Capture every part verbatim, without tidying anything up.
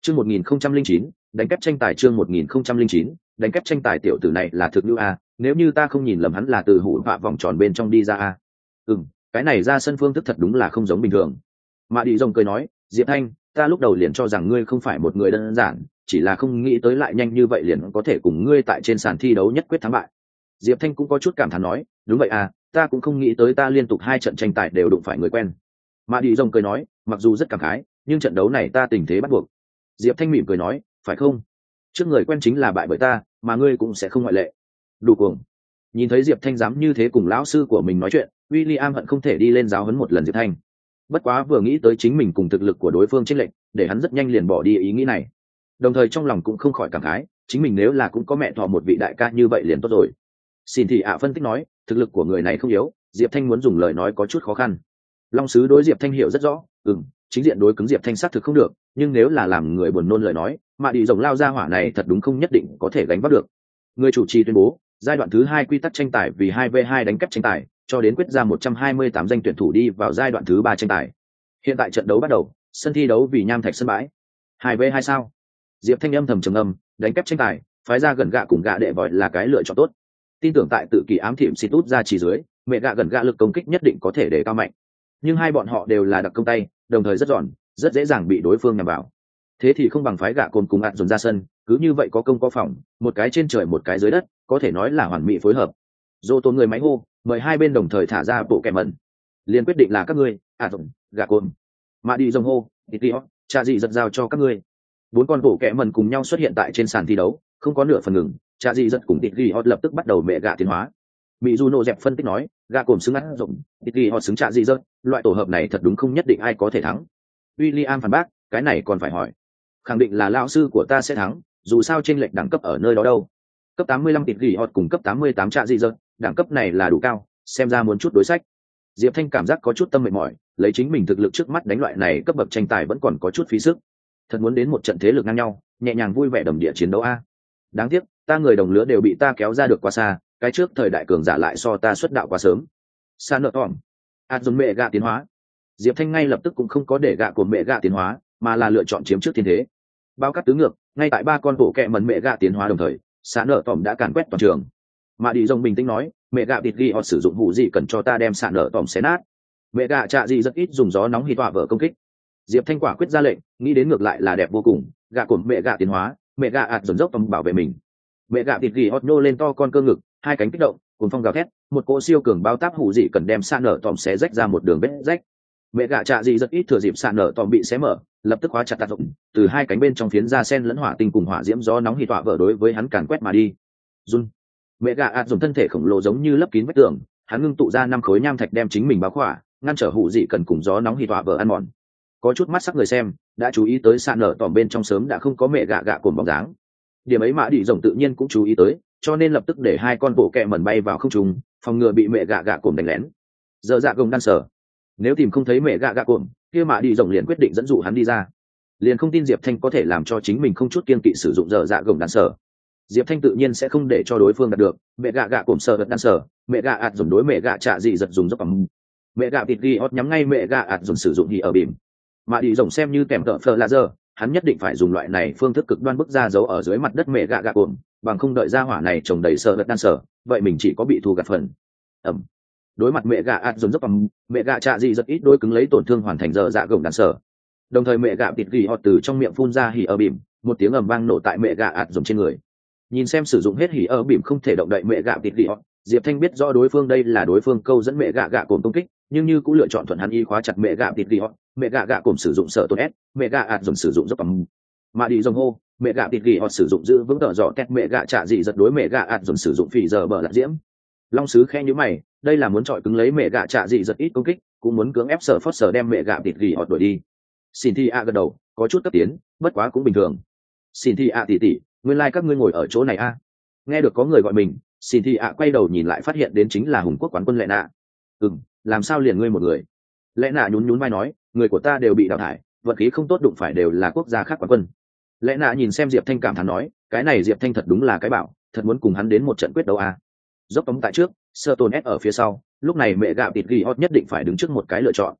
Chương một nghìn không trăm linh chín, đánh kép tranh tài chương một nghìn không trăm linh chín, đánh kép tranh tài tiểu tử này là thực lưu a, nếu như ta không nhìn lầm hắn là từ hủ vạ vòng tròn bên trong đi ra a. Ừm, cái này ra sân phương thức thật đúng là không giống bình thường. Mạ Đi Rồng cười nói, Diệp Thanh, ta lúc đầu liền cho rằng ngươi không phải một người đơn giản, chỉ là không nghĩ tới lại nhanh như vậy liền có thể cùng ngươi tại trên sàn thi đấu nhất quyết thắng bại. Diệp Thanh cũng có chút cảm thán nói, đúng vậy à, ta cũng không nghĩ tới ta liên tục hai trận tranh tài đều đụng phải người quen. Mạ Đi Rồng cười nói, mặc dù rất cảm khái, nhưng trận đấu này ta tình thế bắt buộc. Diệp Thanh mỉm cười nói, phải không? Trước người quen chính là bại bởi ta, mà ngươi cũng sẽ không ngoại lệ. Đủ cuồng. Nhìn thấy Diệp Thanh dám như thế cùng lão sư của mình nói chuyện, William hận không thể đi lên giáo huấn một lần Diệp Thanh. Bất quá vừa nghĩ tới chính mình cùng thực lực của đối phương chênh lệch, để hắn rất nhanh liền bỏ đi ý nghĩ này. Đồng thời trong lòng cũng không khỏi cảm khái, chính mình nếu là cũng có mẹ thọ một vị đại ca như vậy liền tốt rồi. Xin thị ạ phân tích nói, thực lực của người này không yếu, Diệp Thanh muốn dùng lời nói có chút khó khăn. Long sứ đối Diệp Thanh hiểu rất rõ, ừm, chính diện đối cứng Diệp Thanh xác thực không được, nhưng nếu là làm người buồn nôn lời nói, Mạ Đi Rồng lao ra hỏa này thật đúng không nhất định có thể gánh vác được. Người chủ trì tuyên bố, giai đoạn thứ hai quy tắc tranh tài vì hai v hai đánh kép tranh tài, cho đến quyết ra một trăm hai mươi tám danh tuyển thủ đi vào giai đoạn thứ ba tranh tài. Hiện tại trận đấu bắt đầu, sân thi đấu vì nham thạch sân bãi. hai v hai sao? Diệp Thanh âm thầm trầm ngâm, đánh kép tranh tài, phái ra gần gạ cùng gạ đệ vội là cái lựa chọn tốt. Tin tưởng tại tự kỳ ám thiểm xịt út ra chỉ dưới, mẹ gạ gần gạ lực công kích nhất định có thể để cao mạnh. Nhưng hai bọn họ đều là đặc công tay, đồng thời rất giòn, rất dễ dàng bị đối phương nhằm vào. Thế thì không bằng phái gạ cồn cùng ạt dồn ra sân, cứ như vậy có công có phòng, một cái trên trời một cái dưới đất, có thể nói là hoàn mỹ phối hợp. Dô tốn người máy hô, mời hai bên đồng thời thả ra bộ kẻ mẩn. Liên quyết định là các ngươi, ạt dồn, gạ cồn. Mà đi rồng hô, Titio, cha gì giật giao cho các ngươi. Bốn con bộ kẻ mẩn cùng nhau xuất hiện tại trên sàn thi đấu, không có nửa phần ngừng, cha gì giật cùng Titio lập tức bắt đầu mẹ gạ tiến hóa. Mỹ Juno dẹp phân tích nói, gạ cồn xứng ạt dồn, Titio xứng cha gì giật, loại tổ hợp này thật đúng không nhất định ai có thể thắng. William phản bác, cái này còn phải hỏi. Khẳng định là lão sư của ta sẽ thắng, dù sao chênh lệch đẳng cấp ở nơi đó đâu. Cấp tám mươi lăm tịt gỉ hot cùng cấp tám mươi tám trạ dị dật, đẳng cấp này là đủ cao, xem ra muốn chút đối sách. Diệp Thanh cảm giác có chút tâm mệt mỏi, lấy chính mình thực lực trước mắt đánh loại này cấp bậc tranh tài vẫn còn có chút phí sức. Thật muốn đến một trận thế lực ngang nhau, nhẹ nhàng vui vẻ đầm địa chiến đấu a. Đáng tiếc, ta người đồng lứa đều bị ta kéo ra được quá xa, cái trước thời đại cường giả lại so ta xuất đạo quá sớm. Sa nợ tỏm, ạt dồn mẹ gạ tiến hóa. Diệp Thanh ngay lập tức cũng không có để gạ của mẹ gạ tiến hóa, mà là lựa chọn chiếm trước thiên thế. Bao cát tứ ngược, ngay tại ba con bộ kẹ mần mẹ gạ tiến hóa đồng thời, xã nợ tỏm đã càn quét toàn trường. Mà đi rồng bình tĩnh nói, mẹ gạ thịt ghi họ sử dụng vụ gì cần cho ta đem xã nợ tỏm xé nát. Mẹ gạ trạ gì rất ít dùng gió nóng hì tọa vợ công kích. Diệp Thanh quả quyết ra lệnh, nghĩ đến ngược lại là đẹp vô cùng, gạ cồn mẹ gạ tiến hóa, mẹ gạ ạt dồn dốc tầm bảo vệ mình. Mẹ gạ thịt ghi họ nhô lên to con cơ ngực, hai cánh kích động, cuốn phong gào thét, một cỗ siêu cường bao táp hủ dị cần đem xã nợ tỏm xé rách ra một đường vết rách. Mẹ gạ trạ gì rất ít thừa dịp sạn nở tòm bị xé mở, lập tức khóa chặt tác dụng, từ hai cánh bên trong phiến ra sen lẫn hỏa tinh cùng hỏa diễm gió nóng hì tọa vỡ đối với hắn càn quét mà đi. Run. Mẹ gạ ạt dùng thân thể khổng lồ giống như lấp kín vách tường, hắn ngưng tụ ra năm khối nham thạch đem chính mình bao khỏa, ngăn trở hụ dị cần cùng gió nóng hì tọa vỡ ăn mòn. Có chút mắt sắc người xem đã chú ý tới sạn nở tòm bên trong sớm đã không có mẹ gạ gạ cồn bóng dáng. Điểm ấy Mã Đi Rồng tự nhiên cũng chú ý tới, cho nên lập tức để hai con bộ kẹ mẩn bay vào không trung, phòng ngừa bị mẹ gạ gạ cồn đánh lén. Giờ dạ gồng đan sở. Nếu tìm không thấy mẹ gạ gạ cồn, kia Mã Đi Rồng liền quyết định dẫn dụ hắn đi ra. Liền không tin Diệp Thanh có thể làm cho chính mình không chút kiên kỵ sử dụng giờ dạ gồng đan sở. Diệp Thanh tự nhiên sẽ không để cho đối phương đạt được mẹ gạ gạ cồn sở vật đan sở, mẹ gạ ạt dùng đối mẹ gạ trạ dị giật dùng dốc bằng mẹ gạ thịt ghi hót nhắm ngay mẹ gạ ạt dùng sử dụng hì ở bìm. Mã Đi Rồng xem như kèm cỡ phờ laser, hắn nhất định phải dùng loại này phương thức cực đoan bức ra dấu ở dưới mặt đất mẹ gạ gạ cồn, bằng không đợi ra hỏa này trồng đầy sở vật đan sở, vậy mình chỉ có bị thu gặt phần. Ẩm. Đối mặt mẹ gạ ạt dồn dốc bằng mẹ gạ trạ dị rất ít đôi cứng lấy tổn thương hoàn thành giờ dạ gồng đàn sở, đồng thời mẹ gạ thịt ghi họ từ trong miệng phun ra hỉ ở bìm, một tiếng ầm vang nổ tại mẹ gạ ạt dồn trên người. Nhìn xem sử dụng hết hỉ ở bìm không thể động đậy mẹ gạ thịt ghi họ, Diệp Thanh biết rõ đối phương đây là đối phương câu dẫn mẹ gạ gạ cồn công kích, nhưng như cũng lựa chọn thuận hắn y khóa chặt mẹ gạ thịt ghi họ, mẹ gạ gạ cồn sử dụng sở tổn s, mẹ gạ ạt dồn sử dụng dốc bằng mà đi dòng hô, mẹ gạ thịt ghi họ sử dụng giữ vững tờ dọ tét mẹ gạ trạ dị giật đối mẹ gạ ạt dồn sử dụng phì giờ bờ lạc diễm. Long sứ khe như mày, đây là muốn chọi cứng lấy mẹ gạ trạ dị giật ít công kích, cũng muốn cưỡng ép sở phớt sở đem mẹ gạ thịt ghi họ đuổi đi. Xin thi a gật đầu, có chút cấp tiến, bất quá cũng bình thường. Xin thi a tỷ tỷ, nguyên lai like các ngươi ngồi ở chỗ này a. Nghe được có người gọi mình, xin thi a quay đầu nhìn lại phát hiện đến chính là hùng quốc quán quân lệ nạ. Ừm, làm sao liền ngươi một người? Lệ nạ nhún nhún vai nói, người của ta đều bị đào thải, vận khí không tốt đụng phải đều là quốc gia khác quán quân. Lệ nạ nhìn xem Diệp Thanh cảm thán nói, cái này Diệp Thanh thật đúng là cái bảo, thật muốn cùng hắn đến một trận quyết đấu a. Dốc ống tại trước, sơ tôn s ở phía sau, lúc này mẹ gạ thịt ghi hot nhất định phải đứng trước một cái lựa chọn.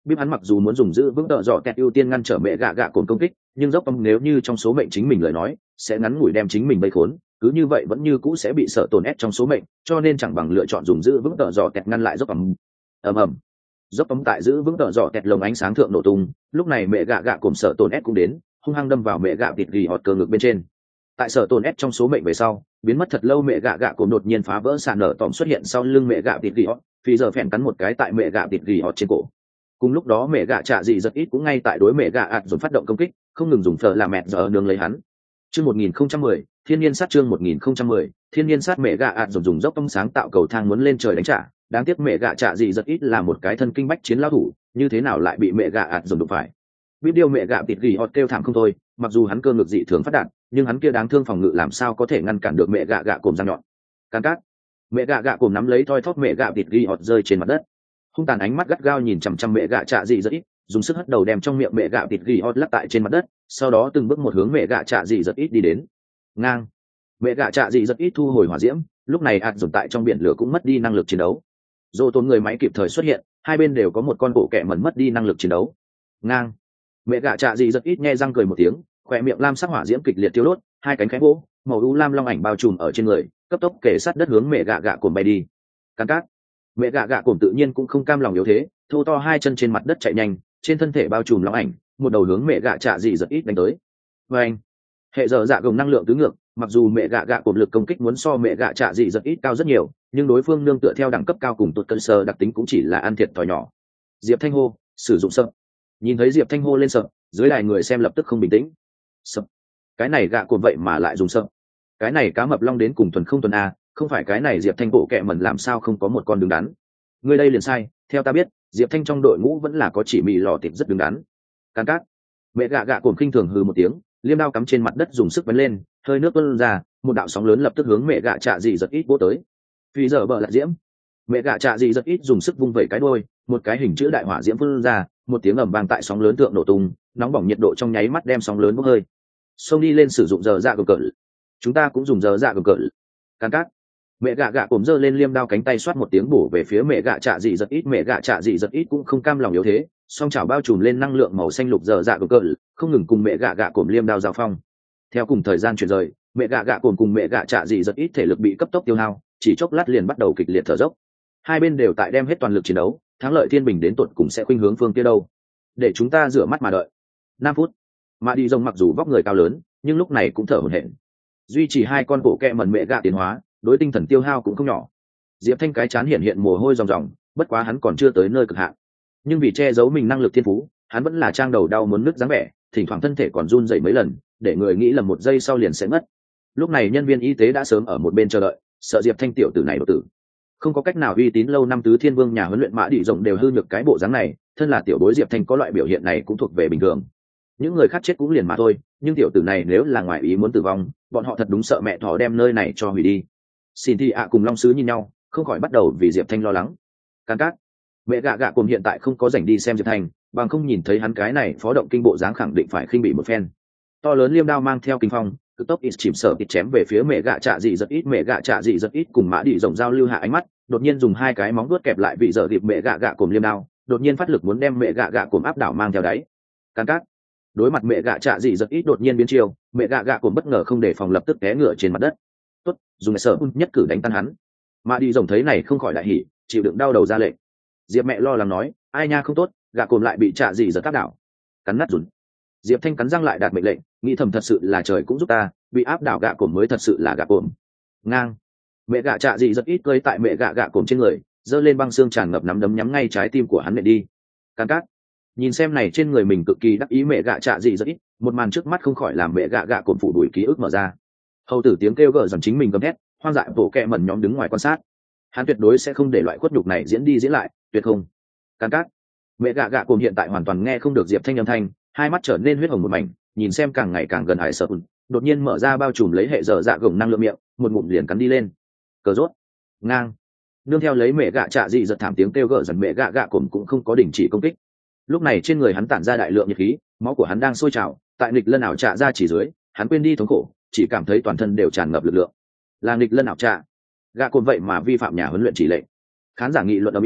Bíp hắn mặc dù muốn dùng giữ vững tợ dọ tẹt ưu tiên ngăn trở mẹ gạ gạ cồn công kích, nhưng dốc ông nếu như trong số mệnh chính mình lời nói, sẽ ngắn ngủi đem chính mình vây khốn, cứ như vậy vẫn như cũ sẽ bị sợ tổn ép trong số mệnh, cho nên chẳng bằng lựa chọn dùng giữ vững tợ dọ tẹt ngăn lại dốc ông. Ầm ầm. Dốc ông tại giữ vững tợ dọ tẹt lồng ánh sáng thượng nổ tung, lúc này mẹ gạ gạ cồn sợ tổn ép cũng đến, hung hăng đâm vào mẹ gạ thịt gỉ họt cơ ngực bên trên. Tại sợ tổn ép trong số mệnh về sau, biến mất thật lâu mẹ gạ gạ cồn đột nhiên phá vỡ sàn nở tỏm xuất hiện sau lưng mẹ gạ thịt gỉ họt, phi giờ phèn cắn một cái tại mẹ gạ thịt gỉ họt trên cổ. Cùng lúc đó mẹ gạ trạ dị rất ít cũng ngay tại đối mẹ gạ ạt dồn phát động công kích, không ngừng dùng phở là mẹ giờ nương lấy hắn. Chương một nghìn không trăm mười, thiên nhiên sát chương một nghìn không trăm mười, thiên nhiên sát mẹ gạ ạt dồn dùng dốc ông sáng tạo cầu thang muốn lên trời đánh trả, đáng tiếc mẹ gạ trạ dị rất ít là một cái thân kinh bách chiến lao thủ, như thế nào lại bị mẹ gạ ạt dồn đụng phải. Biết điều mẹ gạ tịt gỉ họt kêu thảm không thôi, mặc dù hắn cơ ngực dị thường phát đạt, nhưng hắn kia đáng thương phòng ngự làm sao có thể ngăn cản được mẹ gạ gạ cồm răng nhọn. Cán cát. Mẹ gạ gạ cồm nắm lấy thoi thóp mẹ gạ tịt gỉ họt rơi trên mặt đất. Hung tàn ánh mắt gắt gao nhìn chằm chằm mẹ gạ trạ dị rất ít, dùng sức hất đầu đem trong miệng mẹ gạ thịt gỉ hot lắc tại trên mặt đất, sau đó từng bước một hướng mẹ gạ trạ dị rất ít đi đến. Ngang. Mẹ gạ trạ dị rất ít thu hồi hỏa diễm, lúc này ạt dồn tại trong biển lửa cũng mất đi năng lực chiến đấu. Dô tốn người máy kịp thời xuất hiện, hai bên đều có một con bộ kẹ mẩn mất đi năng lực chiến đấu. Ngang. Mẹ gạ trạ dị rất ít nghe răng cười một tiếng, khỏe miệng lam sắc hỏa diễm kịch liệt tiêu đốt, hai cánh khẽ vỗ, màu u lam long ảnh bao trùm ở trên người, cấp tốc kề sát đất hướng mẹ gạ gạ cồn bay đi. Cán cát. Mẹ gạ gạ cồn tự nhiên cũng không cam lòng yếu thế, thô to hai chân trên mặt đất chạy nhanh, trên thân thể bao trùm long ảnh, một đầu hướng mẹ gạ trạ dị rất ít đánh tới. Và anh, hệ giờ dạ gồng năng lượng tứ ngược, mặc dù mẹ gạ gạ cồn lực công kích muốn so mẹ gạ trạ dị rất ít cao rất nhiều, nhưng đối phương nương tựa theo đẳng cấp cao cùng tụt cân sơ đặc tính cũng chỉ là ăn thiệt thòi nhỏ. Diệp Thanh hô, sử dụng sợ. Nhìn thấy Diệp Thanh hô lên sợ, dưới đài người xem lập tức không bình tĩnh. Sợ, cái này gạ cồn vậy mà lại dùng sợ. Cái này cá mập long đến cùng tuần không tuần a, không phải cái này Diệp Thanh bộ kệ mẩn làm sao không có một con đứng đắn. Người đây liền sai, theo ta biết, Diệp Thanh trong đội ngũ vẫn là có chỉ mì lò tiệp rất đứng đắn. Cán cát. Mẹ gạ gạ cồn khinh thường hừ một tiếng, liêm đao cắm trên mặt đất dùng sức vấn lên, hơi nước tuôn ra, một đạo sóng lớn lập tức hướng mẹ gạ trạ dị rất ít vỗ tới. Phi giờ bờ lại diễm. Mẹ gạ trạ dị rất ít dùng sức vung vẩy cái đuôi, một cái hình chữ đại hỏa diễm phun ra, một tiếng ầm vang tại sóng lớn thượng nổ tung, nóng bỏng nhiệt độ trong nháy mắt đem sóng lớn bốc hơi. Xông đi lên sử dụng giờ dạ gầm cỡ. Chúng ta cũng dùng giờ dạ gầm cỡ. Cán cát. Mẹ gạ gạ cồm giơ lên liêm đao cánh tay xoát một tiếng bổ về phía mẹ gạ trạ dị rất ít, mẹ gạ trạ dị rất ít cũng không cam lòng yếu thế, song chảo bao trùm lên năng lượng màu xanh lục giờ dạ gầm cỡ, không ngừng cùng mẹ gạ gạ cồm liêm đao giao phong. Theo cùng thời gian chuyển rời, mẹ gạ gạ cồm cùng mẹ gạ trạ dị rất ít thể lực bị cấp tốc tiêu hao, chỉ chốc lát liền bắt đầu kịch liệt thở dốc. Hai bên đều tại đem hết toàn lực chiến đấu, thắng lợi thiên bình đến tột cùng sẽ khuynh hướng phương kia đâu. Để chúng ta rửa mắt mà đợi. Năm phút. Mã đi rồng mặc dù vóc người cao lớn, nhưng lúc này cũng thở hổn hển. Duy trì hai con bộ kẹ mẩn mẹ gạ tiến hóa, đối tinh thần tiêu hao cũng không nhỏ. Diệp Thanh cái chán hiện hiện mồ hôi ròng ròng, bất quá hắn còn chưa tới nơi cực hạn. Nhưng vì che giấu mình năng lực thiên phú, hắn vẫn là trang đầu đau muốn nứt dáng vẻ, thỉnh thoảng thân thể còn run rẩy mấy lần, để người nghĩ là một giây sau liền sẽ mất. Lúc này nhân viên y tế đã sớm ở một bên chờ đợi, sợ Diệp Thanh tiểu tử này đột tử. Không có cách nào, uy tín lâu năm tứ thiên vương nhà huấn luyện Mã Đĩ Rồng đều hư nhược cái bộ dáng này, thân là tiểu bối Diệp Thanh có loại biểu hiện này cũng thuộc về bình thường. Những người khác chết cũng liền mà thôi, nhưng tiểu tử này nếu là ngoài ý muốn tử vong, bọn họ thật đúng sợ mẹ thỏ đem nơi này cho hủy đi. Xin Thi ạ cùng Long Sứ nhìn nhau, không khỏi bắt đầu vì Diệp Thanh lo lắng. Cán cát. Mẹ gạ gạ cùng hiện tại không có rảnh đi xem Diệp Thanh, bằng không nhìn thấy hắn cái này phó động kinh bộ dáng khẳng định phải khinh bị một phen. To lớn liêm đao mang theo kinh phong, cực tốc ít chìm sở ít chém về phía mẹ gạ trạ dị rất ít, mẹ gạ trạ dị rất ít cùng Mã Đĩ Rồng giao lưu hạ ánh mắt, đột nhiên dùng hai cái móng vuốt kẹp lại vị dở dịp mẹ gạ gạ cùng liêm đao, đột nhiên phát lực muốn đem mẹ gạ gạ cùng áp đảo mang theo đáy. Cán cát. Đối mặt mẹ gạ trạ dị rất ít đột nhiên biến chiêu, mẹ gạ gạ cùng bất ngờ không để phòng lập tức té ngửa trên mặt đất. Tốt, dùng sở nhất cử đánh tan hắn. Mã Đĩ Rồng thấy này không khỏi đại hỉ, chịu đựng đau đầu ra lệnh. Diệp mẹ lo lắng nói, ai nha không tốt, gạ cồn lại bị trạ dị rất tác đảo. Cắn nát rùn. Diệp Thanh cắn răng lại đạt mệnh lệnh, nghĩ thầm thật sự là trời cũng giúp ta, bị áp đảo gạ cồn mới thật sự là gạ cồn. Ngang. Mẹ gạ trạ dị rất ít cơi tại mẹ gạ gạ cồn trên người, giơ lên băng xương tràn ngập nắm đấm nhắm ngay trái tim của hắn nện đi. Cán cát. Nhìn xem này trên người mình cực kỳ đắc ý mẹ gạ trạ dị rất ít, một màn trước mắt không khỏi làm mẹ gạ gạ cồn phủ đuổi ký ức mở ra. Hầu tử tiếng kêu gở dần chính mình gầm thét, hoang dại bộ kẹ mẩn nhóm đứng ngoài quan sát. Hắn tuyệt đối sẽ không để loại khuất nhục này diễn đi diễn lại, tuyệt không. Cán cát. Mẹ gạ gạ cồn hiện tại hoàn toàn nghe không được Diệp Thanh âm thanh, hai mắt trở nên huyết hồng một mảnh, nhìn xem càng ngày càng gần Hải Sở, đột nhiên mở ra bao trùm lấy hệ giờ dạ gồng năng lượng miệng, một ngụm liền cắn đi lên. Cờ rốt. Ngang. Nương theo lấy mẹ gạ trạ dị giật thảm tiếng kêu gở dần, mẹ gạ gạ cồn cũng không có đình chỉ công kích. Lúc này trên người hắn tản ra đại lượng nhiệt khí, máu của hắn đang sôi trào, tại nghịch lân ảo trạ ra chỉ dưới, hắn quên đi thống khổ, chỉ cảm thấy toàn thân đều tràn ngập lực lượng. Là nghịch lân ảo trạ. Gạ cồn vậy mà vi phạm nhà huấn luyện chỉ lệnh. Khán giả nghị luận ở mỹ,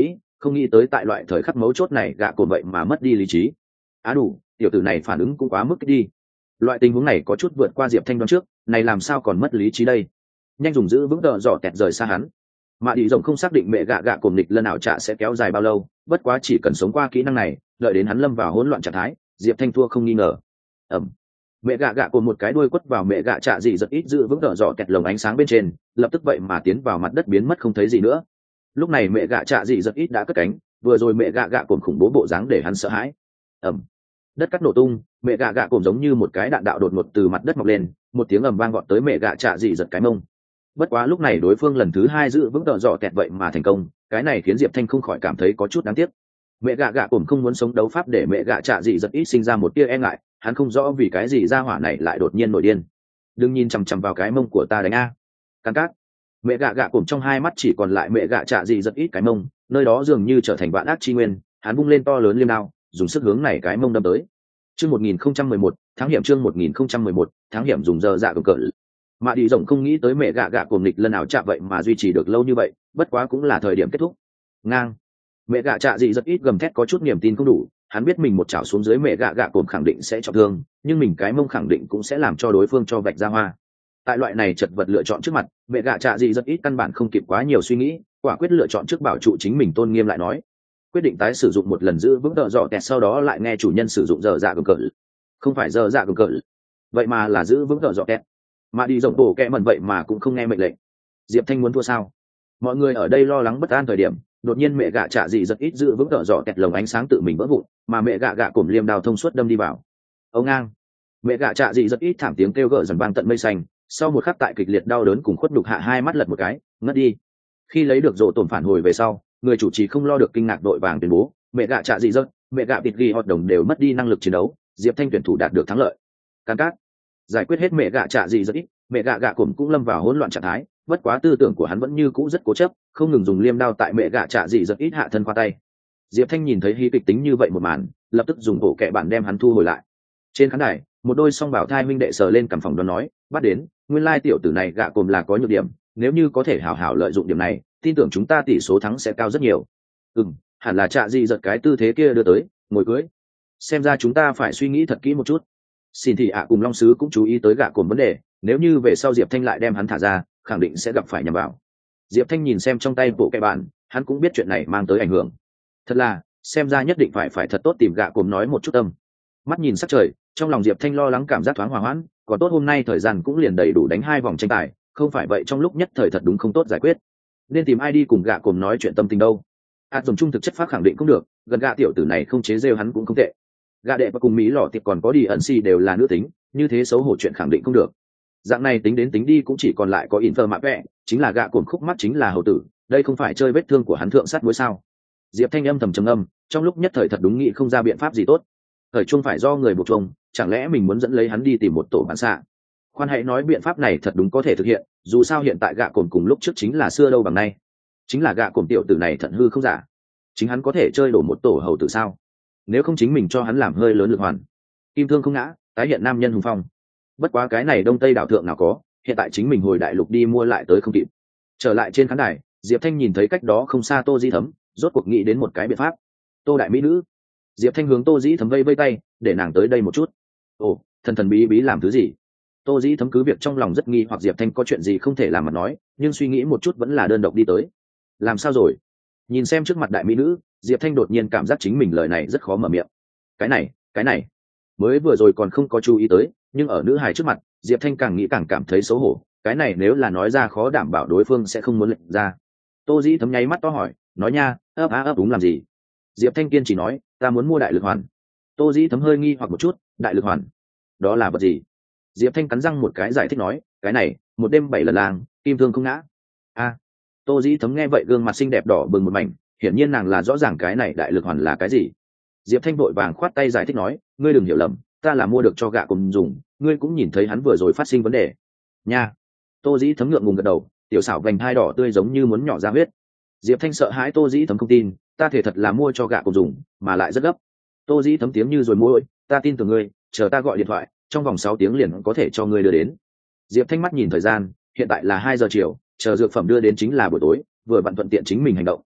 không nghĩ tới tại loại thời khắc mấu chốt này gạ cồn vậy mà mất đi lý trí. Á đủ, tiểu tử này phản ứng cũng quá mức đi. Loại tình huống này có chút vượt qua Diệp Thanh đoán trước, này làm sao còn mất lý trí đây. Nhanh dùng giữ vững đỡ dò tẹt rời xa hắn. Mạ đi rồng không xác định mẹ gạ gạ cồn nghịch lần nào trả sẽ kéo dài bao lâu, bất quá chỉ cần sống qua kỹ năng này, đợi đến hắn lâm vào hỗn loạn trạng thái, Diệp Thanh thua không nghi ngờ. Ẩm. Mẹ gạ gạ cồn một cái đuôi quất vào mẹ gạ trả gì rất ít giữ vững đỡ dò tẹt lồng ánh sáng bên trên, lập tức vậy mà tiến vào mặt đất biến mất không thấy gì nữa. Lúc này mẹ gạ trả gì rất ít đã cất cánh, vừa rồi mẹ gạ gạ cồn khủng bố bộ dáng để hắn sợ hãi. Ẩm. Đất cắt nổ tung, mẹ gạ gạ cồn giống như một cái đạn đạo đột ngột từ mặt đất mọc lên, một tiếng ầm vang vọt tới mẹ gạ trả gì giật cái mông. Bất quá lúc này đối phương lần thứ hai giữ vững đỡ dò tẹt vậy mà thành công, cái này khiến Diệp Thanh không khỏi cảm thấy có chút đáng tiếc. Mẹ gạ gạ cồn không muốn sống đấu pháp để mẹ gạ trả gì rất ít sinh ra một tia e ngại, hắn không rõ vì cái gì ra hỏa này lại đột nhiên nổi điên. Đừng nhìn chằm chằm vào cái mông của ta đánh a. Cắn cát. Mẹ gạ gạ cồn trong hai mắt chỉ còn lại mẹ gạ trả gì rất ít cái mông, nơi đó dường như trở thành vạn ác chi nguyên, hắn vung lên to lớn liêm đao, dùng sức hướng này cái mông đâm tới. Chương một nghìn không trăm mười một, tháng hiểm chương một nghìn không trăm mười một, tháng hiểm dùng giờ dạ cường cỡ. Mạ đi rồng không nghĩ tới mẹ gạ gạ cồn nghịch lần nào chạm vậy mà duy trì được lâu như vậy, bất quá cũng là thời điểm kết thúc. Ngang. Mẹ gạ trả gì rất ít gầm thét có chút niềm tin không đủ, hắn biết mình một chảo xuống dưới mẹ gạ gạ cồn khẳng định sẽ trọng thương, nhưng mình cái mông khẳng định cũng sẽ làm cho đối phương cho vạch ra hoa. Tại loại này chật vật lựa chọn trước mặt, mẹ gạ trả gì rất ít căn bản không kịp quá nhiều suy nghĩ, quả quyết lựa chọn trước bảo trụ chính mình tôn nghiêm lại nói, quyết định tái sử dụng một lần giữ vững đỡ dọ tẹt, sau đó lại nghe chủ nhân sử dụng giờ dạ cường cỡ. Không phải giờ dạ cường cỡ, vậy mà là giữ vững đỡ dọ tẹt. Mà đi rộng bổ kẹ mẩn vậy mà cũng không nghe mệnh lệnh. Diệp Thanh muốn thua sao? Mọi người ở đây lo lắng bất an thời điểm, đột nhiên mẹ gạ trả gì rất ít giữ vững đỡ dọ tẹt lồng ánh sáng tự mình vỡ vụn, mà mẹ gạ gạ cổm liêm đao thông suốt đâm đi vào. Ông ngang. Mẹ gạ trả gì rất ít thảm tiếng kêu gợi dần vang tận mây xanh, sau một khắc tại kịch liệt đau đớn cùng khuất đục hạ hai mắt lật một cái, ngất đi. Khi lấy được rổ tổn phản hồi về sau, người chủ trì không lo được kinh ngạc đội vàng tuyên bố, mẹ gạ trả gì rất, mẹ gạ vịt ghi hoạt động đều mất đi năng lực chiến đấu, Diệp Thanh tuyển thủ đạt được thắng lợi. Cán cát. Giải quyết hết mẹ gạ trả gì rất ít, mẹ gạ gạ cổm cũng lâm vào hỗn loạn trạng thái, bất quá tư tưởng của hắn vẫn như cũ rất cố chấp, không ngừng dùng liêm đao tại mẹ gạ trả gì rất ít hạ thân qua tay. Diệp Thanh nhìn thấy hí kịch tính như vậy một màn, lập tức dùng bộ kệ bản đem hắn thu hồi lại. Trên khán đài, một đôi song bảo thai huynh đệ sờ lên cằm phòng đoán nói, bắt đến, nguyên lai tiểu tử này gạ cổm là có nhược điểm, nếu như có thể hảo hảo lợi dụng điểm này, tin tưởng chúng ta tỷ số thắng sẽ cao rất nhiều. Ừm, hẳn là trả gì giật cái tư thế kia đưa tới, ngồi cưới. Xem ra chúng ta phải suy nghĩ thật kỹ một chút. Xin thị ạ cùng Long Sứ cũng chú ý tới gạ cổm vấn đề, nếu như về sau Diệp Thanh lại đem hắn thả ra, khẳng định sẽ gặp phải nhầm vào. Diệp Thanh nhìn xem trong tay bộ kệ bản, hắn cũng biết chuyện này mang tới ảnh hưởng. Thật là, xem ra nhất định phải phải thật tốt tìm gạ cổm nói một chút tâm. Mắt nhìn sắc trời, trong lòng Diệp Thanh lo lắng cảm giác thoáng hòa hoãn, còn tốt hôm nay thời gian cũng liền đầy đủ đánh hai vòng tranh tài, không phải vậy trong lúc nhất thời thật đúng không tốt giải quyết. Nên tìm ai đi cùng gạ cổm nói chuyện tâm tình đâu? À, dùng chung thực chất pháp khẳng định cũng được, gần gạ tiểu tử này không chế rêu hắn cũng không tệ. Gạ đệ và cùng Mỹ lọ tiệp còn có đi ẩn si đều là nữ tính, như thế xấu hổ chuyện khẳng định không được. Dạng này tính đến tính đi cũng chỉ còn lại có Infer mạ vẽ, chính là gạ cổm khúc mắt chính là hầu tử, đây không phải chơi vết thương của hắn thượng sát muối sao? Diệp Thanh âm thầm trầm âm, trong lúc nhất thời thật đúng nghĩ không ra biện pháp gì tốt. Thời trung phải do người buộc chung, chẳng lẽ mình muốn dẫn lấy hắn đi tìm một tổ bản xạ? Khoan hãy nói biện pháp này thật đúng có thể thực hiện, dù sao hiện tại gạ cổm cùng lúc trước chính là xưa đâu bằng nay. Chính là gạ cổm tiểu tử này thận hư không giả, chính hắn có thể chơi đổ một tổ hầu tử sao? Nếu không chính mình cho hắn làm hơi lớn lực hoàn, kim thương không ngã, tái hiện nam nhân hùng phong. Bất quá cái này đông tây đảo thượng nào có, hiện tại chính mình hồi đại lục đi mua lại tới không kịp. Trở lại trên khán đài, Diệp Thanh nhìn thấy cách đó không xa Tô Dĩ Thấm, rốt cuộc nghĩ đến một cái biện pháp. Tô đại mỹ nữ. Diệp Thanh hướng Tô Dĩ Thấm vây vây tay, để nàng tới đây một chút. Ồ, thần thần bí bí làm thứ gì? Tô Dĩ Thấm cứ việc trong lòng rất nghi hoặc Diệp Thanh có chuyện gì không thể làm mà nói, nhưng suy nghĩ một chút vẫn là đơn độc đi tới. Làm sao rồi? Nhìn xem trước mặt đại mỹ nữ, Diệp Thanh đột nhiên cảm giác chính mình lời này rất khó mở miệng. Cái này, cái này, mới vừa rồi còn không có chú ý tới, nhưng ở nữ hài trước mặt, Diệp Thanh càng nghĩ càng cảm thấy xấu hổ. Cái này nếu là nói ra khó đảm bảo đối phương sẽ không muốn lệnh ra. Tô Dĩ Thấm nháy mắt to hỏi, nói nha, ấp á ấp đúng làm gì? Diệp Thanh kiên chỉ nói, ta muốn mua đại lực hoàn. Tô Dĩ Thấm hơi nghi hoặc một chút, đại lực hoàn, đó là vật gì? Diệp Thanh cắn răng một cái giải thích nói, cái này, một đêm bảy lần làng, kim thương không ngã. A, à, Tô Dĩ Thấm nghe vậy gương mặt xinh đẹp đỏ bừng một mảnh, hiển nhiên nàng là rõ ràng cái này đại lực hoàn là cái gì. Diệp Thanh vội vàng khoát tay giải thích nói, ngươi đừng hiểu lầm, ta là mua được cho gạ cùng dùng, ngươi cũng nhìn thấy hắn vừa rồi phát sinh vấn đề. Nha. Tô Dĩ Thấm ngượng ngùng gật đầu, tiểu xảo vành hai đỏ tươi giống như muốn nhỏ ra huyết. Diệp Thanh sợ hãi Tô Dĩ Thấm không tin, ta thể thật là mua cho gạ cùng dùng, mà lại rất gấp. Tô Dĩ Thấm tiếng như rồi môi, ta tin tưởng ngươi, chờ ta gọi điện thoại, trong vòng sáu tiếng liền có thể cho ngươi đưa đến. Diệp Thanh mắt nhìn thời gian, hiện tại là hai giờ chiều, chờ dược phẩm đưa đến chính là buổi tối, vừa vặn thuận tiện chính mình hành động.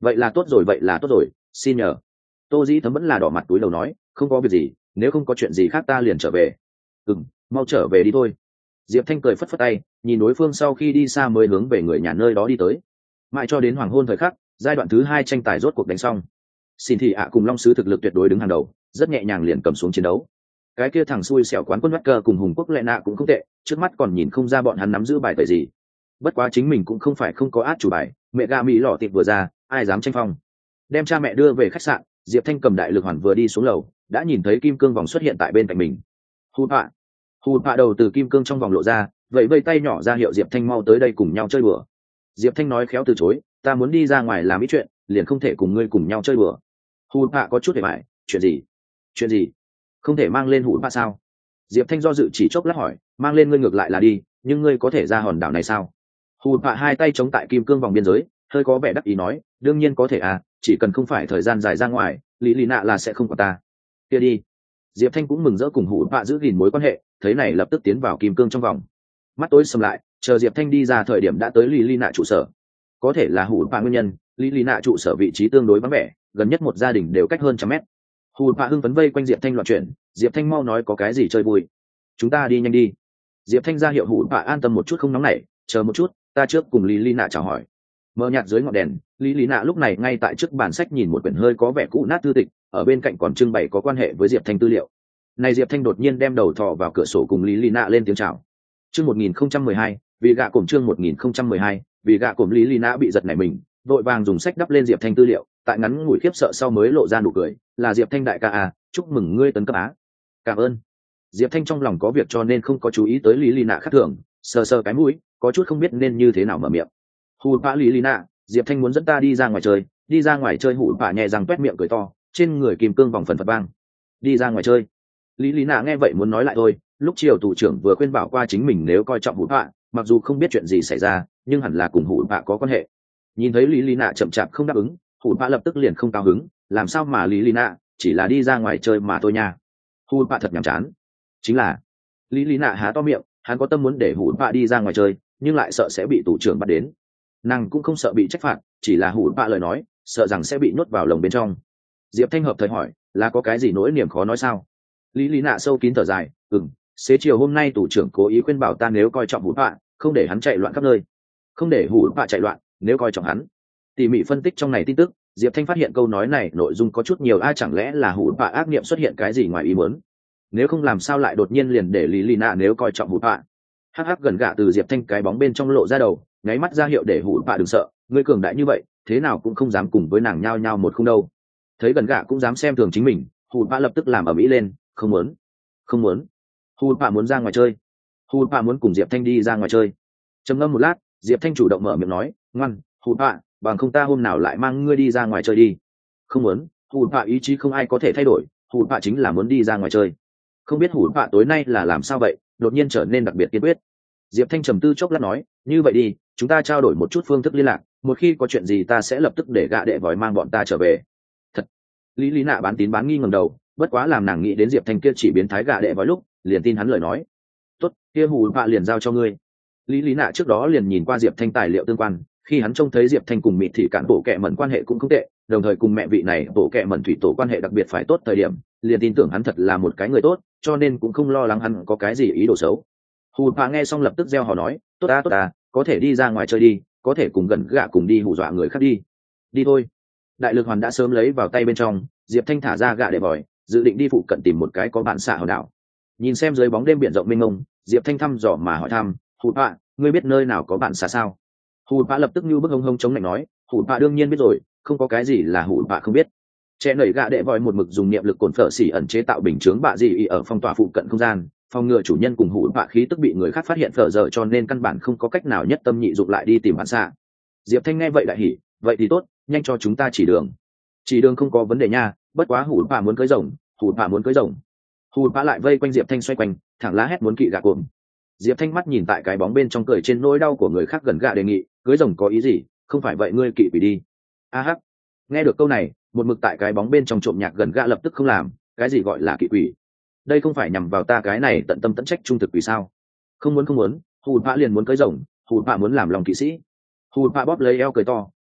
vậy là tốt rồi vậy là tốt rồi, xin nhờ. Tô Dĩ Thấm vẫn là đỏ mặt túi đầu nói, không có việc gì, nếu không có chuyện gì khác ta liền trở về. Ừm, mau trở về đi thôi. Diệp Thanh cười phất phất tay, nhìn đối phương sau khi đi xa mới hướng về người nhà nơi đó đi tới. Mãi cho đến hoàng hôn thời khắc, giai đoạn thứ hai tranh tài rốt cuộc đánh xong. Xin thị ạ cùng Long sứ thực lực tuyệt đối đứng hàng đầu, rất nhẹ nhàng liền cầm xuống chiến đấu. Cái kia thằng xui xẻo quán quân Wacker cùng Hùng Quốc Lệ Nạ cũng không tệ, trước mắt còn nhìn không ra bọn hắn nắm giữ bài tẩy gì. Bất quá chính mình cũng không phải không có át chủ bài, mẹ gà mỹ lọ tiệp vừa ra, ai dám tranh phong. Đem cha mẹ đưa về khách sạn, Diệp Thanh cầm đại lực hoàn vừa đi xuống lầu, đã nhìn thấy kim cương vòng xuất hiện tại bên cạnh mình. Hù bạ, hù bạ đầu từ kim cương trong vòng lộ ra, vậy vây tay nhỏ ra hiệu Diệp Thanh mau tới đây cùng nhau chơi bừa. Diệp Thanh nói khéo từ chối, ta muốn đi ra ngoài làm ít chuyện, liền không thể cùng ngươi cùng nhau chơi bừa. Hù bạ có chút để bại, chuyện gì? Chuyện gì? Không thể mang lên hù bạ sao? Diệp Thanh do dự chỉ chốc lát hỏi, mang lên ngươi ngược lại là đi, nhưng ngươi có thể ra hòn đảo này sao? Hù bạ hai tay chống tại kim cương vòng biên giới, hơi có vẻ đắc ý nói, đương nhiên có thể à, chỉ cần không phải thời gian dài ra ngoài, lý lý nạ là sẽ không có ta. Kia đi. Diệp Thanh cũng mừng rỡ cùng hù bạ giữ gìn mối quan hệ, thấy này lập tức tiến vào kim cương trong vòng. Mắt tối sầm lại, chờ Diệp Thanh đi ra thời điểm đã tới lý lý nạ trụ sở. Có thể là hù bạ nguyên nhân, lý lý nạ trụ sở vị trí tương đối vắng vẻ, gần nhất một gia đình đều cách hơn trăm mét. Hù bạ hưng phấn vây quanh Diệp Thanh loạn chuyển, Diệp Thanh mau nói có cái gì chơi vui. Chúng ta đi nhanh đi. Diệp Thanh ra hiệu hù bạ an tâm một chút không nóng nảy, chờ một chút, ta trước cùng lý lý nạ chào hỏi. Mờ nhạt dưới ngọn đèn, lý lý nạ lúc này ngay tại trước bàn sách nhìn một quyển hơi có vẻ cũ nát thư tịch, ở bên cạnh còn trưng bày có quan hệ với Diệp Thanh tư liệu. Này Diệp Thanh đột nhiên đem đầu thò vào cửa sổ cùng lý lý nạ lên tiếng chào. Chương một nghìn không trăm mười hai, vì gạ cổm chương một nghìn không trăm mười hai, vì gạ cổm lý lý nạ bị giật nảy mình, vội vàng dùng sách đắp lên Diệp Thanh tư liệu, tại ngắn ngủi khiếp sợ sau mới lộ ra nụ cười, là Diệp Thanh đại ca à, chúc mừng ngươi tấn cấp á. Cảm ơn. Diệp Thanh trong lòng có việc cho nên không có chú ý tới lý lý nạ khác thường, sờ sờ cái mũi, có chút không biết nên như thế nào mở miệng. Hù bạ lý lý nạ, Diệp Thanh muốn dẫn ta đi ra ngoài chơi, đi ra ngoài chơi. Hù bạ nhẹ răng toét miệng cười to, trên người kim cương vòng phần phật vang. Đi ra ngoài chơi. Lý lý nạ nghe vậy muốn nói lại thôi, lúc chiều tù trưởng vừa khuyên bảo qua chính mình nếu coi trọng hù bạ, mặc dù không biết chuyện gì xảy ra, nhưng hẳn là cùng hù bạ có quan hệ. Nhìn thấy lý lý nạ chậm chạp không đáp ứng, hù bạ lập tức liền không cao hứng, làm sao mà lý lý nạ chỉ là đi ra ngoài chơi mà thôi nha. Hù bạ thật nhàm chán. Chính là lý lý nạ há to miệng, hắn có tâm muốn để hù bạ đi ra ngoài chơi, nhưng lại sợ sẽ bị tù trưởng bắt đến. Nàng cũng không sợ bị trách phạt, chỉ là hù bạ lời nói, sợ rằng sẽ bị nhốt vào lồng bên trong. Diệp Thanh hợp thời hỏi, là có cái gì nỗi niềm khó nói sao? Lý lý nạ sâu kín thở dài, ừm, xế chiều hôm nay tù trưởng cố ý khuyên bảo ta nếu coi trọng hù bạ, không để hắn chạy loạn khắp nơi, không để hù bạ chạy loạn, nếu coi trọng hắn. Tỉ mỉ phân tích trong này tin tức, Diệp Thanh phát hiện câu nói này nội dung có chút nhiều, a chẳng lẽ là hù bạ ác niệm xuất hiện cái gì ngoài ý muốn? Nếu không làm sao lại đột nhiên liền để lý lý nạ nếu coi trọng hù bạ? Hắc hắc gần gạ từ Diệp Thanh cái bóng bên trong lộ ra đầu, nháy mắt ra hiệu để hù bạ đừng sợ, ngươi cường đại như vậy, thế nào cũng không dám cùng với nàng nhao nhao một không đâu. Thấy gần gạ cũng dám xem thường chính mình, hù bạ lập tức làm ầm ĩ lên, không muốn, không muốn. Hù bạ muốn ra ngoài chơi. Hù bạ muốn cùng Diệp Thanh đi ra ngoài chơi. Trầm ngâm một lát, Diệp Thanh chủ động mở miệng nói, ngoan, hù bạ, bằng không ta hôm nào lại mang ngươi đi ra ngoài chơi đi. Không muốn. Hù bạ ý chí không ai có thể thay đổi, hù bạ chính là muốn đi ra ngoài chơi. Không biết hù bạ tối nay là làm sao vậy, đột nhiên trở nên đặc biệt kiên quyết. Diệp Thanh trầm tư chốc lát nói, như vậy đi, chúng ta trao đổi một chút phương thức liên lạc, một khi có chuyện gì ta sẽ lập tức để gạ đệ vòi mang bọn ta trở về. Thật. Lý lý nạ bán tín bán nghi ngẩng đầu, bất quá làm nàng nghĩ đến Diệp Thanh kia chỉ biến thái gạ đệ vòi lúc, liền tin hắn lời nói. Tốt, kia hù bạ liền giao cho ngươi. Lý lý nạ trước đó liền nhìn qua Diệp Thanh tài liệu tương quan, khi hắn trông thấy Diệp Thanh cùng Mị Thị Cản bộ kệ mẩn quan hệ cũng không tệ, đồng thời cùng mẹ vị này bộ kệ mẩn thủy tổ quan hệ đặc biệt phải tốt thời điểm, liền tin tưởng hắn thật là một cái người tốt, cho nên cũng không lo lắng hắn có cái gì ý đồ xấu. Hù bạ nghe xong lập tức reo hò nói, tốt ta tốt ta, có thể đi ra ngoài chơi đi, có thể cùng gần gạ cùng đi hù dọa người khác đi. Đi thôi. Đại lực hoàn đã sớm lấy vào tay bên trong, Diệp Thanh thả ra gạ để vòi, dự định đi phụ cận tìm một cái có bạn xạ hòn đảo. Nhìn xem dưới bóng đêm biển rộng mênh mông, Diệp Thanh thăm dò mà hỏi thăm, hù bạ, ngươi biết nơi nào có bạn xạ sao? Hù bạ lập tức như bức hông hông chống lạnh nói, hù bạ đương nhiên biết rồi, không có cái gì là hù bạ không biết. Trẻ nảy gạ đệ vòi một mực dùng niệm lực cồn phở xỉ ẩn chế tạo bình chướng bạ gì ở phong tỏa phụ cận không gian, phòng ngừa chủ nhân cùng hủ bạ khí tức bị người khác phát hiện phở giờ, cho nên căn bản không có cách nào nhất tâm nhị dụng lại đi tìm bạn xạ. Diệp Thanh nghe vậy đại hỉ, vậy thì tốt, nhanh cho chúng ta chỉ đường. Chỉ đường không có vấn đề nha, bất quá hủ bạ muốn cưới rồng, hủ bạ muốn cưới rồng. Hủ bạ lại vây quanh Diệp Thanh xoay quanh, thẳng lá hét muốn kỵ gạ cuồng. Diệp Thanh mắt nhìn tại cái bóng bên trong cười trên nỗi đau của người khác gần gạ đề nghị, cưới rồng có ý gì, không phải vậy ngươi kỵ quỷ đi. A hắc. Nghe được câu này, một mực tại cái bóng bên trong trộm nhạc gần gạ lập tức không làm, cái gì gọi là kỵ quỷ? Đây không phải nhằm vào ta cái này tận tâm tận trách trung thực vì sao? Không muốn không muốn, hù bạ liền muốn cưới rồng, hù bạ muốn làm lòng kỵ sĩ. Hù bạ bóp lấy eo cười to,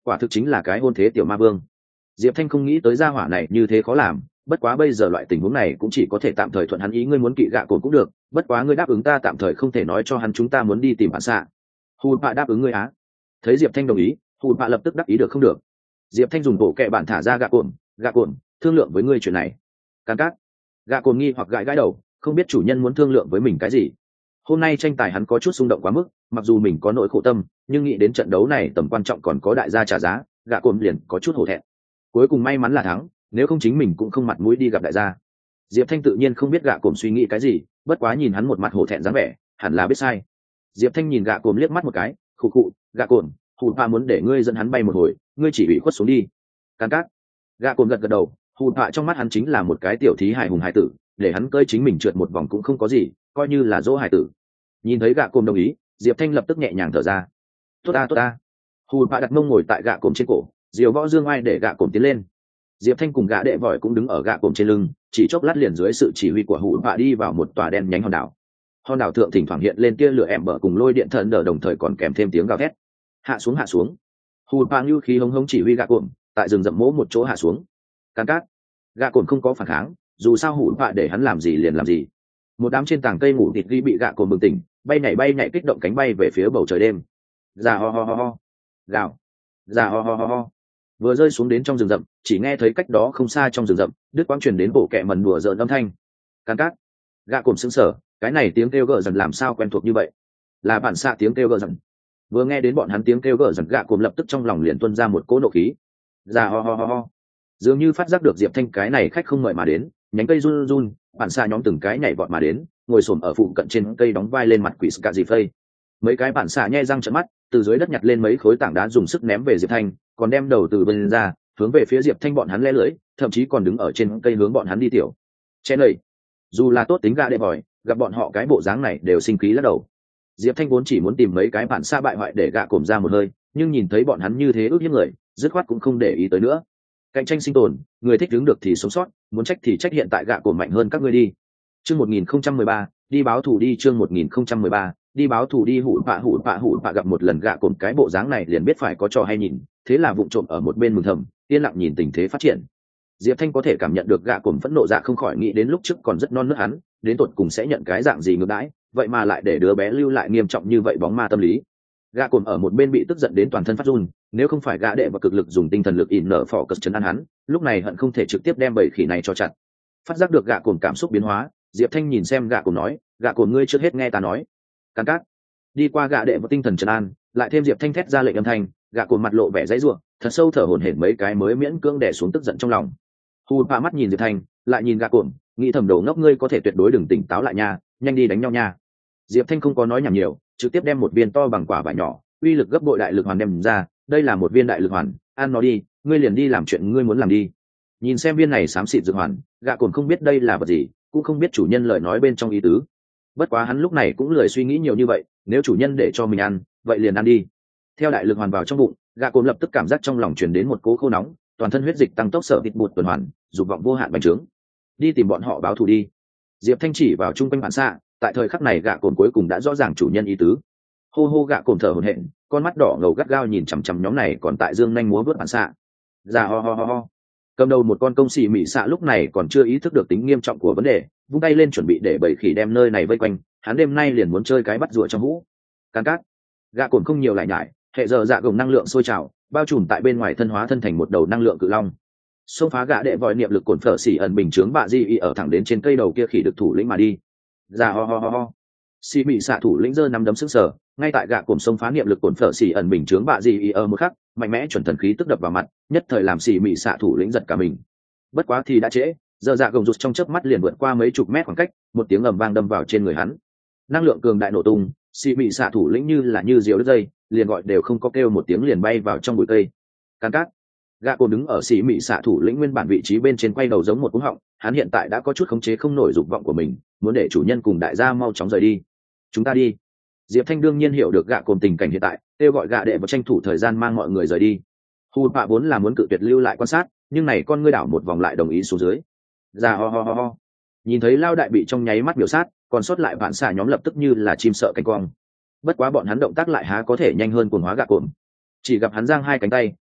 quả thực chính là cái hôn thế tiểu ma vương. Diệp Thanh không nghĩ tới gia hỏa này như thế khó làm, bất quá bây giờ loại tình huống này cũng chỉ có thể tạm thời thuận hắn ý, ngươi muốn kỵ gạ cồn cũng được, bất quá ngươi đáp ứng ta tạm thời không thể nói cho hắn chúng ta muốn đi tìm bản xạ. Hùn Pạ đáp ứng ngươi á. Thấy Diệp Thanh đồng ý, Hùn Pạ lập tức đáp ý được không được. Diệp Thanh dùng bộ kệ bản thả ra gạ cồn, gạ cồn, thương lượng với ngươi chuyện này. Càn cát. Gạ cồn nghi hoặc gãi gãi đầu, không biết chủ nhân muốn thương lượng với mình cái gì. Hôm nay tranh tài hắn có chút xung động quá mức, mặc dù mình có nỗi khổ tâm, nhưng nghĩ đến trận đấu này tầm quan trọng còn có đại gia trả giá, gạ cồn liền có chút hổ thẹn. Cuối cùng may mắn là thắng, nếu không chính mình cũng không mặt mũi đi gặp đại gia. Diệp Thanh tự nhiên không biết gạ cồn suy nghĩ cái gì, bất quá nhìn hắn một mặt hổ thẹn dáng vẻ, hẳn là biết sai. Diệp Thanh nhìn gạ cồn liếc mắt một cái, khụ khụ, gạ cồn, Hùn Pạ muốn để ngươi dẫn hắn bay một hồi, ngươi chỉ bị khuất xuống đi. Càn cát. Gạ cồn gật gật đầu, Hùn Pạ trong mắt hắn chính là một cái tiểu thí hài hùng hải tử, để hắn cơi chính mình trượt một vòng cũng không có gì, coi như là dỗ hải tử. Nhìn thấy gạ cồn đồng ý, Diệp Thanh lập tức nhẹ nhàng thở ra. Tốt ta tốt ta. Hùn Pạ đặt mông ngồi tại gạ cồn trên cổ, diều võ dương ai để gạ cồn tiến lên. Diệp Thanh cùng gã đệ vòi cũng đứng ở gạ cồn trên lưng, chỉ chốc lát liền dưới sự chỉ huy của Hùn Pạ đi vào một tòa đen nhánh hòn đảo. Hòn đảo thượng thỉnh thoảng hiện lên tia lửa ẻm bờ cùng lôi điện thần đờ, đồng thời còn kèm thêm tiếng gào thét. Hạ xuống hạ xuống. Hùn Pạ như khí hống hống chỉ huy gạ cồn, tại rừng rậm mỗ một chỗ hạ xuống. Càn cát. Gạ cồn không có phản kháng, dù sao Hùn Pạ để hắn làm gì liền làm gì. Một đám trên tảng cây ngủ thịt ghi bị gạ cồn bừng tỉnh, bay nhảy bay nhảy kích động cánh bay về phía bầu trời đêm. Già ho ho ho ho. Gào. Già ho ho ho ho. Vừa rơi xuống đến trong rừng rậm, chỉ nghe thấy cách đó không xa trong rừng rậm, đứt quãng truyền đến bộ kẹ mần đùa giỡn âm thanh. Càn cát. Gạ cồn sững sờ, cái này tiếng kêu gở dần làm sao quen thuộc như vậy? Là bản xạ tiếng kêu gở dần. Vừa nghe đến bọn hắn tiếng kêu gở dần, gạ cồn lập tức trong lòng liền tuôn ra một cỗ nộ khí. Già ho ho ho ho. Dường như phát giác được Diệp Thanh cái này khách không mời mà đến, nhánh cây run run, bản xạ nhóm từng cái nhảy vọt mà đến, ngồi xổm ở phụ cận trên cây đóng vai lên mặt quỷ cả gì phây. Mấy cái bản xạ nhe răng trợn mắt, từ dưới đất nhặt lên mấy khối tảng đá dùng sức ném về Diệp Thanh, còn đem đầu từ bên ra, hướng về phía Diệp Thanh bọn hắn lẽ lưỡi, thậm chí còn đứng ở trên cây hướng bọn hắn đi tiểu. Chen lầy. Dù là tốt tính gạ đệ vòi, gặp bọn họ cái bộ dáng này đều sinh khí lắc đầu. Diệp Thanh vốn chỉ muốn tìm mấy cái bản xạ bại hoại để gạ cồm ra một hơi, nhưng nhìn thấy bọn hắn như thế ước hiếp người, dứt khoát cũng không để ý tới nữa. Cạnh tranh sinh tồn, người thích đứng được thì sống sót, muốn trách thì trách hiện tại gạ cồm mạnh hơn các ngươi đi. Chương một nghìn không trăm mười ba, đi báo thù đi. Chương một nghìn không trăm mười ba, đi báo thù đi. Hụt Pạ hụt Pạ hụt Pạ gặp một lần gạ cồm cái bộ dáng này liền biết phải có trò hay nhìn, thế là vụng trộm ở một bên mừng thầm, yên lặng nhìn tình thế phát triển. Diệp Thanh có thể cảm nhận được gạ cồm phẫn nộ, dạ không khỏi nghĩ đến lúc trước còn rất non nớt hắn, đến tột cùng sẽ nhận cái dạng gì ngược đãi, vậy mà lại để đứa bé lưu lại nghiêm trọng như vậy bóng ma tâm lý. Gạ cồm ở một bên bị tức giận đến toàn thân phát run, nếu không phải gã đệ và cực lực dùng tinh thần lực ỉn nở phỏ cất chấn an hắn, lúc này hận không thể trực tiếp đem bầy khỉ này cho chặt. Phát giác được gạ cồm cảm xúc biến hóa, Diệp Thanh nhìn xem gạ cồm nói, gạ cồm ngươi trước hết nghe ta nói. Càn cát. Đi qua gạ đệ và tinh thần trấn an, lại thêm Diệp Thanh thét ra lệnh âm thanh, gạ cồm mặt lộ vẻ dãy rủa, thật sâu thở hổn hển mấy cái mới miễn cưỡng đè xuống tức giận trong lòng. Hùn Pạ mắt nhìn Diệp Thanh, lại nhìn gạ cồm, nghĩ thầm đầu ngốc ngươi có thể tuyệt đối đừng tỉnh táo lại nha, nhanh đi đánh nhau nha. Diệp Thanh không có nói nhảm nhiều, trực tiếp đem một viên to bằng quả vải nhỏ, uy lực gấp bội đại lực hoàn đem ra, đây là một viên đại lực hoàn, ăn nó đi, ngươi liền đi làm chuyện ngươi muốn làm đi. Nhìn xem viên này xám xịt dược hoàn, gạ cồn không biết đây là vật gì, cũng không biết chủ nhân lời nói bên trong ý tứ. Bất quá hắn lúc này cũng lười suy nghĩ nhiều như vậy, nếu chủ nhân để cho mình ăn, vậy liền ăn đi. Theo đại lực hoàn vào trong bụng, gạ cồn lập tức cảm giác trong lòng truyền đến một cỗ khô nóng, toàn thân huyết dịch tăng tốc, sợ thịt bụt tuần hoàn, dục vọng vô hạn bành trướng. Đi tìm bọn họ báo thù đi. Diệp Thanh chỉ vào trung quanh bản xạ, tại thời khắc này gạ cồn cuối cùng đã rõ ràng chủ nhân ý tứ. Hô hô, gạ cồn thở hổn hển, con mắt đỏ ngầu gắt gao nhìn chằm chằm nhóm này còn tại dương nhanh múa vớt bản xạ. Già ho ho ho ho. Cầm đầu một con công xì mị xạ lúc này còn chưa ý thức được tính nghiêm trọng của vấn đề, vung tay lên chuẩn bị để bầy khỉ đem nơi này vây quanh, hắn đêm nay liền muốn chơi cái bắt rùa trong hũ. Càn cát. Gạ cồn không nhiều lại nhải, hệ giờ dạ gồng năng lượng sôi trào, bao trùm tại bên ngoài thân hóa thân thành một đầu năng lượng cự long. Xông phá gã đệ vòi niệm lực cồn phở xỉ ẩn bình chướng bạ di y ở thẳng đến trên cây đầu kia khỉ được thủ lĩnh mà đi. Già ho ho ho ho. Xì mị xạ thủ lĩnh giơ nắm đấm sức sở, ngay tại gạ cồn xông phá niệm lực cồn phở xỉ ẩn bình chướng bạ di y ở một khắc, mạnh mẽ chuẩn thần khí tức đập vào mặt, nhất thời làm xì mị xạ thủ lĩnh giật cả mình. Bất quá thì đã trễ, giờ dạ gồng rụt trong chớp mắt liền vượt qua mấy chục mét khoảng cách, một tiếng ầm vang đâm vào trên người hắn. Năng lượng cường đại nổ tung, xì mị xạ thủ lĩnh như là như diều đứt dây, liền gọi đều không có kêu một tiếng liền bay vào trong bụi cây. Càn cát. Gạ cồn đứng ở xì mị xạ thủ lĩnh nguyên bản vị trí bên trên, quay đầu giống một cú họng, hắn hiện tại đã có chút khống chế không nổi dục vọng của mình, muốn để chủ nhân cùng đại gia mau chóng rời đi. Chúng ta đi. Diệp Thanh đương nhiên hiểu được gạ cồn tình cảnh hiện tại, kêu gọi gạ đệ và tranh thủ thời gian mang mọi người rời đi. Hùn Pạ vốn là muốn cự tuyệt lưu lại quan sát, nhưng này con ngươi đảo một vòng lại đồng ý xuống dưới. Ra ho ho ho ho. Nhìn thấy lao đại bị trong nháy mắt biểu sát, còn sót lại vạn xạ nhóm lập tức như là chim sợ cánh quang. Bất quá bọn hắn động tác lại há có thể nhanh hơn cuồng hóa gạ cồn. Chỉ gặp hắn giang hai cánh tay,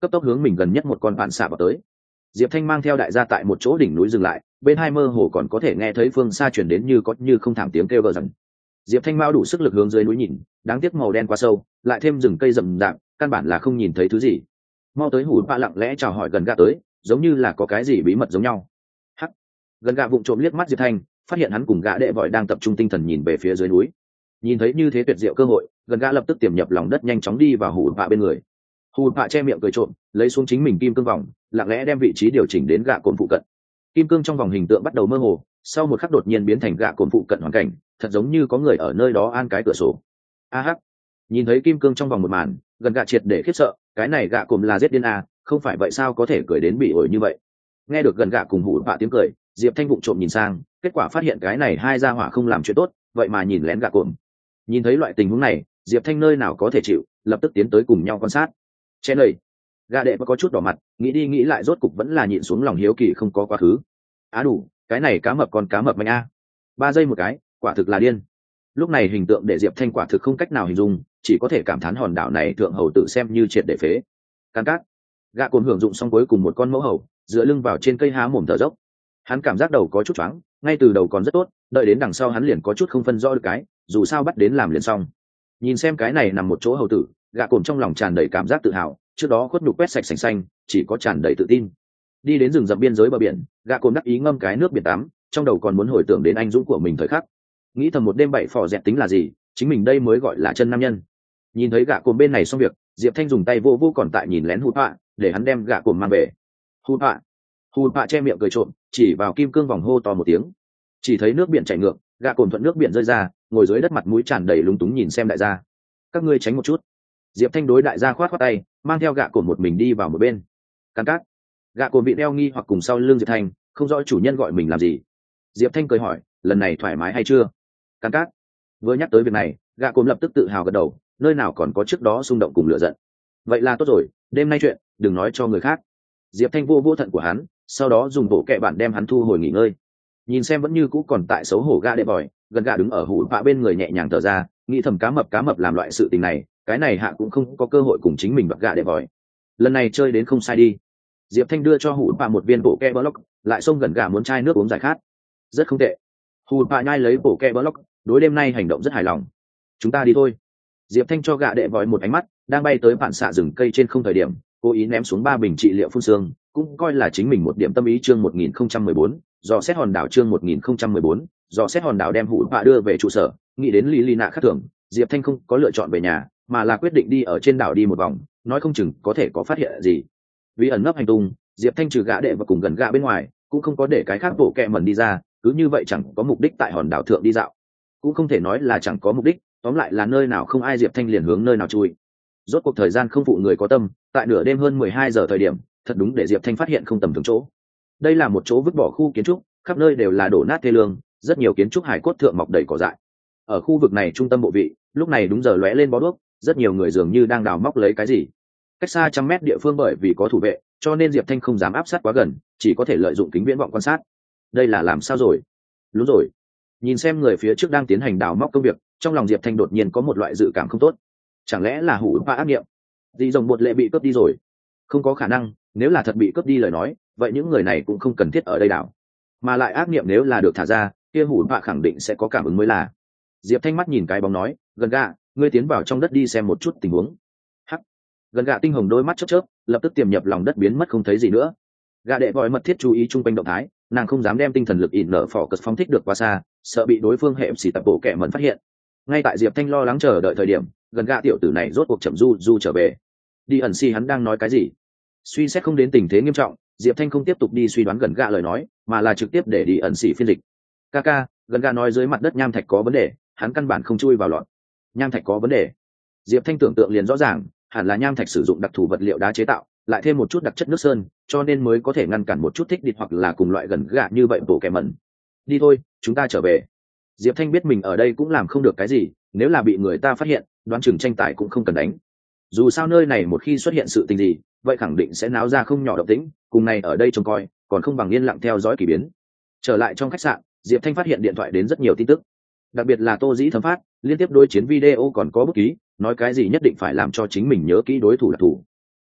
cấp tốc hướng mình gần nhất một con bạn xạ vào tới. Diệp Thanh mang theo đại gia tại một chỗ đỉnh núi dừng lại, bên hai mơ hồ còn có thể nghe thấy phương xa truyền đến như có như không thảm tiếng kêu gào rằng. Diệp Thanh mao đủ sức lực hướng dưới núi nhìn, đáng tiếc màu đen quá sâu, lại thêm rừng cây rậm rạp, căn bản là không nhìn thấy thứ gì. Mau tới hủ bạ lặng lẽ chào hỏi gần gạ tới, giống như là có cái gì bí mật giống nhau. Hắc. Gần gạ vụng trộm liếc mắt Diệp Thanh, phát hiện hắn cùng gã đệ vội đang tập trung tinh thần nhìn về phía dưới núi. Nhìn thấy như thế tuyệt diệu cơ hội, gần gã lập tức tiềm nhập lòng đất nhanh chóng đi vào hủ bạ bên người. Hủ bạ che miệng cười trộm, lấy xuống chính mình kim cương vòng, lặng lẽ đem vị trí điều chỉnh đến gạ cồn phụ cận. Kim cương trong vòng hình tượng bắt đầu mơ hồ, sau một khắc đột nhiên biến thành gạ cồn phụ cận hoàn cảnh, thật giống như có người ở nơi đó an cái cửa sổ. A hắc. Nhìn thấy kim cương trong vòng một màn, gần gạ triệt để khiếp sợ, cái này gạ cồn là giết điên a, không phải vậy sao có thể cười đến bị ổi như vậy. Nghe được gần gạ cùng hủ bạ tiếng cười, Diệp Thanh vụng trộm nhìn sang, kết quả phát hiện cái này hai gia hỏa không làm chuyện tốt, vậy mà nhìn lén gạ cồn. Nhìn thấy loại tình huống này, Diệp Thanh nơi nào có thể chịu, lập tức tiến tới cùng nhau quan sát. Chen ơi, gạ đệ có chút đỏ mặt, nghĩ đi nghĩ lại rốt cục vẫn là nhịn xuống lòng hiếu kỳ không có quá khứ. Á đủ, cái này cá mập con cá mập manh a. Ba giây một cái, quả thực là điên. Lúc này hình tượng để Diệp Thanh quả thực không cách nào hình dung, chỉ có thể cảm thán hòn đảo này thượng hầu tự xem như triệt để phế. Can cát. Gạ cồn hưởng dụng xong cuối cùng một con mẫu hầu, dựa lưng vào trên cây há mồm thở dốc. Hắn cảm giác đầu có chút choáng, ngay từ đầu còn rất tốt, đợi đến đằng sau hắn liền có chút không phân rõ được cái, dù sao bắt đến làm liền xong. Nhìn xem cái này nằm một chỗ hầu tử, gạ cồn trong lòng tràn đầy cảm giác tự hào, trước đó khuất nhục quét sạch sành xanh, chỉ có tràn đầy tự tin. Đi đến rừng rậm biên giới bờ biển, gạ cồn đắc ý ngâm cái nước biển tắm, trong đầu còn muốn hồi tưởng đến anh dũng của mình thời khắc. Nghĩ thầm một đêm bảy phò dẹt tính là gì, chính mình đây mới gọi là chân nam nhân. Nhìn thấy gạ cồn bên này xong việc, Diệp Thanh dùng tay vô vô còn tại nhìn lén hụt họa, để hắn đem gạ cồn mang về. Hụt họa. Hụt họa che miệng cười trộm, chỉ vào kim cương vòng hô to một tiếng. Chỉ thấy nước biển chảy ngược, gạ cồn thuận nước biển rơi ra, ngồi dưới đất mặt mũi tràn đầy lúng túng nhìn xem đại gia. Các ngươi tránh một chút. Diệp Thanh đối đại gia khoát khoát tay, mang theo gạ cồn một mình đi vào một bên. Cắn cát. Gạ cồn bị đeo nghi hoặc cùng sau lưng Diệp Thanh, không rõ chủ nhân gọi mình làm gì. Diệp Thanh cười hỏi, lần này thoải mái hay chưa? Cắn cát. Vừa nhắc tới việc này, gạ cồn lập tức tự hào gật đầu, nơi nào còn có trước đó xung động cùng lửa giận. Vậy là tốt rồi, đêm nay chuyện đừng nói cho người khác. Diệp Thanh vô vô thận của hắn, sau đó dùng bộ kệ bản đem hắn thu hồi nghỉ ngơi. Nhìn xem vẫn như cũ còn tại xấu hổ gạ đệ bòi, gần gạ đứng ở hủ vạ bên người nhẹ nhàng thở ra, nghĩ thầm cá mập cá mập làm loại sự tình này, cái này hạ cũng không có cơ hội cùng chính mình bật gạ đệ bòi. Lần này chơi đến không sai đi. Diệp Thanh đưa cho hủ vạ một viên bộ kẹ block, lại xông gần gạ muốn chai nước uống giải khát. Rất không tệ. Hủ vạ nhai lấy bộ kẹ block, đối đêm nay hành động rất hài lòng. Chúng ta đi thôi. Diệp Thanh cho gạ đệ vòi một ánh mắt, đang bay tới bạn xạ rừng cây trên không thời điểm, cố ý ném xuống ba bình trị liệu phun xương, cũng coi là chính mình một điểm tâm ý. Chương một nghìn không trăm mười bốn, dò xét hòn đảo. Chương một nghìn không trăm mười bốn, dò xét hòn đảo đem hủ vạ đưa về trụ sở. Nghĩ đến lý lý nạ khác thường, Diệp Thanh không có lựa chọn về nhà, mà là quyết định đi ở trên đảo đi một vòng, nói không chừng có thể có phát hiện gì. Vì ẩn nấp hành tung, Diệp Thanh trừ gã đệ và cùng gần gã bên ngoài, cũng không có để cái khác bộ kẹ mẩn đi ra, cứ như vậy chẳng có mục đích tại hòn đảo thượng đi dạo. Cũng không thể nói là chẳng có mục đích, tóm lại là nơi nào không ai Diệp Thanh liền hướng nơi nào chui. Rốt cuộc thời gian không phụ người có tâm, tại nửa đêm hơn mười hai giờ thời điểm, thật đúng để Diệp Thanh phát hiện không tầm thường chỗ. Đây là một chỗ vứt bỏ khu kiến trúc, khắp nơi đều là đổ nát thê lương, rất nhiều kiến trúc hải cốt thượng mọc đầy cỏ dại. Ở khu vực này trung tâm bộ vị, lúc này đúng giờ lóe lên bó đuốc, rất nhiều người dường như đang đào móc lấy cái gì. Cách xa trăm mét địa phương bởi vì có thủ vệ, cho nên Diệp Thanh không dám áp sát quá gần, chỉ có thể lợi dụng kính viễn vọng quan sát. Đây là làm sao rồi? Đúng rồi. Nhìn xem người phía trước đang tiến hành đào móc công việc, trong lòng Diệp Thanh đột nhiên có một loại dự cảm không tốt. Chẳng lẽ là hủ và ác nghiệm? Dì rồng bột lệ bị cướp đi rồi? Không có khả năng, nếu là thật bị cướp đi lời nói, vậy những người này cũng không cần thiết ở đây đảo. Mà lại ác nghiệm nếu là được thả ra, kia hủ và khẳng định sẽ có cảm ứng mới là. Diệp Thanh mắt nhìn cái bóng nói, gần gạ, ngươi tiến vào trong đất đi xem một chút tình huống. Hắc. Gần gạ tinh hồng đôi mắt chớp chớp, lập tức tiềm nhập lòng đất biến mất không thấy gì nữa. Gạ đệ vội mật thiết chú ý chung quanh động thái, nàng không dám đem tinh thần lực ỉn nở phỏ cất phóng thích được quá xa, sợ bị đối phương hệ xỉ tập bộ kẻ mẩn phát hiện. Ngay tại Diệp Thanh lo lắng chờ đợi thời điểm, gần gạ tiểu tử này rốt cuộc chậm du du trở về. Đi ẩn si hắn đang nói cái gì? Suy xét không đến tình thế nghiêm trọng, Diệp Thanh không tiếp tục đi suy đoán gần gạ lời nói, mà là trực tiếp để đi ẩn si phiên dịch. Kaka, gần gạ nói dưới mặt đất nham thạch có vấn đề, hắn căn bản không chui vào lọt. Nham thạch có vấn đề. Diệp Thanh tưởng tượng liền rõ ràng, hẳn là nham thạch sử dụng đặc thù vật liệu đá chế tạo, lại thêm một chút đặc chất nước sơn, cho nên mới có thể ngăn cản một chút thích địch hoặc là cùng loại gần gạ như vậy bộ kẻ mẩn. Đi thôi, chúng ta trở về. Diệp Thanh biết mình ở đây cũng làm không được cái gì, nếu là bị người ta phát hiện, đoán chừng tranh tài cũng không cần đánh. Dù sao nơi này một khi xuất hiện sự tình gì, vậy khẳng định sẽ náo ra không nhỏ động tĩnh, cùng này ở đây trông coi, còn không bằng yên lặng theo dõi kỳ biến. Trở lại trong khách sạn, Diệp Thanh phát hiện điện thoại đến rất nhiều tin tức, đặc biệt là Tô Dĩ Thấm phát liên tiếp đối chiến video còn có bút ký, nói cái gì nhất định phải làm cho chính mình nhớ kỹ đối thủ là thủ.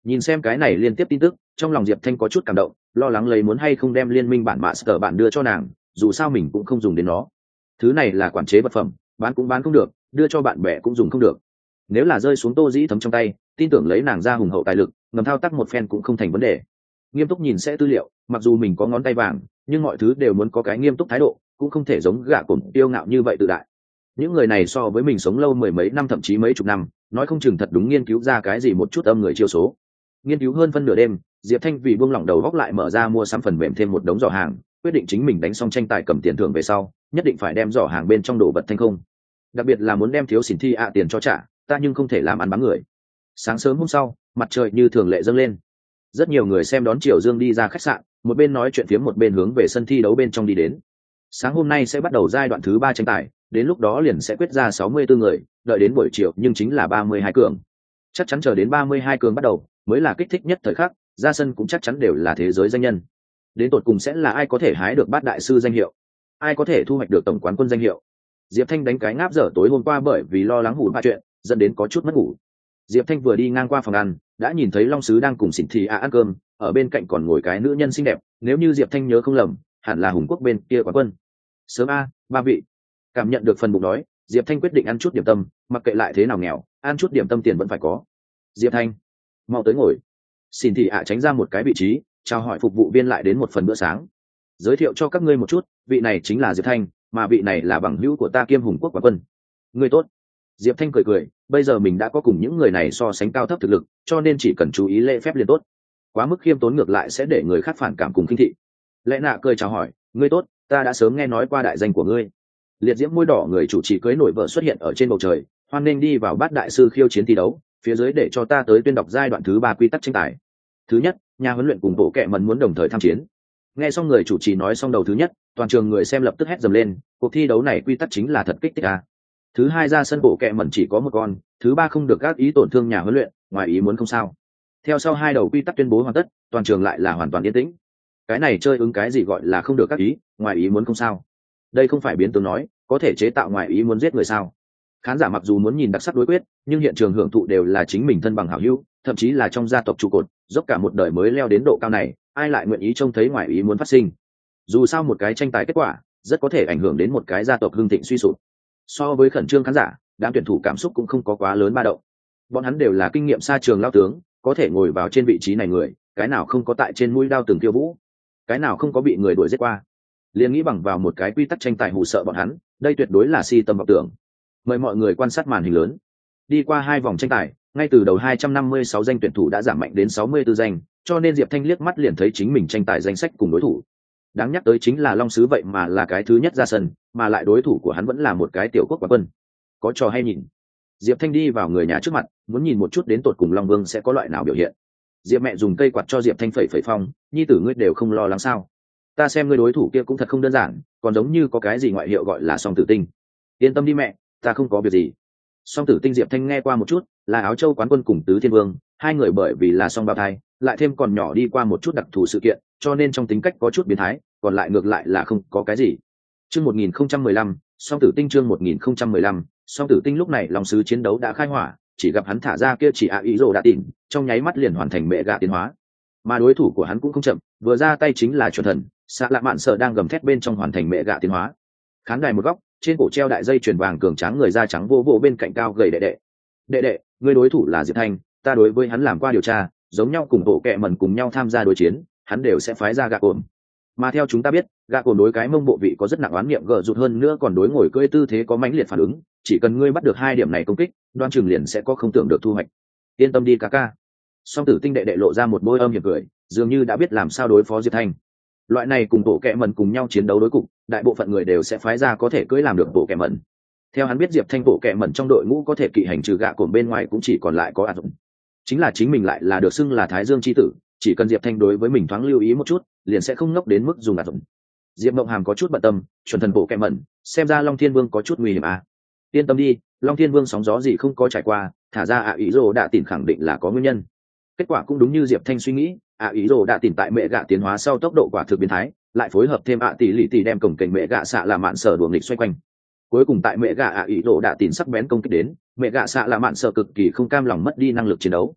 Nhìn xem cái này liên tiếp tin tức, trong lòng Diệp Thanh có chút cảm động, lo lắng lấy muốn hay không đem liên minh bản master bản đưa cho nàng, dù sao mình cũng không dùng đến nó. Thứ này là quản chế vật phẩm, bán cũng bán không được, đưa cho bạn bè cũng dùng không được. Nếu là rơi xuống Tô Dĩ Thấm trong tay, tin tưởng lấy nàng ra hùng hậu tài lực, ngầm thao tác một phen cũng không thành vấn đề. Nghiêm túc nhìn sẽ tư liệu, mặc dù mình có ngón tay vàng, nhưng mọi thứ đều muốn có cái nghiêm túc thái độ, cũng không thể giống gã cổn tiêu ngạo như vậy tự đại. Những người này so với mình sống lâu mười mấy năm thậm chí mấy chục năm, nói không chừng thật đúng nghiên cứu ra cái gì một chút âm người chiêu số. Nghiên cứu hơn phân nửa đêm, Diệp Thanh vì buông lỏng đầu góc lại mở ra mua sắm phần mềm thêm một đống giỏ hàng, quyết định chính mình đánh xong tranh tài cầm tiền thưởng về sau, nhất định phải đem giỏ hàng bên trong đồ vật thành không. Đặc biệt là muốn đem thiếu xỉn thi ạ tiền cho trả, ta nhưng không thể làm ăn bám người. Sáng sớm hôm sau, mặt trời như thường lệ dâng lên. Rất nhiều người xem đón Triều Dương đi ra khách sạn, một bên nói chuyện phiếm một bên hướng về sân thi đấu bên trong đi đến. Sáng hôm nay sẽ bắt đầu giai đoạn thứ ba tranh tài, đến lúc đó liền sẽ quyết ra sáu mươi tư người, đợi đến buổi chiều nhưng chính là ba mươi hai cường. Chắc chắn chờ đến ba mươi hai cường bắt đầu, mới là kích thích nhất thời khắc, ra sân cũng chắc chắn đều là thế giới danh nhân. Đến tột cùng sẽ là ai có thể hái được bát đại sư danh hiệu, ai có thể thu hoạch được tổng quán quân danh hiệu. Diệp Thanh đánh cái ngáp dở tối hôm qua bởi vì lo lắng hụt ba chuyện, dẫn đến có chút mất ngủ. Diệp Thanh vừa đi ngang qua phòng ăn, đã nhìn thấy Long Sứ đang cùng xỉn thị ạ ăn cơm, ở bên cạnh còn ngồi cái nữ nhân xinh đẹp, nếu như Diệp Thanh nhớ không lầm, hẳn là Hùng Quốc bên kia quán quân. Sớm a, ba vị. Cảm nhận được phần bụng đói, Diệp Thanh quyết định ăn chút điểm tâm, mặc kệ lại thế nào nghèo, ăn chút điểm tâm tiền vẫn phải có. Diệp Thanh, mau tới ngồi. Xin thị ạ tránh ra một cái vị trí, chào hỏi phục vụ viên lại đến một phần bữa sáng. Giới thiệu cho các ngươi một chút, vị này chính là Diệp Thanh, mà vị này là bằng hữu của ta kiêm Hùng Quốc quán quân. Ngươi tốt. Diệp Thanh cười cười, bây giờ mình đã có cùng những người này so sánh cao thấp thực lực, cho nên chỉ cần chú ý lễ phép liền tốt. Quá mức khiêm tốn ngược lại sẽ để người khác phản cảm cùng khinh thị. Lẽ nạ cười chào hỏi, ngươi tốt, ta đã sớm nghe nói qua đại danh của ngươi. Liệt diễm môi đỏ người chủ trì cưới nổi vợ xuất hiện ở trên bầu trời, hoan nên đi vào bát đại sư khiêu chiến thi đấu, phía dưới để cho ta tới tuyên đọc giai đoạn thứ ba quy tắc tranh tài. Thứ nhất, nhà huấn luyện cùng bộ kệ mẩn muốn đồng thời tham chiến. Nghe xong người chủ trì nói xong đầu thứ nhất, toàn trường người xem lập tức hét dầm lên, cuộc thi đấu này quy tắc chính là thật kích thích à. Thứ hai, ra sân bộ kệ mẩn chỉ có một con, thứ ba, không được gác ý tổn thương nhà huấn luyện, ngoài ý muốn không sao. Theo sau hai đầu quy tắc tuyên bố hoàn tất, toàn trường lại là hoàn toàn yên tĩnh. Cái này chơi ứng cái gì gọi là không được gác ý, ngoài ý muốn không sao. Đây không phải biến tướng nói, có thể chế tạo ngoài ý muốn giết người sao? Khán giả mặc dù muốn nhìn đặc sắc đối quyết, nhưng hiện trường hưởng thụ đều là chính mình thân bằng hảo hữu, thậm chí là trong gia tộc trụ cột, dốc cả một đời mới leo đến độ cao này, ai lại nguyện ý trông thấy ngoài ý muốn phát sinh? Dù sao một cái tranh tài kết quả, rất có thể ảnh hưởng đến một cái gia tộc hưng thịnh suy sụp. So với khẩn trương khán giả, đám tuyển thủ cảm xúc cũng không có quá lớn ba động. Bọn hắn đều là kinh nghiệm xa trường lao tướng, có thể ngồi vào trên vị trí này người, cái nào không có tại trên mũi đao từng tiêu vũ, cái nào không có bị người đuổi giết qua. Liền nghĩ bằng vào một cái quy tắc tranh tài hù sợ bọn hắn, đây tuyệt đối là si tâm vọng tưởng. Mời mọi người quan sát màn hình lớn. Đi qua hai vòng tranh tài, ngay từ đầu hai trăm năm mươi sáu danh tuyển thủ đã giảm mạnh đến sáu mươi tư danh, cho nên Diệp Thanh liếc mắt liền thấy chính mình tranh tài danh sách cùng đối thủ. Đáng nhắc tới chính là Long Sứ vậy mà là cái thứ nhất ra sân, mà lại đối thủ của hắn vẫn là một cái tiểu quốc quán quân. Có trò hay nhìn. Diệp Thanh đi vào người nhà trước mặt, muốn nhìn một chút đến tột cùng Long Vương sẽ có loại nào biểu hiện. Diệp mẹ dùng cây quạt cho Diệp Thanh phẩy phẩy phong, nhi tử ngươi đều không lo lắng sao? Ta xem ngươi đối thủ kia cũng thật không đơn giản, còn giống như có cái gì ngoại hiệu gọi là song tử tinh. Yên tâm đi mẹ, ta không có việc gì. Song tử tinh Diệp Thanh nghe qua một chút, là Áo Châu quán quân cùng Tứ Thiên Vương, hai người bởi vì là song bào thai, lại thêm còn nhỏ đi qua một chút đặc thù sự kiện, cho nên trong tính cách có chút biến thái, còn lại ngược lại là không có cái gì. Chương một nghìn không trăm mười lăm, song tử tinh chương một nghìn không trăm mười lăm, song tử tinh lúc này Long Sứ chiến đấu đã khai hỏa, chỉ gặp hắn thả ra kia chỉ ạ ý rồ đã tỉnh, trong nháy mắt liền hoàn thành mẹ gạ tiến hóa. Mà đối thủ của hắn cũng không chậm, vừa ra tay chính là chuẩn thần, xạ lạ mạn sợ đang gầm thét bên trong hoàn thành mẹ gạ tiến hóa. Khán đài một góc, trên cổ treo đại dây chuyền vàng cường tráng người da trắng vô vô bên cạnh cao gầy đệ đệ. Đệ đệ, người đối thủ là Diệp Thanh, ta đối với hắn làm qua điều tra, giống nhau cùng bộ kệ mẩn cùng nhau tham gia đối chiến, hắn đều sẽ phái ra gạ cồn. Mà theo chúng ta biết, gạ cồn đối cái mông bộ vị có rất nặng oán niệm gờ rụt hơn nữa còn đối ngồi cưỡi tư thế có mãnh liệt phản ứng, chỉ cần ngươi bắt được hai điểm này công kích, đoan chừng liền sẽ có không tưởng được thu hoạch. Yên tâm đi ca ca. Song tử tinh đệ đệ lộ ra một bôi âm hiểm cười, dường như đã biết làm sao đối phó Diệp Thanh. Loại này cùng bộ kệ mẩn cùng nhau chiến đấu đối cục, đại bộ phận người đều sẽ phái ra có thể cưỡi làm được bộ kệ mẩn. Theo hắn biết Diệp Thanh bộ kệ mẩn trong đội ngũ có thể kỵ hành trừ gạ cồn bên ngoài cũng chỉ còn lại có ạt dụng. Chính là chính mình lại là được xưng là Thái Dương chi tử, chỉ cần Diệp Thanh đối với mình thoáng lưu ý một chút, liền sẽ không ngốc đến mức dùng ạt dụng. Diệp Mộng Hàm có chút bận tâm, chuẩn thần bộ kệ mẩn, xem ra Long Thiên Vương có chút nguy hiểm à. Yên tâm đi, Long Thiên Vương sóng gió gì không có trải qua, thả ra ạ ý rồ đã tìm khẳng định là có nguyên nhân. Kết quả cũng đúng như Diệp Thanh suy nghĩ, ạ ý rồ đã tìm tại mẹ gạ tiến hóa sau tốc độ quả thực biến thái, lại phối hợp thêm ạ tỷ lì tỷ đem cổng cảnh mẹ gạ xạ là mạn sở đuổi nghịch xoay quanh. Cuối cùng tại mẹ gạ ạ ý rồ đã tìm sắc bén công kích đến, mẹ gạ xạ là mạn sở cực kỳ không cam lòng mất đi năng lực chiến đấu.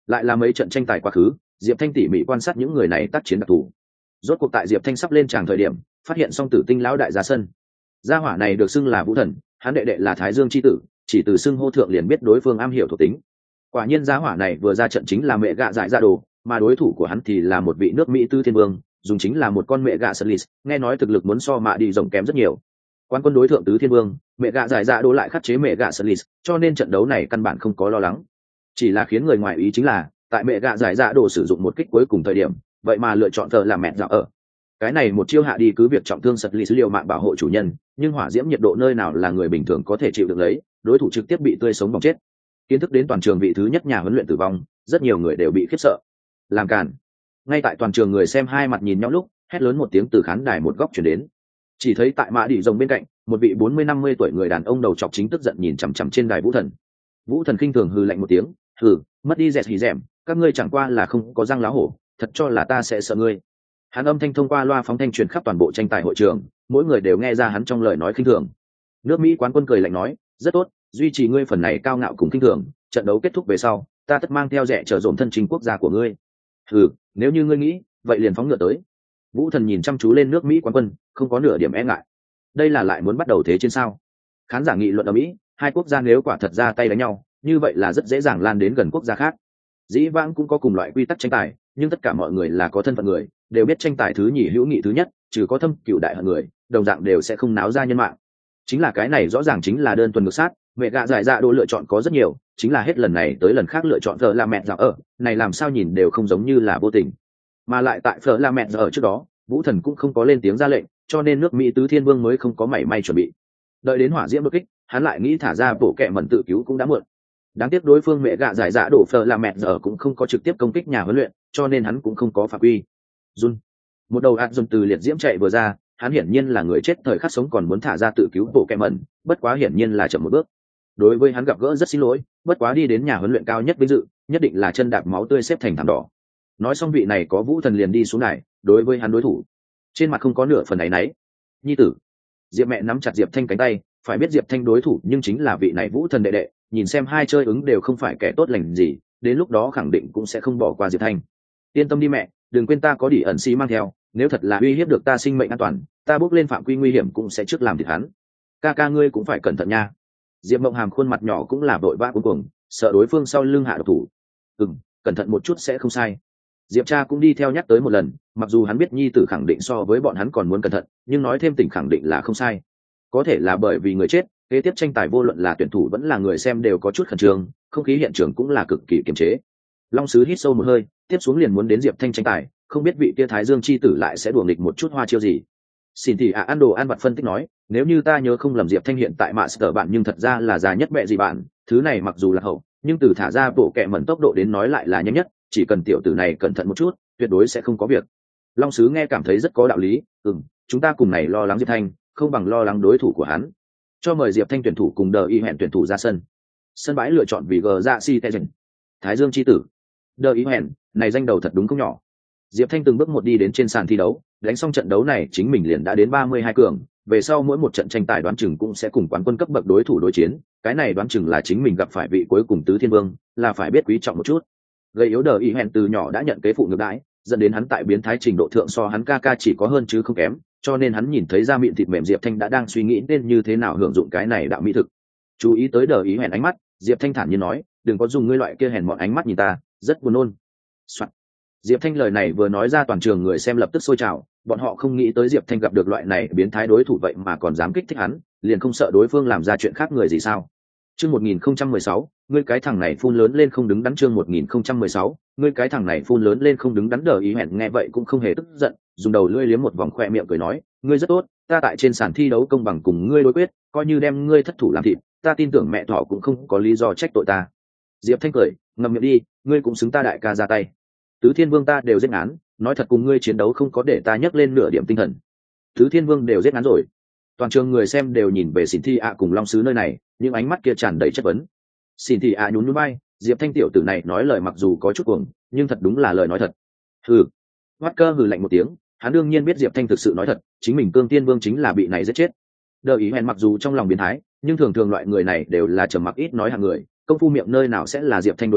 lại là mấy trận tranh tài quá khứ, Diệp Thanh tỉ mỉ quan sát những người này tác chiến đặc thù. Rốt cuộc tại Diệp Thanh sắp lên tràng thời điểm, phát hiện Song Tử Tinh lão đại ra sân. Gia hỏa này được xưng là Vũ Thần, hắn đệ đệ là Thái Dương chi tử, chỉ từ xưng hô thượng liền biết đối phương am hiểu thuộc tính. Quả nhiên gia hỏa này vừa ra trận chính là mẹ gạ giải ra đồ, mà đối thủ của hắn thì là một vị nước Mỹ Tư Thiên Vương, dùng chính là một con mẹ gạ Sutlis, nghe nói thực lực muốn so mạ đi rộng kém rất nhiều. Quan quân đối thượng Tứ Thiên Vương, mẹ gạ giải ra đồ lại khắc chế mẹ gạ Sutlis, cho nên trận đấu này căn bản không có lo lắng. Chỉ là khiến người ngoài ý chính là, tại mẹ gạ giải ra đồ sử dụng một kích cuối cùng thời điểm, vậy mà lựa chọn thờ làm mẹ dạo ở. Cái này một chiêu hạ đi cứ việc trọng thương Sutlis liều mạng bảo hộ chủ nhân, nhưng hỏa diễm nhiệt độ nơi nào là người bình thường có thể chịu được lấy, đối thủ trực tiếp bị tươi sống bỏng chết. Kiến thức đến toàn trường vị thứ nhất nhà huấn luyện tử vong, rất nhiều người đều bị khiếp sợ. Làm cản. Ngay tại toàn trường người xem hai mặt nhìn nhau lúc, hét lớn một tiếng từ khán đài một góc truyền đến. Chỉ thấy tại mã đỉ rồng bên cạnh, một vị bốn mươi năm mươi tuổi người đàn ông đầu trọc chính tức giận nhìn chằm chằm trên đài Vũ Thần. Vũ Thần khinh thường hừ lạnh một tiếng, hừ, mất đi dẹt hỉ dẻm, các ngươi chẳng qua là không có răng lá hổ, thật cho là ta sẽ sợ ngươi. Hắn âm thanh thông qua loa phóng thanh truyền khắp toàn bộ tranh tài hội trường, mỗi người đều nghe ra hắn trong lời nói khinh thường. Nước Mỹ quán quân cười lạnh nói, rất tốt, duy trì ngươi phần này cao ngạo cùng khinh thường, trận đấu kết thúc về sau, ta tất mang theo rẻ trở dồn thân chính quốc gia của ngươi. Ừ, nếu như ngươi nghĩ, vậy liền phóng ngựa tới. Vũ Thần nhìn chăm chú lên nước Mỹ quán quân, không có nửa điểm e ngại. Đây là lại muốn bắt đầu thế chiến sao? Khán giả nghị luận ở Mỹ, hai quốc gia nếu quả thật ra tay đánh nhau, như vậy là rất dễ dàng lan đến gần quốc gia khác. Dĩ vãng cũng có cùng loại quy tắc tranh tài, nhưng tất cả mọi người là có thân phận người, đều biết tranh tài thứ nhì hữu nghị thứ nhất, trừ có thâm cựu đại hận người, đồng dạng đều sẽ không náo ra nhân mạng. Chính là cái này rõ ràng chính là đơn thuần ngược sát, mẹ gạ giải dạ đồ lựa chọn có rất nhiều, chính là hết lần này tới lần khác lựa chọn phở là mẹ dạo ở, này làm sao nhìn đều không giống như là vô tình. Mà lại tại phở là mẹ dạo ở trước đó, Vũ Thần cũng không có lên tiếng ra lệnh, cho nên nước Mỹ Tứ Thiên Vương mới không có mảy may chuẩn bị. Đợi đến hỏa diễm đột kích, hắn lại nghĩ thả ra bộ kệ mẩn tự cứu cũng đã muộn. Đáng tiếc đối phương mẹ gạ giải dạ đổ phở là mẹ giờ cũng không có trực tiếp công kích nhà huấn luyện, cho nên hắn cũng không có phạm quy. Jun, một đầu ạt dồn từ liệt diễm chạy vừa ra, hắn hiển nhiên là người chết thời khắc sống còn muốn thả ra tự cứu bộ kệ mẩn, bất quá hiển nhiên là chậm một bước. Đối với hắn gặp gỡ rất xin lỗi, bất quá đi đến nhà huấn luyện cao nhất vinh dự, nhất định là chân đạp máu tươi xếp thành thảm đỏ. Nói xong vị này có Vũ Thần liền đi xuống này, đối với hắn đối thủ, trên mặt không có nửa phần ấy nấy. Nhi tử. Diệp mẹ nắm chặt Diệp Thanh cánh tay, phải biết Diệp Thanh đối thủ nhưng chính là vị này Vũ Thần đệ đệ, nhìn xem hai chơi ứng đều không phải kẻ tốt lành gì, đến lúc đó khẳng định cũng sẽ không bỏ qua Diệp Thanh. Yên tâm đi mẹ, đừng quên ta có đỉ ẩn xi mang theo, nếu thật là uy hiếp được ta sinh mệnh an toàn, ta bước lên phạm quy nguy hiểm cũng sẽ trước làm thịt hắn. Ca ca ngươi cũng phải cẩn thận nha. Diệp Mộng Hàm khuôn mặt nhỏ cũng là vội vã cuống cuồng, sợ đối phương sau lưng hạ độc thủ. Ừm, cẩn thận một chút sẽ không sai. Diệp cha cũng đi theo nhắc tới một lần, mặc dù hắn biết nhi tử khẳng định so với bọn hắn còn muốn cẩn thận, nhưng nói thêm tỉnh khẳng định là không sai. Có thể là bởi vì người chết, kế tiếp tranh tài vô luận là tuyển thủ vẫn là người xem đều có chút khẩn trương, không khí hiện trường cũng là cực kỳ kiềm chế. Long sứ hít sâu một hơi, tiếp xuống liền muốn đến Diệp Thanh tranh tài, không biết vị kia Thái Dương chi tử lại sẽ đùa nghịch một chút hoa chiêu gì. Xin thì ạ à, ăn đồ ăn vặt phân tích nói, nếu như ta nhớ không lầm Diệp Thanh hiện tại Master bạn nhưng thật ra là già nhất mẹ gì bạn, thứ này mặc dù là hậu, nhưng từ thả ra bộ kệ mẩn tốc độ đến nói lại là nhanh nhất, chỉ cần tiểu tử này cẩn thận một chút, tuyệt đối sẽ không có việc. Long sứ nghe cảm thấy rất có đạo lý, ừm, chúng ta cùng này lo lắng Diệp Thanh, không bằng lo lắng đối thủ của hắn. Cho mời Diệp Thanh tuyển thủ cùng đờ y hẹn tuyển thủ ra sân. Sân bãi lựa chọn vì G ra si Tejen. Thái Dương chi tử. Đờ y hẹn, này danh đầu thật đúng không nhỏ. Diệp Thanh từng bước một đi đến trên sàn thi đấu, đánh xong trận đấu này chính mình liền đã đến ba mươi hai cường, về sau mỗi một trận tranh tài đoán chừng cũng sẽ cùng quán quân cấp bậc đối thủ đối chiến, cái này đoán chừng là chính mình gặp phải vị cuối cùng Tứ Thiên Vương, là phải biết quý trọng một chút. Gây yếu đờ y hẹn từ nhỏ đã nhận kế phụ ngược đãi, dẫn đến hắn tại biến thái trình độ thượng so hắn ca ca chỉ có hơn chứ không kém, cho nên hắn nhìn thấy da miệng thịt mềm Diệp Thanh đã đang suy nghĩ nên như thế nào hưởng dụng cái này đạo mỹ thực. Chú ý tới đờ ý hẹn ánh mắt, Diệp Thanh thản nhiên nói, đừng có dùng ngươi loại kia hèn mọn ánh mắt nhìn ta, rất buồn nôn. Soạn. Diệp Thanh lời này vừa nói ra toàn trường người xem lập tức sôi trào, bọn họ không nghĩ tới Diệp Thanh gặp được loại này biến thái đối thủ vậy mà còn dám kích thích hắn, liền không sợ đối phương làm ra chuyện khác người gì sao? Chương một nghìn không trăm mười sáu, ngươi cái thằng này phun lớn lên không đứng đắn. Chương một nghìn không trăm mười sáu, ngươi cái thằng này phun lớn lên không đứng đắn. Đờ ý hẹn nghe vậy cũng không hề tức giận, dùng đầu lưỡi liếm một vòng khoe miệng cười nói, ngươi rất tốt, ta tại trên sàn thi đấu công bằng cùng ngươi đối quyết, coi như đem ngươi thất thủ làm thịt, ta tin tưởng mẹ thỏ cũng không có lý do trách tội ta. Diệp Thanh cười, ngậm miệng đi, ngươi cũng xứng ta đại ca ra tay. Tứ Thiên Vương ta đều giết ngán, nói thật cùng ngươi chiến đấu không có để ta nhấc lên nửa điểm tinh thần. Tứ Thiên Vương đều giết ngán rồi. Toàn trường người xem đều nhìn về Xỉn Thi ạ cùng Long sứ nơi này, những ánh mắt kia tràn đầy chất vấn. Xỉn Thi ạ nhún nhún vai, Diệp Thanh tiểu tử này nói lời mặc dù có chút cuồng, nhưng thật đúng là lời nói thật. Hừ. Walker hừ lạnh một tiếng, hắn đương nhiên biết Diệp Thanh thực sự nói thật, chính mình Cương Tiên Vương chính là bị này giết chết. Đờ ý hèn mặc dù trong lòng biến thái, nhưng thường thường loại người này đều là trầm mặc ít nói hàng người, công phu miệng nơi nào sẽ là Diệp Thanh đối thủ,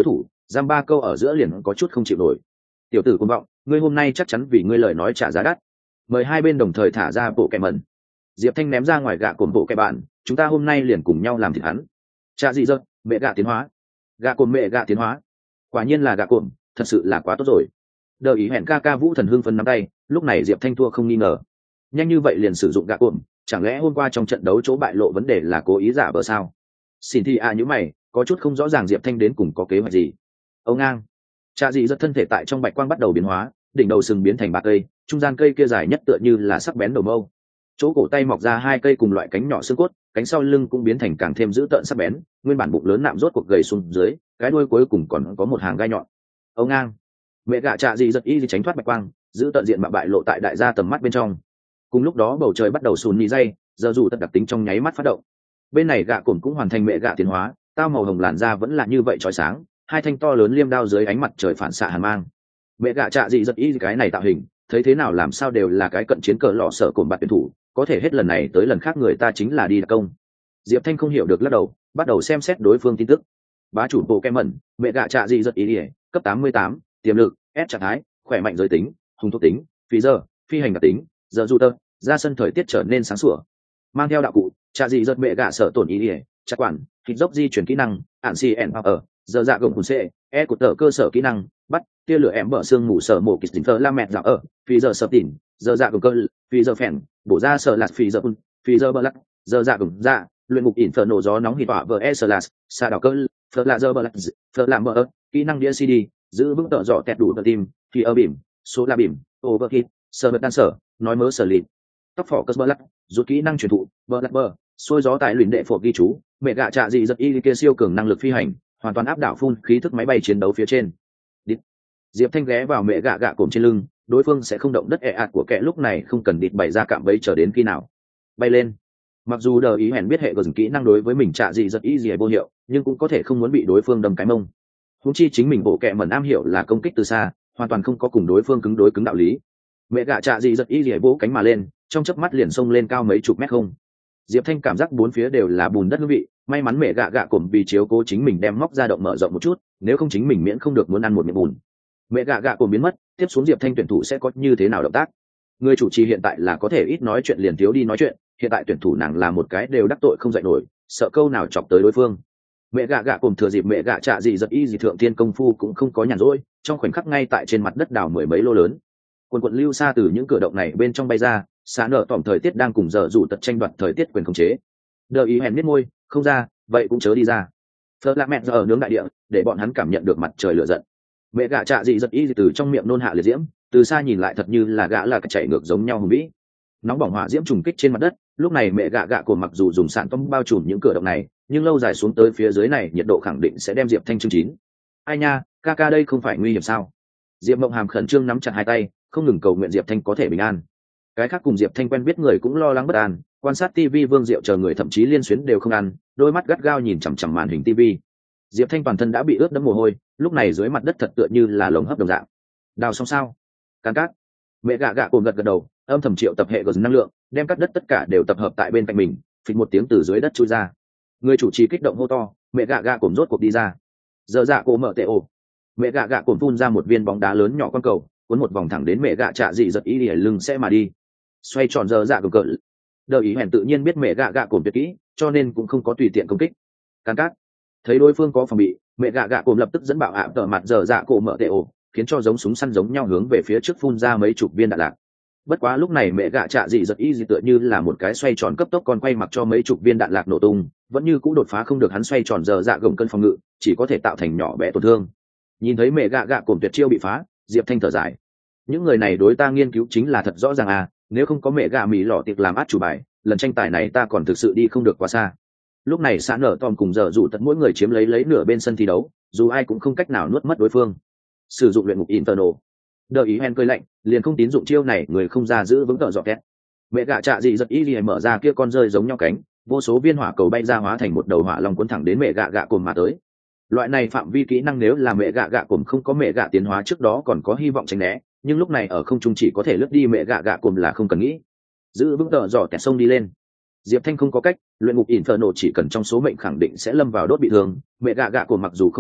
giam ba câu ở giữa liền có chút không chịu nổi. Tiểu tử cuồng vọng, ngươi hôm nay chắc chắn vì ngươi lời nói trả giá đắt. Mời hai bên đồng thời thả ra bộ kẹ mẩn. Diệp Thanh ném ra ngoài gạ cồn bộ kẹ bạn, chúng ta hôm nay liền cùng nhau làm thịt hắn. Cha dị dật, mẹ gạ tiến hóa. Gạ cồn mẹ gạ tiến hóa. Quả nhiên là gạ cồn, thật sự là quá tốt rồi. Đợi ý hẹn ca ca Vũ Thần hưng phấn nắm tay, lúc này Diệp Thanh thua không nghi ngờ. Nhanh như vậy liền sử dụng gạ cồn, chẳng lẽ hôm qua trong trận đấu chỗ bại lộ vấn đề là cố ý giả vờ sao? Xin thì à như mày, có chút không rõ ràng Diệp Thanh đến cùng có kế hoạch gì. Ông ngang. Cha dị dật thân thể tại trong bạch quang bắt đầu biến hóa, đỉnh đầu sừng biến thành ba cây, trung gian cây kia dài nhất tựa như là sắc bén đầu mâu. Chỗ cổ tay mọc ra hai cây cùng loại cánh nhỏ xương cốt, cánh sau lưng cũng biến thành càng thêm dữ tợn sắc bén, nguyên bản bụng lớn nạm rốt cuộc gầy xuống dưới, cái đuôi cuối cùng còn có một hàng gai nhọn. Ông ngang. Mẹ gạ Trạ dị giật y tránh thoát bạch quang, giữ tận diện mạo bại lộ tại đại gia tầm mắt bên trong. Cùng lúc đó bầu trời bắt đầu sùn nhị dây, giờ dù tật đặc tính trong nháy mắt phát động. Bên này gạ cồn cũng hoàn thành mẹ gạ tiến hóa, tao màu hồng làn da vẫn là như vậy chói sáng, hai thanh to lớn liêm đao dưới ánh mặt trời phản xạ hàn mang. Mẹ gạ Trạ dị giật y cái này tạo hình, thấy thế nào làm sao đều là cái cận chiến cờ lọ sở cồn bạt tuyển thủ, có thể hết lần này tới lần khác người ta chính là đi đặc công. Diệp Thanh không hiểu được lắc đầu, bắt đầu xem xét đối phương tin tức. Bá chủ bộ kem mẩn, mẹ gạ Trạ dị giật y cấp tám mươi tám, tiềm lực, ép trạng thái, khỏe mạnh giới tính, hùng thuộc tính, phi giờ, phi hành đặc tính, giờ du tơ, ra sân thời tiết trở nên sáng sủa. Mang theo đạo cụ, Trạ dị giật mẹ gạ sở tổn ý ỉa, chắc quản, thịt dốc di chuyển kỹ năng, ản si ẻn hoặc ở, giờ dạ gồng cùng c, e của tờ cơ sở kỹ năng, bắt, tia lửa ém bờ xương mù sở mổ kịch tính thờ la mẹ dạo ở, phi giờ sở tỉn, giờ dạ gồng cơ, phi giờ phèn, bổ ra sở lạt phi giờ un, phi giờ bờ lắc, giờ dạ gồng dạ, luyện ngục ỉn phở nổ gió nóng hít tỏa vờ e sở lạt, xa đảo cơ, phở lạ giờ bờ lắc, phở làm bờ ớt, kỹ năng đĩa xê đê, giữ vững tợ dọ tẹt đủ tờ tim, thì ở bìm, số la bìm, overhit, sơ bật đan sở, nói mớ sở lịt, tóc phỏ cơ bờ lắc, rút kỹ năng truyền thụ, bờ lắc bờ, xôi gió tại luyện đệ phổ ghi chú, mẹ gạ Trạ dị giật y kia siêu cường năng lực phi hành, hoàn toàn áp đảo phun khí thức máy bay chiến đấu phía trên. Đít. Diệp Thanh ghé vào mẹ gạ gạ cổm trên lưng, đối phương sẽ không động đất ẹ ạt của kẻ lúc này không cần địt bày ra cạm bẫy chờ đến khi nào. Bay lên. Mặc dù đờ ý hèn biết hệ gừng kỹ năng đối với mình Trạ dị giật y gì vô hiệu, nhưng cũng có thể không muốn bị đối phương đâm cái mông. Huống chi chính mình bộ kẹ mẩn am hiểu là công kích từ xa, hoàn toàn không có cùng đối phương cứng đối cứng đạo lý. Mẹ gạ Trạ dị giật y gì vỗ cánh mà lên, trong chớp mắt liền xông lên cao mấy chục mét không. Diệp Thanh cảm giác bốn phía đều là bùn đất hương vị, may mắn mẹ gạ gạ cổm vì chiếu cố chính mình đem móc ra động mở rộng một chút, nếu không chính mình miễn không được muốn ăn một miệng bùn. Mẹ gạ gạ cổm biến mất, tiếp xuống Diệp Thanh tuyển thủ sẽ có như thế nào động tác? Người chủ trì hiện tại là có thể ít nói chuyện liền thiếu đi nói chuyện, hiện tại tuyển thủ nàng là một cái đều đắc tội không dạy nổi, sợ câu nào chọc tới đối phương. Mẹ gạ gạ cổm thừa dịp mẹ gạ Trạ dị giật y dị thượng thiên công phu cũng không có nhàn rỗi, trong khoảnh khắc ngay tại trên mặt đất đào mười mấy lô lớn. Quần quần lưu xa từ những cửa động này bên trong bay ra, xả nở tỏm thời tiết đang cùng giờ rủ tật tranh đoạt thời tiết quyền khống chế. Đợi ý hèn biết môi, không ra, vậy cũng chớ đi ra. Phật lạc mẹ giờ ở nướng đại địa, để bọn hắn cảm nhận được mặt trời lửa giận. Mẹ gạ Trạ dị giật y từ trong miệng nôn hạ liệt diễm, từ xa nhìn lại thật như là gã là chạy ngược giống nhau hùng vĩ. Nóng bỏng hỏa diễm trùng kích trên mặt đất, lúc này mẹ gạ gạ của mặc dù dùng sạn tông bao trùm những cửa động này, nhưng lâu dài xuống tới phía dưới này nhiệt độ khẳng định sẽ đem Diệp Thanh chương chín. Ai nha, ca ca đây không phải nguy hiểm sao? Diệp Mộng Hàm khẩn trương nắm chặt hai tay, không ngừng cầu nguyện Diệp Thanh có thể bình an. Cái khác cùng Diệp Thanh quen biết người cũng lo lắng bất an, quan sát tivi Vương Diệu chờ người thậm chí liên xuyến đều không ăn, đôi mắt gắt gao nhìn chằm chằm màn hình tivi. Diệp Thanh toàn thân đã bị ướt đẫm mồ hôi, lúc này dưới mặt đất thật tựa như là lồng hấp đồng dạng. Đào xong sao? Càn cát. Mẹ gạ gạ cồn gật gật đầu, âm thầm triệu tập hệ gờ năng lượng, đem cắt đất tất cả đều tập hợp tại bên cạnh mình, phịch một tiếng từ dưới đất chui ra. Người chủ trì kích động hô to, mẹ gạ gạ cồn rốt cuộc đi ra. Giờ dạ cổ mở tệ ổ. Mẹ gạ gạ cồn phun ra một viên bóng đá lớn nhỏ con cầu, cuốn một vòng thẳng đến mẹ gạ Trạ dị giật ý lìa lưng sẽ mà đi. Xoay tròn giờ dạ cồn cỡ. Đợi ý hèn tự nhiên biết mẹ gạ gạ cồn tuyệt kỹ, cho nên cũng không có tùy tiện công kích. Càn cát. Thấy đối phương có phòng bị, mẹ gạ gạ cồn lập tức dẫn bạo ạ tở mặt giờ dạ cổ mở tệ ổ, khiến cho giống súng săn giống nhau hướng về phía trước phun ra mấy chục viên đạn lạc. Bất quá lúc này mẹ gạ Trạ dị giật y dị tựa như là một cái xoay tròn cấp tốc còn quay mặc cho mấy chục viên đạn lạc nổ tung, vẫn như cũ đột phá không được hắn xoay tròn giờ dạ gồng cân phòng ngự, chỉ có thể tạo thành nhỏ bé tổn thương. Nhìn thấy mẹ gạ gạ cồn tuyệt chiêu bị phá, Diệp Thanh thở dài. Những người này đối ta nghiên cứu chính là thật rõ ràng à, nếu không có mẹ gạ mì lọ tiệc làm át chủ bài, lần tranh tài này ta còn thực sự đi không được quá xa. Lúc này xã nở Tom cùng giờ rủ tận mỗi người chiếm lấy lấy nửa bên sân thi đấu, dù ai cũng không cách nào nuốt mất đối phương. Sử dụng luyện ngục Inferno. Đợi ý hen cười lạnh, liền không tín dụng chiêu này, người không ra giữ vững tợ dọ két. Mẹ gạ Trạ dị giật y lìa mở ra kia con rơi giống nhau cánh, vô số viên hỏa cầu bay ra hóa thành một đầu hỏa long cuốn thẳng đến mẹ gạ gạ cồn mà tới. Loại này phạm vi kỹ năng nếu là mẹ gạ gạ cồn không có mẹ gạ tiến hóa trước đó còn có hy vọng tránh né, nhưng lúc này ở không trung chỉ có thể lướt đi mẹ gạ gạ cồn là không cần nghĩ. Giữ vững tợ dọ kẹt sông đi lên. Diệp Thanh không có cách, luyện ngục Inferno chỉ cần trong số mệnh khẳng định sẽ lâm vào đốt bị thương, mẹ gạ gạ cồn mặc dù không sợ,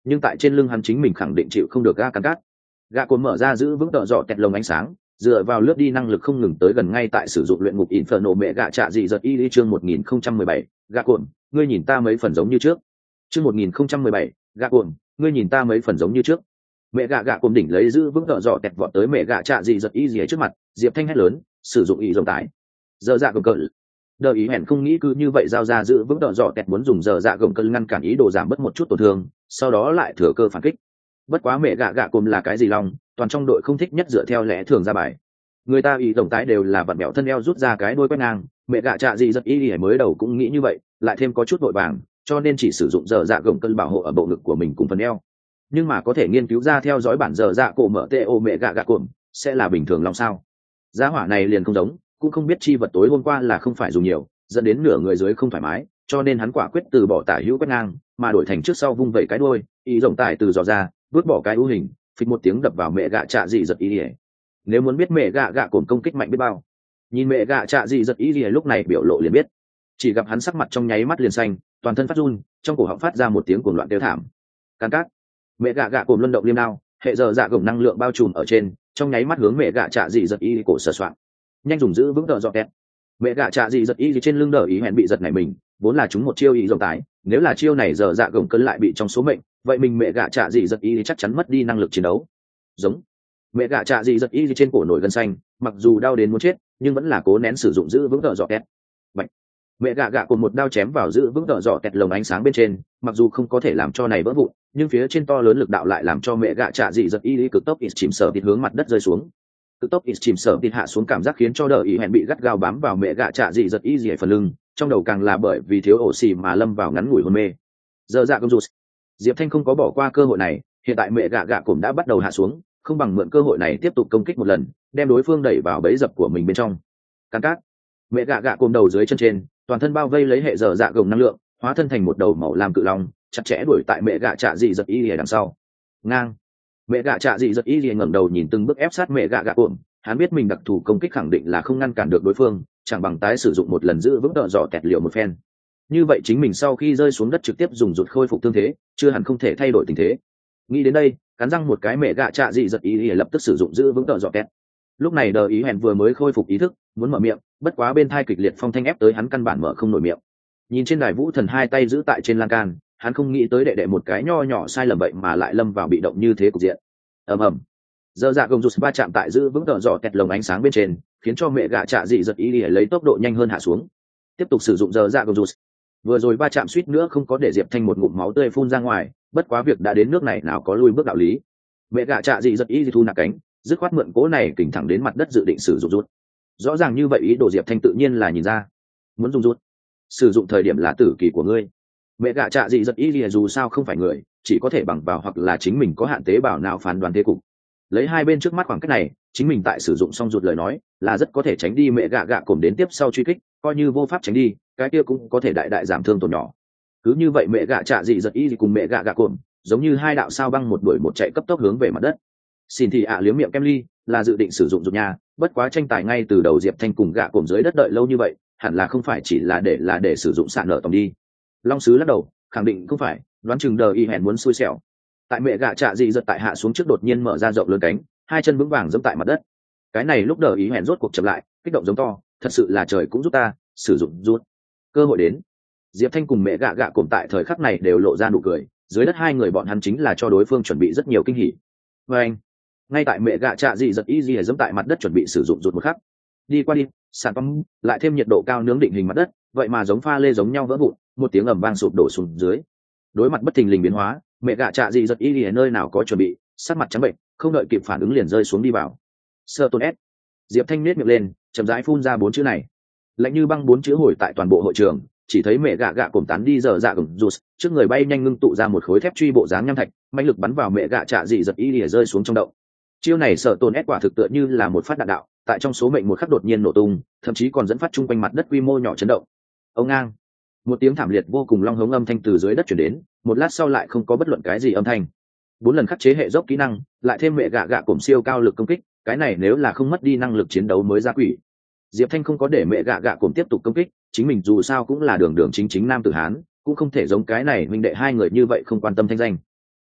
nhưng tại trên lưng hắn chính mình khẳng định chịu không được ga cắn cát. Gạ cồn mở ra giữ vững tợ dọ tẹt lồng ánh sáng, dựa vào lướt đi năng lực không ngừng tới gần ngay tại sử dụng luyện ngục Inferno mẹ gạ trạ dị giật y lý chương một nghìn không trăm mười bảy, gạ cồn, ngươi nhìn ta mấy phần giống như trước. Chương một nghìn không trăm mười bảy, gạ cồn, ngươi nhìn ta mấy phần giống như trước. Mẹ gạ gạ cồn đỉnh lấy giữ vững tợ dọ tẹt vọt tới mẹ gạ trạ dị giật y rìa trước mặt, Diệp Thanh hét lớn, sử dụng ý rồng tải. Giờ dạ gồng cờ. Đờ ý hẹn không nghĩ cứ như vậy giao ra giữ vững tợ dọ tẹt muốn dùng giờ dạ gồng cờ ngăn cản ý đồ giảm bớt một chút tổn thương, sau đó lại thừa cơ phản kích. Bất quá mẹ gạ gạ cồn là cái gì lòng, toàn trong đội không thích nhất dựa theo lẽ thường ra bài. Người ta ý tổng tái đều là vặn mẹo thân eo rút ra cái đuôi quét ngang, mẹ gạ trạ gì rất ý mới đầu cũng nghĩ như vậy, lại thêm có chút vội vàng, cho nên chỉ sử dụng giờ dạ gồng cân bảo hộ ở bộ ngực của mình cùng phần eo. Nhưng mà có thể nghiên cứu ra theo dõi bản giờ dạ cổ mở tê ô mẹ gạ gạ cồn sẽ là bình thường lòng sao? Giá hỏa này liền không giống, cũng không biết chi vật tối hôm qua là không phải dùng nhiều, dẫn đến nửa người dưới không thoải mái, cho nên hắn quả quyết từ bỏ tả hữu quét ngang, mà đổi thành trước sau vung vẩy cái đuôi, ý rồng tải từ dò ra, vứt bỏ cái ưu hình, phịch một tiếng đập vào mẹ gạ trạ gì giật ý. Nếu muốn biết mẹ gạ gạ cồn công kích mạnh biết bao, nhìn mẹ gạ trạ gì giật ý gì lúc này biểu lộ liền biết. Chỉ gặp hắn sắc mặt trong nháy mắt liền xanh, toàn thân phát run, trong cổ họng phát ra một tiếng cuồng loạn kêu thảm. Cán cát. Mẹ gạ gạ cồn luân động liêm đao, hệ giờ dạ gồng năng lượng bao trùm ở trên, trong nháy mắt hướng mẹ gạ trạ gì giật ý cổ sờ soạng. Nhanh dùng giữ vững tợ dọ kẹt. Mẹ gạ trạ gì giật ý gì trên lưng đỡ ý hẹn bị giật này mình, vốn là chúng một chiêu ý rồng tái, nếu là chiêu này giờ dạ gồng cân lại bị trong số mệnh, vậy mình mẹ gạ trạ gì giật ý chắc chắn mất đi năng lực chiến đấu. Giống. Mẹ gạ trạ gì giật ý trên cổ nổi gân xanh, mặc dù đau đến muốn chết nhưng vẫn là cố nén sử dụng giữ vững tợ dọ kẹt. Vậy mẹ gạ gạ cùng một đao chém vào giữ vững tợ dọ kẹt lồng ánh sáng bên trên, mặc dù không có thể làm cho này vỡ vụn, nhưng phía trên to lớn lực đạo lại làm cho mẹ gạ trạ dị giật y cực tốc ít chìm sở thịt hướng mặt đất rơi xuống. Cực tốc ít chìm sở thịt hạ xuống cảm giác khiến cho đỡ ý hẹn bị gắt gao bám vào mẹ gạ trạ dị giật y dì phần lưng, trong đầu càng là bởi vì thiếu oxy mà lâm vào ngắn ngủi hôn mê. Giờ dạ công rụt, Diệp Thanh không có bỏ qua cơ hội này, hiện tại mẹ gạ gạ cũng đã bắt đầu hạ xuống, không bằng mượn cơ hội này tiếp tục công kích một lần, đem đối phương đẩy vào bẫy dập của mình bên trong. Cắn cát, mẹ gạ gạ cồm đầu dưới chân trên, toàn thân bao vây lấy hệ giờ dạ gồng năng lượng, hóa thân thành một đầu màu lam cự long, chặt chẽ đuổi tại mẹ gạ trạ dị giật y lìa đằng sau. Ngang, mẹ gạ trạ dị giật y lìa ngẩng đầu nhìn từng bước ép sát mẹ gạ gạ cồm, hắn biết mình đặc thù công kích khẳng định là không ngăn cản được đối phương, chẳng bằng tái sử dụng một lần giữ vững tợ dọ kẹt liệu một phen. Như vậy chính mình sau khi rơi xuống đất trực tiếp dùng rụt khôi phục thương thế, chưa hẳn không thể thay đổi tình thế. Nghĩ đến đây, cắn răng một cái mẹ gạ trạ dị giật y lìa lập tức sử dụng giữ vững tợ dọ kẹt. Lúc này đờ ý hẹn vừa mới khôi phục ý thức, muốn mở miệng, bất quá bên thai kịch liệt phong thanh ép tới hắn căn bản mở không nổi miệng. Nhìn trên đài vũ thần hai tay giữ tại trên lan can, hắn không nghĩ tới đệ đệ một cái nho nhỏ sai lầm vậy mà lại lâm vào bị động như thế cục diện. ầm ầm, giờ dạ gồng rụt va chạm tại giữ vững tợ dọ kẹt lồng ánh sáng bên trên, khiến cho mẹ gạ trạ dị giật ý để lấy tốc độ nhanh hơn hạ xuống. Tiếp tục sử dụng giờ dạ gồng rụt, vừa rồi va chạm suýt nữa không có để Diệp Thanh một ngụm máu tươi phun ra ngoài, bất quá việc đã đến nước này nào có lui bước đạo lý. Mẹ gạ trạ dị giật ý thu nạp cánh, dứt khoát mượn cố này kình thẳng đến mặt đất dự định sử dụng rút. Rõ ràng như vậy ý đồ Diệp Thanh tự nhiên là nhìn ra, muốn dùng rút, sử dụng thời điểm là tử kỳ của ngươi. Mẹ gạ trạ dị giật ý lìa dù sao không phải người, chỉ có thể bằng vào hoặc là chính mình có hạn tế bào nào phán đoán thế cục. Lấy hai bên trước mắt khoảng cách này, chính mình tại sử dụng xong rụt lời nói là rất có thể tránh đi mẹ gạ gạ cổm đến tiếp sau truy kích, coi như vô pháp tránh đi, cái kia cũng có thể đại đại giảm thương tổn nhỏ. Cứ như vậy mẹ gạ trạ dị giật ý cùng mẹ gạ gạ cổm giống như hai đạo sao băng một đuổi một chạy cấp tốc hướng về mặt đất. Xin thì ạ à liếm miệng kem ly là dự định sử dụng rụt nhà, bất quá tranh tài ngay từ đầu Diệp Thanh cùng gạ cổm dưới đất đợi lâu như vậy, hẳn là không phải chỉ là để là để sử dụng sạn nợ tổng đi. Long sứ lắc đầu khẳng định không phải, đoán chừng đờ y hẹn muốn xui xẻo. Tại mẹ gạ trạ dị giật tại hạ xuống trước đột nhiên mở ra rộng lớn cánh, hai chân vững vàng giẫm tại mặt đất. Cái này lúc đờ ý hẹn rốt cuộc chậm lại, kích động giống to, thật sự là trời cũng giúp ta, sử dụng rút. Cơ hội đến. Diệp Thanh cùng mẹ gạ gạ cổm tại thời khắc này đều lộ ra nụ cười, dưới đất hai người bọn hắn chính là cho đối phương chuẩn bị rất nhiều kinh hỉ. Và anh, ngay tại mẹ gạ trạ dị giật y dị giẫm tại mặt đất chuẩn bị sử dụng rút một khắc, đi qua đi, sản phẩm lại thêm nhiệt độ cao nướng định hình mặt đất, vậy mà giống pha lê giống nhau vỡ vụn, một tiếng ầm vang sụp đổ xuống dưới. Đối mặt bất thình lình biến hóa, mẹ gạ trạ dị giật y dị nơi nào có chuẩn bị, sắc mặt trắng bệnh, không đợi kịp phản ứng liền rơi xuống đi vào. Sơ tôn s. Diệp Thanh nhếch miệng lên, chậm rãi phun ra bốn chữ này. Lạnh như băng bốn chữ hồi tại toàn bộ hội trường, chỉ thấy mẹ gạ gạ cổm tán đi giờ dạ gồng rụt, trước người bay nhanh ngưng tụ ra một khối thép truy bộ dáng nham thạch, mãnh lực bắn vào mẹ gạ trạ dị giật y lìa rơi xuống trong động. Chiêu này sợ tồn ép quả thực tựa như là một phát đạn đạo, tại trong số mệnh một khắc đột nhiên nổ tung, thậm chí còn dẫn phát chung quanh mặt đất quy mô nhỏ chấn động. Ông ngang, một tiếng thảm liệt vô cùng long hống âm thanh từ dưới đất truyền đến, một lát sau lại không có bất luận cái gì âm thanh. Bốn lần khắc chế hệ dốc kỹ năng, lại thêm mẹ gạ gạ cổm siêu cao lực công kích, cái này nếu là không mất đi năng lực chiến đấu mới ra quỷ. Diệp Thanh không có để mẹ gạ gạ cổm tiếp tục công kích, chính mình dù sao cũng là đường đường chính chính nam tử hán, cũng không thể giống cái này huynh đệ hai người như vậy không quan tâm thanh danh.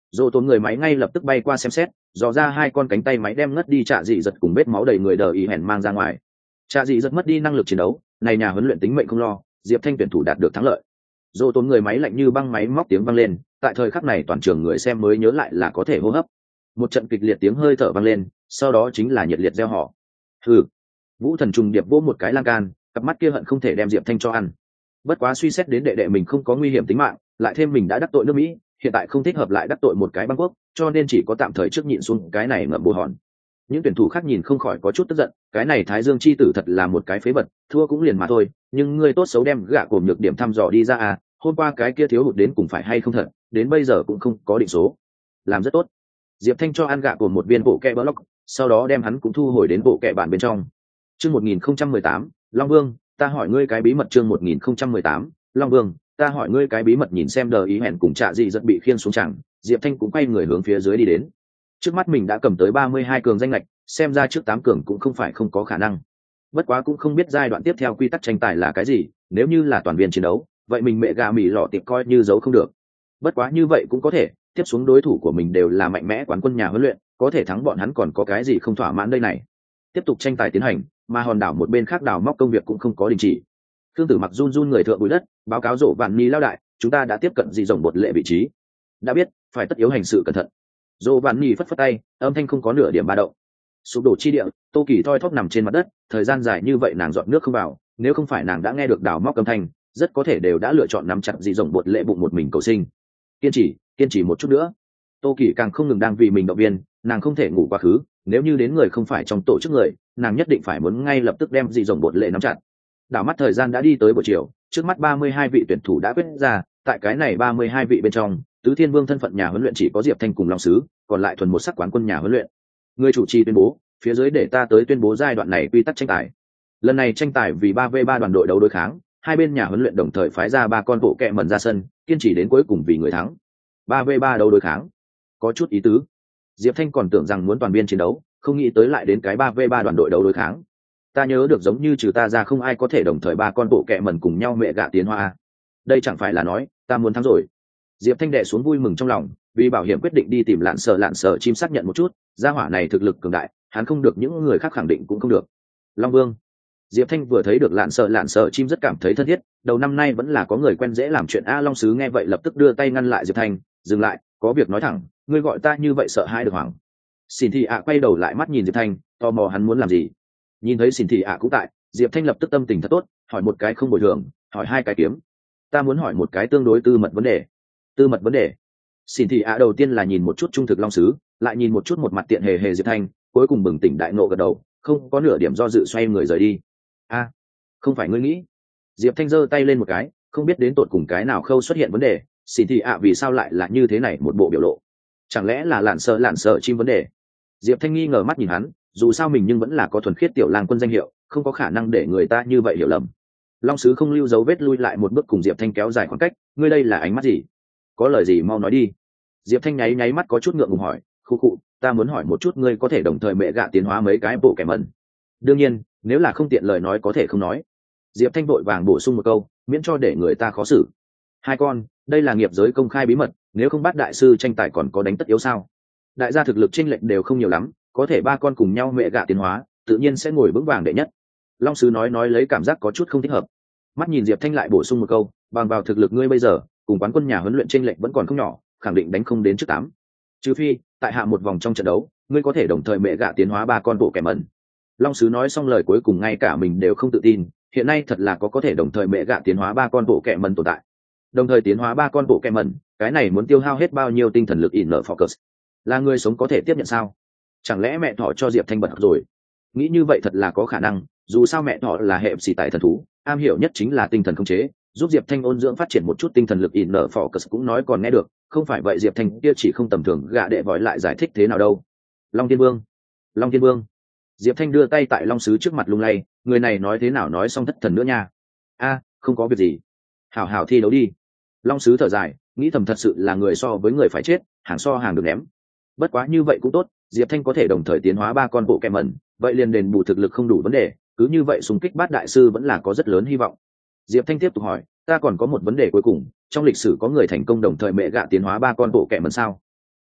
Dỗ tốn người máy ngay lập tức bay qua xem xét, dò ra hai con cánh tay máy đem ngất đi Trạ Dị Giật cùng vết máu đầy người đờ ý hèn mang ra ngoài. Trạ Dị Giật mất đi năng lực chiến đấu, này nhà huấn luyện tính mệnh không lo, Diệp Thanh tuyển thủ đạt được thắng lợi. Dỗ tốn người máy lạnh như băng máy móc tiếng vang lên, tại thời khắc này toàn trường người xem mới nhớ lại là có thể hô hấp. Một trận kịch liệt tiếng hơi thở vang lên, sau đó chính là nhiệt liệt reo hò. Hừ. Vũ Thần trùng điệp vỗ một cái lan can, cặp mắt kia hận không thể đem Diệp Thanh cho ăn. Bất quá suy xét đến đệ đệ mình không có nguy hiểm tính mạng, lại thêm mình đã đắc tội nước Mỹ, hiện tại không thích hợp lại đắc tội một cái băng quốc, cho nên chỉ có tạm thời trước nhịn xuống cái này ngậm bồ hòn. Những tuyển thủ khác nhìn không khỏi có chút tức giận, cái này Thái Dương chi tử thật là một cái phế vật, thua cũng liền mà thôi, nhưng ngươi tốt xấu đem gạ cồm nhược điểm thăm dò đi ra à, hôm qua cái kia thiếu hụt đến cùng phải hay không thật, đến bây giờ cũng không có định số. Làm rất tốt. Diệp Thanh cho ăn gạ cồm một viên bộ kẹ block, sau đó đem hắn cũng thu hồi đến bộ kẹ bản bên trong. Chương một nghìn không trăm mười tám, Long Vương, ta hỏi ngươi cái bí mật. Chương một nghìn không trăm mười tám, Long Vương, ta hỏi ngươi cái bí mật. Nhìn xem đờ ý hẹn cùng Trạ Dị Giật bị khiêng xuống chẳng, Diệp Thanh cũng quay người hướng phía dưới đi đến. Trước mắt mình đã cầm tới ba mươi hai cường danh lệch, xem ra trước tám cường cũng không phải không có khả năng. Bất quá cũng không biết giai đoạn tiếp theo quy tắc tranh tài là cái gì, nếu như là toàn viên chiến đấu, vậy mình mẹ gà mỉ lọ tiệp coi như giấu không được. Bất quá như vậy cũng có thể, tiếp xuống đối thủ của mình đều là mạnh mẽ quán quân nhà huấn luyện, có thể thắng bọn hắn còn có cái gì không thỏa mãn đây này. Tiếp tục tranh tài tiến hành, mà hòn đảo một bên khác đào móc công việc cũng không có đình chỉ. Thương Tử mặc run run người thượng bụi đất, báo cáo rổ vạn ni lao đại, chúng ta đã tiếp cận dị rồng bột lệ vị trí. Đã biết, phải tất yếu hành sự cẩn thận. Rổ vạn ni phất phất tay, âm thanh không có nửa điểm ba động. Sụp đổ chi địa, Tô Kỳ thoi thóp nằm trên mặt đất, thời gian dài như vậy nàng dọn nước không vào, nếu không phải nàng đã nghe được đào móc âm thanh, rất có thể đều đã lựa chọn nắm chặt dị rồng bột lệ bụng một mình cầu sinh. Kiên trì, kiên trì một chút nữa. Tô Kỳ càng không ngừng đang vì mình động viên, nàng không thể ngủ quá khứ, nếu như đến người không phải trong tổ chức người, nàng nhất định phải muốn ngay lập tức đem dị rồng bột lệ nắm chặt. Đảo mắt thời gian đã đi tới buổi chiều, trước mắt ba mươi hai vị tuyển thủ đã quyết ra, tại cái này ba mươi hai vị bên trong, Tứ Thiên Vương thân phận nhà huấn luyện chỉ có Diệp Thanh cùng Long Sứ, còn lại thuần một sắc quán quân nhà huấn luyện. Người chủ trì tuyên bố, phía dưới để ta tới tuyên bố giai đoạn này quy tắc tranh tài. Lần này tranh tài vì ba v ba đoàn đội đấu đối kháng, hai bên nhà huấn luyện đồng thời phái ra ba con bộ kẹ mẩn ra sân, kiên trì đến cuối cùng vì người thắng. ba v ba đấu đối kháng, có chút ý tứ. Diệp Thanh còn tưởng rằng muốn toàn biên chiến đấu, không nghĩ tới lại đến cái ba v ba đoàn đội đấu đối kháng. Ta nhớ được giống như trừ ta ra không ai có thể đồng thời ba con bộ kẹ mẩn cùng nhau mẹ gạ tiến hoa. Đây chẳng phải là nói ta muốn thắng rồi. Diệp Thanh đệ xuống vui mừng trong lòng, vì bảo hiểm quyết định đi tìm lạn sợ lạn sợ chim xác nhận một chút, gia hỏa này thực lực cường đại, hắn không được những người khác khẳng định cũng không được. Long Vương. Diệp Thanh vừa thấy được lạn sợ lạn sợ chim rất cảm thấy thân thiết, đầu năm nay vẫn là có người quen dễ làm chuyện a. Long Sứ nghe vậy lập tức đưa tay ngăn lại Diệp Thanh, dừng lại, có việc nói thẳng, ngươi gọi ta như vậy sợ hãi được hoàng. Xin Thị ạ quay đầu lại mắt nhìn Diệp Thanh, tò mò hắn muốn làm gì. Nhìn thấy Xin Thị ạ cũng tại, Diệp Thanh lập tức tâm tình thật tốt, hỏi một cái không bồi thường, hỏi hai cái kiếm. Ta muốn hỏi một cái tương đối tư mật vấn đề. Tư mật vấn đề. Xin Thị ạ đầu tiên là nhìn một chút trung thực Long Sứ, lại nhìn một chút một mặt tiện hề hề Diệp Thanh, cuối cùng bừng tỉnh đại ngộ gật đầu, không có nửa điểm do dự xoay người rời đi. A, không phải ngươi nghĩ. Diệp Thanh giơ tay lên một cái, không biết đến tột cùng cái nào khâu xuất hiện vấn đề, Xin Thị ạ vì sao lại là như thế này một bộ biểu lộ. Chẳng lẽ là lạn sợ lạn sợ chim vấn đề. Diệp Thanh nghi ngờ mắt nhìn hắn, dù sao mình nhưng vẫn là có thuần khiết tiểu lang quân danh hiệu, không có khả năng để người ta như vậy hiểu lầm. Long Sứ không lưu dấu vết lui lại một bước cùng Diệp Thanh kéo dài khoảng cách, ngươi đây là ánh mắt gì? Có lời gì mau nói đi. Diệp Thanh nháy nháy mắt có chút ngượng ngùng hỏi, khu khụ, ta muốn hỏi một chút ngươi có thể đồng thời mẹ gạ tiến hóa mấy cái bộ kẻ mẩn. Đương nhiên, nếu là không tiện lời nói có thể không nói. Diệp Thanh vội vàng bổ sung một câu, miễn cho để người ta khó xử. Hai con, đây là nghiệp giới công khai bí mật, nếu không bắt đại sư tranh tài còn có đánh tất yếu sao? Đại gia thực lực chênh lệch đều không nhiều lắm, có thể ba con cùng nhau mẹ gạ tiến hóa, tự nhiên sẽ ngồi vững vàng đệ nhất. Long Sứ nói nói lấy cảm giác có chút không thích hợp. Mắt nhìn Diệp Thanh lại bổ sung một câu, bằng vào thực lực ngươi bây giờ, cùng quán quân nhà huấn luyện chênh lệch vẫn còn không nhỏ, khẳng định đánh không đến trước tám. Trừ phi, tại hạ một vòng trong trận đấu, ngươi có thể đồng thời mẹ gạ tiến hóa ba con bộ kẻ mẩn. Long Sứ nói xong lời cuối cùng ngay cả mình đều không tự tin, hiện nay thật là có có thể đồng thời mẹ gạ tiến hóa ba con bộ kẻ mẩn tồn tại. Đồng thời tiến hóa ba con bộ kẻ mẩn, cái này muốn tiêu hao hết bao nhiêu tinh thần lực in nở focus. Là người sống có thể tiếp nhận sao? Chẳng lẽ mẹ thỏ cho Diệp Thanh bật rồi? Nghĩ như vậy thật là có khả năng, dù sao mẹ thỏ là hệ xì tại thần thú, am hiểu nhất chính là tinh thần khống chế, giúp Diệp Thanh ôn dưỡng phát triển một chút tinh thần lực in nở focus cũng nói còn nghe được, không phải vậy Diệp Thanh kia chỉ không tầm thường gạ đệ vòi lại giải thích thế nào đâu. Long Thiên Vương, Long Thiên Vương. Diệp Thanh đưa tay tại Long Sứ trước mặt lung lay, người này nói thế nào nói xong thất thần nữa nha. A, không có việc gì, hảo hảo thi đấu đi. Long Sứ thở dài, nghĩ thầm thật sự là người so với người phải chết, hàng so hàng được ném. Bất quá như vậy cũng tốt, Diệp Thanh có thể đồng thời tiến hóa ba con bộ kẹ mẩn, vậy liền đền bù thực lực không đủ vấn đề, cứ như vậy xung kích bát đại sư vẫn là có rất lớn hy vọng. Diệp Thanh tiếp tục hỏi, ta còn có một vấn đề cuối cùng, trong lịch sử có người thành công đồng thời mẹ gạ tiến hóa ba con bộ kẹ mẩn sao?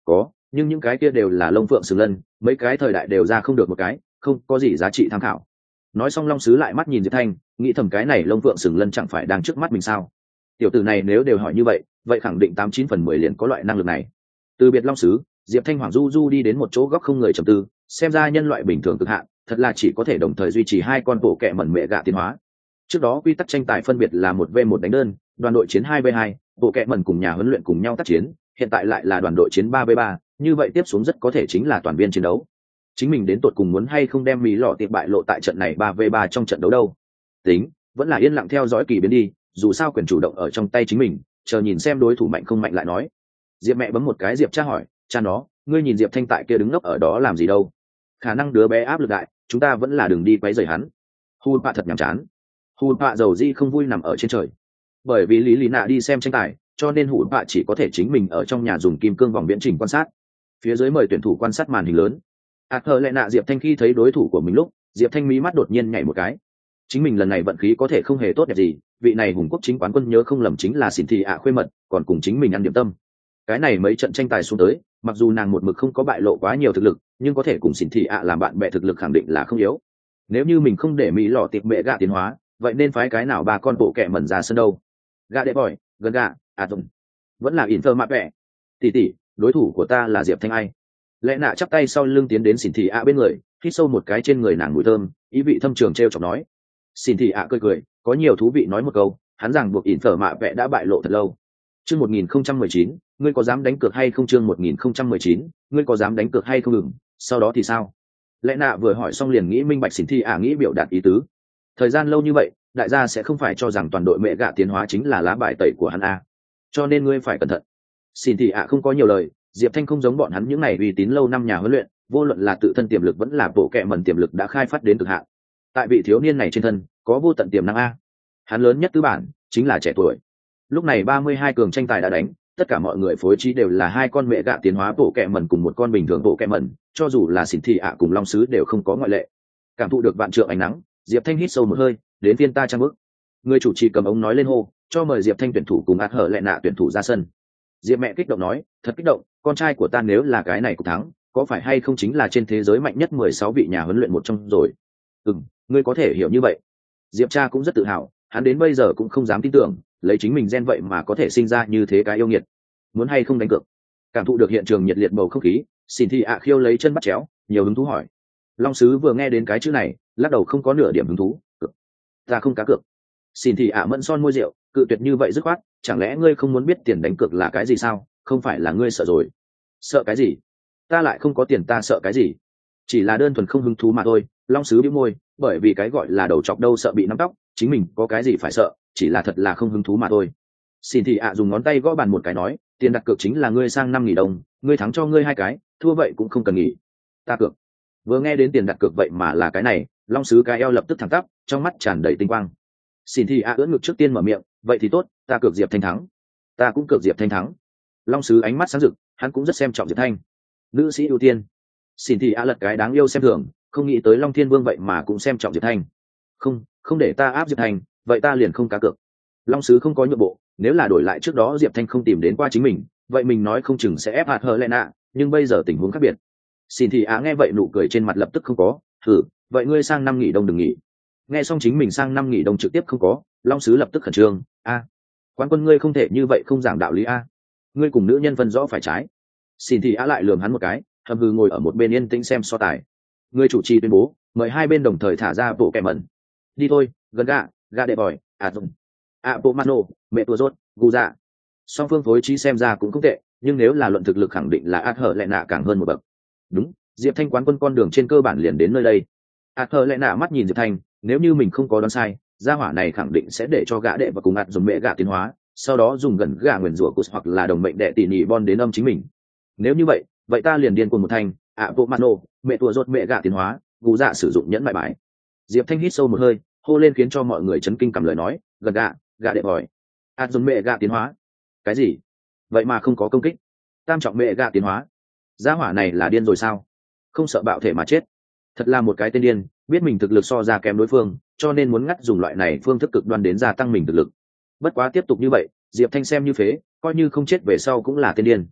có, nhưng những cái kia đều là lông phượng sừng lân, mấy cái thời đại đều ra không được một cái, không có gì giá trị tham khảo. Nói xong Long Sứ lại mắt nhìn Diệp Thanh, nghĩ thầm cái này lông phượng sừng lân chẳng phải đang trước mắt mình sao? Tiểu tử này nếu đều hỏi như vậy, vậy khẳng định tám chín phần mười liền có loại năng lực này. Từ biệt Long Sứ, Diệp Thanh Hoàng du du đi đến một chỗ góc không người trầm tư, xem ra nhân loại bình thường cực hạn, thật là chỉ có thể đồng thời duy trì hai con bộ kệ mẩn mẹ gạ tiến hóa. Trước đó quy tắc tranh tài phân biệt là một v một đánh đơn, đoàn đội chiến hai v hai, bộ kệ mẩn cùng nhà huấn luyện cùng nhau tác chiến, hiện tại lại là đoàn đội chiến ba v ba, như vậy tiếp xuống rất có thể chính là toàn viên chiến đấu. Chính mình đến tột cùng muốn hay không đem Mỹ Lọ tiệp bại lộ tại trận này ba v ba trong trận đấu đâu. Tính, vẫn là yên lặng theo dõi kỳ biến đi, dù sao quyền chủ động ở trong tay chính mình, chờ nhìn xem đối thủ mạnh không mạnh lại nói. Diệp mẹ bấm một cái Diệp cha hỏi, cha nó, ngươi nhìn Diệp Thanh tại kia đứng ngốc ở đó làm gì đâu? Khả năng đứa bé áp lực đại, chúng ta vẫn là đừng đi quấy rầy hắn. Hu Pạ thật nhàm chán. Hu Pạ dầu di không vui nằm ở trên trời. Bởi vì Lý Lý Nạ đi xem tranh tài, cho nên Hu Pạ chỉ có thể chính mình ở trong nhà dùng kim cương vòng viễn trình quan sát. Phía dưới mời tuyển thủ quan sát màn hình lớn. À thờ lẽ nạ Diệp Thanh khi thấy đối thủ của mình lúc, Diệp Thanh mí mắt đột nhiên nhảy một cái. Chính mình lần này vận khí có thể không hề tốt đẹp gì, vị này hùng quốc chính quán quân nhớ không lầm chính là Xỉn Thị ạ khuê mật, còn cùng chính mình ăn điểm tâm. Cái này mấy trận tranh tài xuống tới, mặc dù nàng một mực không có bại lộ quá nhiều thực lực, nhưng có thể cùng Xỉn Thị ạ làm bạn bè thực lực khẳng định là không yếu. Nếu như mình không để Mỹ Lọ tiệp mẹ gạ tiến hóa, vậy nên phái cái nào ba con bộ kẹ mẩn ra sân đâu? Gạ đệ bỏi, gần gạ, à tùng, vẫn là Inter mạ bẹ. Tỷ tỷ, đối thủ của ta là Diệp Thanh ai? Lẽ nạ chắp tay sau lưng tiến đến Xỉn Thị ạ bên người, hít sâu một cái trên người nàng mùi thơm, ý vị thâm trường trêu chọc nói. Xỉn Thị ạ cười cười, có nhiều thú vị nói một câu, hắn rằng buộc Inter mạ bẹ đã bại lộ thật lâu. Chương một nghìn không trăm mười chín, ngươi có dám đánh cược hay không? Chương một nghìn không trăm mười chín, ngươi có dám đánh cược hay không? Ngừng, sau đó thì sao? Lẽ nạ vừa hỏi xong liền nghĩ minh bạch Xỉn Thị ạ nghĩ biểu đạt ý tứ. Thời gian lâu như vậy, đại gia sẽ không phải cho rằng toàn đội mẹ gạ tiến hóa chính là lá bài tẩy của hắn a. Cho nên ngươi phải cẩn thận. Xỉn Thị ạ không có nhiều lời, Diệp Thanh không giống bọn hắn những này uy tín lâu năm nhà huấn luyện, vô luận là tự thân tiềm lực vẫn là bộ kệ mẩn tiềm lực đã khai phát đến cực hạn. Tại vị thiếu niên này trên thân, có vô tận tiềm năng a. Hắn lớn nhất tứ bản chính là trẻ tuổi. Lúc này ba mươi hai cường tranh tài đã đánh, tất cả mọi người phối trí đều là hai con mẹ gạ tiến hóa bộ kệ mẩn cùng một con bình thường bộ kệ mẩn, cho dù là Xỉn Thị ạ cùng Long Sứ đều không có ngoại lệ. Cảm thụ được vạn trượng ánh nắng, Diệp Thanh hít sâu một hơi, đến phiên ta trang bước. Người chủ trì cầm ống nói lên hô, cho mời Diệp Thanh tuyển thủ cùng ạt hở lệ nạ tuyển thủ ra sân. Diệp mẹ kích động nói, thật kích động, con trai của ta nếu là cái này cũng thắng, có phải hay không chính là trên thế giới mạnh nhất mười sáu vị nhà huấn luyện một trong rồi. Ừm, ngươi có thể hiểu như vậy. Diệp cha cũng rất tự hào, hắn đến bây giờ cũng không dám tin tưởng, lấy chính mình gen vậy mà có thể sinh ra như thế cái yêu nghiệt. Muốn hay không đánh cược? Cảm thụ được hiện trường nhiệt liệt bầu không khí, Xỉn Thị ạ khiêu lấy chân bắt chéo, nhiều hứng thú hỏi. Long Sứ vừa nghe đến cái chữ này, lắc đầu không có nửa điểm hứng thú. Cược. Ta không cá cược. Xỉn Thị ạ mẫn son môi rượu, cự tuyệt như vậy dứt khoát, chẳng lẽ ngươi không muốn biết tiền đánh cược là cái gì sao? Không phải là ngươi sợ rồi? Sợ cái gì? Ta lại không có tiền, ta sợ cái gì? Chỉ là đơn thuần không hứng thú mà thôi. Long Sứ bĩu môi, bởi vì cái gọi là đầu chọc đâu sợ bị nắm tóc, chính mình có cái gì phải sợ, chỉ là thật là không hứng thú mà thôi. Xỉn Thị ạ dùng ngón tay gõ bàn một cái nói, tiền đặt cược chính là ngươi sang năm nghỉ đồng, ngươi thắng cho ngươi hai cái, thua vậy cũng không cần nghỉ. Ta cược. Vừa nghe đến tiền đặt cược vậy mà là cái này, Long Sứ cái eo lập tức thẳng tắp, trong mắt tràn đầy tinh quang. Xỉn Thị ạ ưỡn ngực trước tiên mở miệng, vậy thì tốt, ta cược Diệp Thanh thắng. Ta cũng cược Diệp Thanh thắng. Long Sứ ánh mắt sáng rực, hắn cũng rất xem trọng Diệp Thanh. Nữ sĩ ưu tiên. Xỉn Thị ạ lật cái đáng yêu xem thường, không nghĩ tới Long Thiên Vương vậy mà cũng xem trọng Diệp Thanh. Không, không để ta áp Diệp Thanh, vậy ta liền không cá cược. Long Sứ không có nhượng bộ, nếu là đổi lại trước đó Diệp Thanh không tìm đến qua chính mình, vậy mình nói không chừng sẽ ép hạt hờ lệ nạ, nhưng bây giờ tình huống khác biệt. Xỉn Thị ạ nghe vậy nụ cười trên mặt lập tức không có, thử, vậy ngươi sang năm nghỉ đông đừng nghỉ. Nghe xong chính mình sang năm nghỉ đông trực tiếp không có, Long Sứ lập tức khẩn trương, a, quán quân ngươi không thể như vậy không giảng đạo lý a, ngươi cùng nữ nhân phân rõ phải trái. Xỉn Thị ạ lại lườm hắn một cái, hầm hừ ngồi ở một bên yên tĩnh xem so tài. Người chủ trì tuyên bố, mời hai bên đồng thời thả ra bộ kẹ mẩn. Đi thôi, gần gạ, gạ đệ bòi, à dùng, à bộ mano, mẹ tua rốt, gu dạ. Song phương phối trí xem ra cũng không tệ, nhưng nếu là luận thực lực khẳng định là ạt hở lệ nạ càng hơn một bậc. Đúng, Diệp Thanh quán quân con đường trên cơ bản liền đến nơi đây. ạt hở lệ nạ mắt nhìn Diệp Thanh, nếu như mình không có đoán sai, gia hỏa này khẳng định sẽ để cho gã đệ và cùng ạt dùng mẹ gạ tiến hóa, sau đó dùng gần gạ nguyền rủa cus hoặc là đồng mệnh đệ tỷ nhị bon đến âm chính mình. Nếu như vậy, vậy ta liền điên cuồng một thanh, ạ bộ mano, mẹ tua rốt mẹ gạ tiến hóa, gu dạ sử dụng nhẫn bại bại. Diệp Thanh hít sâu một hơi, hô lên khiến cho mọi người chấn kinh cầm lời nói, gần gạ, gạ đệ bòi, ạt dùng mẹ gạ tiến hóa. Cái gì? Vậy mà không có công kích? Tam trọng mẹ gạ tiến hóa? Gia hỏa này là điên rồi sao? Không sợ bạo thể mà chết? Thật là một cái tên điên, biết mình thực lực so ra kém đối phương, cho nên muốn ngắt dùng loại này phương thức cực đoan đến gia tăng mình thực lực. Bất quá tiếp tục như vậy, Diệp Thanh xem như phế, coi như không chết về sau cũng là tên điên.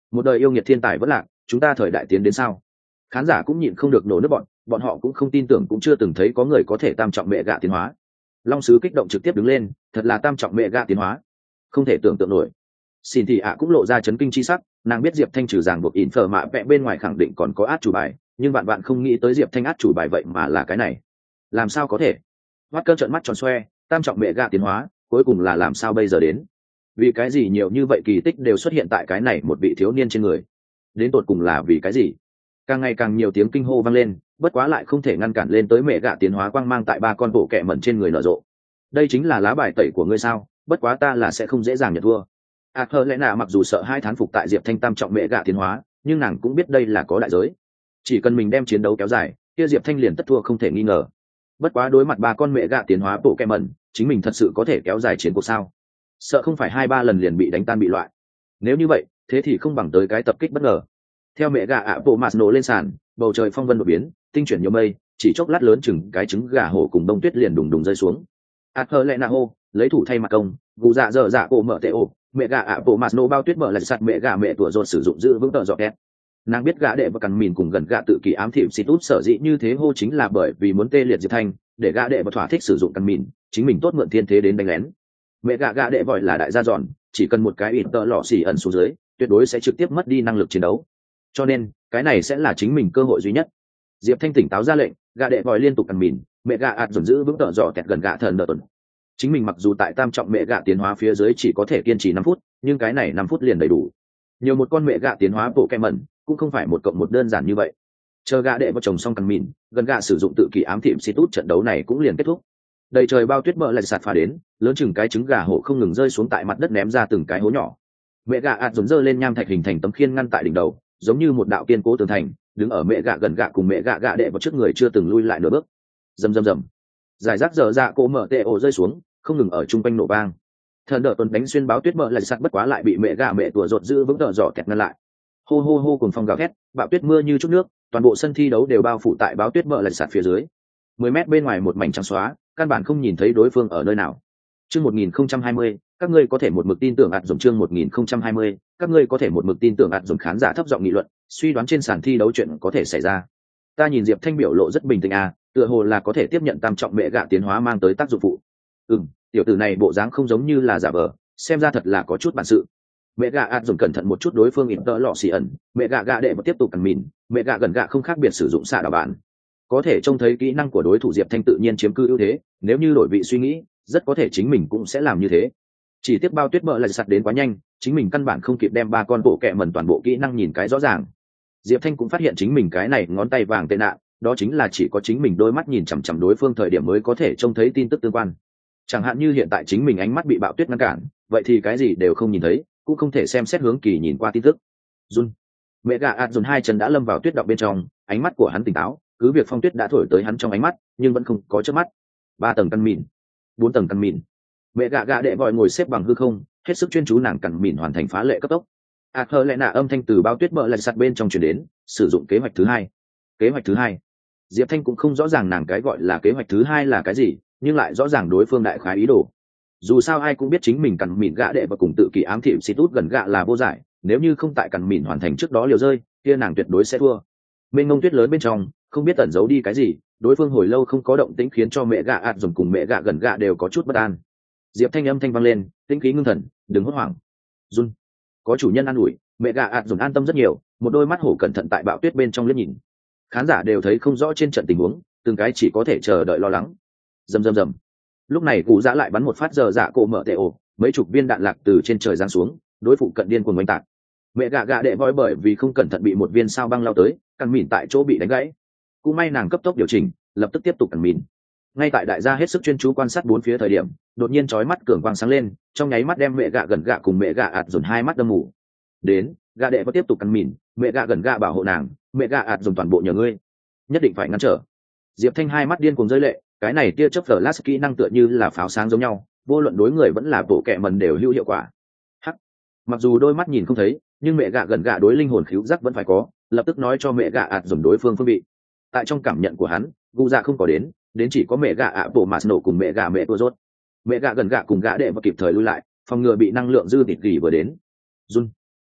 một đời yêu nghiệt thiên tài vẫn lạc, chúng ta thời đại tiến đến sao? Khán giả cũng nhịn không được nổ nước bọn, bọn họ cũng không tin tưởng, cũng chưa từng thấy có người có thể tam trọng mẹ gạ tiến hóa. Long sứ kích động trực tiếp đứng lên, thật là tam trọng mẹ gạ tiến hóa, không thể tưởng tượng nổi. Xin thì ạ cũng lộ ra chấn kinh chi sắc, nàng biết Diệp Thanh trừ ràng buộc ỉn phở mạ vẽ bên ngoài khẳng định còn có át chủ bài, nhưng bạn bạn không nghĩ tới Diệp Thanh át chủ bài vậy mà là cái này. Làm sao có thể? Hoắt cơn trợn mắt tròn xoe, tam trọng mẹ gạ tiến hóa, cuối cùng là làm sao bây giờ đến? Vì cái gì nhiều như vậy kỳ tích đều xuất hiện tại cái này một vị thiếu niên trên người? Đến tột cùng là vì cái gì? Càng ngày càng nhiều tiếng kinh hô vang lên, bất quá lại không thể ngăn cản lên tới mẹ gạ tiến hóa quang mang tại ba con bộ kẹ mẩn trên người nở rộ. Đây chính là lá bài tẩy của ngươi sao? Bất quá ta là sẽ không dễ dàng nhận thua. À thơ lẽ nạ mặc dù sợ hai thán phục tại Diệp Thanh tam trọng mẹ gạ tiến hóa, nhưng nàng cũng biết đây là có đại giới. Chỉ cần mình đem chiến đấu kéo dài, kia Diệp Thanh liền tất thua không thể nghi ngờ. Bất quá đối mặt ba con mẹ gạ tiến hóa bộ kẹ mẩn, chính mình thật sự có thể kéo dài chiến cuộc sao? Sợ không phải hai ba lần liền bị đánh tan bị loại. Nếu như vậy, thế thì không bằng tới cái tập kích bất ngờ. Theo mẹ gà ạ bộ mạt nổ lên sàn, bầu trời phong vân đột biến, tinh chuyển nhiều mây, chỉ chốc lát lớn chừng cái trứng gà hổ cùng đông tuyết liền đùng đùng rơi xuống. ạt hờ lẹ nạ hô lấy thủ thay mặt công, gù dạ dở dạ cổ mở tệ ổ, mẹ gà ạ bộ mạt nổ bao tuyết mở lại sạt mẹ gà mẹ tủa rột sử dụng giữ vững tợ dọ kẹt. Nàng biết gã đệ và cằn mìn cùng gần gã tự kỷ ám thị xịt út sở dĩ như thế hô chính là bởi vì muốn tê liệt Diệp Thanh, để gã đệ và thỏa thích sử dụng cằn mìn, chính mình tốt mượn thiên thế đến đánh lén. Mẹ gã gã đệ vội là đại gia giòn, chỉ cần một cái ít tợ lọ xỉ ẩn xuống dưới, tuyệt đối sẽ trực tiếp mất đi năng lực chiến đấu. Cho nên cái này sẽ là chính mình cơ hội duy nhất. Diệp Thanh tỉnh táo ra lệnh, gã đệ vòi liên tục cằn mìn, mẹ gã ạt dồn giữ vững tợ dọ kẹt gần gã thần đợt tuần. Chính mình mặc dù tại tam trọng mẹ gã tiến hóa phía dưới chỉ có thể kiên trì năm phút, nhưng cái này năm phút liền đầy đủ. Nhiều một con mẹ gã tiến hóa bộ kem mẩn cũng không phải một cộng một đơn giản như vậy. Chờ gã đệ vào chồng xong cằn mìn, gần gã sử dụng tự kỷ ám thị xịt út, trận đấu này cũng liền kết thúc. Đầy trời bao tuyết bờ lại sạt phá đến, lớn chừng cái trứng gà hổ không ngừng rơi xuống tại mặt đất ném ra từng cái hố nhỏ. Mẹ gã ạt dồn dơ lên nham thạch hình thành tấm khiên ngăn tại đỉnh đầu, giống như một đạo kiên cố tường thành, đứng ở mẹ gạ gần gạ cùng mẹ gạ gạ đệ vào trước người chưa từng lui lại nửa bước. Rầm rầm rầm, giải rác dở dạ cổ mở tệ ổ rơi xuống, không ngừng ở trung quanh nổ vang. Thần đỡ tuần đánh xuyên báo tuyết mở lại sạt, bất quá lại bị mẹ gạ mẹ tủa rột giữ vững tợ dọ kẹt ngăn lại. Hô hô hô cùng phong gào thét, bão tuyết mưa như chút nước, toàn bộ sân thi đấu đều bao phủ tại báo tuyết mở lại sạt phía dưới. Mười mét bên ngoài một mảnh trắng xóa, căn bản không nhìn thấy đối phương ở nơi nào. Chương một nghìn không trăm hai mươi, các ngươi có thể một mực tin tưởng ạt dùng chương một nghìn không trăm hai mươi, các ngươi có thể một mực tin tưởng ạt dùng. Khán giả thấp giọng nghị luận, suy đoán trên sàn thi đấu chuyện có thể xảy ra. Ta nhìn Diệp Thanh biểu lộ rất bình tĩnh à, tựa hồ là có thể tiếp nhận tam trọng mẹ gạ tiến hóa mang tới tác dụng phụ. Ừm, tiểu tử này bộ dáng không giống như là giả vờ, xem ra thật là có chút bản sự. Mẹ gạ ạt dùng cẩn thận một chút đối phương ỉn tợ lọ xì ẩn, mẹ gạ gạ đệ mà tiếp tục cằn mìn, mẹ gạ gần gạ không khác biệt sử dụng xạ đảo bản. Có thể trông thấy kỹ năng của đối thủ Diệp Thanh tự nhiên chiếm cư ưu thế, nếu như đổi vị suy nghĩ, rất có thể chính mình cũng sẽ làm như thế. Chỉ tiếc bao tuyết bợ lại sạt đến quá nhanh, chính mình căn bản không kịp đem ba con bộ kẹ mẩn toàn bộ kỹ năng nhìn cái rõ ràng. Diệp Thanh cũng phát hiện chính mình cái này ngón tay vàng tệ nạn, đó chính là chỉ có chính mình đôi mắt nhìn chằm chằm đối phương thời điểm mới có thể trông thấy tin tức tương quan. Chẳng hạn như hiện tại chính mình ánh mắt bị bạo tuyết ngăn cản, vậy thì cái gì đều không nhìn thấy, cũng không thể xem xét hướng kỳ nhìn qua tin tức. Jun, mẹ gà ạt dồn hai chân đã lâm vào tuyết đọng bên trong, ánh mắt của hắn tỉnh táo, cứ việc phong tuyết đã thổi tới hắn trong ánh mắt, nhưng vẫn không có chớp mắt. Ba tầng căn mìn, bốn tầng căn mìn. Mẹ gạ gạ đệ vội ngồi xếp bằng hư không, hết sức chuyên chú nàng cằn mìn hoàn thành phá lệ cấp tốc. ạt hờ lẽ nạ âm thanh từ bao tuyết bợ lại sạt bên trong truyền đến, sử dụng kế hoạch thứ hai. Kế hoạch thứ hai. Diệp Thanh cũng không rõ ràng nàng cái gọi là kế hoạch thứ hai là cái gì, nhưng lại rõ ràng đối phương đại khái ý đồ. Dù sao ai cũng biết chính mình cằn mìn gạ đệ và cùng tự kỷ ám thị xịt út gần gạ là vô giải, nếu như không tại cằn mìn hoàn thành trước đó liều rơi, kia nàng tuyệt đối sẽ thua. Mênh mông tuyết lớn bên trong, không biết tẩn giấu đi cái gì, đối phương hồi lâu không có động tĩnh khiến cho mẹ gạ ạt dùng cùng mẹ gạ gần gạ đều có chút bất an. Diệp Thanh âm thanh vang lên, tĩnh khí ngưng thần, đừng hốt hoảng. Jun, có chủ nhân an ủi, mẹ gạ ạt dùng an tâm rất nhiều, một đôi mắt hổ cẩn thận tại bão tuyết bên trong liếc nhìn. Khán giả đều thấy không rõ trên trận tình huống, từng cái chỉ có thể chờ đợi lo lắng. Rầm rầm rầm. Lúc này cụ giã lại bắn một phát giờ dạ cổ mở tệ ổ, mấy chục viên đạn lạc từ trên trời giáng xuống, đối phụ cận điên cuồng oanh tạc. Mẹ gạ gạ đệ voi bởi vì không cẩn thận bị một viên sao băng lao tới, căn mìn tại chỗ bị đánh gãy. Cũng may nàng cấp tốc điều chỉnh, lập tức tiếp tục căn mìn. Ngay tại đại gia hết sức chuyên chú quan sát bốn phía thời điểm, đột nhiên chói mắt cường quang sáng lên, trong nháy mắt đem mẹ gạ gần gạ cùng mẹ gạ ạt dồn hai mắt đâm mù. Đến, gạ đệ có tiếp tục căn mìn, mẹ gạ gần gạ bảo hộ nàng, mẹ gạ ạt dồn toàn bộ nhờ ngươi, nhất định phải ngăn trở. Diệp Thanh hai mắt điên cuồng rơi lệ, cái này tia chớp flash kỹ năng tựa như là pháo sáng giống nhau, vô luận đối người vẫn là bộ kệ mần đều hữu hiệu quả. Hắc, mặc dù đôi mắt nhìn không thấy, nhưng mẹ gạ gần gạ đối linh hồn khứu giác vẫn phải có, lập tức nói cho mẹ gạ ạt dồn đối phương phương vị. Tại trong cảm nhận của hắn, gu dạ không có đến, đến chỉ có mẹ gạ ạ bộ mà nổ cùng mẹ gạ mẹ tua rốt. Mẹ gạ gần gạ cùng gã đệ và kịp thời lui lại, phòng ngừa bị năng lượng dư tịt gỉ vừa đến. Jun,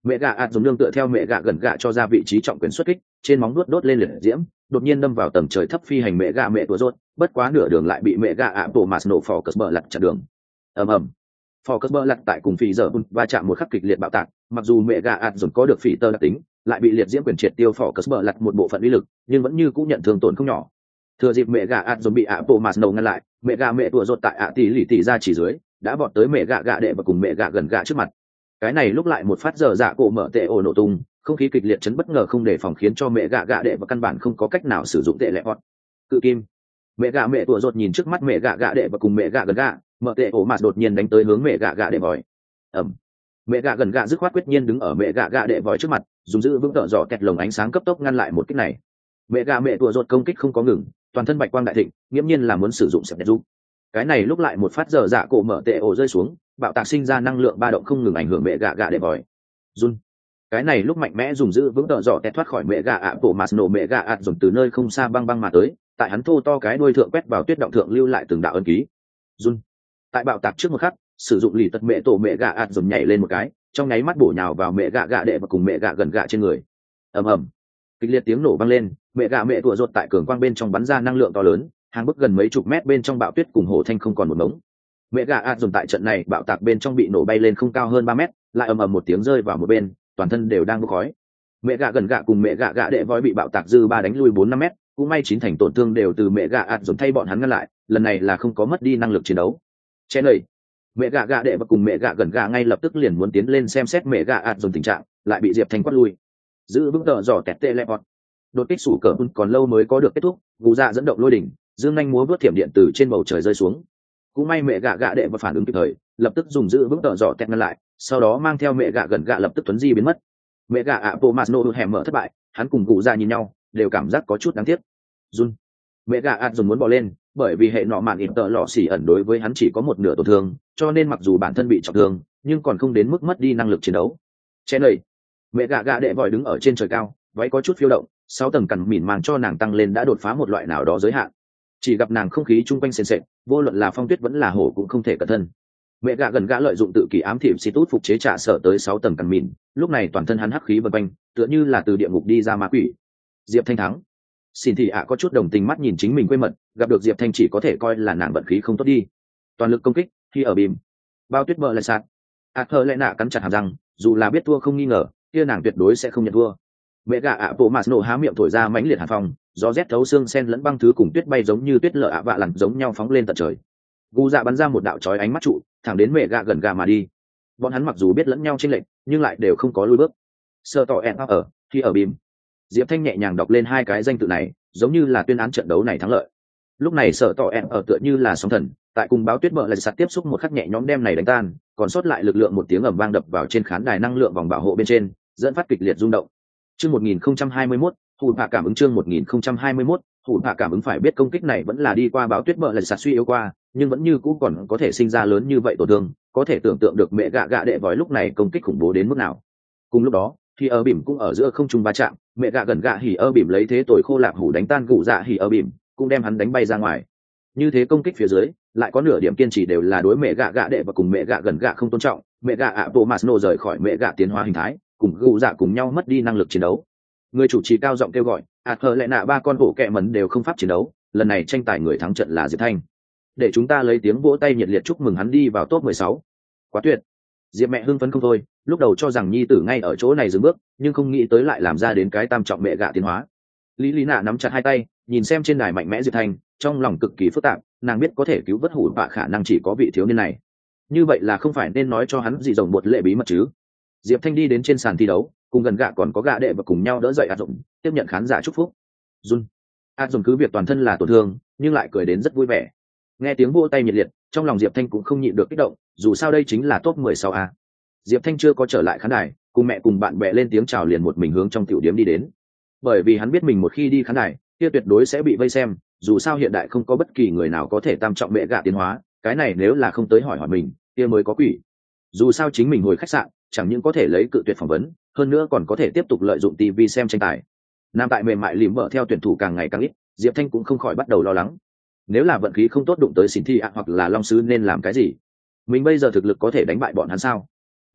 Mẹ gạ ạt dùng lương tựa theo mẹ gạ gần gạ cho ra vị trí trọng quyền xuất kích, trên móng đuốt đốt lên liệt diễm, đột nhiên đâm vào tầng trời thấp phi hành mẹ gạ mẹ tua rốt, bất quá nửa đường lại bị mẹ gạ ạ bộ mạt nổ phò cất bờ lật chặn đường. ầm ầm, phò cất bờ lật tại cùng phi giờ va chạm một khắc kịch liệt bạo tạc, mặc dù mẹ gạ ạt dùng có được phỉ tơ đặc tính, lại bị liệt diễm quyền triệt tiêu phò cất bờ lật một bộ phận uy lực, nhưng vẫn như cũng nhận thương tổn không nhỏ. Thừa dịp mẹ gạ ạt dùng bị ạ bộ mạt nổ ngăn lại, mẹ gạ mẹ tua rốt tại ạ tỷ lì tỷ ra chỉ dưới, đã vọt tới mẹ gạ gạ đệ và cùng mẹ gạ gần gạ trước mặt. Cái này lúc lại một phát giờ dạ cổ mở tệ ổ nổ tung, không khí kịch liệt chấn bất ngờ không đề phòng khiến cho mẹ gạ gạ đệ và căn bản không có cách nào sử dụng tệ lệ hot cự kim. Mẹ gạ mẹ tua rột nhìn trước mắt mẹ gạ gạ đệ và cùng mẹ gạ gần gạ, mở tệ ổ mạt đột nhiên đánh tới hướng mẹ gạ gạ đệ vòi. ẩm Mẹ gạ gần gạ dứt khoát quyết nhiên đứng ở mẹ gạ gạ đệ vòi trước mặt, dùng giữ vững tợ dọ kẹt lồng ánh sáng cấp tốc ngăn lại một kích này. Mẹ gạ mẹ tua rột công kích không có ngừng, toàn thân bạch quang đại thịnh, nghiễm nhiên là muốn sử dụng sẹp đẹp giúp. Cái này lúc lại một phát giờ dạ cổ mở tệ ổ rơi xuống, bạo tạc sinh ra năng lượng ba động không ngừng ảnh hưởng mẹ gạ gạ đệ vòi. Run. Cái này lúc mạnh mẽ dùng giữ vững tợ dọ tẹt thoát khỏi mẹ gạ ạ bộ mạt nổ mẹ gạ ạt dùng từ nơi không xa băng băng mà tới, tại hắn thô to cái đuôi thượng quét vào tuyết động thượng lưu lại từng đạo ân ký. Run. Tại bạo tạc trước một khắc, sử dụng lì tật mẹ tổ mẹ gạ ạt dùng nhảy lên một cái, trong nháy mắt bổ nhào vào mẹ gạ gạ đệ và cùng mẹ gạ gần gạ trên người. ầm ầm, kịch liệt tiếng nổ vang lên, mẹ gạ mẹ tủa rột tại cường quang bên trong bắn ra năng lượng to lớn, hàng bức gần mấy chục mét bên trong bạo tuyết cùng hổ thanh không còn một mống. Mẹ gạ ạt dùng tại trận này bạo tạc bên trong bị nổ bay lên không cao hơn ba mét, lại ầm ầm một tiếng rơi vào một bên, toàn thân đều đang bốc khói. Mẹ gạ gần gạ cùng mẹ gạ gạ đệ voi bị bạo tạc dư ba đánh lui bốn năm mét, cũng may chín thành tổn thương đều từ mẹ gạ ạt dùng thay bọn hắn ngăn lại, lần này là không có mất đi năng lực chiến đấu. Chen lầy, mẹ gạ gạ đệ và cùng mẹ gạ gần gạ ngay lập tức liền muốn tiến lên xem xét mẹ gạ ạt dùng tình trạng, lại bị Diệp Thanh quát lui. Giữ vững tờ dò kẹt tê lẹ bọt. Đột kích sủ cờ còn lâu mới có được kết thúc, gù dạ dẫn động lôi đỉnh, dương nhanh múa vớt thiểm điện từ trên bầu trời rơi xuống. Cũng may mẹ gạ gạ đệ và phản ứng kịp thời, lập tức dùng giữ vững tờ dò kẹt ngăn lại, sau đó mang theo mẹ gạ gần gạ lập tức tuấn di biến mất. Mẹ gạ ạ bộ mạt nổ hẻm mở thất bại, hắn cùng gù dạ nhìn nhau, đều cảm giác có chút đáng tiếc. Run. Mẹ gạ ạt dùng muốn bỏ lên, bởi vì hệ nọ mạn ít tờ lọ xỉ ẩn đối với hắn chỉ có một nửa tổn thương, cho nên mặc dù bản thân bị trọng thương, nhưng còn không đến mức mất đi năng lực chiến đấu. Chen lầy, mẹ gạ gạ đệ vòi đứng ở trên trời cao, váy có chút phiêu động, sáu tầng cằn mỉn màng cho nàng tăng lên đã đột phá một loại nào đó giới hạn. Chỉ gặp nàng không khí chung quanh sền sệt, vô luận là phong tuyết vẫn là hổ cũng không thể cẩn thân. Mẹ gạ gần gạ lợi dụng tự kỷ ám thị xì tút phục chế trả sợ tới sáu tầng cằn mỉn, lúc này toàn thân hắn hắc khí vần quanh, tựa như là từ địa ngục đi ra ma quỷ. Diệp Thanh thắng. Xin thị ạ có chút đồng tình mắt nhìn chính mình quê mật, gặp được Diệp Thanh chỉ có thể coi là nàng vận khí không tốt đi. Toàn lực công kích, khi ở bìm, bao tuyết bờ lại sạt. ạt thơ lẽ nạ cắn chặt hàm răng, dù là biết thua không nghi ngờ, kia nàng tuyệt đối sẽ không nhận thua. Mẹ gạ ạ bộ mạt nổ há miệng thổi ra mãnh liệt hàn phong, gió rét thấu xương sen lẫn băng thứ cùng tuyết bay giống như tuyết lở ạ vạ lằn giống nhau phóng lên tận trời. Gu dạ bắn ra một đạo chói ánh mắt trụ, thẳng đến mẹ gạ gần gà mà đi. Bọn hắn mặc dù biết lẫn nhau chênh lệch, nhưng lại đều không có lùi bước. Sơ tỏ ẹn ở khi ở bìm. Diệp Thanh nhẹ nhàng đọc lên hai cái danh tự này, giống như là tuyên án trận đấu này thắng lợi. Lúc này sở tỏ ẹn ở tựa như là sóng thần, tại cùng báo tuyết bợ lại sạt tiếp xúc một khắc nhẹ nhõm đem này đánh tan, còn sót lại lực lượng một tiếng ầm vang đập vào trên khán đài năng lượng vòng bảo hộ bên trên, dẫn phát kịch liệt rung động. Chương một nghìn không trăm hai mươi mốt, hụt hạ cảm ứng chương một nghìn không trăm hai mươi mốt, hụt hạ cảm ứng phải biết công kích này vẫn là đi qua báo tuyết bợ lại sạt suy yếu qua, nhưng vẫn như cũ còn có thể sinh ra lớn như vậy tổn thương, có thể tưởng tượng được mẹ gạ gạ đệ vòi lúc này công kích khủng bố đến mức nào. Cùng lúc đó, thì ơ bìm cũng ở giữa không trung va chạm, mẹ gạ gần gạ hỉ ơ bìm lấy thế tội khô lạc hủ đánh tan gụ dạ hỉ ơ bìm, cũng đem hắn đánh bay ra ngoài. Như thế công kích phía dưới, lại có nửa điểm kiên trì đều là đối mẹ gạ gạ đệ và cùng mẹ gạ gần gạ không tôn trọng, mẹ gạ ạ bộ mạt nổ rời khỏi mẹ gạ tiến hóa hình thái, cùng gụ dạ cùng nhau mất đi năng lực chiến đấu. Người chủ trì cao giọng kêu gọi, ạt hờ lẽ nạ ba con bộ kẹ mẩn đều không pháp chiến đấu, lần này tranh tài người thắng trận là Diệp Thanh. Để chúng ta lấy tiếng vỗ tay nhiệt liệt chúc mừng hắn đi vào top mười sáu. Quá tuyệt. Diệp mẹ hưng phấn không thôi, lúc đầu cho rằng nhi tử ngay ở chỗ này dừng bước, nhưng không nghĩ tới lại làm ra đến cái tam trọng mẹ gạ tiến hóa. Lý Lý Nạ nắm chặt hai tay, nhìn xem trên đài mạnh mẽ Diệp Thanh, trong lòng cực kỳ phức tạp, nàng biết có thể cứu vớt hủ bạ khả năng chỉ có vị thiếu niên này. Như vậy là không phải nên nói cho hắn gì rồng bột lệ bí mật chứ? Diệp Thanh đi đến trên sàn thi đấu, cùng gần gạ còn có gạ đệ và cùng nhau đỡ dậy ạt dụng, tiếp nhận khán giả chúc phúc. Jun, ạt dụng cứ việc toàn thân là tổn thương, nhưng lại cười đến rất vui vẻ. Nghe tiếng vỗ tay nhiệt liệt, trong lòng Diệp Thanh cũng không nhịn được kích động, dù sao đây chính là top mười sáu a. Diệp Thanh chưa có trở lại khán đài, cùng mẹ cùng bạn bè lên tiếng chào liền một mình hướng trong tiểu điếm đi đến. Bởi vì hắn biết mình một khi đi khán đài, kia tuyệt đối sẽ bị vây xem, dù sao hiện đại không có bất kỳ người nào có thể tam trọng mẹ gạ tiến hóa, cái này nếu là không tới hỏi hỏi mình, kia mới có quỷ. Dù sao chính mình hồi khách sạn, chẳng những có thể lấy cự tuyệt phỏng vấn, hơn nữa còn có thể tiếp tục lợi dụng ti vi xem tranh tài. Nam tại mềm mại lìm vợ theo tuyển thủ càng ngày càng ít, Diệp Thanh cũng không khỏi bắt đầu lo lắng. Nếu là vận khí không tốt đụng tới xin thi ạ hoặc là long sứ nên làm cái gì? Mình bây giờ thực lực có thể đánh bại bọn hắn sao?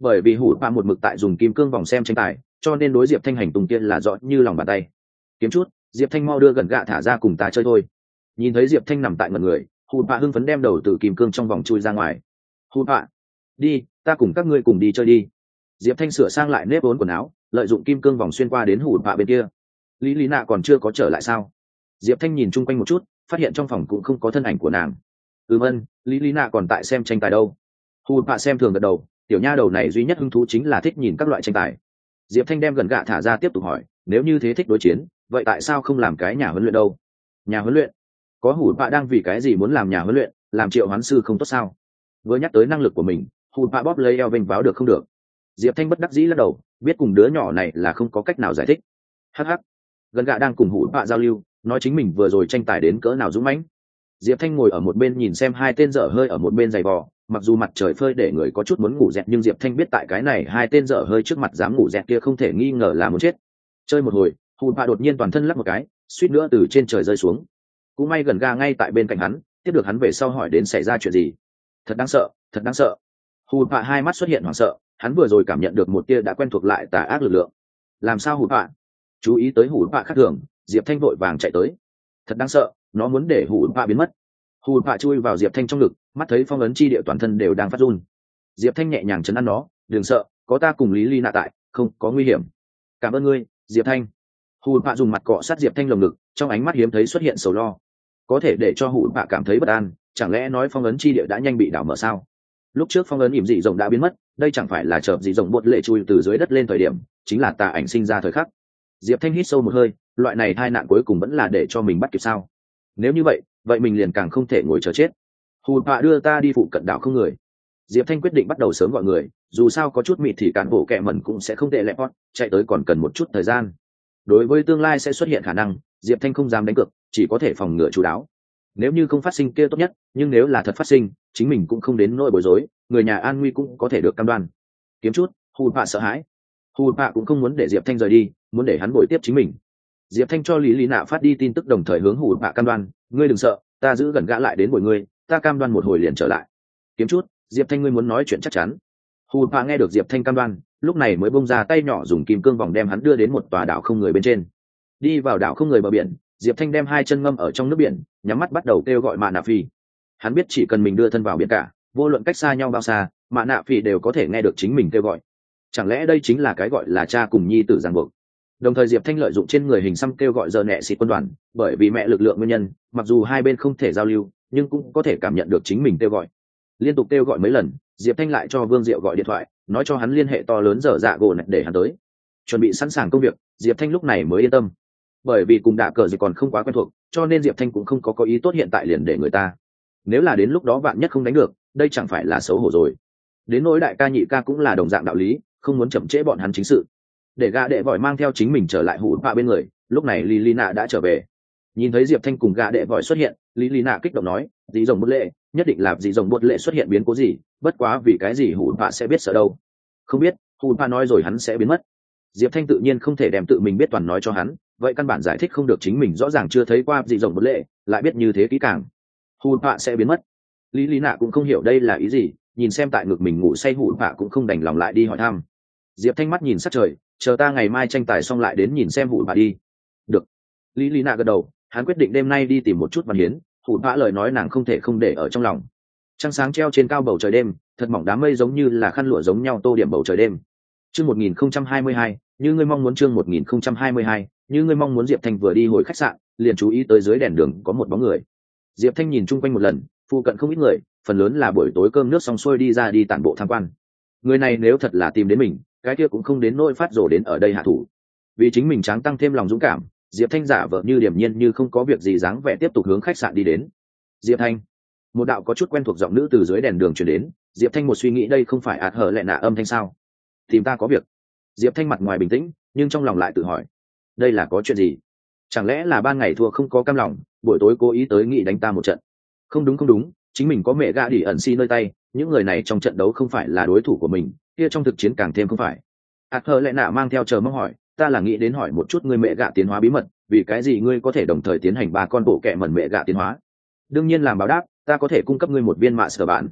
bởi vì hủ bạ một mực tại dùng kim cương vòng xem tranh tài, cho nên đối diệp thanh hành tung kia là rõ như lòng bàn tay. Kiếm chút, diệp thanh mau đưa gần gạ thả ra cùng ta chơi thôi. Nhìn thấy diệp thanh nằm tại ngần người, hủ bạ hưng phấn đem đầu từ kim cương trong vòng chui ra ngoài. Hủ bạ, đi, ta cùng các ngươi cùng đi chơi đi. Diệp thanh sửa sang lại nếp vốn quần áo, lợi dụng kim cương vòng xuyên qua đến hủ bạ bên kia. Lý lý nạ còn chưa có trở lại sao? Diệp thanh nhìn chung quanh một chút, phát hiện trong phòng cũng không có thân ảnh của nàng. ừm ân lý lý nạ còn tại xem tranh tài đâu. Hủ bạ xem thường gật đầu, tiểu nha đầu này duy nhất hứng thú chính là thích nhìn các loại tranh tài. Diệp thanh đem gần gạ thả ra tiếp tục hỏi, nếu như thế thích đối chiến, vậy tại sao không làm cái nhà huấn luyện đâu? Nhà huấn luyện? Có hủ bạ đang vì cái gì muốn làm nhà huấn luyện, làm triệu hoán sư không tốt sao? Vừa nhắc tới năng lực của mình, hủ bạ bóp lấy eo vênh váo được không được. Diệp thanh bất đắc dĩ lắc đầu, biết cùng đứa nhỏ này là không có cách nào giải thích. Hắc hắc, gần gạ đang cùng hủ bạ giao lưu, nói chính mình vừa rồi tranh tài đến cỡ nào dũng mãnh. Diệp thanh ngồi ở một bên nhìn xem hai tên dở hơi ở một bên giày vò, mặc dù mặt trời phơi để người có chút muốn ngủ dẹt, nhưng Diệp thanh biết tại cái này hai tên dở hơi trước mặt dám ngủ dẹt kia không thể nghi ngờ là muốn chết. Chơi một hồi, hủ bạ đột nhiên toàn thân lắc một cái, suýt nữa từ trên trời rơi xuống. Cũng may gần gà ngay tại bên cạnh hắn, tiếp được hắn về sau hỏi đến xảy ra chuyện gì. Thật đáng sợ, thật đáng sợ. Hủ bạ hai mắt xuất hiện hoảng sợ, hắn vừa rồi cảm nhận được một tia đã quen thuộc lại tà ác lực lượng. Làm sao hủ bạ? Chú ý tới hủ bạ khác thường, Diệp thanh vội vàng chạy tới. Thật đáng sợ, nó muốn để hủ bạ biến mất. Hủ bạ chui vào Diệp thanh trong ngực, mắt thấy phong ấn chi địa toàn thân đều đang phát run. Diệp thanh nhẹ nhàng chấn an nó, đừng sợ, có ta cùng lý ly nạ tại, không có nguy hiểm. Cảm ơn ngươi, Diệp thanh. Hủ bạ dùng mặt cọ sát Diệp thanh lồng ngực, trong ánh mắt hiếm thấy xuất hiện sầu lo. Có thể để cho hủ bạ cảm thấy bất an, chẳng lẽ nói phong ấn chi địa đã nhanh bị đảo mở sao? Lúc trước phong ấn ỉm dị rồng đã biến mất, đây chẳng phải là chợp dị rồng buột lệ chui từ dưới đất lên thời điểm, chính là tà ảnh sinh ra thời khắc. Diệp thanh hít sâu một hơi, loại này tai nạn cuối cùng vẫn là để cho mình bắt kịp sao? Nếu như vậy, vậy mình liền càng không thể ngồi chờ chết. Hủ bạ đưa ta đi phụ cận đảo không người. Diệp thanh quyết định bắt đầu sớm gọi người, dù sao có chút mịt thì cán bộ kẹ mẩn cũng sẽ không tệ lẹ hót, chạy tới còn cần một chút thời gian. Đối với tương lai sẽ xuất hiện khả năng, Diệp thanh không dám đánh cược, chỉ có thể phòng ngừa chú đáo. Nếu như không phát sinh kia tốt nhất, nhưng nếu là thật phát sinh, chính mình cũng không đến nỗi bối rối, người nhà an nguy cũng có thể được cam đoan. Kiếm chút, hù bạ sợ hãi. Hù bạ cũng không muốn để Diệp thanh rời đi, muốn để hắn bồi tiếp chính mình. Diệp thanh cho lý lý nạ phát đi tin tức, đồng thời hướng hù bạ cam đoan, ngươi đừng sợ, ta giữ gần gã lại đến bồi ngươi, ta cam đoan một hồi liền trở lại. Kiếm chút, Diệp thanh ngươi muốn nói chuyện chắc chắn. Hù bạ nghe được Diệp thanh cam đoan, lúc này mới bông ra tay nhỏ dùng kim cương vòng đem hắn đưa đến một tòa đảo không người bên trên. Đi vào đảo không người bờ biển, Diệp thanh đem hai chân ngâm ở trong nước biển, nhắm mắt bắt đầu kêu gọi mạ nạ phi. Hắn biết chỉ cần mình đưa thân vào biển cả, vô luận cách xa nhau bao xa, mạ nạ phi đều có thể nghe được chính mình kêu gọi. Chẳng lẽ đây chính là cái gọi là cha cùng nhi tử ràng buộc? Đồng thời Diệp thanh lợi dụng trên người hình xăm kêu gọi giờ nẹ xịt quân đoàn, bởi vì mẹ lực lượng nguyên nhân, mặc dù hai bên không thể giao lưu, nhưng cũng có thể cảm nhận được chính mình kêu gọi. Liên tục kêu gọi mấy lần, Diệp thanh lại cho Vương Diệu gọi điện thoại, nói cho hắn liên hệ to lớn dở dạ gỗ này để hắn tới. Chuẩn bị sẵn sàng công việc, Diệp thanh lúc này mới yên tâm. Bởi vì cùng đạ cờ gì còn không quá quen thuộc, cho nên Diệp thanh cũng không có có ý tốt hiện tại liền để người ta. Nếu là đến lúc đó vạn nhất không đánh được, đây chẳng phải là xấu hổ rồi. Đến nỗi đại ca nhị ca cũng là đồng dạng đạo lý, không muốn chậm trễ bọn hắn chính sự. Để gã đệ vội mang theo chính mình trở lại hủ bạ bên người, lúc này Lilina đã trở về. Nhìn thấy Diệp thanh cùng gã đệ vội xuất hiện, Lilina kích động nói, dì rồng bút lệ, nhất định là dì rồng bút lệ xuất hiện biến cố gì, bất quá vì cái gì hủ bạ sẽ biết sợ đâu. Không biết, hủ bạ nói rồi hắn sẽ biến mất. Diệp thanh tự nhiên không thể đem tự mình biết toàn nói cho hắn, vậy căn bản giải thích không được chính mình rõ ràng chưa thấy qua dì rồng bút lệ, lại biết như thế kỹ càng. Hủ bạ sẽ biến mất. Lilina cũng không hiểu đây là ý gì, nhìn xem tại ngực mình ngủ say hủ bạ cũng không đành lòng lại đi hỏi thăm. Diệp thanh mắt nhìn sát trời, chờ ta ngày mai tranh tài xong lại đến nhìn xem hủ bạ đi. Được. Lý lý nạ gật đầu, hắn quyết định đêm nay đi tìm một chút văn hiến, hủ bạ lời nói nàng không thể không để ở trong lòng. Trăng sáng treo trên cao bầu trời đêm, thật mỏng đám mây giống như là khăn lụa giống nhau tô điểm bầu trời đêm. Chương một nghìn không trăm hai mươi hai, như ngươi mong muốn. Chương một nghìn không trăm hai mươi hai, như ngươi mong muốn. Diệp thanh vừa đi hồi khách sạn, liền chú ý tới dưới đèn đường có một bóng người. Diệp thanh nhìn chung quanh một lần, phụ cận không ít người, phần lớn là buổi tối cơm nước xong xuôi đi ra đi tản bộ tham quan. Người này nếu thật là tìm đến mình, cái kia cũng không đến nỗi phát rồ đến ở đây hạ thủ. Vì chính mình tráng tăng thêm lòng dũng cảm, Diệp thanh giả vờ như điềm nhiên như không có việc gì dáng vẻ tiếp tục hướng khách sạn đi đến. Diệp thanh, một đạo có chút quen thuộc giọng nữ từ dưới đèn đường truyền đến. Diệp thanh một suy nghĩ, đây không phải ạt hở lẹ nạ âm thanh sao? Tìm ta có việc. Diệp thanh mặt ngoài bình tĩnh, nhưng trong lòng lại tự hỏi, đây là có chuyện gì? Chẳng lẽ là ban ngày thua không có cam lòng, buổi tối cố ý tới nghị đánh ta một trận? Không đúng không đúng, chính mình có mẹ gạ đỉ ẩn si nơi tay, những người này trong trận đấu không phải là đối thủ của mình, kia trong thực chiến càng thêm không phải. ạt hở lẹ nạ mang theo chờ mong hỏi, ta là nghĩ đến hỏi một chút ngươi mẹ gạ tiến hóa bí mật, vì cái gì ngươi có thể đồng thời tiến hành ba con bộ kẹ mẩn mẹ gạ tiến hóa? Đương nhiên làm báo đáp, ta có thể cung cấp ngươi một viên mạ sở bản.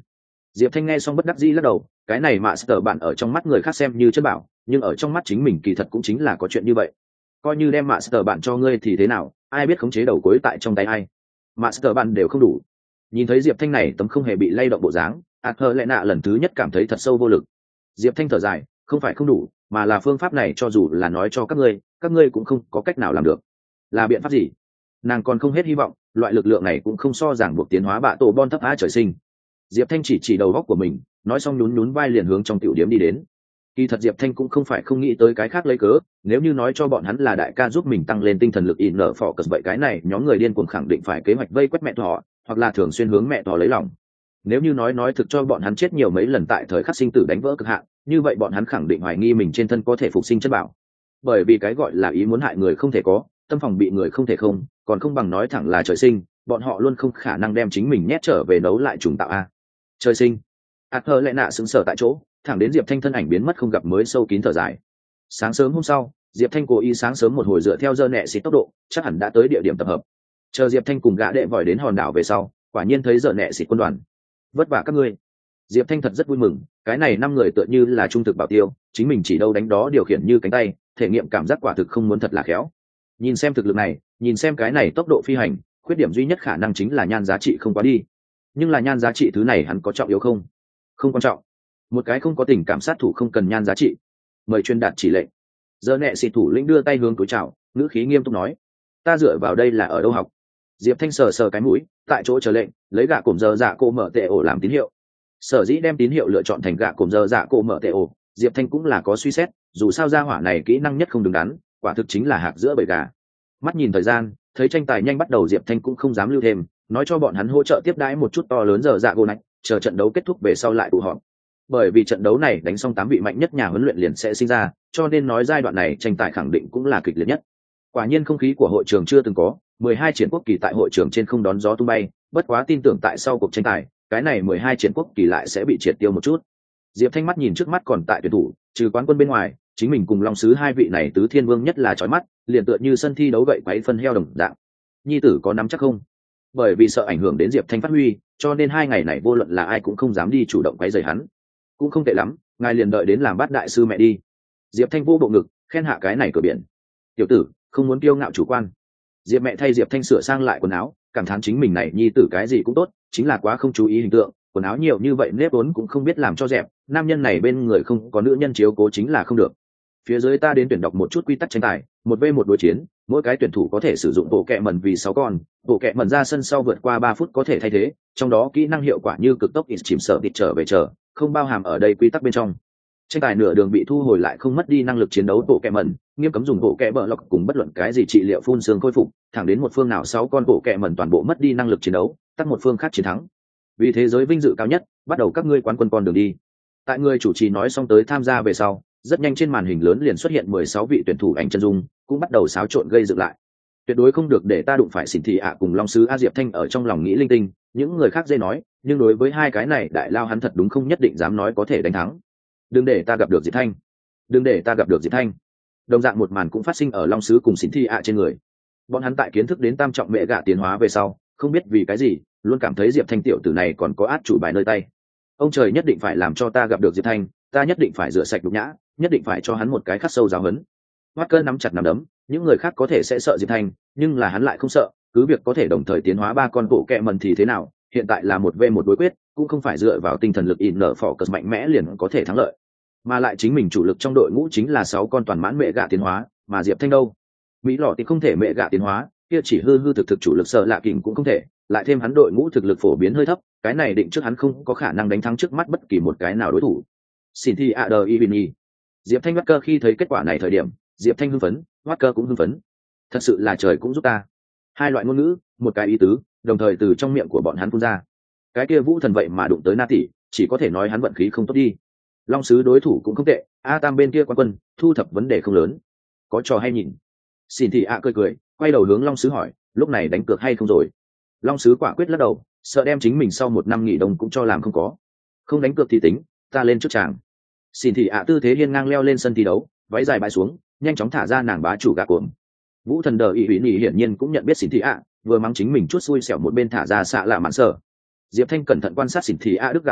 Diệp Thanh nghe xong bất đắc dĩ lắc đầu, cái này mạ sở bạn ở trong mắt người khác xem như chất bảo, nhưng ở trong mắt chính mình kỳ thật cũng chính là có chuyện như vậy. Coi như đem mạ sở bạn cho ngươi thì thế nào, ai biết khống chế đầu cuối tại trong tay ai. Mạ sở bạn đều không đủ. Nhìn thấy Diệp Thanh này tấm không hề bị lay động bộ dáng, ạt hờ lẽ nạ lần thứ nhất cảm thấy thật sâu vô lực. Diệp Thanh thở dài, không phải không đủ, mà là phương pháp này cho dù là nói cho các ngươi, các ngươi cũng không có cách nào làm được. Là biện pháp gì? Nàng còn không hết hy vọng, loại lực lượng này cũng không so ràng buộc tiến hóa bạ tổ bon thấp á trời sinh. Diệp Thanh chỉ chỉ đầu góc của mình, nói xong nhún nhún vai liền hướng trong tiểu điểm đi đến. Kỳ thật Diệp Thanh cũng không phải không nghĩ tới cái khác lấy cớ, nếu như nói cho bọn hắn là đại ca giúp mình tăng lên tinh thần lực in nở phỏ cờ vậy cái này nhóm người điên cuồng khẳng định phải kế hoạch vây quét mẹ thỏ, hoặc là thường xuyên hướng mẹ thỏ lấy lòng. Nếu như nói nói thực cho bọn hắn chết nhiều mấy lần tại thời khắc sinh tử đánh vỡ cực hạn, như vậy bọn hắn khẳng định hoài nghi mình trên thân có thể phục sinh chất bảo. Bởi vì cái gọi là ý muốn hại người không thể có, tâm phòng bị người không thể không, còn không bằng nói thẳng là trời sinh, bọn họ luôn không khả năng đem chính mình nhét trở về nấu lại trùng tạo a. Trời sinh. ạt hờ lẽ nạ sững sờ tại chỗ, thẳng đến Diệp Thanh thân ảnh biến mất không gặp mới sâu kín thở dài. Sáng sớm hôm sau, Diệp Thanh cố ý sáng sớm một hồi dựa theo dơ nẹ xịt tốc độ, chắc hẳn đã tới địa điểm tập hợp. Chờ Diệp Thanh cùng gã đệ vòi đến hòn đảo về sau, quả nhiên thấy dơ nẹ xịt quân đoàn. Vất vả các ngươi. Diệp Thanh thật rất vui mừng, cái này năm người tựa như là trung thực bảo tiêu, chính mình chỉ đâu đánh đó điều khiển như cánh tay, thể nghiệm cảm giác quả thực không muốn thật là khéo. Nhìn xem thực lực này, nhìn xem cái này tốc độ phi hành, khuyết điểm duy nhất khả năng chính là nhan giá trị không quá đi. Nhưng là nhan giá trị thứ này hắn có trọng yếu không? Không quan trọng. Một cái không có tình cảm sát thủ không cần nhan giá trị. Mời truyền đạt chỉ lệnh. Giờ nẹ xịt thủ lĩnh đưa tay hướng túi chào, ngữ khí nghiêm túc nói: ta dựa vào đây là ở đâu học? Diệp Thanh sờ sờ cái mũi, tại chỗ chờ lệnh, lấy gạ cổm giờ dạ cô mở tệ ổ làm tín hiệu. Sở dĩ đem tín hiệu lựa chọn thành gạ cổm giờ dạ cô mở tệ ổ, Diệp Thanh cũng là có suy xét, dù sao gia hỏa này kỹ năng nhất không đứng đắn, quả thực chính là hạc giữa bầy gà. Mắt nhìn thời gian, thấy tranh tài nhanh bắt đầu, Diệp Thanh cũng không dám lưu thêm, nói cho bọn hắn hỗ trợ tiếp đãi một chút to lớn giờ dạ cô nạch, chờ trận đấu kết thúc về sau lại tụ họp. Bởi vì trận đấu này đánh xong tám vị mạnh nhất nhà huấn luyện liền sẽ sinh ra, cho nên nói giai đoạn này tranh tài khẳng định cũng là kịch liệt nhất. Quả nhiên không khí của hội trường chưa từng có, mười hai triển quốc kỳ tại hội trường trên không đón gió tung bay, bất quá tin tưởng tại sau cuộc tranh tài, cái này mười hai triển quốc kỳ lại sẽ bị triệt tiêu một chút. Diệp Thanh mắt nhìn trước mắt còn tại tuyển thủ, trừ quán quân bên ngoài, chính mình cùng Long sứ hai vị này tứ thiên vương nhất là chói mắt, liền tựa như sân thi đấu gậy quấy phân heo đồng dạng. Nhi tử có nắm chắc không? Bởi vì sợ ảnh hưởng đến Diệp Thanh phát huy, cho nên hai ngày này vô luận là ai cũng không dám đi chủ động quấy rầy hắn. Cũng không tệ lắm, ngài liền đợi đến làm bát đại sư mẹ đi. Diệp Thanh vô bộ ngực, khen hạ cái này cửa biển. Tiểu tử, không muốn kiêu ngạo chủ quan. Diệp mẹ thay Diệp Thanh sửa sang lại quần áo, cảm thán chính mình này nhi tử cái gì cũng tốt, chính là quá không chú ý hình tượng, quần áo nhiều như vậy nếp vốn cũng không biết làm cho dẹp, nam nhân này bên người không có nữ nhân chiếu cố chính là không được. Phía dưới ta đến tuyển đọc một chút quy tắc tranh tài, một v một đối chiến, mỗi cái tuyển thủ có thể sử dụng bộ kẹ mẩn vì sáu con, bộ kẹ mẩn ra sân sau vượt qua ba phút có thể thay thế, trong đó kỹ năng hiệu quả như cực tốc ít chìm sợ địch trở về chờ, không bao hàm ở đây quy tắc bên trong. Tranh tài nửa đường bị thu hồi lại không mất đi năng lực chiến đấu bộ kẹ mẩn, nghiêm cấm dùng bộ kẹ bờ lọc cùng bất luận cái gì trị liệu phun xương khôi phục, thẳng đến một phương nào sáu con bộ kẹ mẩn toàn bộ mất đi năng lực chiến đấu, tắt một phương khác chiến thắng. Vì thế giới vinh dự cao nhất, bắt đầu các ngươi quán quân con đường đi. Tại người chủ trì nói xong tới tham gia về sau, rất nhanh trên màn hình lớn liền xuất hiện mười sáu vị tuyển thủ ảnh chân dung, cũng bắt đầu xáo trộn gây dựng lại. Tuyệt đối không được để ta đụng phải xỉn thị ạ cùng Long sứ A. Diệp Thanh ở trong lòng nghĩ linh tinh, những người khác dễ nói, nhưng đối với hai cái này đại lao hắn thật đúng không nhất định dám nói có thể đánh thắng. Đừng để ta gặp được Diệp Thanh, đừng để ta gặp được Diệp Thanh. Đồng dạng một màn cũng phát sinh ở Long sứ cùng xỉn thị ạ trên người. Bọn hắn tại kiến thức đến tam trọng mẹ gạ tiến hóa về sau, không biết vì cái gì, luôn cảm thấy Diệp Thanh tiểu tử này còn có át chủ bài nơi tay. Ông trời nhất định phải làm cho ta gặp được Diệp Thanh, ta nhất định phải rửa sạch nhục nhã, nhất định phải cho hắn một cái khắc sâu giáo huấn. Walker nắm chặt nắm đấm, những người khác có thể sẽ sợ Diệp Thanh, nhưng là hắn lại không sợ, cứ việc có thể đồng thời tiến hóa ba con bộ kẹ mần thì thế nào, hiện tại là một v một đối quyết, cũng không phải dựa vào tinh thần lực in nở phỏ cờ mạnh mẽ liền có thể thắng lợi, mà lại chính mình chủ lực trong đội ngũ chính là sáu con toàn mãn mẹ gạ tiến hóa, mà Diệp Thanh đâu? Mỹ lọ thì không thể mẹ gạ tiến hóa, kia chỉ hư hư thực thực chủ lực sợ lạ kình cũng không thể, lại thêm hắn đội ngũ thực lực phổ biến hơi thấp, cái này định trước hắn không có khả năng đánh thắng trước mắt bất kỳ một cái nào đối thủ. Xin thi a đờ y Diệp Thanh Walker khi thấy kết quả này thời điểm, Diệp Thanh hưng phấn, Walker cũng hưng phấn. Thật sự là trời cũng giúp ta. Hai loại ngôn ngữ, một cái ý tứ, đồng thời từ trong miệng của bọn hắn phun ra. Cái kia Vũ Thần vậy mà đụng tới Na tỷ, chỉ có thể nói hắn vận khí không tốt đi. Long sứ đối thủ cũng không tệ, A Tam bên kia quán quân, thu thập vấn đề không lớn. Có trò hay nhìn. Xin thị ạ cười cười, quay đầu hướng Long sứ hỏi, lúc này đánh cược hay không rồi? Long sứ quả quyết lắc đầu, sợ đem chính mình sau một năm nghỉ đông cũng cho làm không có. Không đánh cược thì tính, ta lên trước tràng. Xin thị ạ tư thế hiên ngang leo lên sân thi đấu, váy dài bãi xuống, nhanh chóng thả ra nàng bá chủ gạ cuồng. Vũ Thần đờ ý ủy nhỉ hiển nhiên cũng nhận biết xin thị ạ, vừa mắng chính mình chút xui xẻo một bên thả ra xạ lạ mạn sở. Diệp Thanh cẩn thận quan sát xin thị ạ đức gạ cuồng,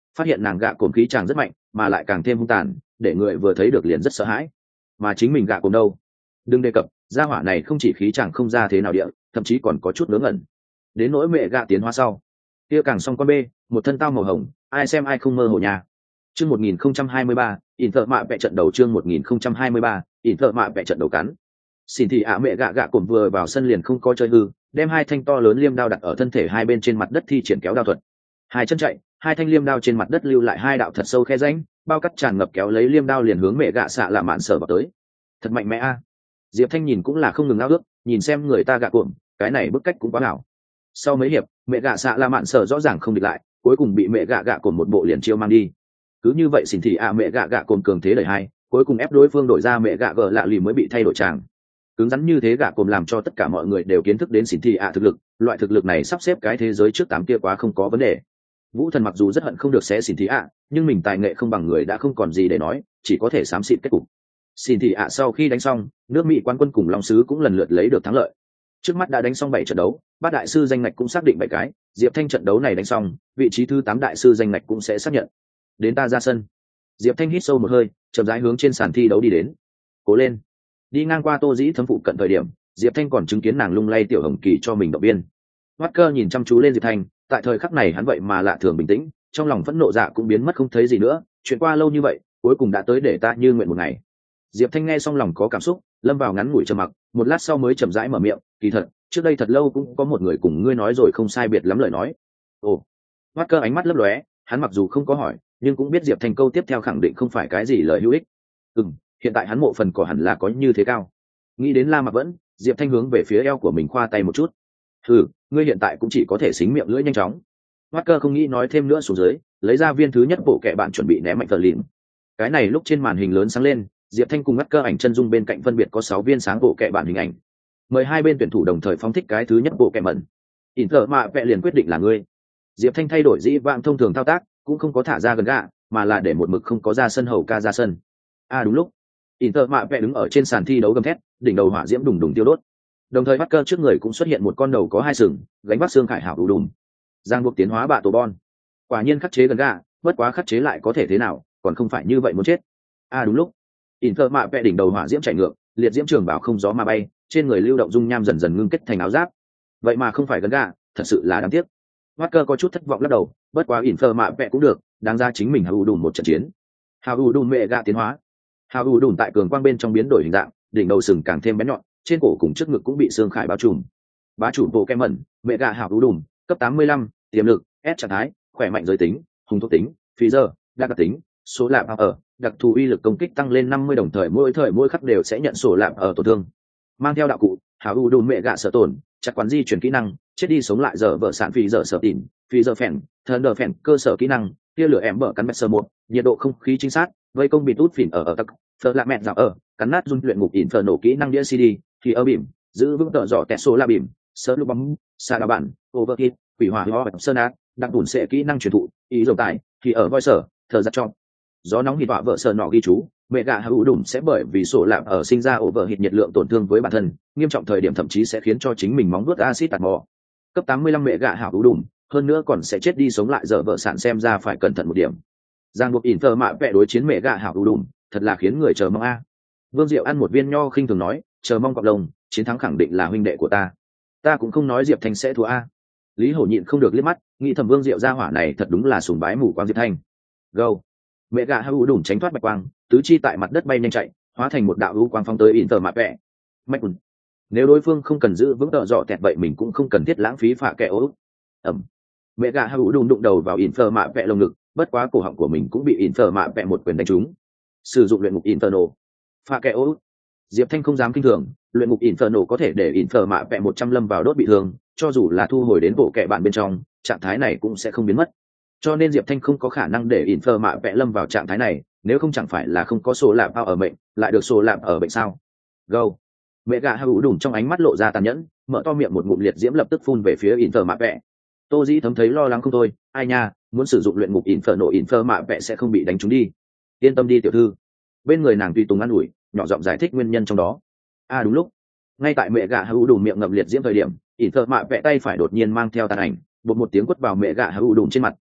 phát hiện nàng gạ cồn khí chàng rất mạnh mà lại càng thêm hung tàn, để người vừa thấy được liền rất sợ hãi. Mà chính mình gạ cồn đâu, đừng đề cập, gia hỏa này không chỉ khí chàng không ra thế nào địa, thậm chí còn có chút ngớ ngẩn. Đến nỗi mẹ gạ tiến hóa sau, kia càng xong con bê, một thân tao màu hồng, ai xem ai không mơ hồ nhà. Chương một nghìn không trăm hai mươi ba, ỉn thợ mạ vẽ trận đầu. Chương một nghìn không trăm hai mươi ba, ỉn thợ mạ vẽ trận đầu cắn. Xin thì ạ mẹ gạ gạ cồn vừa vào sân liền không có chơi hư, đem hai thanh to lớn liêm đao đặt ở thân thể hai bên trên mặt đất thi triển kéo đao thuật. Hai chân chạy, hai thanh liêm đao trên mặt đất lưu lại hai đạo thật sâu khe rãnh, bao cắt tràn ngập kéo lấy liêm đao liền hướng mẹ gạ xạ lạ mạn sở vào tới. Thật mạnh mẽ a. Diệp Thanh nhìn cũng là không ngừng ao ước, nhìn xem người ta gạ cồn, cái này bức cách cũng quá hảo. Sau mấy hiệp, mẹ gạ xạ lạ mạn sở rõ ràng không địch lại, cuối cùng bị mẹ gạ gạ cồn một bộ liền chiêu mang đi. Cứ như vậy xin thì ạ mẹ gạ gạ cồn cường thế đẩy hai, cuối cùng ép đối phương đổi ra mẹ gạ gờ lạ lì mới bị thay đổi tràng. Cứng rắn như thế gạ cồn làm cho tất cả mọi người đều kiến thức đến xin thì ạ thực lực, loại thực lực này sắp xếp cái thế giới trước tám kia quá không có vấn đề. Vũ Thần mặc dù rất hận không được xé xin thì ạ, nhưng mình tài nghệ không bằng người đã không còn gì để nói, chỉ có thể xám xịt kết cục. Xin thì ạ sau khi đánh xong, nước Mỹ quán quân cùng Long sứ cũng lần lượt lấy được thắng lợi. Trước mắt đã đánh xong bảy trận đấu, bát đại sư danh ngạch cũng xác định bảy cái, Diệp Thanh trận đấu này đánh xong, vị trí thứ tám đại sư danh ngạch cũng sẽ xác nhận. Đến ta ra sân. Diệp Thanh hít sâu một hơi, chậm rãi hướng trên sàn thi đấu đi đến. Cố lên. Đi ngang qua Tô Dĩ thấm phụ cận thời điểm, Diệp Thanh còn chứng kiến nàng lung lay tiểu hồng kỳ cho mình động viên. Walker nhìn chăm chú lên Diệp Thanh, tại thời khắc này hắn vậy mà lạ thường bình tĩnh, trong lòng phẫn nộ dạ cũng biến mất không thấy gì nữa, chuyện qua lâu như vậy, cuối cùng đã tới để ta như nguyện một ngày. Diệp Thanh nghe xong lòng có cảm xúc, lâm vào ngắn ngủi trầm mặc, một lát sau mới chậm rãi mở miệng, kỳ thật, trước đây thật lâu cũng có một người cùng ngươi nói rồi không sai biệt lắm lời nói. Ồ. Walker ánh mắt lấp lóe, hắn mặc dù không có hỏi, nhưng cũng biết Diệp Thanh câu tiếp theo khẳng định không phải cái gì lời hữu ích. Ừm, hiện tại hắn mộ phần cỏ hẳn là có như thế cao. Nghĩ đến La Mặc Vẫn, Diệp Thanh hướng về phía eo của mình khoa tay một chút. Ừ, ngươi hiện tại cũng chỉ có thể xính miệng lưỡi nhanh chóng. Walker không nghĩ nói thêm nữa xuống dưới, lấy ra viên thứ nhất bộ kệ bạn chuẩn bị ném mạnh tờ lìn. Cái này lúc trên màn hình lớn sáng lên, Diệp Thanh cùng Walker ảnh chân dung bên cạnh phân biệt có sáu viên sáng bộ kệ bạn hình ảnh. Mời hai bên tuyển thủ đồng thời phóng thích cái thứ nhất bộ kệ mẩn. Inter mạ vẽ liền quyết định là ngươi. Diệp Thanh thay đổi dĩ vãng thông thường thao tác, cũng không có thả ra gần gạ, mà là để một mực không có ra sân hầu ca ra sân. À đúng lúc, Inter mạ vẽ đứng ở trên sàn thi đấu gầm thét, đỉnh đầu hỏa diễm đùng đùng tiêu đốt. Đồng thời Walker trước người cũng xuất hiện một con đầu có hai sừng, gánh vác xương khải hảo đủ đùm. Giang buộc tiến hóa bạ tổ bon. Quả nhiên khắc chế gần gạ, bất quá khắc chế lại có thể thế nào, còn không phải như vậy muốn chết. À đúng lúc, Inter mạ vẽ đỉnh đầu hỏa diễm chảy ngược, liệt diễm trường bảo không gió mà bay, trên người lưu động dung nham dần dần ngưng kết thành áo giáp. Vậy mà không phải gần gạ, thật sự là đáng tiếc. Walker có chút thất vọng lắc đầu, bất quá Inter mạ vẽ cũng được, đáng ra chính mình hào đủ một trận chiến. Hào đủ mẹ gạ tiến hóa. Hào đủ tại cường quang bên trong biến đổi hình dạng, đỉnh đầu sừng càng thêm bén nhọn, trên cổ cùng trước ngực cũng bị xương khải bao trùm. Bá chủ bộ kem mẩn, mẹ gạ hào đủ, cấp tám mươi lăm, tiềm lực, S trạng thái, khỏe mạnh giới tính, hùng thuộc tính, phi giờ, đặc tính, số lạp ở, đặc thù uy lực công kích tăng lên năm mươi đồng thời mỗi thời mỗi khắc đều sẽ nhận sổ lạp ở tổn thương. Mang theo đạo cụ, hào đủ mẹ gạ sở tổn, chặt quán di chuyển kỹ năng, chết đi sống lại giờ vợ sản phi giờ sở tỉn, phi giờ phèn, thần đờ phèn, cơ sở kỹ năng, tia lửa em bờ cắn bẹt sơ một, nhiệt độ không khí chính xác, vây công bị tút phỉn ở ở tắc, phở lạ mẹn dạo ở, cắn nát dung luyện ngục ỉn phở nổ kỹ năng đĩa xê đê, thì ở bìm, giữ vững tợ dọ tẹt số la bìm, sơ lúc bóng, xa đà bản, overkit, quỷ hỏa ho sơn ác, đặc bùn sẽ kỹ năng truyền thụ, ý dòng tải, thì ở voi sở, thờ giặt cho. Gió nóng hít họa vợ sợ nọ ghi chú, mẹ gà hữu đùm sẽ bởi vì sổ lạp ở sinh ra ổ vợ hít nhiệt lượng tổn thương với bản thân, nghiêm trọng thời điểm thậm chí sẽ khiến cho chính mình móng vuốt axit tạt mò. Cấp tám mươi lăm mẹ gà hữu đùm, hơn nữa còn sẽ chết đi sống lại giờ vợ sản xem ra phải cẩn thận một điểm. Giang buộc Inter mạ vẽ đối chiến mẹ gà hữu đùm, thật là khiến người chờ mong a. Vương Diệu ăn một viên nho khinh thường nói, chờ mong cộng đồng, chiến thắng khẳng định là huynh đệ của ta. Ta cũng không nói Diệp Thanh sẽ thua a. Lý Hổ nhịn không được liếc mắt, nghĩ thầm Vương Diệu gia hỏa này thật đúng là sùng bái mù quáng Diệp Thanh. Go. Mẹ gà hữu đùm tránh thoát bạch quang, tứ chi tại mặt đất bay nhanh chạy, hóa thành một đạo hữu quang phong tới Inter mạ vẽ. Mạch quần. Nếu đối phương không cần giữ vững tợ dọ tẹt vậy mình cũng không cần thiết lãng phí phạ kẻ ố. Ẩm. Mẹ gà hữu đùm đụng đầu vào Inter mạ vẽ lồng ngực, bất quá cổ họng của mình cũng bị Inter mạ vẽ một quyền đánh trúng. Sử dụng luyện ngục Inferno. Phạ kẻ ố. Diệp Thanh không dám kinh thường, luyện ngục Inferno có thể để Infer mạ vẽ một trăm lâm vào đốt bị thương, cho dù là thu hồi đến bộ kẻ bạn bên trong, trạng thái này cũng sẽ không biến mất. Cho nên Diệp Thanh không có khả năng để Infer mạ vẽ lâm vào trạng thái này, nếu không chẳng phải là không có số lạp bao ở bệnh, lại được số lạp ở bệnh sao? Go. Mẹ gà hữu đùm trong ánh mắt lộ ra tàn nhẫn, mở to miệng một ngụm liệt diễm lập tức phun về phía Infer mạ vẽ. Tô Dĩ thấm thấy lo lắng không thôi, ai nha, muốn sử dụng luyện ngục Inferno Infer mạ vẽ sẽ không bị đánh trúng đi. Yên tâm đi tiểu thư. Bên người nàng tùy tùng an ủi, nhỏ giọng giải thích nguyên nhân trong đó. À đúng lúc, ngay tại mẹ gà hữu đùm miệng ngậm liệt diễm thời điểm, Infer mạ vẽ tay phải đột nhiên mang theo tàn ảnh, bột một tiếng quất vào mẹ gà hữu đùm trên mặt,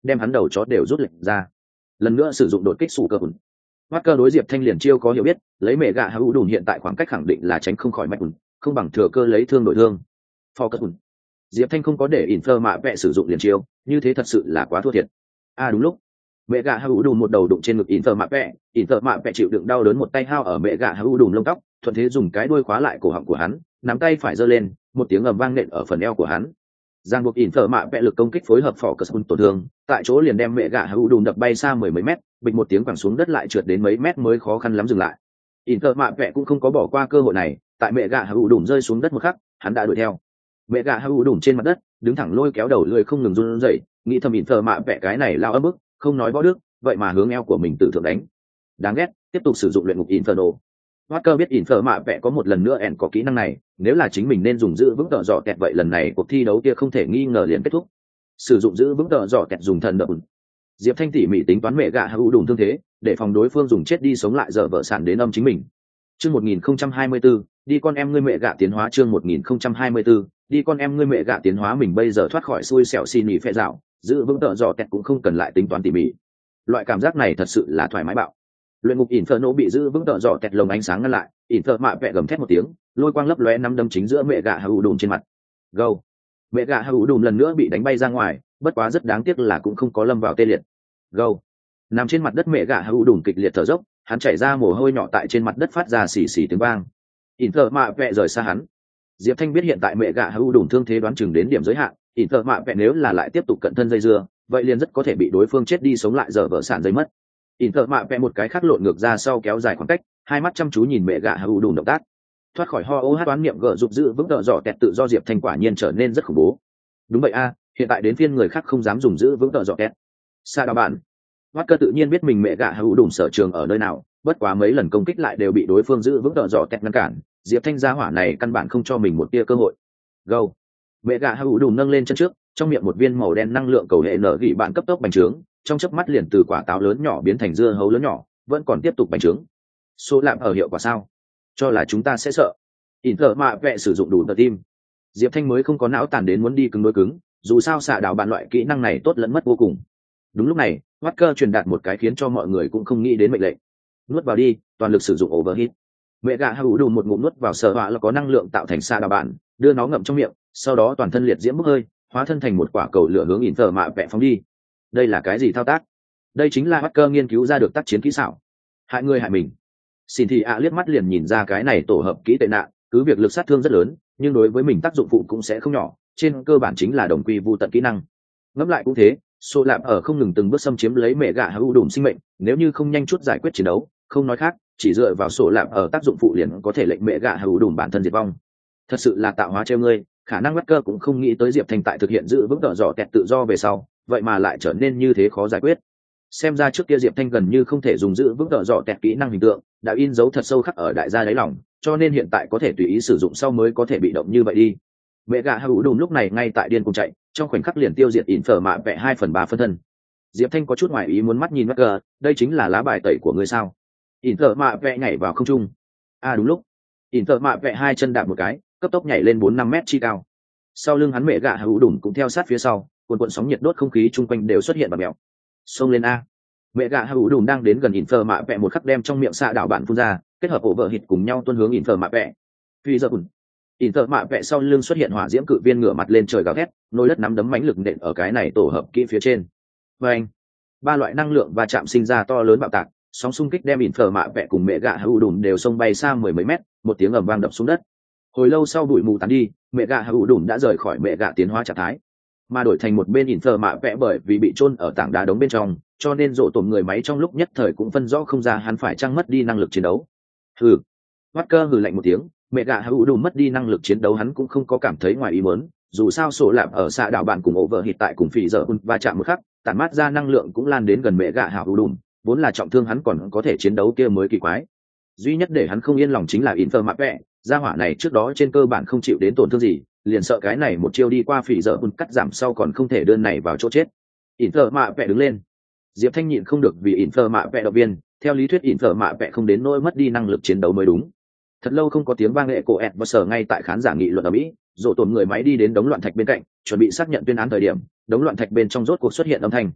đem hắn đầu chó đều rút lệnh ra. Lần nữa sử dụng đột kích sủ cơ bùn. Walker đối Diệp Thanh liền chiêu có hiểu biết, lấy mẹ gạ hữu đùn hiện tại khoảng cách khẳng định là tránh không khỏi mạch bùn, không bằng thừa cơ lấy thương đổi thương. Focus bùn. Diệp Thanh không có để Infer mạ vẽ sử dụng liền chiêu, như thế thật sự là quá thua thiệt. À đúng lúc, mẹ gạ hữu đùn một đầu đụng trên ngực Infer mạ vẽ, Infer mạ vẽ chịu đựng đau đớn một tay hao ở mẹ gạ hữu đùn lông tóc, thuận thế dùng cái đuôi khóa lại cổ họng của hắn, nắm tay phải giơ lên, một tiếng ầm vang nện ở phần eo của hắn. Giang buộc Infer mạ vẽ lực công kích phối hợp Focus bùn tổn thương, tại chỗ liền đem mẹ gạ hữu đùn đập bay xa mười mấy mét, bịch một tiếng quẳng xuống đất lại trượt đến mấy mét mới khó khăn lắm dừng lại. Inter mạ vẽ cũng không có bỏ qua cơ hội này, tại mẹ gạ hữu đùm rơi xuống đất một khắc, hắn đã đuổi theo. Mẹ gạ hữu đùm trên mặt đất, đứng thẳng lôi kéo đầu lười không ngừng run rẩy, nghĩ thầm Inter mạ vẽ cái này lao ấm bức, không nói võ đức, vậy mà hướng eo của mình tự thượng đánh. Đáng ghét, tiếp tục sử dụng luyện ngục Inferno. Walker biết Inter mạ vẽ có một lần nữa ẻn có kỹ năng này, nếu là chính mình nên dùng giữ vững tợ dọ kẹt vậy lần này cuộc thi đấu kia không thể nghi ngờ liền kết thúc. Sử dụng giữ vững tợ dọ kẹt dùng thần đập. Diệp Thanh tỉ mỉ tính toán mẹ gạ hữu đùm thương thế, để phòng đối phương dùng chết đi sống lại dở vợ sản đến âm chính mình. Chương một nghìn không trăm hai mươi tư, đi con em ngươi mẹ gạ tiến hóa chương một nghìn không trăm hai mươi tư, đi con em ngươi mẹ gạ tiến hóa mình bây giờ thoát khỏi xui xẻo xì nhì phệ dạo, giữ vững tợ dọ kẹt cũng không cần lại tính toán tỉ mỉ. Loại cảm giác này thật sự là thoải mái bạo. Luyện ngục Inferno bị giữ vững tợ dọ kẹt lồng ánh sáng ngăn lại, Infer mạ vẽ gầm thét một tiếng, lôi quang lấp lóe nắm đấm chính giữa mẹ gạ hữu đùm trên mặt. Go. Mẹ gạ hữu đùm lần nữa bị đánh bay ra ngoài, bất quá rất đáng tiếc là cũng không có lâm vào tê liệt. Go. Nằm trên mặt đất mẹ gạ hữu đùm kịch liệt thở dốc, hắn chảy ra mồ hôi nhỏ tại trên mặt đất phát ra xì xì tiếng vang. Inter mạ vẽ rời xa hắn. Diệp Thanh biết hiện tại mẹ gạ hữu đùm thương thế đoán chừng đến điểm giới hạn, Inter mạ vẽ nếu là lại tiếp tục cận thân dây dưa, vậy liền rất có thể bị đối phương chết đi sống lại dở vỡ sản dây mất. Inter mạ vẽ một cái khác lộn ngược ra sau kéo dài khoảng cách, hai mắt chăm chú nhìn mẹ gạ hữu đùm động tác. Thoát khỏi ho ô hát toán niệm gỡ dục giữ vững tợ dọ kẹt tự do Diệp Thanh quả nhiên trở nên rất khủng bố. Đúng vậy a, hiện tại đến phiên người khác không dám dùng giữ vững tợ dọ kẹt. Sa đào bạn. Walker tự nhiên biết mình mẹ gạ hữu đùm sở trường ở nơi nào, bất quá mấy lần công kích lại đều bị đối phương giữ vững tợ dọ kẹt ngăn cản, Diệp Thanh gia hỏa này căn bản không cho mình một tia cơ hội. Go. Mẹ gạ hữu đùm nâng lên chân trước, trong miệng một viên màu đen năng lượng cầu hệ nở gỉ bạn cấp tốc bành trướng, trong chớp mắt liền từ quả táo lớn nhỏ biến thành dưa hấu lớn nhỏ, vẫn còn tiếp tục bành trướng. Số lạm ở hiệu quả sao? Cho là chúng ta sẽ sợ. Inter mạ vẽ sử dụng đủ tờ tim. Diệp Thanh mới không có não tàn đến muốn đi cứng đối cứng, dù sao xạ đảo bạn loại kỹ năng này tốt lẫn mất vô cùng. Đúng lúc này, Walker truyền đạt một cái khiến cho mọi người cũng không nghĩ đến mệnh lệnh. Nuốt vào đi, toàn lực sử dụng overhit. Mẹ gạ hữu đủ một ngụm nuốt vào sở họa là có năng lượng tạo thành xạ đảo bạn, đưa nó ngậm trong miệng, sau đó toàn thân liệt diễm bốc hơi, hóa thân thành một quả cầu lửa hướng Inter mạ vẽ phóng đi. Đây là cái gì thao tác? Đây chính là Walker nghiên cứu ra được tác chiến kỹ xảo. Hại người hại mình. Xin thì ạ liếc mắt liền nhìn ra cái này tổ hợp kỹ tệ nạn, cứ việc lực sát thương rất lớn, nhưng đối với mình tác dụng phụ cũng sẽ không nhỏ, trên cơ bản chính là đồng quy vu tận kỹ năng. Ngẫm lại cũng thế, Sô Lạp ở không ngừng từng bước xâm chiếm lấy mẹ gạ hữu đùm sinh mệnh, nếu như không nhanh chút giải quyết chiến đấu, không nói khác, chỉ dựa vào Sô Lạp ở tác dụng phụ liền có thể lệnh mẹ gạ hữu đùm bản thân diệt vong. Thật sự là tạo hóa treo ngươi, khả năng Walker cũng không nghĩ tới Diệp Thanh tại thực hiện giữ vững tợ dọ kẹt tự do về sau, vậy mà lại trở nên như thế khó giải quyết. Xem ra trước kia Diệp Thanh gần như không thể dùng giữ vững tợ dọ kẹt kỹ năng hình tượng, đã in dấu thật sâu khắc ở đại gia đáy lòng, cho nên hiện tại có thể tùy ý sử dụng sau mới có thể bị động như vậy đi. Mẹ gạ hữu đùm lúc này ngay tại điên cùng chạy, trong khoảnh khắc liền tiêu diệt Infer mạ vẽ hai phần ba phân thân. Diệp Thanh có chút ngoài ý muốn mắt nhìn Walker, đây chính là lá bài tẩy của ngươi sao? Infer mạ vẽ nhảy vào không trung. À đúng lúc, Infer mạ vẽ hai chân đạp một cái, cấp tốc nhảy lên bốn năm mét chi cao. Sau lưng hắn mẹ gạ hữu đùm cũng theo sát phía sau, cuồn cuộn sóng nhiệt đốt không khí chung quanh đều xuất hiện và mèo. Xông lên a! Mẹ gạ hữu đùm đang đến gần Infer mạ vẽ một khắc đem trong miệng xạ đảo bạn phun ra, kết hợp ổ vợ hít cùng nhau tuôn hướng Infer mạ vẽ. Phi giờ bùn. Inter mạ vẽ sau lưng xuất hiện hỏa diễm cự viên ngửa mặt lên trời gào thét, nồi đất nắm đấm mãnh lực nện ở cái này tổ hợp kỹ phía trên. Và anh, ba loại năng lượng va chạm sinh ra to lớn bạo tạc, sóng xung kích đem Inter mạ vẽ cùng mẹ gạ hữu đùm đều xông bay xa mười mấy mét, một tiếng ầm vang đập xuống đất. Hồi lâu sau bụi mù tán đi, mẹ gạ hữu đùm đã rời khỏi mẹ gạ tiến hóa trạng thái, mà đổi thành một bên Inter mạ vẽ bởi vì bị chôn ở tảng đá đống bên trong, cho nên rộ tổn người máy trong lúc nhất thời cũng phân rõ không ra hắn phải chăng mất đi năng lực chiến đấu. Hừ. Walker hừ lạnh một tiếng, mẹ gạ hữu đùm mất đi năng lực chiến đấu hắn cũng không có cảm thấy ngoài ý muốn, dù sao sổ lạp ở xạ đảo bạn cùng ổ vợ hít tại cùng phỉ dở va chạm một khắc, tản mát ra năng lượng cũng lan đến gần mẹ gạ hữu đùm, vốn là trọng thương hắn còn có thể chiến đấu kia mới kỳ quái. Duy nhất để hắn không yên lòng chính là Infer mạ vẽ, gia hỏa này trước đó trên cơ bản không chịu đến tổn thương gì, liền sợ cái này một chiêu đi qua phỉ dở cắt giảm sau còn không thể đơn này vào chỗ chết. Infer mạ vẽ đứng lên. Diệp Thanh nhịn không được vì Infer mạ vẽ động viên, theo lý thuyết Infer mạ vẽ không đến nỗi mất đi năng lực chiến đấu mới đúng. Thật lâu không có tiếng vang nghệ cổ ẹt và sở ngay tại khán giả nghị luận ở Mỹ, rộ tổn người máy đi đến đống loạn thạch bên cạnh, chuẩn bị xác nhận tuyên án thời điểm, đống loạn thạch bên trong rốt cuộc xuất hiện âm thanh.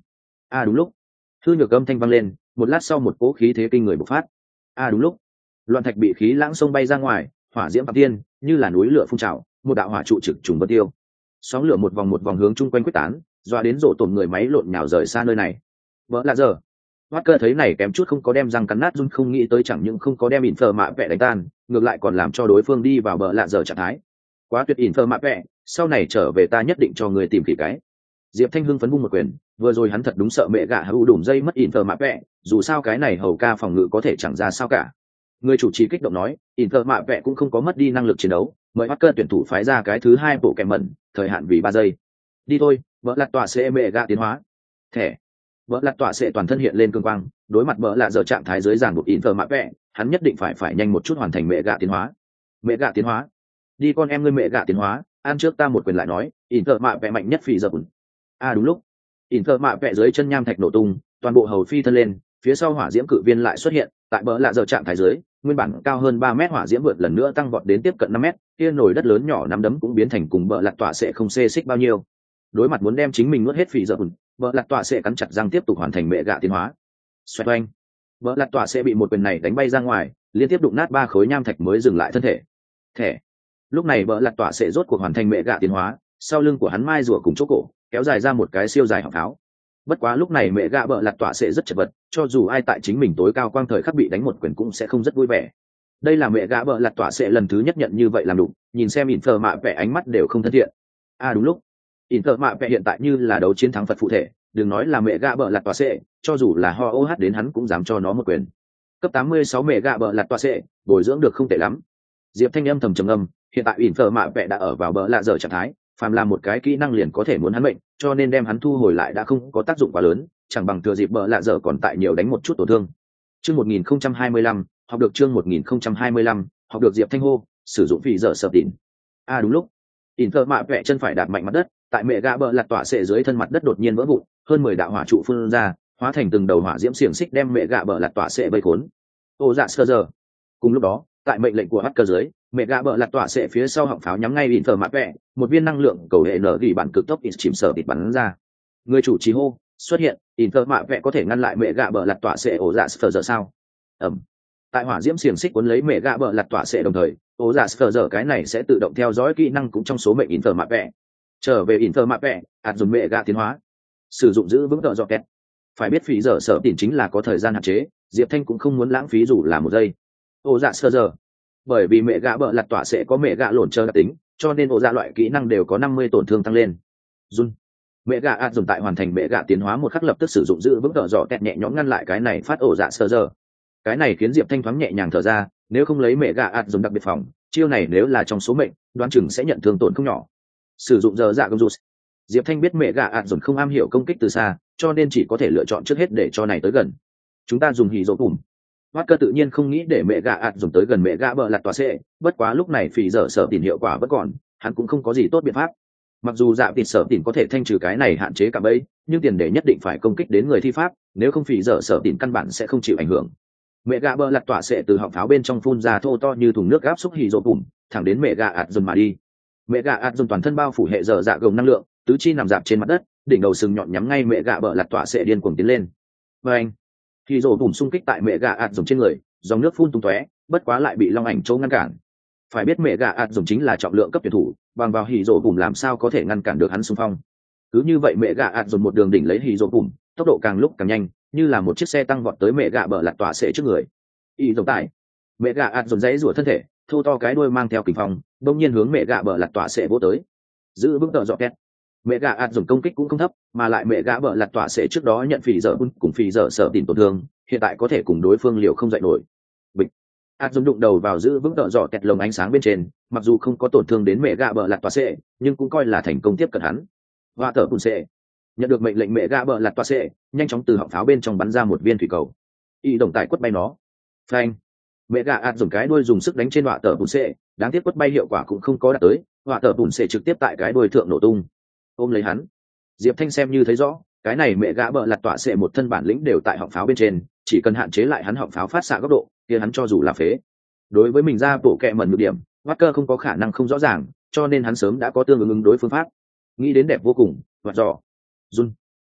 a đúng lúc thư nhược âm thanh vang lên, một lát sau một cỗ khí thế kinh người bộc phát. a đúng lúc loạn thạch bị khí lãng sông bay ra ngoài, hỏa diễm phạm tiên như là núi lửa phun trào, một đạo hỏa trụ trực trùng vân tiêu, sóng lửa một vòng một vòng hướng chung quanh quyết tán, doa đến rổ tổn người máy lộn nhào rời xa nơi này. Vỡ là giờ Walker thấy này kém chút không có đem răng cắn nát run, không nghĩ tới chẳng những không có đem ỉn phơ mạ vẽ đánh tan, ngược lại còn làm cho đối phương đi vào bờ lạ giờ trạng thái. Quá tuyệt ỉn phơ mạ vẽ, sau này trở về ta nhất định cho người tìm khỉ cái. Diệp Thanh hưng phấn vung một quyền, vừa rồi hắn thật đúng sợ mẹ gạ hữu đùm dây mất ỉn phơ mạ vẽ, dù sao cái này hầu ca phòng ngự có thể chẳng ra sao cả. Người chủ trì kích động nói, ỉn phơ mạ vẽ cũng không có mất đi năng lực chiến đấu, mời Walker tuyển thủ phái ra cái thứ hai bộ kèm mẩn, thời hạn vì ba giây. Đi thôi, vợ lạt tọa sẽ mẹ gạ tiến hóa. Thẻ vợ lạt tọa sẽ toàn thân hiện lên cương quang, đối mặt vợ lạ giờ trạng thái dưới giàn buộc in thờ mạ vẽ, hắn nhất định phải phải nhanh một chút hoàn thành mẹ gạ tiến hóa. Mẹ gạ tiến hóa, đi con em ngươi mẹ gạ tiến hóa, ăn trước ta một quyền lại nói, in thờ mạ vẽ mạnh nhất phi giờ bùn. A đúng lúc in thờ mạ vẽ dưới chân nham thạch nổ tung, toàn bộ hầu phi thân lên, phía sau hỏa diễm cự viên lại xuất hiện tại vợ lạ giờ trạng thái dưới, nguyên bản cao hơn ba mét hỏa diễm vượt lần nữa tăng vọt đến tiếp cận năm mét, kia nồi đất lớn nhỏ nắm đấm cũng biến thành cùng vợ lạt tọa sẽ không xê xích bao nhiêu. Đối mặt muốn đem chính mình nuốt hết phi giờ bùn, vợ lạt tọa sẽ cắn chặt răng tiếp tục hoàn thành mẹ gạ tiến hóa. Xoẹt oanh, vợ lạt tọa sẽ bị một quyền này đánh bay ra ngoài, liên tiếp đụng nát ba khối nham thạch mới dừng lại thân thể. Thẻ lúc này vợ lạt tọa sẽ rốt cuộc hoàn thành mẹ gạ tiến hóa, sau lưng của hắn mai rùa cùng chỗ cổ kéo dài ra một cái siêu dài họng pháo. Bất quá lúc này mẹ gạ vợ lạt tọa sẽ rất chật vật, cho dù ai tại chính mình tối cao quang thời khắc bị đánh một quyền cũng sẽ không rất vui vẻ. Đây là mẹ gạ vợ lạt tọa sẽ lần thứ nhất nhận như vậy làm đủ, nhìn xem ỉn thờ mạ vẽ ánh mắt đều không thân thiện. À đúng lúc ỉn thờ mạ vẽ hiện tại như là đấu chiến thắng Phật phụ thể, đừng nói là mẹ gạ bợ lặt tòa sệ, cho dù là ho ô hát đến hắn cũng dám cho nó một quyền. Cấp tám mươi sáu mẹ gạ bợ lặt tòa sệ, bồi dưỡng được không tệ lắm. Diệp Thanh âm thầm trầm ngâm, hiện tại ỉn phở mạ vẽ đã ở vào bợ lạ dở trạng thái, phàm làm một cái kỹ năng liền có thể muốn hắn mệnh, cho nên đem hắn thu hồi lại đã không có tác dụng quá lớn, chẳng bằng thừa dịp bợ lạ dở còn tại nhiều đánh một chút tổn thương. Chương một nghìn không trăm hai mươi lăm, học được chương một nghìn không trăm hai mươi lăm, học được Diệp Thanh hô, sử dụng phỉ dở sợ đỉnh. A à, đúng lúc, ỉn phở mạ vẽ chân phải đạp mạnh mặt đất, tại mẹ gạ bợ lặt tỏa sệ dưới thân mặt đất đột nhiên vỡ vụn, hơn mười đạo hỏa trụ phun ra, hóa thành từng đầu hỏa diễm xiềng xích đem mẹ gạ bợ lặt tỏa sệ vây khốn. Ô dạ sơ giờ. Cùng lúc đó, tại mệnh lệnh của Hacker dưới, mẹ gạ bợ lặt tỏa sệ phía sau họng pháo nhắm ngay ỉn phở mạ vẽ, một viên năng lượng cầu hệ nở gỉ bản cực tốc ít chìm sở tịt bắn ra. Người chủ trì hô, xuất hiện, ỉn phở mạ vẽ có thể ngăn lại mẹ gạ bợ lặt tỏa sệ ổ dạ sơ giờ sao? Ẩm. Tại hỏa diễm xiềng xích cuốn lấy mẹ gạ bợ lặt tỏa sệ đồng thời, ổ dạ sơ giờ cái này sẽ tự động theo dõi kỹ năng cũng trong số mệnh ỉn phở mạ vẽ. Trở về ỉn phở mạ vẽ, ạt dùng mẹ gạ tiến hóa, sử dụng giữ vững tợ dọ kẹt. Phải biết phí giờ sở tỉn chính là có thời gian hạn chế, Diệp Thanh cũng không muốn lãng phí dù là một giây. Ổ dạ sơ giờ, bởi vì mẹ gạ bợ lặt tỏa sẽ có mẹ gạ lổn trơ đặc tính, cho nên ổ dạ loại kỹ năng đều có năm mươi tổn thương tăng lên. Run, mẹ gạ ạt dùng tại hoàn thành mẹ gạ tiến hóa một khắc lập tức sử dụng giữ vững tợ dọ kẹt nhẹ nhõm ngăn lại cái này phát ổ dạ sơ giờ. Cái này khiến Diệp Thanh thoáng nhẹ nhàng thở ra, nếu không lấy mẹ gạ ạt dùng đặc biệt phòng, chiêu này nếu là trong số mệnh, đoán chừng sẽ nhận thương tổn không nhỏ. Sử dụng giờ dạ công rút. Diệp Thanh biết mẹ gạ ạt dùng không am hiểu công kích từ xa, cho nên chỉ có thể lựa chọn trước hết để cho này tới gần. Chúng ta dùng hỉ dỗ cùng. Walker tự nhiên không nghĩ để mẹ gạ ạt dùng tới gần mẹ gạ bợ lặt tòa xệ, bất quá lúc này phỉ dở sở tìm hiệu quả vẫn còn, hắn cũng không có gì tốt biện pháp. Mặc dù dạ tịt sở tìm có thể thanh trừ cái này hạn chế cả bấy, nhưng tiền đề nhất định phải công kích đến người thi pháp, nếu không phỉ dở sở tìm căn bản sẽ không chịu ảnh hưởng. Mẹ gạ bợ lặt tòa xệ từ họng pháo bên trong phun ra thô to như thùng nước áp xúc hỉ dỗ cùng, thẳng đến mẹ gạ ạt dùng mà đi. Mẹ gạ ạt dùng toàn thân bao phủ hệ dở dạ gồng năng lượng, tứ chi nằm dạp trên mặt đất, đỉnh đầu sừng nhọn nhắm ngay mẹ gạ bợ lặt tỏa sẽ điên cuồng tiến lên. Và anh, khi rổ bùm xung kích tại mẹ gạ ạt dùng trên người, dòng nước phun tung tóe, bất quá lại bị long ảnh châu ngăn cản. Phải biết mẹ gạ ạt dùng chính là trọng lượng cấp tuyển thủ, bằng vào hỉ rổ bùm làm sao có thể ngăn cản được hắn xung phong. Cứ như vậy mẹ gạ ạt dùng một đường đỉnh lấy hỉ rổ bùm, tốc độ càng lúc càng nhanh, như là một chiếc xe tăng vọt tới mẹ gạ bợ lặt tỏa sẽ trước người. Y dòng tải, mẹ gạ ạt dùng dãy rủa thân thể, thô to cái đuôi mang theo kình phong, đột nhiên hướng mẹ gạ bợ lặt tỏa sẽ vỗ tới. Giữ vững tợ dọ két. Mẹ gạ ạt dùng công kích cũng không thấp, mà lại mẹ gạ bợ lặt tỏa sẽ trước đó nhận phỉ dở cùng phỉ dở sợ tìm tổn thương, hiện tại có thể cùng đối phương liều không dậy nổi. Bịch. Ạt dùng đụng đầu vào giữ vững tợ dọ kẹt lồng ánh sáng bên trên, mặc dù không có tổn thương đến mẹ gạ bợ lặt tỏa sẽ, nhưng cũng coi là thành công tiếp cận hắn. Hoa tở cùng sẽ nhận được mệnh lệnh mẹ gạ bợ lặt tỏa sẽ, nhanh chóng từ họng pháo bên trong bắn ra một viên thủy cầu. Y đồng tải quất bay nó. Phanh. Mẹ gạ ạt dùng cái đuôi dùng sức đánh trên họa tở bùn xệ, đáng tiếc quất bay hiệu quả cũng không có đạt tới, họa tở bùn xệ trực tiếp tại cái đuôi thượng nổ tung. Ôm lấy hắn, Diệp Thanh xem như thấy rõ, cái này mẹ gã bợ lặt tỏa xệ một thân bản lĩnh đều tại họng pháo bên trên, chỉ cần hạn chế lại hắn họng pháo phát xạ góc độ, kia hắn cho dù là phế. Đối với mình ra bộ kẹ mẩn nhược điểm, Walker không có khả năng không rõ ràng, cho nên hắn sớm đã có tương ứng ứng đối phương pháp. Nghĩ đến đẹp vô cùng, hoạt dò. Run.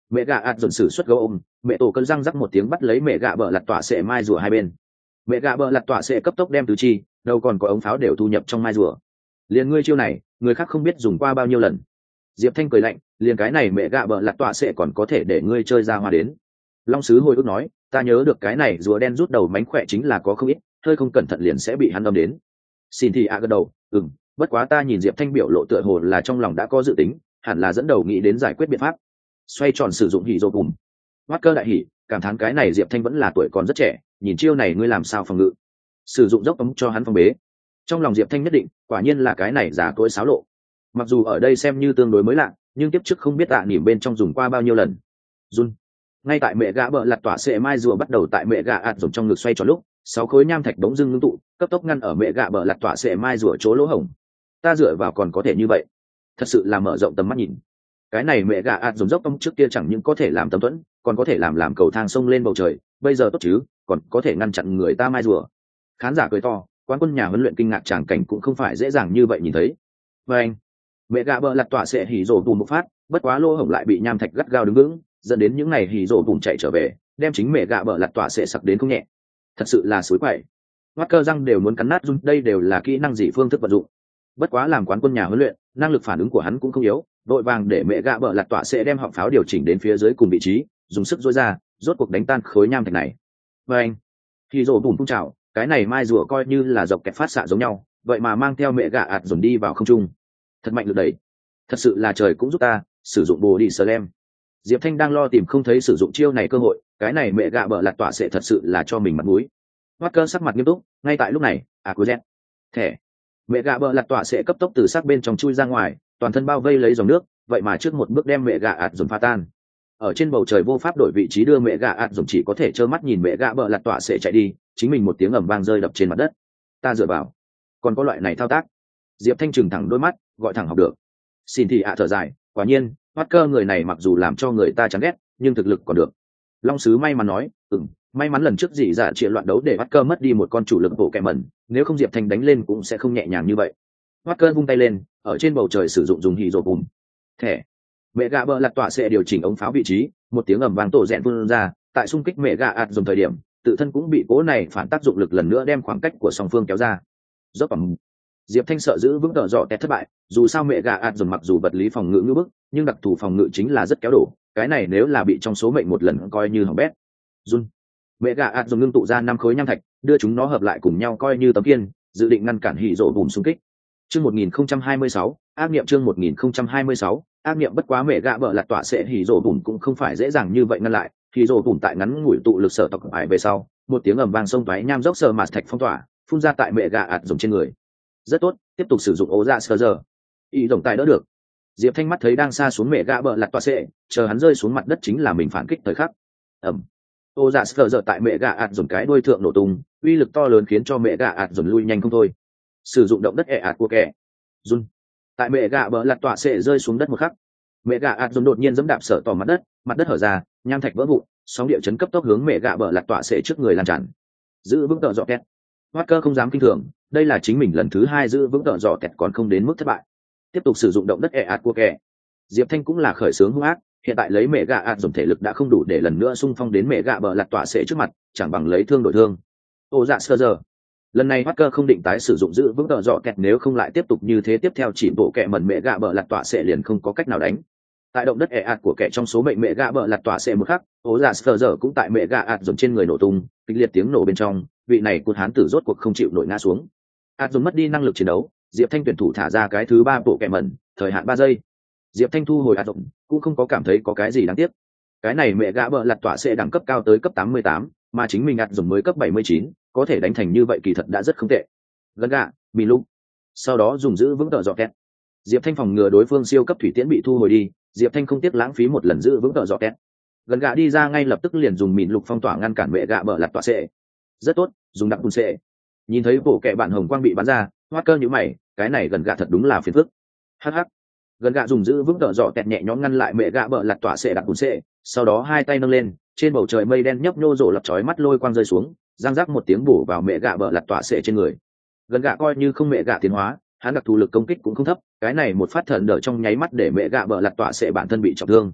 Mẹ gạ ạt dồn sử xuất gấu ôm, mẹ tổ cơn răng rắc một tiếng bắt lấy mẹ gạ bờ lặt tỏa sệ mai rùa hai bên. Mẹ gạ bờ lặt tỏa sệ cấp tốc đem tứ chi, đâu còn có ống pháo đều thu nhập trong mai rùa. Liền ngươi chiêu này, người khác không biết dùng qua bao nhiêu lần. Diệp Thanh cười lạnh, liền cái này mẹ gạ bờ lặt tỏa sệ còn có thể để ngươi chơi ra hoa đến. Long sứ hồi ức nói, ta nhớ được cái này rùa đen rút đầu mánh khỏe chính là có không ít, hơi không cẩn thận liền sẽ bị hắn đâm đến. Xin thì ạ gật đầu, ừm, bất quá ta nhìn Diệp Thanh biểu lộ tựa hồ là trong lòng đã có dự tính, hẳn là dẫn đầu nghĩ đến giải quyết biện pháp. Xoay tròn sử dụng hỉ rồ bùm. Hoắc Cơ đại hỉ, cảm thán cái này Diệp Thanh vẫn là tuổi còn rất trẻ, nhìn chiêu này ngươi làm sao phòng ngự. Sử dụng dốc ống cho hắn phòng bế. Trong lòng Diệp Thanh nhất định, quả nhiên là cái này giả cỗi xáo lộ. Mặc dù ở đây xem như tương đối mới lạ, nhưng tiếp trước không biết tạ nỉm bên trong dùng qua bao nhiêu lần. Run. Ngay tại mẹ gã bợ lặt tỏa sệ mai rùa bắt đầu tại mẹ gã ạt dùng trong ngực xoay tròn lúc, sáu khối nham thạch bỗng dưng ngưng tụ, cấp tốc ngăn ở mẹ gã bợ lặt tỏa sệ mai rùa chỗ lỗ hổng. Ta dựa vào còn có thể như vậy, thật sự là mở rộng tầm mắt nhìn. Cái này mẹ gã ạt dùng dốc ông trước kia chẳng những có thể làm tấm thuẫn, còn có thể làm làm cầu thang sông lên bầu trời, bây giờ tốt chứ, còn có thể ngăn chặn người ta mai rùa. Khán giả cười to, quan quân nhà huấn luyện kinh ngạc tràng cảnh cũng không phải dễ dàng như vậy nhìn thấy. Và anh, mẹ gã bợ lặt tỏa sệ hỉ rồ bùm một phát, bất quá lỗ hổng lại bị nham thạch gắt gao đứng vững, dẫn đến những ngày hỉ rồ bùm chạy trở về, đem chính mẹ gã bợ lặt tỏa sệ sặc đến không nhẹ. Thật sự là suối quậy. Hoắc Cơ răng đều muốn cắn nát run, đây đều là kỹ năng gì phương thức vận dụng. Bất quá làm quán quân nhà huấn luyện, năng lực phản ứng của hắn cũng không yếu, đội vàng để mẹ gã bợ lặt tỏa sẽ đem họng pháo điều chỉnh đến phía dưới cùng vị trí, dùng sức dối ra, rốt cuộc đánh tan khối nham thạch này. Và anh, khi rổ bùn phun trào, cái này mai rùa coi như là dọc kẹt phát xạ giống nhau, vậy mà mang theo mẹ gã ạt dồn đi vào không trung, thật mạnh lực đẩy, thật sự là trời cũng giúp ta, sử dụng bồ đi sờ lem. Diệp Thanh đang lo tìm không thấy sử dụng chiêu này cơ hội, cái này mẹ gã bợ lặt tỏa sẽ thật sự là cho mình mặt mũi. Hoắc Cơ sắc mặt nghiêm túc, ngay tại lúc này, à cuối rét, thẻ, mẹ gã bợ lặt tỏa sẽ cấp tốc từ xác bên trong chui ra ngoài, toàn thân bao vây lấy dòng nước, vậy mà trước một bước đem mẹ gã ạt dồn pha tan. Ở trên bầu trời vô pháp đổi vị trí đưa mẹ gã ạt dồn, chỉ có thể trơ mắt nhìn mẹ gã bợ lặt tỏa sẽ chạy đi, chính mình một tiếng ầm vang rơi đập trên mặt đất. Ta dựa vào, còn có loại này thao tác. Diệp Thanh trừng thẳng đôi mắt, gọi thẳng học được. Xin thì ạ thở dài, quả nhiên, Hoắc Cơ người này mặc dù làm cho người ta chán ghét, nhưng thực lực còn được. Long sứ may mắn nói, ừm, may mắn lần trước dị dạ triệt loạn đấu để Hoắc Cơ mất đi một con chủ lực bộ kẹ mẩn, nếu không Diệp Thanh đánh lên cũng sẽ không nhẹ nhàng như vậy. Hoắc Cơ vung tay lên, ở trên bầu trời sử dụng dùng hì rồ bùm. Thẻ. Mẹ gã bợ lặt tỏa sẽ điều chỉnh ống pháo vị trí, một tiếng ầm vang tổ rèn vươn ra, tại xung kích mẹ gã ạt dùng thời điểm, tự thân cũng bị cố này phản tác dụng lực lần nữa đem khoảng cách của song phương kéo ra. Rốt ẩm. Diệp Thanh sợ giữ vững tợ dọ tẹt thất bại, dù sao mẹ gã ạt dùng mặc dù vật lý phòng ngự ngữ bức, nhưng đặc thù phòng ngự chính là rất kéo đổ, cái này nếu là bị trong số mệnh một lần coi như hỏng bét. Run. Mẹ gã ạt dùng ngưng tụ ra năm khối nham thạch, đưa chúng nó hợp lại cùng nhau coi như tấm kiên, dự định ngăn cản hỉ rồ bùm xung kích. Chương một nghìn không trăm hai mươi sáu, ác niệm chương một nghìn không trăm hai mươi sáu, ác niệm bất quá mẹ gã bợ lặt tỏa sẽ hỉ rồ bùm cũng không phải dễ dàng như vậy ngăn lại, hỉ rồ bùm tại ngắn ngủi tụ lực sở tộc ải về sau, một tiếng ầm vang sông toái nham dốc sờ mạt thạch phong tỏa, phun ra tại mẹ gã ạt dùng trên người. Rất tốt, tiếp tục sử dụng ố dạ sờ giờ. Ý tổng tài đỡ được. Diệp Thanh mắt thấy đang xa xuống mẹ gã bợ lặt tỏa sẽ, chờ hắn rơi xuống mặt đất chính là mình phản kích thời khắc. Ầm. Ô dạ sờ giờ tại mẹ gã ạt dùng cái đuôi thượng nổ tung, uy lực to lớn khiến cho mẹ gã ạt dùng lui nhanh không thôi. Sử dụng động đất ẹ ạt của kẻ. Run. Tại mẹ gã bợ lặt tỏa sẽ rơi xuống đất một khắc, mẹ gã ạt dùng đột nhiên giẫm đạp sở tỏ mặt đất, mặt đất hở ra, nham thạch vỡ vụn, sóng địa chấn cấp tốc hướng mẹ gã bợ lặt tỏa sẽ trước người lan tràn. Giữ vững tợ dọ kẹt. Hoắc Cơ không dám kinh thường, đây là chính mình lần thứ hai giữ vững tợ dọ kẹt còn không đến mức thất bại. Tiếp tục sử dụng động đất ẹ ạt của kẻ. Diệp Thanh cũng là khởi sướng hung ác, hiện tại lấy mẹ gã ạt dùng thể lực đã không đủ để lần nữa xung phong đến mẹ gã bợ lặt tỏa sẽ trước mặt, chẳng bằng lấy thương đổi thương. Ô dạ sơ giờ. Lần này Hoắc Cơ không định tái sử dụng giữ vững tợ dọ kẹt, nếu không lại tiếp tục như thế tiếp theo chỉ bộ kẹ mẩn mẹ gã bợ lặt tỏa sẽ liền không có cách nào đánh. Tại động đất ẹ ạt của kẻ trong số mệnh mẹ gã bợ lặt tỏa sẽ một khắc, ố dạ sờ giờ cũng tại mẹ gã ạt dùng trên người nổ tung, kịch liệt tiếng nổ bên trong, vị này cột hán tử rốt cuộc không chịu nổi ngã xuống. ạt dùng mất đi năng lực chiến đấu, Diệp Thanh tuyển thủ thả ra cái thứ ba bộ kẹ mẩn, thời hạn ba giây. Diệp Thanh thu hồi ạt dùng, cũng không có cảm thấy có cái gì đáng tiếc. Cái này mẹ gã bợ lặt tỏa sẽ đẳng cấp cao tới cấp tám mươi tám, mà chính mình ạt dùng mới cấp bảy mươi chín, có thể đánh thành như vậy kỳ thật đã rất không tệ. Gần gạ, bị lúc. Sau đó dùng giữ vững tợ dọ kẹt. Diệp Thanh phòng ngừa đối phương siêu cấp thủy tiễn bị thu hồi đi, Diệp Thanh không tiếc lãng phí một lần giữ vững tợ dọ kẹt. Gần gạ đi ra ngay lập tức liền dùng mịn lục phong tỏa ngăn cản mẹ gạ bợ lặt tỏa sẽ. Rất tốt, dùng đặc bùn sẽ. Nhìn thấy bộ kẹ bạn hồng quang bị bắn ra, Hoắc Cơ nhíu mày, cái này gần gạ thật đúng là phiền phức. Hắc hắc. Gần gạ dùng giữ vững tợ dọ kẹt nhẹ nhõm ngăn lại mẹ gạ bợ lặt tỏa sẽ đặc bùn sẽ, sau đó hai tay nâng lên, trên bầu trời mây đen nhấp nhô rổ lập chói mắt lôi quang rơi xuống, giang rác một tiếng bổ vào mẹ gạ bợ lặt tỏa sẽ trên người. Gần gạ coi như không mẹ gạ tiến hóa, hắn đặc thù lực công kích cũng không thấp, cái này một phát thần đỡ trong nháy mắt để mẹ gạ bợ lặt tỏa sẽ bản thân bị trọng thương.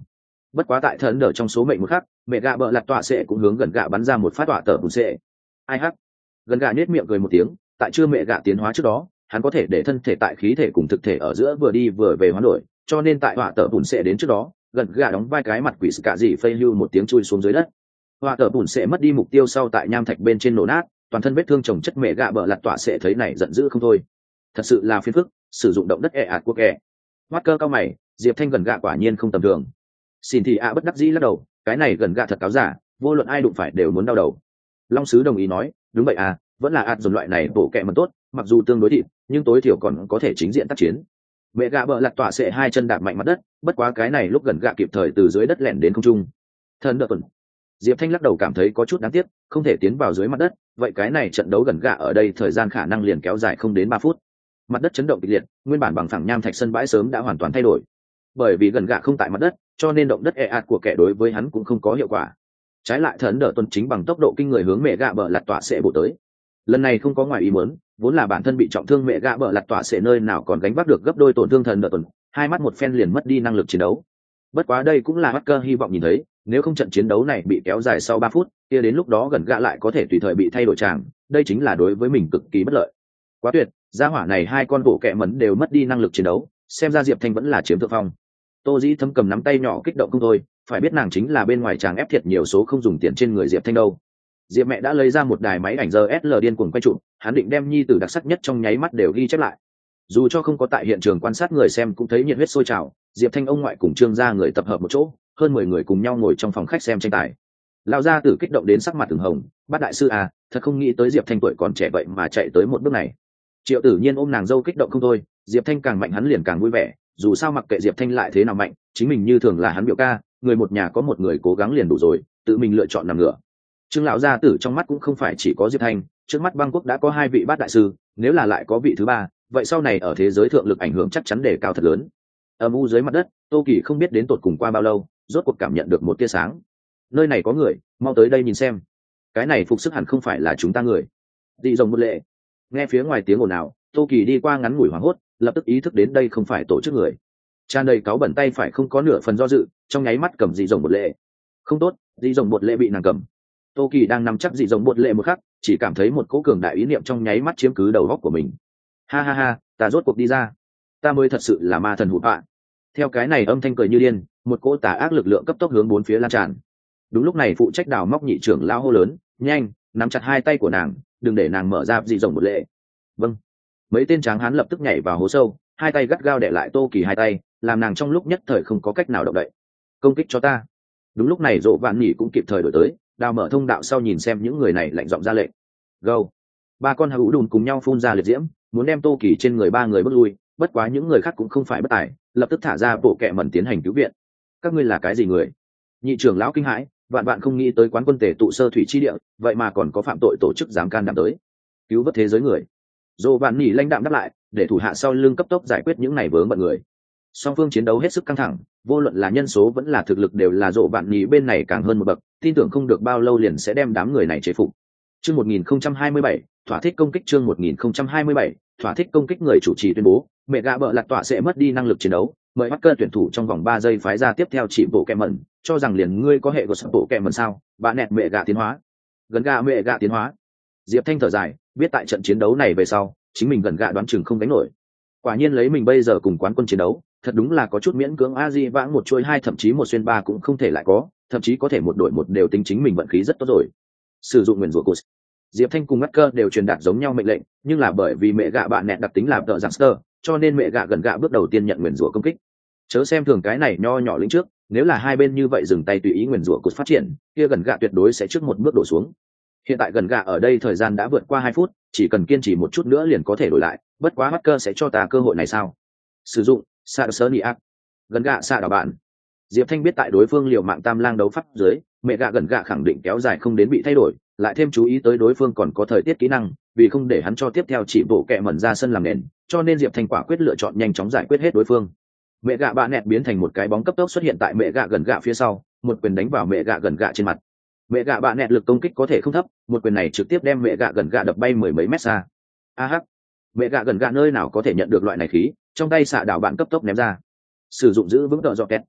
Bất quá tại thần đỡ trong số mệnh một khắc, mẹ gạ bợ lặt tọa sẽ cũng hướng gần gạ bắn ra một phát tọa tờ bùn sệ. Ai hắc. Gần gạ nhếch miệng cười một tiếng, tại chưa mẹ gạ tiến hóa trước đó, hắn có thể để thân thể tại khí thể cùng thực thể ở giữa vừa đi vừa về hoán đổi, cho nên tại tọa tờ bùn sệ đến trước đó, gần gạ đóng vai cái mặt quỷ cả gì phây lưu một tiếng chui xuống dưới đất. Tọa tờ bùn sệ mất đi mục tiêu sau tại nham thạch bên trên nổ nát, toàn thân vết thương chồng chất mẹ gạ bợ lặt tọa sẽ thấy này giận dữ không thôi. Thật sự là phiền phức, sử dụng động đất ẹ ạt của kẻ. Mắt cơ cao mày, Diệp Thanh gần gạ quả nhiên không tầm thường. Xin thì ạ bất đắc dĩ lắc đầu, cái này gần gạ thật cáo giả, vô luận ai đụng phải đều muốn đau đầu. Long sứ đồng ý nói, đúng vậy à, vẫn là ạt dồn loại này bổ kẹ mật tốt, mặc dù tương đối thịt, nhưng tối thiểu còn có thể chính diện tác chiến. Mẹ gạ bợ lặt tọa sẽ hai chân đạp mạnh mặt đất, bất quá cái này lúc gần gạ kịp thời từ dưới đất lẻn đến không trung. Thần đỡ tuần. Diệp Thanh lắc đầu cảm thấy có chút đáng tiếc, không thể tiến vào dưới mặt đất, vậy cái này trận đấu gần gạ ở đây thời gian khả năng liền kéo dài không đến ba phút. Mặt đất chấn động kịch liệt, nguyên bản bằng phẳng nham thạch sân bãi sớm đã hoàn toàn thay đổi. Bởi vì gần gạ không tại mặt đất, cho nên động đất e ạt của kẻ đối với hắn cũng không có hiệu quả. Trái lại thần đỡ tuần chính bằng tốc độ kinh người hướng mẹ gạ bợ lặt tọa sẽ bổ tới. Lần này không có ngoài ý muốn, vốn là bản thân bị trọng thương mẹ gạ bợ lặt tọa sẽ nơi nào còn gánh vác được gấp đôi tổn thương thần đỡ tuần, hai mắt một phen liền mất đi năng lực chiến đấu. Bất quá đây cũng là Hacker hy vọng nhìn thấy, nếu không trận chiến đấu này bị kéo dài sau ba phút, kia đến lúc đó gần gạ lại có thể tùy thời bị thay đổi tràng, đây chính là đối với mình cực kỳ bất lợi. Quá tuyệt, gia hỏa này hai con bộ kẹ mẩn đều mất đi năng lực chiến đấu, xem ra Diệp Thanh vẫn là chiếm thượng phong. Tô Dĩ Thấm cầm nắm tay nhỏ kích động không thôi, phải biết nàng chính là bên ngoài chàng ép thiệt nhiều số không dùng tiền trên người Diệp Thanh đâu. Diệp mẹ đã lấy ra một đài máy ảnh rờ ét lờ điên cuồng quay chụp, hắn định đem nhi tử đặc sắc nhất trong nháy mắt đều ghi chép lại. Dù cho không có tại hiện trường quan sát người xem cũng thấy nhiệt huyết sôi trào, Diệp Thanh ông ngoại cùng Trương gia người tập hợp một chỗ, hơn mười người cùng nhau ngồi trong phòng khách xem tranh tài. Lão gia tử kích động đến sắc mặt từng hồng, bát đại sư à, thật không nghĩ tới Diệp Thanh tuổi còn trẻ vậy mà chạy tới một bước này. Triệu Tử Nhiên ôm nàng dâu kích động không thôi, Diệp Thanh càng mạnh hắn liền càng vui vẻ, dù sao mặc kệ Diệp Thanh lại thế nào mạnh, chính mình như thường là hắn biểu ca, người một nhà có một người cố gắng liền đủ rồi, tự mình lựa chọn nằm ngửa. Trương lão gia tử trong mắt cũng không phải chỉ có Diệp Thanh, trước mắt băng quốc đã có hai vị bát đại sư, nếu là lại có vị thứ ba, vậy sau này ở thế giới thượng lực ảnh hưởng chắc chắn đề cao thật lớn. Âm u dưới mặt đất, Tô Kỳ không biết đến tột cùng qua bao lâu, rốt cuộc cảm nhận được một tia sáng. Nơi này có người, mau tới đây nhìn xem. Cái này phục sức hẳn không phải là chúng ta người. Dị rồng một lệ. Nghe phía ngoài tiếng ồn ào, Tô Kỳ đi qua ngắn ngủi hoảng hốt, lập tức ý thức đến đây không phải tổ chức người. Tràn đầy cáu bẩn tay phải không có nửa phần do dự, trong nháy mắt cầm dị rồng một lệ. Không tốt, dị rồng một lệ bị nàng cầm. Tô Kỳ đang nắm chắc dị rồng một lệ một khắc, chỉ cảm thấy một cỗ cường đại ý niệm trong nháy mắt chiếm cứ đầu óc của mình. Ha ha ha, ta rốt cuộc đi ra. Ta mới thật sự là ma thần hụt bạ. Theo cái này âm thanh cười như điên, một cỗ tà ác lực lượng cấp tốc hướng bốn phía lan tràn. Đúng lúc này phụ trách đào móc nhị trưởng lao hô lớn, nhanh, nắm chặt hai tay của nàng, đừng để nàng mở ra dị rồng một lệ. Vâng. Mấy tên tráng hán lập tức nhảy vào hố sâu, hai tay gắt gao đè lại Tô Kỳ hai tay, làm nàng trong lúc nhất thời không có cách nào động đậy. Công kích cho ta. Đúng lúc này Dỗ Vạn Nhỉ cũng kịp thời đổi tới, đào mở thông đạo sau nhìn xem những người này lạnh giọng ra lệnh. Go. Ba con hữu đùn cùng nhau phun ra liệt diễm, muốn đem Tô Kỳ trên người ba người bước lui, bất quá những người khác cũng không phải bất tài, lập tức thả ra bộ kệ mẩn tiến hành cứu viện. Các ngươi là cái gì người? Nhị trưởng lão kinh hãi, vạn vạn không nghĩ tới quán quân tề tụ sơ thủy chi địa, vậy mà còn có phạm tội tổ chức dám can đảm tới cứu vớt thế giới người. Dỗ Vạn Nhỉ lãnh đạm đáp lại, để thủ hạ sau lưng cấp tốc giải quyết những này vướng bận người. Song phương chiến đấu hết sức căng thẳng, vô luận là nhân số vẫn là thực lực đều là Dỗ Vạn Nhỉ bên này càng hơn một bậc, tin tưởng không được bao lâu liền sẽ đem đám người này chế phục. Chương một nghìn không trăm hai mươi bảy, thỏa thích công kích. Chương một nghìn không trăm hai mươi bảy, thỏa thích công kích. Người chủ trì tuyên bố, mẹ gạ bợ lặt tọa sẽ mất đi năng lực chiến đấu, mời bắt cơ tuyển thủ trong vòng ba giây phái ra tiếp theo chỉ bộ kẹ mẩn, cho rằng liền ngươi có hệ của sở bộ kẹ mẩn sao? Bạn nẹt mẹ gạ tiến hóa, gần gạ mẹ gạ tiến hóa. Diệp Thanh thở dài, biết tại trận chiến đấu này về sau, chính mình gần gạ đoán chừng không đánh nổi. Quả nhiên lấy mình bây giờ cùng quán quân chiến đấu, thật đúng là có chút miễn cưỡng. A Di vãng một chuôi hai thậm chí một xuyên ba cũng không thể lại có, thậm chí có thể một đội một đều tính chính mình vận khí rất tốt rồi. Sử dụng nguyên rủa cột. Diệp Thanh cùng Ngắt Cơ đều truyền đạt giống nhau mệnh lệnh, nhưng là bởi vì mẹ gạ bạn nẹt đặc tính làm tợ giảng sơ, cho nên mẹ gạ gần gạ bước đầu tiên nhận nguyên rủa công kích. Chớ xem thường cái này nho nhỏ lĩnh trước, nếu là hai bên như vậy dừng tay tùy ý nguyên rủa cột phát triển, kia gần gạ tuyệt đối sẽ trước một bước đổ xuống. Hiện tại gần gạ ở đây thời gian đã vượt qua hai phút, chỉ cần kiên trì một chút nữa liền có thể đổi lại, bất quá Ngắt Cơ sẽ cho ta cơ hội này sao? Sử dụng Sarasoniac. Gần gạ xạ đảo bạn. Diệp Thanh biết tại đối phương liều mạng tam lang đấu pháp dưới, mẹ gạ gần gạ khẳng định kéo dài không đến bị thay đổi, lại thêm chú ý tới đối phương còn có thời tiết kỹ năng, vì không để hắn cho tiếp theo chỉ bộ kẹ mẩn ra sân làm nền, cho nên Diệp Thanh quả quyết lựa chọn nhanh chóng giải quyết hết đối phương. Mẹ gạ bạn nẹt biến thành một cái bóng cấp tốc xuất hiện tại mẹ gạ gần gạ phía sau, một quyền đánh vào mẹ gạ gần gạ trên mặt. Mẹ gạ bạn nẹt lực công kích có thể không thấp, một quyền này trực tiếp đem mẹ gạ gần gạ đập bay mười mấy mét xa. A hắc, mẹ gạ gần gạ nơi nào có thể nhận được loại này khí, trong tay xạ đảo bạn cấp tốc ném ra. Sử dụng giữ vững tợ dọ kẹt.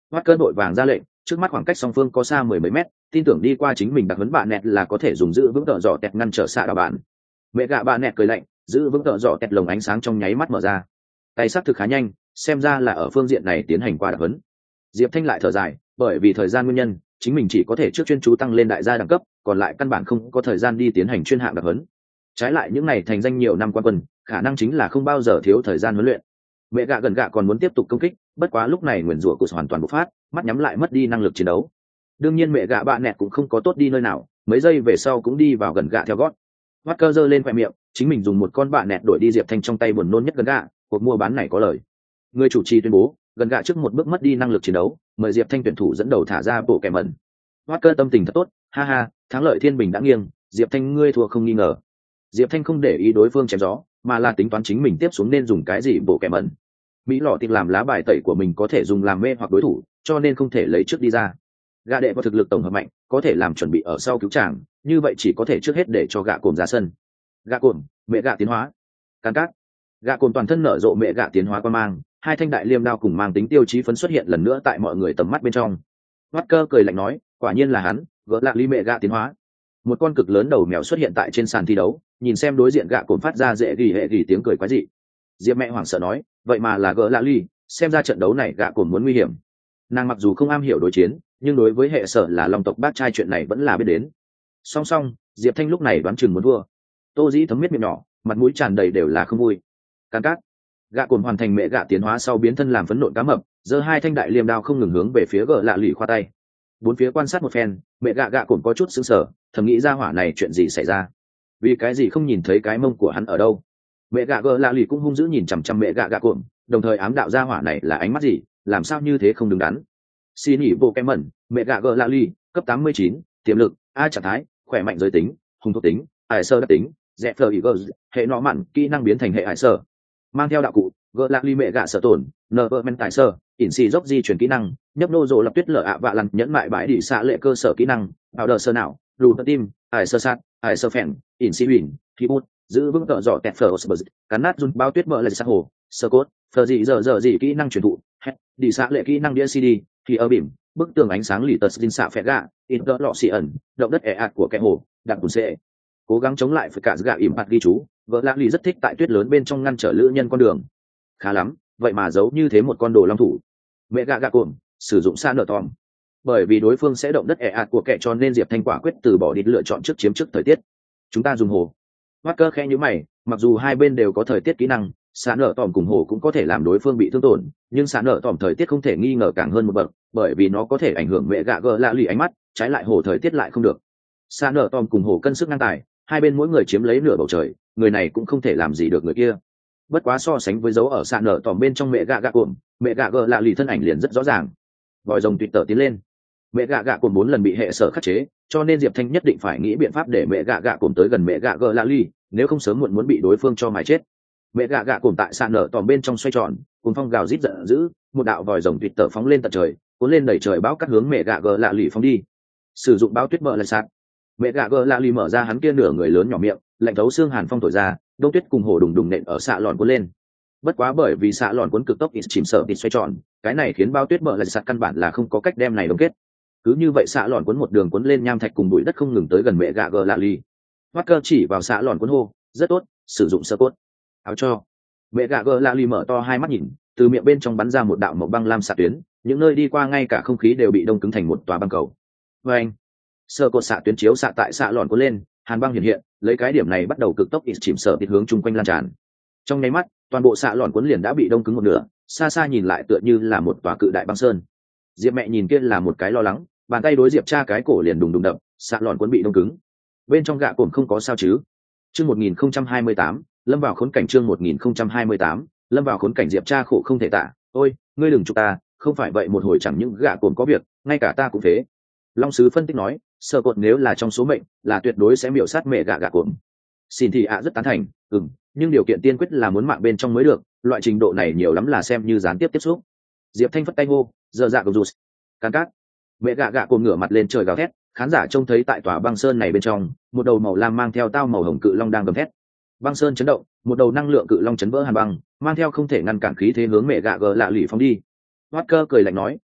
Walker đội vàng ra lệnh, trước mắt khoảng cách song phương có xa mười mấy mét, tin tưởng đi qua chính mình đặc huấn bạn nẹt là có thể dùng giữ vững tợ dọ tẹt ngăn trở xạ đạo bạn. Mẹ gạ bạn nẹt cười lạnh, giữ vững tợ dọ tẹt lồng ánh sáng trong nháy mắt mở ra. Tay sắc thực khá nhanh, xem ra là ở phương diện này tiến hành qua đặc huấn. Diệp Thanh lại thở dài, bởi vì thời gian nguyên nhân, chính mình chỉ có thể trước chuyên chú tăng lên đại gia đẳng cấp, còn lại căn bản không có thời gian đi tiến hành chuyên hạng đặc huấn. Trái lại những này thành danh nhiều năm quan quân, khả năng chính là không bao giờ thiếu thời gian huấn luyện. Mẹ gạ gần gạ còn muốn tiếp tục công kích, bất quá lúc này nguyền rủa của hoàn toàn bộc phát, mắt nhắm lại mất đi năng lực chiến đấu. Đương nhiên mẹ gạ bạn nẹt cũng không có tốt đi nơi nào, mấy giây về sau cũng đi vào gần gạ theo gót. Walker giơ lên khóe miệng, chính mình dùng một con bạn nẹt đổi đi Diệp Thanh trong tay buồn nôn nhất gần gạ, cuộc mua bán này có lời. Người chủ trì tuyên bố, gần gạ trước một bước mất đi năng lực chiến đấu, mời Diệp Thanh tuyển thủ dẫn đầu thả ra bộ kẻ mẩn. Walker tâm tình thật tốt, ha ha, thắng lợi thiên bình đã nghiêng, Diệp Thanh ngươi thua không nghi ngờ. Diệp Thanh không để ý đối phương chém gió, mà là tính toán chính mình tiếp xuống nên dùng cái gì bộ kẻ mẩn. Mỹ lọ tìm làm lá bài tẩy của mình có thể dùng làm mê hoặc đối thủ, cho nên không thể lấy trước đi ra. Gạ đệ có thực lực tổng hợp mạnh, có thể làm chuẩn bị ở sau cứu tràng, như vậy chỉ có thể trước hết để cho gạ cồn ra sân. Gạ cồn, mẹ gạ tiến hóa. Can cát. Gạ cồn toàn thân nở rộ mẹ gạ tiến hóa qua mang, hai thanh đại liêm đao cùng mang tính tiêu chí phấn xuất hiện lần nữa tại mọi người tầm mắt bên trong. Walker cười lạnh nói, quả nhiên là hắn, gỡ lạ ly mẹ gạ tiến hóa. Một con cực lớn đầu mèo xuất hiện tại trên sàn thi đấu, nhìn xem đối diện gạ cồn phát ra dễ gỉ hệ gỉ tiếng cười quái dị. Diệp mẹ hoảng sợ nói, vậy mà là gỡ lạ ly, xem ra trận đấu này gạ cồn muốn nguy hiểm. Nàng mặc dù không am hiểu đối chiến, nhưng đối với hệ sở là long tộc bác trai chuyện này vẫn là biết đến. Song song, Diệp Thanh lúc này đoán chừng muốn thua. Tô Dĩ thấm miết miệng nhỏ, mặt mũi tràn đầy đều là không vui. Can cát. Gạ cồn hoàn thành mẹ gạ tiến hóa sau biến thân làm phấn nộn cá mập, giơ hai thanh đại liêm đao không ngừng hướng về phía gỡ lạ lì khoa tay. Bốn phía quan sát một phen, mẹ gạ gạ cồn có chút sững sờ, thầm nghĩ ra hỏa này chuyện gì xảy ra, vì cái gì không nhìn thấy cái mông của hắn ở đâu. Mẹ gạ gỡ lạ lì cũng hung dữ nhìn chằm chằm mẹ gạ gạ cồn, đồng thời ám đạo ra hỏa này là ánh mắt gì, làm sao như thế không đứng đắn. Xin nghỉ bộ kem mẩn, mẹ gạ gỡ lạ lì, cấp tám mươi chín, tiềm lực, a trạng thái, khỏe mạnh giới tính, hung thuộc tính, ải sơ đặc tính, dẹp phờ ý gờ, hệ nọ mặn, kỹ năng biến thành hệ ải sơ. Mang theo đạo cụ, gỡ lạ lì mẹ gạ sở tổn, nờ vợ men tài sơ, ỉn xì dốc di chuyển kỹ năng, nhấp nô rộ lập tuyết lở ạ vạ lằn nhẫn mại bãi đỉ xạ lệ cơ sở kỹ năng, ảo đờ sơ não, rù tơ tim, ải sơ sát, ải sơ phèn, ỉn xì huỳnh, khí bút, giữ vững tợ dọ tẹt phờ cắn nát run bao tuyết vợ lại sát hồ, sơ cốt, phờ gì giờ giờ gì kỹ năng truyền thụ, hét, đi xạ lệ kỹ năng đĩa cd, khi ở bìm, bức tường ánh sáng lì tật xin xạ phẹt gạ, in tợ lọ xì ẩn, động đất ẻ ạt của kẻ hồ, đặc bùn xệ, cố gắng chống lại phải cả gạ ỉm phạt ghi chú, vợ lạ lì rất thích tại tuyết lớn bên trong ngăn trở lữ nhân con đường. Khá lắm, vậy mà giấu như thế một con đồ long thủ. Mẹ gạ gạ cồn sử dụng sa nở tòm, bởi vì đối phương sẽ động đất ẻ ạt của kẻ cho nên Diệp Thanh quả quyết từ bỏ đi lựa chọn trước chiếm trước thời tiết. Chúng ta dùng hồ. Walker khẽ nhíu mày, mặc dù hai bên đều có thời tiết kỹ năng, sa nở tòm cùng hồ cũng có thể làm đối phương bị thương tổn, nhưng sa nở tòm thời tiết không thể nghi ngờ càng hơn một bậc, bởi vì nó có thể ảnh hưởng mẹ gạ gỡ lạ lì ánh mắt, trái lại hồ thời tiết lại không được. Sa nở tòm cùng hồ cân sức ngang tài, hai bên mỗi người chiếm lấy nửa bầu trời, người này cũng không thể làm gì được người kia. Bất quá so sánh với dấu ở sa nở tòm bên trong mẹ gạ gạ cồn, mẹ gạ gỡ lạ lì thân ảnh liền rất rõ ràng. Vòi rồng tuyệt tở tiến lên, mẹ gạ gạ cồn bốn lần bị hệ sở khắc chế, cho nên Diệp Thanh nhất định phải nghĩ biện pháp để mẹ gạ gạ cồn tới gần mẹ gạ gỡ lạ lì, nếu không sớm muộn muốn bị đối phương cho mài chết. Mẹ gạ gạ cồn tại sa nở tòm bên trong xoay tròn, cùng phong gào rít giận dữ, một đạo vòi rồng tuyệt tở phóng lên tận trời, cuốn lên đẩy trời bão cắt hướng mẹ gạ gỡ lạ lì phóng đi. Sử dụng bão tuyết mờ lại sạt, mẹ gạ gỡ lạ lì mở ra hắn kia nửa người lớn nhỏ miệng, lạnh thấu xương hàn phong thổi ra, đông tuyết cùng hồ đùng đùng nện ở xạ lòn cuốn lên. Bất quá bởi vì xạ lòn cuốn cực tốc ít chìm sợ ít xoay tròn, cái này khiến bao tuyết mờ lại sạt căn bản là không có cách đem này đông kết. Cứ như vậy xạ lòn cuốn một đường cuốn lên nham thạch cùng bụi đất không ngừng tới gần mẹ gạ gờ lạ lì. Walker chỉ vào xạ lòn cuốn hô, rất tốt, sử dụng sơ cốt. Áo cho. Mẹ gạ gờ lạ lì mở to hai mắt nhìn, từ miệng bên trong bắn ra một đạo màu băng lam xạ tuyến, những nơi đi qua ngay cả không khí đều bị đông cứng thành một tòa băng cầu. Và anh, sơ cốt xạ tuyến chiếu xạ tại xạ lòn cuốn lên, hàn băng hiện hiện, lấy cái điểm này bắt đầu cực tốc ít chìm sợ ít hướng chung quanh lan tràn. Trong nháy mắt, toàn bộ xạ lòn cuốn liền đã bị đông cứng một nửa, xa xa nhìn lại tựa như là một tòa cự đại băng sơn. Diệp mẹ nhìn kia là một cái lo lắng, bàn tay đối Diệp cha cái cổ liền đùng đùng đập, xạ lòn cuốn bị đông cứng. Bên trong gạ cồn không có sao chứ? Chương một nghìn không trăm hai mươi tám, lâm vào khốn cảnh. Chương một nghìn không trăm hai mươi tám, lâm vào khốn cảnh. Diệp cha khổ không thể tả, ôi, ngươi đừng chụp ta, không phải vậy một hồi chẳng những gạ cồn có việc, ngay cả ta cũng thế. Long sứ phân tích nói, sơ cột nếu là trong số mệnh, là tuyệt đối sẽ miểu sát mẹ gạ gạ cồn. Xin thì ạ rất tán thành, ừm, nhưng điều kiện tiên quyết là muốn mạng bên trong mới được, loại trình độ này nhiều lắm là xem như gián tiếp tiếp xúc. Diệp Thanh phất tay hô, giờ dạ cầu rụt, can cát. Mẹ gạ gạ cồn ngửa mặt lên trời gào thét, khán giả trông thấy tại tòa băng sơn này bên trong, một đầu màu lam mang theo tao màu hồng cự long đang gầm thét. Băng sơn chấn động, một đầu năng lượng cự long chấn vỡ hàn băng, mang theo không thể ngăn cản khí thế hướng mẹ gạ gờ lạ lì phóng đi. Walker cười lạnh nói,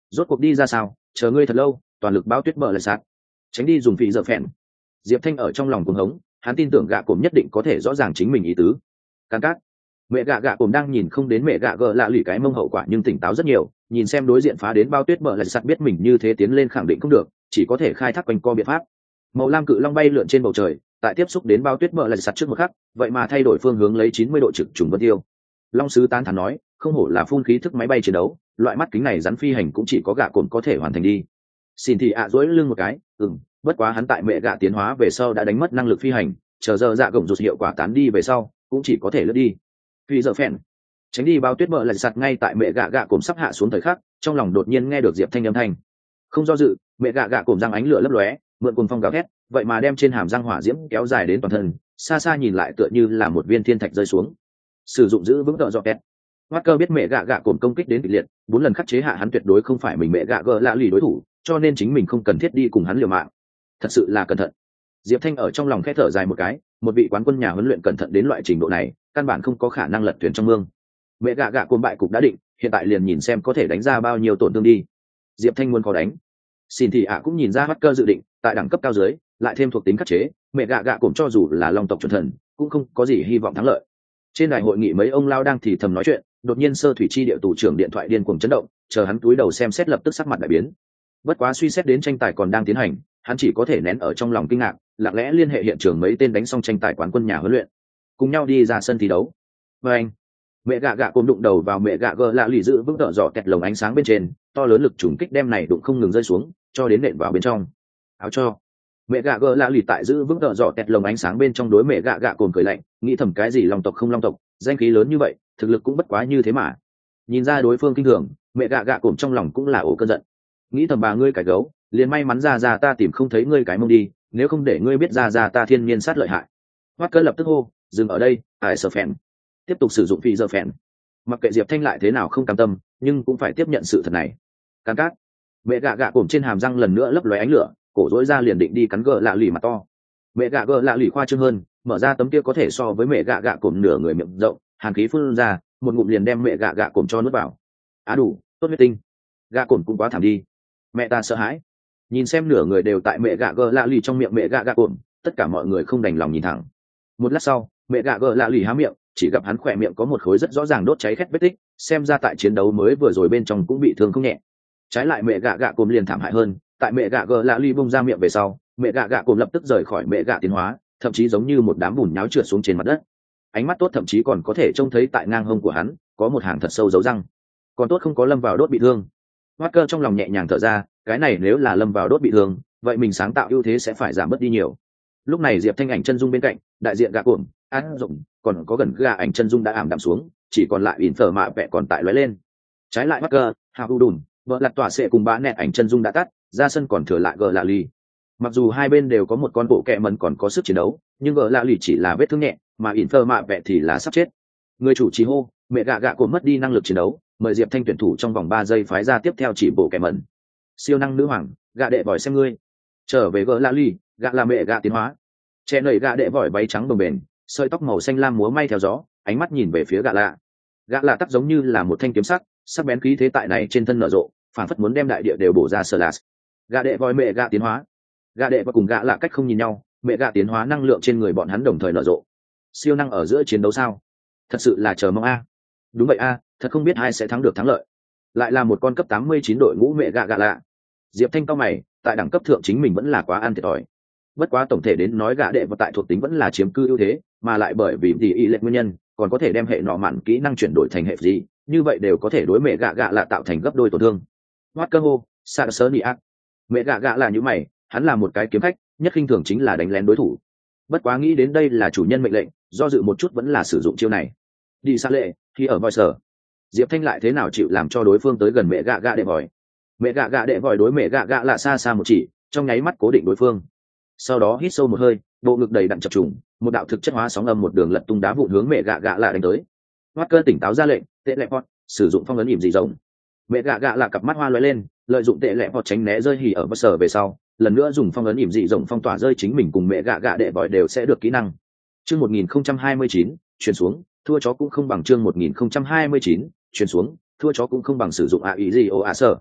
rốt cuộc đi ra sao, chờ ngươi thật lâu, toàn lực bao tuyết bờ lại sát, tránh đi dùng phì giờ phèn. Diệp Thanh ở trong lòng cuồng hống, hắn tin tưởng gạ cồm nhất định có thể rõ ràng chính mình ý tứ. Cán cát, mẹ gạ gạ cồm đang nhìn không đến mẹ gạ gờ lạ lì cái mông hậu quả nhưng tỉnh táo rất nhiều, nhìn xem đối diện phá đến bao tuyết bờ lại sát biết mình như thế tiến lên khẳng định không được, chỉ có thể khai thác quanh co biện pháp. Màu lam cự long bay lượn trên bầu trời, tại tiếp xúc đến bao tuyết bờ lại sát trước một khắc, vậy mà thay đổi phương hướng lấy chín mươi độ trực trùng vân tiêu. Long sứ tán thán nói, không hổ là phun khí thức máy bay chiến đấu, loại mắt kính này rắn phi hành cũng chỉ có gạ cồn có thể hoàn thành đi. Xin thì ạ à dỗi lưng một cái, ừm, bất quá hắn tại mẹ gạ tiến hóa về sau đã đánh mất năng lực phi hành, chờ giờ dạ gồng rụt hiệu quả tán đi về sau, cũng chỉ có thể lướt đi. Vì giờ phèn, tránh đi bao tuyết bờ lại sạt ngay tại mẹ gạ gạ cồn sắp hạ xuống thời khắc, trong lòng đột nhiên nghe được Diệp Thanh âm thanh. Không do dự, mẹ gạ gạ cồn răng ánh lửa lấp lóe, mượn cuồng phong gào thét, vậy mà đem trên hàm răng hỏa diễm kéo dài đến toàn thân, xa xa nhìn lại tựa như là một viên thiên thạch rơi xuống. Sử dụng giữ vững tợ dọ kẹt. Walker biết mẹ gạ gạ cồn công kích đến kịch liệt, bốn lần khắc chế hạ hắn tuyệt đối không phải mình mẹ gạ gờ lạ lì đối thủ, cho nên chính mình không cần thiết đi cùng hắn liều mạng. Thật sự là cẩn thận. Diệp Thanh ở trong lòng khẽ thở dài một cái, một vị quán quân nhà huấn luyện cẩn thận đến loại trình độ này, căn bản không có khả năng lật thuyền trong mương. Mẹ gạ gạ cồn bại cục đã định, hiện tại liền nhìn xem có thể đánh ra bao nhiêu tổn thương đi. Diệp Thanh muốn có đánh. Xin thì ạ cũng nhìn ra Walker dự định, tại đẳng cấp cao dưới, lại thêm thuộc tính khắc chế, mẹ gạ gạ cồn cho dù là long tộc chuẩn thần, cũng không có gì hy vọng thắng lợi. Trên đài hội nghị mấy ông lao đang thì thầm nói chuyện, đột nhiên sơ thủy chi địa tù trưởng điện thoại điên cuồng chấn động, chờ hắn túi đầu xem xét lập tức sắc mặt đại biến. Bất quá suy xét đến tranh tài còn đang tiến hành, hắn chỉ có thể nén ở trong lòng kinh ngạc, lặng lẽ liên hệ hiện trường mấy tên đánh xong tranh tài quán quân nhà huấn luyện, cùng nhau đi ra sân thi đấu. Và anh, mẹ gạ gạ cồm đụng đầu vào mẹ gạ gờ lạ lì giữ vững tợ dọ kẹt lồng ánh sáng bên trên, to lớn lực trùng kích đem này đụng không ngừng rơi xuống, cho đến nện vào bên trong. Áo cho mẹ gạ gờ lạ lì tại giữ vững tợ dọ kẹt lồng ánh sáng bên trong đối mẹ gạ gạ cồm cười lạnh, nghĩ thầm cái gì long tộc không long tộc, danh khí lớn như vậy, thực lực cũng bất quá như thế mà. Nhìn ra đối phương kinh thường, mẹ gạ gạ cồm trong lòng cũng là ổ cơn giận, nghĩ thầm bà ngươi cái gấu, liền may mắn ra ra ta tìm không thấy ngươi cái mông đi, nếu không để ngươi biết ra ra ta thiên nhiên sát lợi hại. Hoắc Cơ lập tức hô, dừng ở đây, ai sợ phèn, tiếp tục sử dụng phi giờ phèn. Mặc kệ Diệp Thanh lại thế nào không cam tâm, nhưng cũng phải tiếp nhận sự thật này. Cắn cát, mẹ gạ gạ cồm trên hàm răng lần nữa lấp lóe ánh lửa, cổ rỗi ra liền định đi cắn gờ lạ lì mặt to. Mẹ gạ gờ lạ lì khoa trương hơn, mở ra tấm kia có thể so với mẹ gạ gạ cồm nửa người miệng rộng, hàn khí phun ra, một ngụm liền đem mẹ gạ gạ cồm cho nuốt vào. Á đủ, tốt huyết tinh. Gạ cồm cũng quá thảm đi. Mẹ ta sợ hãi. Nhìn xem nửa người đều tại mẹ gạ gờ lạ lì trong miệng mẹ gạ gạ cồm, tất cả mọi người không đành lòng nhìn thẳng. Một lát sau, mẹ gạ gờ lạ lì há miệng, chỉ gặp hắn khỏe miệng có một khối rất rõ ràng đốt cháy khét vết tích, xem ra tại chiến đấu mới vừa rồi bên trong cũng bị thương không nhẹ. Trái lại mẹ gạ gạ cồm liền thảm hại hơn, tại mẹ gạ gờ lạ lì bung ra miệng về sau, mẹ gạ gạ cồm lập tức rời khỏi mẹ gạ tiến hóa, thậm chí giống như một đám bùn nháo trượt xuống trên mặt đất. Ánh mắt tốt thậm chí còn có thể trông thấy tại ngang hông của hắn có một hàng thật sâu dấu răng, còn tốt không có lâm vào đốt bị thương. Walker trong lòng nhẹ nhàng thở ra, cái này nếu là lâm vào đốt bị thương, vậy mình sáng tạo ưu thế sẽ phải giảm bớt đi nhiều. Lúc này Diệp Thanh ảnh chân dung bên cạnh, đại diện gạ cồm, án rộng, còn có gần gà ảnh chân dung đã ảm đạm xuống, chỉ còn lại ỉn phở mạ vẽ còn tại lóe lên. Trái lại Walker, hào u đùn, vợ lặt tỏa sẽ cùng bã nẹt ảnh chân dung đã tắt, ra sân còn thừa lại gờ lạ lì. Mặc dù hai bên đều có một con bộ kẹ mần còn có sức chiến đấu, nhưng gờ lạ lì chỉ là vết thương nhẹ, mà ỉn phở mạ vẽ thì là sắp chết. Người chủ trì hô, mẹ gạ gạ cồm mất đi năng lực chiến đấu, mời Diệp Thanh tuyển thủ trong vòng ba giây phái ra tiếp theo chỉ bộ kẹ mần. Siêu năng nữ hoàng, gạ đệ vòi xem ngươi. Trở về gờ lạ lì, gạ là mẹ gạ tiến hóa. Trẻ nầy gạ đệ vòi váy trắng bồng bềnh, sợi tóc màu xanh lam múa may theo gió, ánh mắt nhìn về phía gạ lạ. Gạ lạ tắc giống như là một thanh kiếm sắc, sắc bén khí thế tại này trên thân nở rộ, phản phất muốn đem đại địa đều bổ ra sờ lạt. Gạ đệ vòi mẹ gạ tiến hóa. Gạ đệ và cùng gạ lạ cách không nhìn nhau, mẹ gạ tiến hóa năng lượng trên người bọn hắn đồng thời nở rộ. Siêu năng ở giữa chiến đấu sao? Thật sự là chờ mong a. Đúng vậy a, thật không biết ai sẽ thắng được thắng lợi. Lại là một con cấp tám mươi chín đội ngũ mẹ gạ gạ lạ. Diệp Thanh cao mày, tại đẳng cấp thượng chính mình vẫn là quá ăn thiệt thòi. Bất quá tổng thể đến nói gạ đệ và tại thuộc tính vẫn là chiếm cư ưu thế, mà lại bởi vì tỷ y lệch nguyên nhân, còn có thể đem hệ nọ mạn kỹ năng chuyển đổi thành hệ gì, như vậy đều có thể đối mẹ gạ gạ lạ tạo thành gấp đôi tổn thương. Hoát cơ hô, sa sơ nị ác. Mẹ gạ gạ là như mày, hắn là một cái kiếm khách, nhất khinh thường chính là đánh lén đối thủ. Bất quá nghĩ đến đây là chủ nhân mệnh lệnh, do dự một chút vẫn là sử dụng chiêu này. Đi xa lệ, khi ở voi sở. Diệp Thanh lại thế nào chịu làm cho đối phương tới gần mẹ gạ gạ đệ vòi. Mẹ gạ gạ đệ vòi đối mẹ gạ gạ lạ xa xa một chỉ, trong nháy mắt cố định đối phương. Sau đó hít sâu một hơi, bộ ngực đầy đặn chập trùng, một đạo thực chất hóa sóng âm một đường lật tung đá vụn hướng mẹ gạ gạ lạ đánh tới. Hoát cơ tỉnh táo ra lệnh, tệ lẹ pot, sử dụng phong ấn ỉm dị rộng. Mẹ gạ gạ lạ cặp mắt hoa lóe lên, lợi dụng tệ lẹ pot tránh né rơi hỉ ở bất sở về sau, lần nữa dùng phong ấn ỉm dị rộng phong tỏa rơi chính mình cùng mẹ gạ gạ đệ vòi đều sẽ được kỹ năng. Chương một nghìn không trăm hai mươi chín, chuyển xuống, thua chó cũng không bằng chương một nghìn không trăm hai mươi chín, chuyển xuống, thua chó cũng không bằng sử dụng a ý gì ô a sở.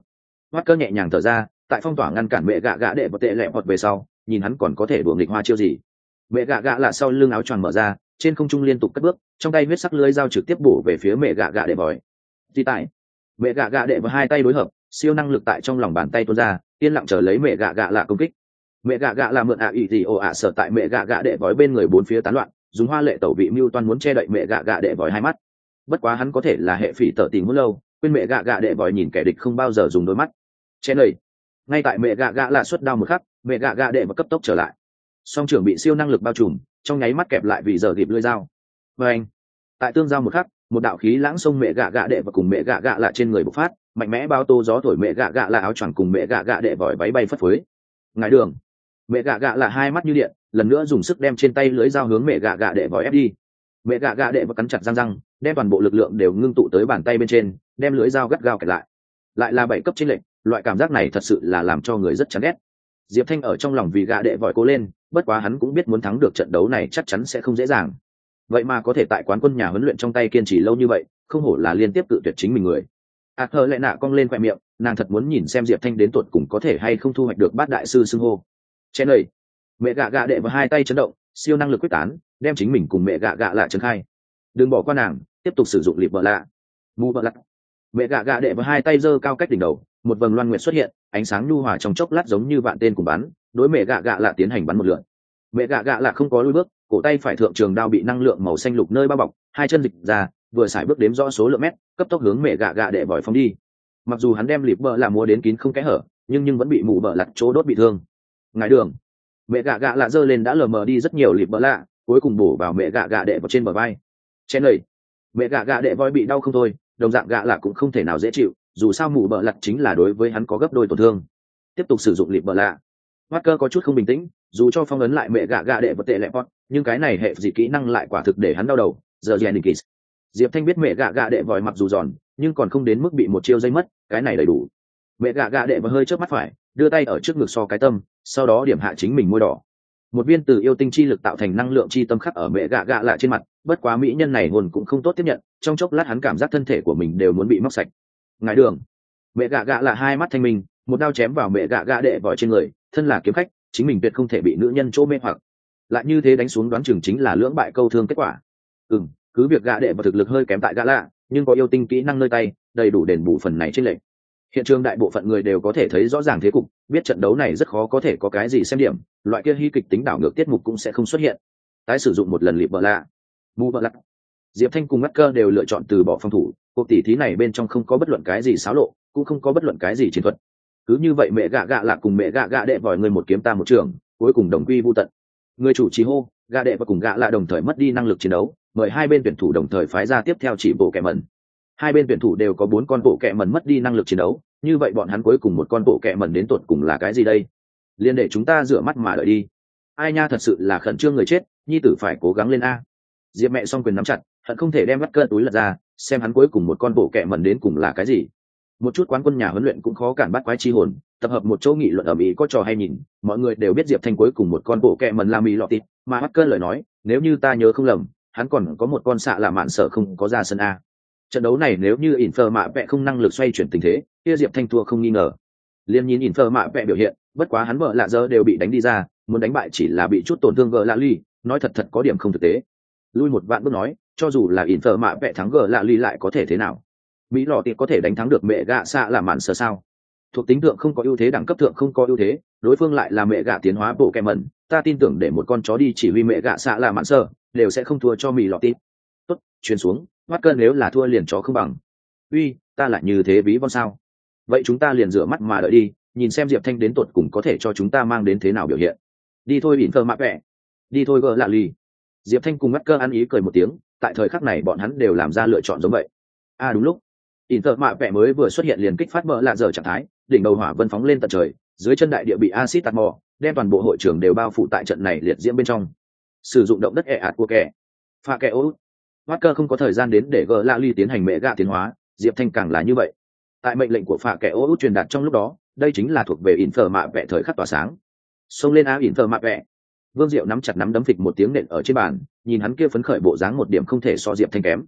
Hoắt cơ nhẹ nhàng thở ra, tại phong tỏa ngăn cản mẹ gạ gạ đệ và tệ lẹ vọt về sau, nhìn hắn còn có thể đùa nghịch hoa chiêu gì. Mẹ gạ gạ là sau lưng áo choàng mở ra, trên không trung liên tục cất bước, trong tay huyết sắc lưới dao trực tiếp bổ về phía mẹ gạ gạ đệ vòi. Thì tại, mẹ gạ gạ đệ và hai tay đối hợp, siêu năng lực tại trong lòng bàn tay tuôn ra, yên lặng chờ lấy mẹ gạ gạ là công kích. Mẹ gạ gạ là mượn ạ ý gì ồ ạ sợ tại mẹ gạ gạ đệ vòi bên người bốn phía tán loạn, dùng hoa lệ tẩu vị mưu toan muốn che đậy mẹ gạ gạ đệ vòi hai mắt. Bất quá hắn có thể là hệ phỉ tở tình muốn lâu, quên mẹ gạ gạ đệ vòi nhìn kẻ địch không bao giờ dùng đôi mắt. Che lầy. Ngay tại mẹ gạ gạ là xuất đau một khắc, mẹ gạ gạ đệ và cấp tốc trở lại. Song trưởng bị siêu năng lực bao trùm, trong nháy mắt kẹp lại vì giờ kịp lưỡi dao. Và anh, tại tương giao một khắc, một đạo khí lãng xông mẹ gạ gạ đệ và cùng mẹ gạ gạ lạ trên người bộc phát, mạnh mẽ bao tô gió thổi mẹ gạ gạ là áo choàng cùng mẹ gạ gạ đệ vòi váy bay phất phới. Ngải đường, mẹ gạ gạ là hai mắt như điện, lần nữa dùng sức đem trên tay lưỡi dao hướng mẹ gạ gạ đệ vòi ép đi. Mẹ gạ gạ đệ và cắn chặt răng răng, đem toàn bộ lực lượng đều ngưng tụ tới bàn tay bên trên, đem lưỡi dao gắt gao kẹt lại. Lại là bảy cấp chênh lệnh, loại cảm giác này thật sự là làm cho người rất chán ghét. Diệp Thanh ở trong lòng vì gạ đệ vòi cố lên, bất quá hắn cũng biết muốn thắng được trận đấu này chắc chắn sẽ không dễ dàng. Vậy mà có thể tại quán quân nhà huấn luyện trong tay kiên trì lâu như vậy, không hổ là liên tiếp tự tuyệt chính mình người. ạt thờ lệ nạ cong lên khoe miệng, nàng thật muốn nhìn xem Diệp Thanh đến tột cùng có thể hay không thu hoạch được bát đại sư xưng hô. Chen lầy, mẹ gạ gạ đệ và hai tay chấn động, siêu năng lực quyết tán, đem chính mình cùng mẹ gạ gạ lạ trấn khai. Đừng bỏ qua nàng, tiếp tục sử dụng lịp vợ lạ. Mù vợ lạ. Mẹ gạ gạ đệ và hai tay giơ cao cách đỉnh đầu, một vầng loan nguyệt xuất hiện, ánh sáng nhu hòa trong chốc lát giống như vạn tên cùng bắn, đối mẹ gạ gạ lạ tiến hành bắn một lượt. Mẹ gạ gạ lạ không có lùi bước, cổ tay phải thượng trường đao bị năng lượng màu xanh lục nơi bao bọc, hai chân dịch ra, vừa xài bước đếm rõ số lượng mét, cấp tốc hướng mẹ gạ gạ đệ vòi phóng đi. Mặc dù hắn đem lịp bờ là múa đến kín không kẽ hở, nhưng nhưng vẫn bị mù bờ lặt chỗ đốt bị thương. Ngải đường, mẹ gạ gạ lạ giơ lên đã lờ mờ đi rất nhiều lịp bờ lạ, cuối cùng bổ vào mẹ gạ gạ đệ vào trên bờ vai. Chen lầy, mẹ gạ gạ đệ voi bị đau không thôi, đồng dạng gạ lạ cũng không thể nào dễ chịu, dù sao mù bờ lặt chính là đối với hắn có gấp đôi tổn thương. Tiếp tục sử dụng lịp bờ lạ. Walker có chút không bình tĩnh, dù cho phong ấn lại mẹ gạ gạ đệ vật tệ lẹ pot, nhưng cái này hệ gì kỹ năng lại quả thực để hắn đau đầu. Giờ Jennings, Diệp Thanh biết mẹ gạ gạ đệ vòi mặc dù giòn, nhưng còn không đến mức bị một chiêu dây mất, cái này đầy đủ. Mẹ gạ gạ đệ và hơi chớp mắt phải, đưa tay ở trước ngực so cái tâm, sau đó điểm hạ chính mình môi đỏ. Một viên từ yêu tinh chi lực tạo thành năng lượng chi tâm khắc ở mẹ gạ gạ lại trên mặt, bất quá mỹ nhân này hồn cũng không tốt tiếp nhận, trong chốc lát hắn cảm giác thân thể của mình đều muốn bị móc sạch. Ngải đường, mẹ gạ gạ là hai mắt thanh minh, một đao chém vào mẹ gạ gạ đệ vòi trên người, thân là kiếm khách, chính mình tuyệt không thể bị nữ nhân chỗ mê hoặc. Lại như thế đánh xuống đoán chừng chính là lưỡng bại câu thương kết quả. Ừm, cứ việc gạ đệ và thực lực hơi kém tại gạ lạ, nhưng có yêu tinh kỹ năng nơi tay, đầy đủ đền bù phần này trên lệnh. Hiện trường đại bộ phận người đều có thể thấy rõ ràng thế cục, biết trận đấu này rất khó có thể có cái gì xem điểm, loại kia hy kịch tính đảo ngược tiết mục cũng sẽ không xuất hiện. Tái sử dụng một lần lịp bờ lạ, mu bờ lạ. Diệp Thanh cùng Ngắt Cơ đều lựa chọn từ bỏ phòng thủ, cuộc tỷ thí này bên trong không có bất luận cái gì xáo lộ, cũng không có bất luận cái gì chiến thuật. Cứ như vậy mẹ gạ gạ lạ cùng mẹ gạ gạ đệ vòi người một kiếm ta một trường, cuối cùng đồng quy vu tận. Người chủ trì hô, gạ đệ và cùng gạ lạ đồng thời mất đi năng lực chiến đấu, mời hai bên tuyển thủ đồng thời phái ra tiếp theo chỉ bộ kẹ mẩn. Hai bên tuyển thủ đều có bốn con bộ kẹ mẩn mất đi năng lực chiến đấu, như vậy bọn hắn cuối cùng một con bộ kẹ mẩn đến tột cùng là cái gì đây? Liên để chúng ta rửa mắt mà đợi đi. Ai nha, thật sự là khẩn trương người chết, nhi tử phải cố gắng lên a. Diệp mẹ song quyền nắm chặt, hận không thể đem bắt cơn túi lật ra, xem hắn cuối cùng một con bộ kẹ mẩn đến cùng là cái gì. Một chút quán quân nhà huấn luyện cũng khó cản bắt quái chi hồn, tập hợp một chỗ nghị luận ở mỹ có trò hay nhìn, mọi người đều biết Diệp Thanh cuối cùng một con bộ kẹ mẩn là mì lọ tịt, mà bắt cơn lời nói, nếu như ta nhớ không lầm, hắn còn có một con xạ là mạn sợ không có ra sân a. Trận đấu này nếu như Infer mạ vẽ không năng lực xoay chuyển tình thế, kia Diệp Thanh thua không nghi ngờ. Liên nhìn Infer mạ vẽ biểu hiện, bất quá hắn vợ lạ giờ đều bị đánh đi ra, muốn đánh bại chỉ là bị chút tổn thương gờ lạ ly, nói thật thật có điểm không thực tế. Lui một vạn bước nói, cho dù là Infer mạ vẽ thắng gờ lạ ly lại có thể thế nào? Mỹ lọ tiệp có thể đánh thắng được mẹ gạ xạ là mạn sợ sao? Thuộc tính thượng không có ưu thế, đẳng cấp thượng không có ưu thế, đối phương lại là mẹ gạ tiến hóa bộ kẹ mẩn, ta tin tưởng để một con chó đi chỉ huy mẹ gạ xạ là mạn sợ, đều sẽ không thua cho Mỹ lọ tiệp. Tốt, truyền xuống, mắt cơn nếu là thua liền chó không bằng. Uy, ta lại như thế ví von sao? Vậy chúng ta liền rửa mắt mà đợi đi, nhìn xem Diệp Thanh đến tột cùng có thể cho chúng ta mang đến thế nào biểu hiện. Đi thôi Infer mạ vẽ, đi thôi gờ lạ ly. Diệp Thanh cùng mắt cơ ăn ý cười một tiếng, tại thời khắc này bọn hắn đều làm ra lựa chọn giống vậy. À đúng lúc, Inter mạ vẽ mới vừa xuất hiện liền kích phát mở lạ giờ trạng thái, đỉnh đầu hỏa vân phóng lên tận trời, dưới chân đại địa bị axit tạt mò, đem toàn bộ hội trường đều bao phủ tại trận này liệt diễm bên trong. Sử dụng động đất ẹ ạt của kẻ, pha kẻ ô. Walker không có thời gian đến để gỡ lạ ly tiến hành mẹ gạ tiến hóa, Diệp Thanh càng là như vậy. Tại mệnh lệnh của pha kẻ ô truyền đạt trong lúc đó, đây chính là thuộc về Inter mạ vẽ thời khắc tỏa sáng. Xông lên á Inter mạ vẽ. Vương Diệu nắm chặt nắm đấm phịch một tiếng nện ở trên bàn, nhìn hắn kia phấn khởi bộ dáng một điểm không thể so Diệp Thanh kém.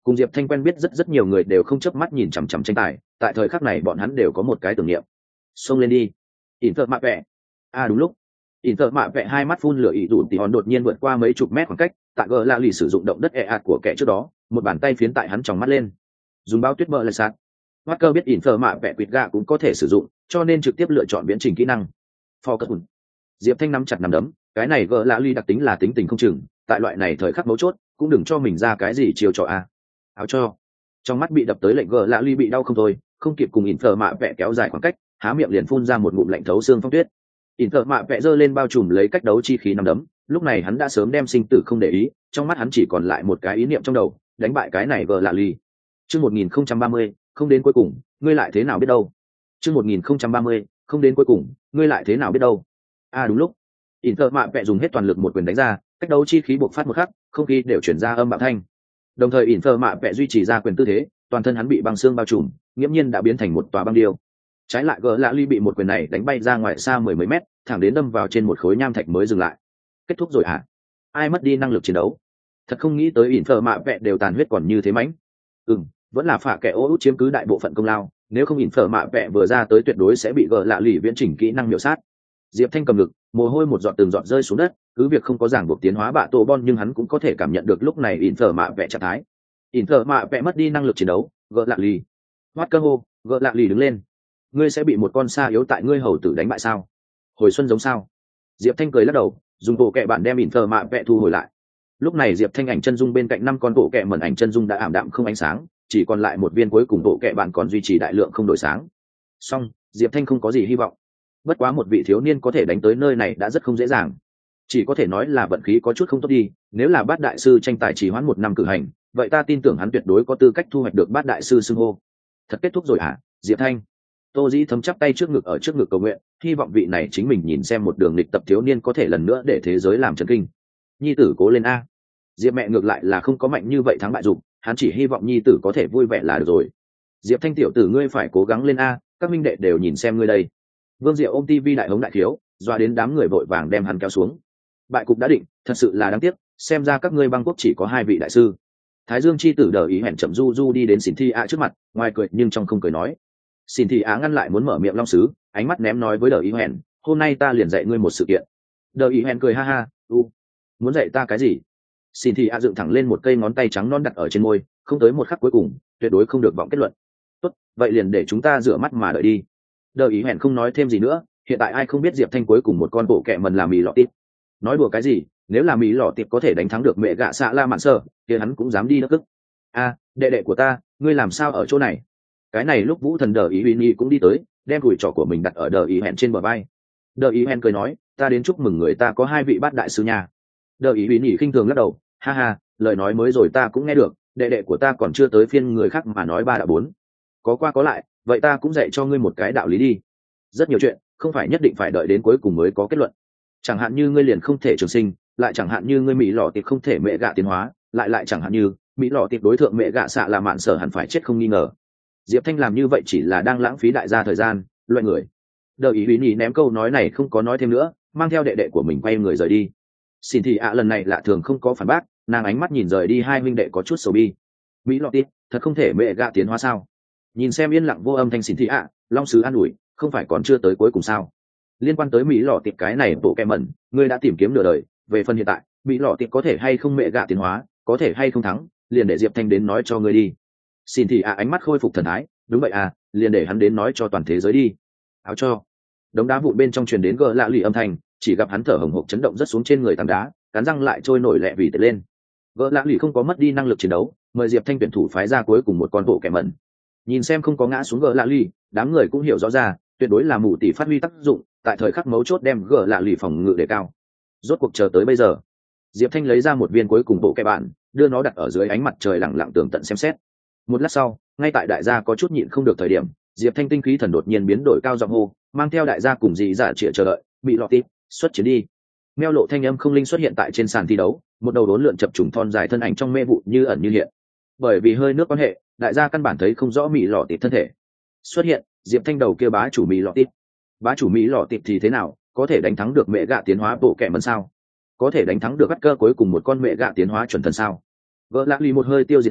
cùng Diệp Thanh quen biết rất rất nhiều người đều không chớp mắt nhìn chằm chằm tranh tài, tại thời khắc này bọn hắn đều có một cái tưởng niệm. Xông lên đi. Inter mạ vẹ. À đúng lúc. Inter mạ vẹ hai mắt phun lửa ý rủ thì hòn đột nhiên vượt qua mấy chục mét khoảng cách, tại gờ lạ lì sử dụng động đất e ạt của kẻ trước đó, một bàn tay phiến tại hắn tròng mắt lên. Dùng bao tuyết bờ lại sát. Walker biết Inter mạ vẹ quỵt gạ cũng có thể sử dụng, cho nên trực tiếp lựa chọn viễn trình kỹ năng. Focus. Diệp Thanh nắm chặt nắm đấm, cái này gờ lạ lì đặc tính là tính tình không chừng, tại loại này thời khắc mấu chốt, cũng đừng cho mình ra cái gì chiều trò a. Áo cho. Trong mắt bị đập tới lệnh gờ lạ lì bị đau không thôi, không kịp cùng Inter mạ vẹ kéo dài khoảng cách, há miệng liền phun ra một ngụm lạnh thấu xương phong tuyết. Inter mạ vẽ giơ lên bao trùm lấy cách đấu chi khí nắm đấm, lúc này hắn đã sớm đem sinh tử không để ý, trong mắt hắn chỉ còn lại một cái ý niệm trong đầu, đánh bại cái này vợ lạ ly. Chương một nghìn không trăm ba mươi, không đến cuối cùng, ngươi lại thế nào biết đâu. Chương một nghìn không trăm ba mươi, không đến cuối cùng, ngươi lại thế nào biết đâu. À đúng lúc, Inter mạ vẽ dùng hết toàn lực một quyền đánh ra, cách đấu chi khí bộc phát một khắc, không khí đều chuyển ra âm bạo thanh. Đồng thời Inter mạ vẽ duy trì ra quyền tư thế, toàn thân hắn bị băng xương bao trùm, nghiễm nhiên đã biến thành một tòa băng điêu. Trái lại gỡ lạ ly bị một quyền này đánh bay ra ngoài xa mười mấy mét, thẳng đến đâm vào trên một khối nham thạch mới dừng lại. Kết thúc rồi hả? Ai mất đi năng lực chiến đấu? Thật không nghĩ tới Inter mạ vẹ đều tàn huyết còn như thế mãnh. Ừm, vẫn là phạ kẻ ô út chiếm cứ đại bộ phận công lao, nếu không Inter mạ vẹ vừa ra tới tuyệt đối sẽ bị gỡ lạ lì viễn chỉnh kỹ năng miểu sát. Diệp Thanh cầm lực, mồ hôi một giọt từng giọt rơi xuống đất, cứ việc không có giảng buộc tiến hóa bạ tổ bon nhưng hắn cũng có thể cảm nhận được lúc này Inter mạ vẹ trạng thái. Inter mạ vẹ mất đi năng lực chiến đấu, gỡ lạ lì. Hoát cơ hô, gỡ lạ lì đứng lên. Ngươi sẽ bị một con sa yếu tại ngươi hầu tử đánh bại sao? Hồi xuân giống sao? Diệp Thanh cười lắc đầu, dùng bộ kệ bản đem Inter mạ vẽ thu hồi lại. Lúc này Diệp Thanh ảnh chân dung bên cạnh năm con bộ kệ mẩn ảnh chân dung đã ảm đạm không ánh sáng, chỉ còn lại một viên cuối cùng bộ kệ bản còn duy trì đại lượng không đổi sáng. Song Diệp Thanh không có gì hy vọng. Bất quá một vị thiếu niên có thể đánh tới nơi này đã rất không dễ dàng. Chỉ có thể nói là vận khí có chút không tốt đi, nếu là bát đại sư tranh tài chỉ hoãn một năm cử hành, vậy ta tin tưởng hắn tuyệt đối có tư cách thu hoạch được bát đại sư xưng hô. Thật kết thúc rồi hả, Diệp Thanh? Tô Dĩ thấm chắp tay trước ngực ở trước ngực cầu nguyện, hy vọng vị này chính mình nhìn xem một đường lịch tập thiếu niên có thể lần nữa để thế giới làm chấn kinh. Nhi tử cố lên a. Diệp mẹ ngược lại là không có mạnh như vậy thắng bại dục, hắn chỉ hy vọng nhi tử có thể vui vẻ là được rồi. Diệp Thanh tiểu tử ngươi phải cố gắng lên a, các minh đệ đều nhìn xem ngươi đây. Vương Diệu ôm tivi đại hống đại thiếu, doa đến đám người vội vàng đem hắn kéo xuống. Bại cục đã định, thật sự là đáng tiếc, xem ra các ngươi băng quốc chỉ có hai vị đại sư. Thái Dương chi tử đờ ý hẹn chậm du du đi đến Xỉn Thi ạ trước mặt, ngoài cười nhưng trong không cười nói. Xin thì á ngăn lại muốn mở miệng long sứ, ánh mắt ném nói với đờ ý hẹn, hôm nay ta liền dạy ngươi một sự kiện. Đờ ý hẹn cười ha ha, u, muốn dạy ta cái gì? Xin thì á dựng thẳng lên một cây ngón tay trắng non đặt ở trên môi, không tới một khắc cuối cùng, tuyệt đối không được vọng kết luận. Tốt, vậy liền để chúng ta rửa mắt mà đợi đi. Đờ ý hẹn không nói thêm gì nữa, hiện tại ai không biết Diệp Thanh cuối cùng một con bộ kẹ mần là mì lọ tịp. Nói đùa cái gì, nếu là mì lọ tịp có thể đánh thắng được mẹ gạ xạ la mạn sơ, thì hắn cũng dám đi nước cức. A, đệ đệ của ta, ngươi làm sao ở chỗ này? Cái này lúc vũ thần đờ ý uy nhi cũng đi tới, đem gùi trỏ của mình đặt ở đờ ý hẹn trên bờ vai. Đờ ý hẹn cười nói, ta đến chúc mừng người ta có hai vị bát đại sư nhà. Đờ ý uy nhi khinh thường lắc đầu, ha ha, lời nói mới rồi ta cũng nghe được, đệ đệ của ta còn chưa tới phiên người khác mà nói ba đã bốn. Có qua có lại, vậy ta cũng dạy cho ngươi một cái đạo lý đi. Rất nhiều chuyện, không phải nhất định phải đợi đến cuối cùng mới có kết luận. Chẳng hạn như ngươi liền không thể trường sinh, lại chẳng hạn như ngươi mỹ lọ tiệp không thể mẹ gạ tiến hóa, lại lại chẳng hạn như mỹ lọ tiệp đối tượng mẹ gạ xạ là mạn sở hẳn phải chết không nghi ngờ. Diệp Thanh làm như vậy chỉ là đang lãng phí đại gia thời gian, loại người. Đờ ý uy nhi ném câu nói này không có nói thêm nữa, mang theo đệ đệ của mình quay người rời đi. Xin thì ạ lần này lạ thường không có phản bác, nàng ánh mắt nhìn rời đi hai huynh đệ có chút sầu bi. Mỹ lọ tiệp, thật không thể mẹ gạ tiến hóa sao? Nhìn xem yên lặng vô âm thanh xin thì ạ, long sứ an ủi, không phải còn chưa tới cuối cùng sao? Liên quan tới Mỹ lọ tiệp cái này bộ kẹ mẩn, ngươi đã tìm kiếm nửa đời, về phần hiện tại, Mỹ lọ tiệp có thể hay không mẹ gạ tiến hóa, có thể hay không thắng, liền để Diệp Thanh đến nói cho ngươi đi. Xin thì ạ ánh mắt khôi phục thần thái, đúng vậy à, liền để hắn đến nói cho toàn thế giới đi. Áo cho. Đống đá vụn bên trong truyền đến gờ lạ lì âm thanh, chỉ gặp hắn thở hổn hộc chấn động rất xuống trên người tảng đá, cắn răng lại trôi nổi lẹ vì tệ lên. Gờ lạ lì không có mất đi năng lực chiến đấu, mời Diệp Thanh tuyển thủ phái ra cuối cùng một con bộ kẻ mẩn. Nhìn xem không có ngã xuống gờ lạ lì, đám người cũng hiểu rõ ra, tuyệt đối là mù tỷ phát huy tác dụng, tại thời khắc mấu chốt đem gờ lạ lì phòng ngự đề cao. Rốt cuộc chờ tới bây giờ, Diệp Thanh lấy ra một viên cuối cùng bộ kẻ bạn, đưa nó đặt ở dưới ánh mặt trời lặng lặng tường tận xem xét. Một lát sau, ngay tại đại gia có chút nhịn không được thời điểm, Diệp Thanh tinh khí thần đột nhiên biến đổi cao giọng hô, mang theo đại gia cùng dị dạ trịa chờ đợi, bị lọt tịp, xuất chiến đi. Meo lộ thanh âm không linh xuất hiện tại trên sàn thi đấu, một đầu đốn lượn chập trùng thon dài thân ảnh trong mê vụ như ẩn như hiện. Bởi vì hơi nước quan hệ, đại gia căn bản thấy không rõ mỹ lọ tịp thân thể. Xuất hiện, Diệp Thanh đầu kia bá chủ mỹ lọ tịp. Bá chủ mỹ lọ tịp thì thế nào, có thể đánh thắng được mẹ gạ tiến hóa bộ kẻ mẩn sao? Có thể đánh thắng được bắt cơ cuối cùng một con mẹ gạ tiến hóa chuẩn thần sao? Vợ lạc lì một hơi tiêu diệt hắn,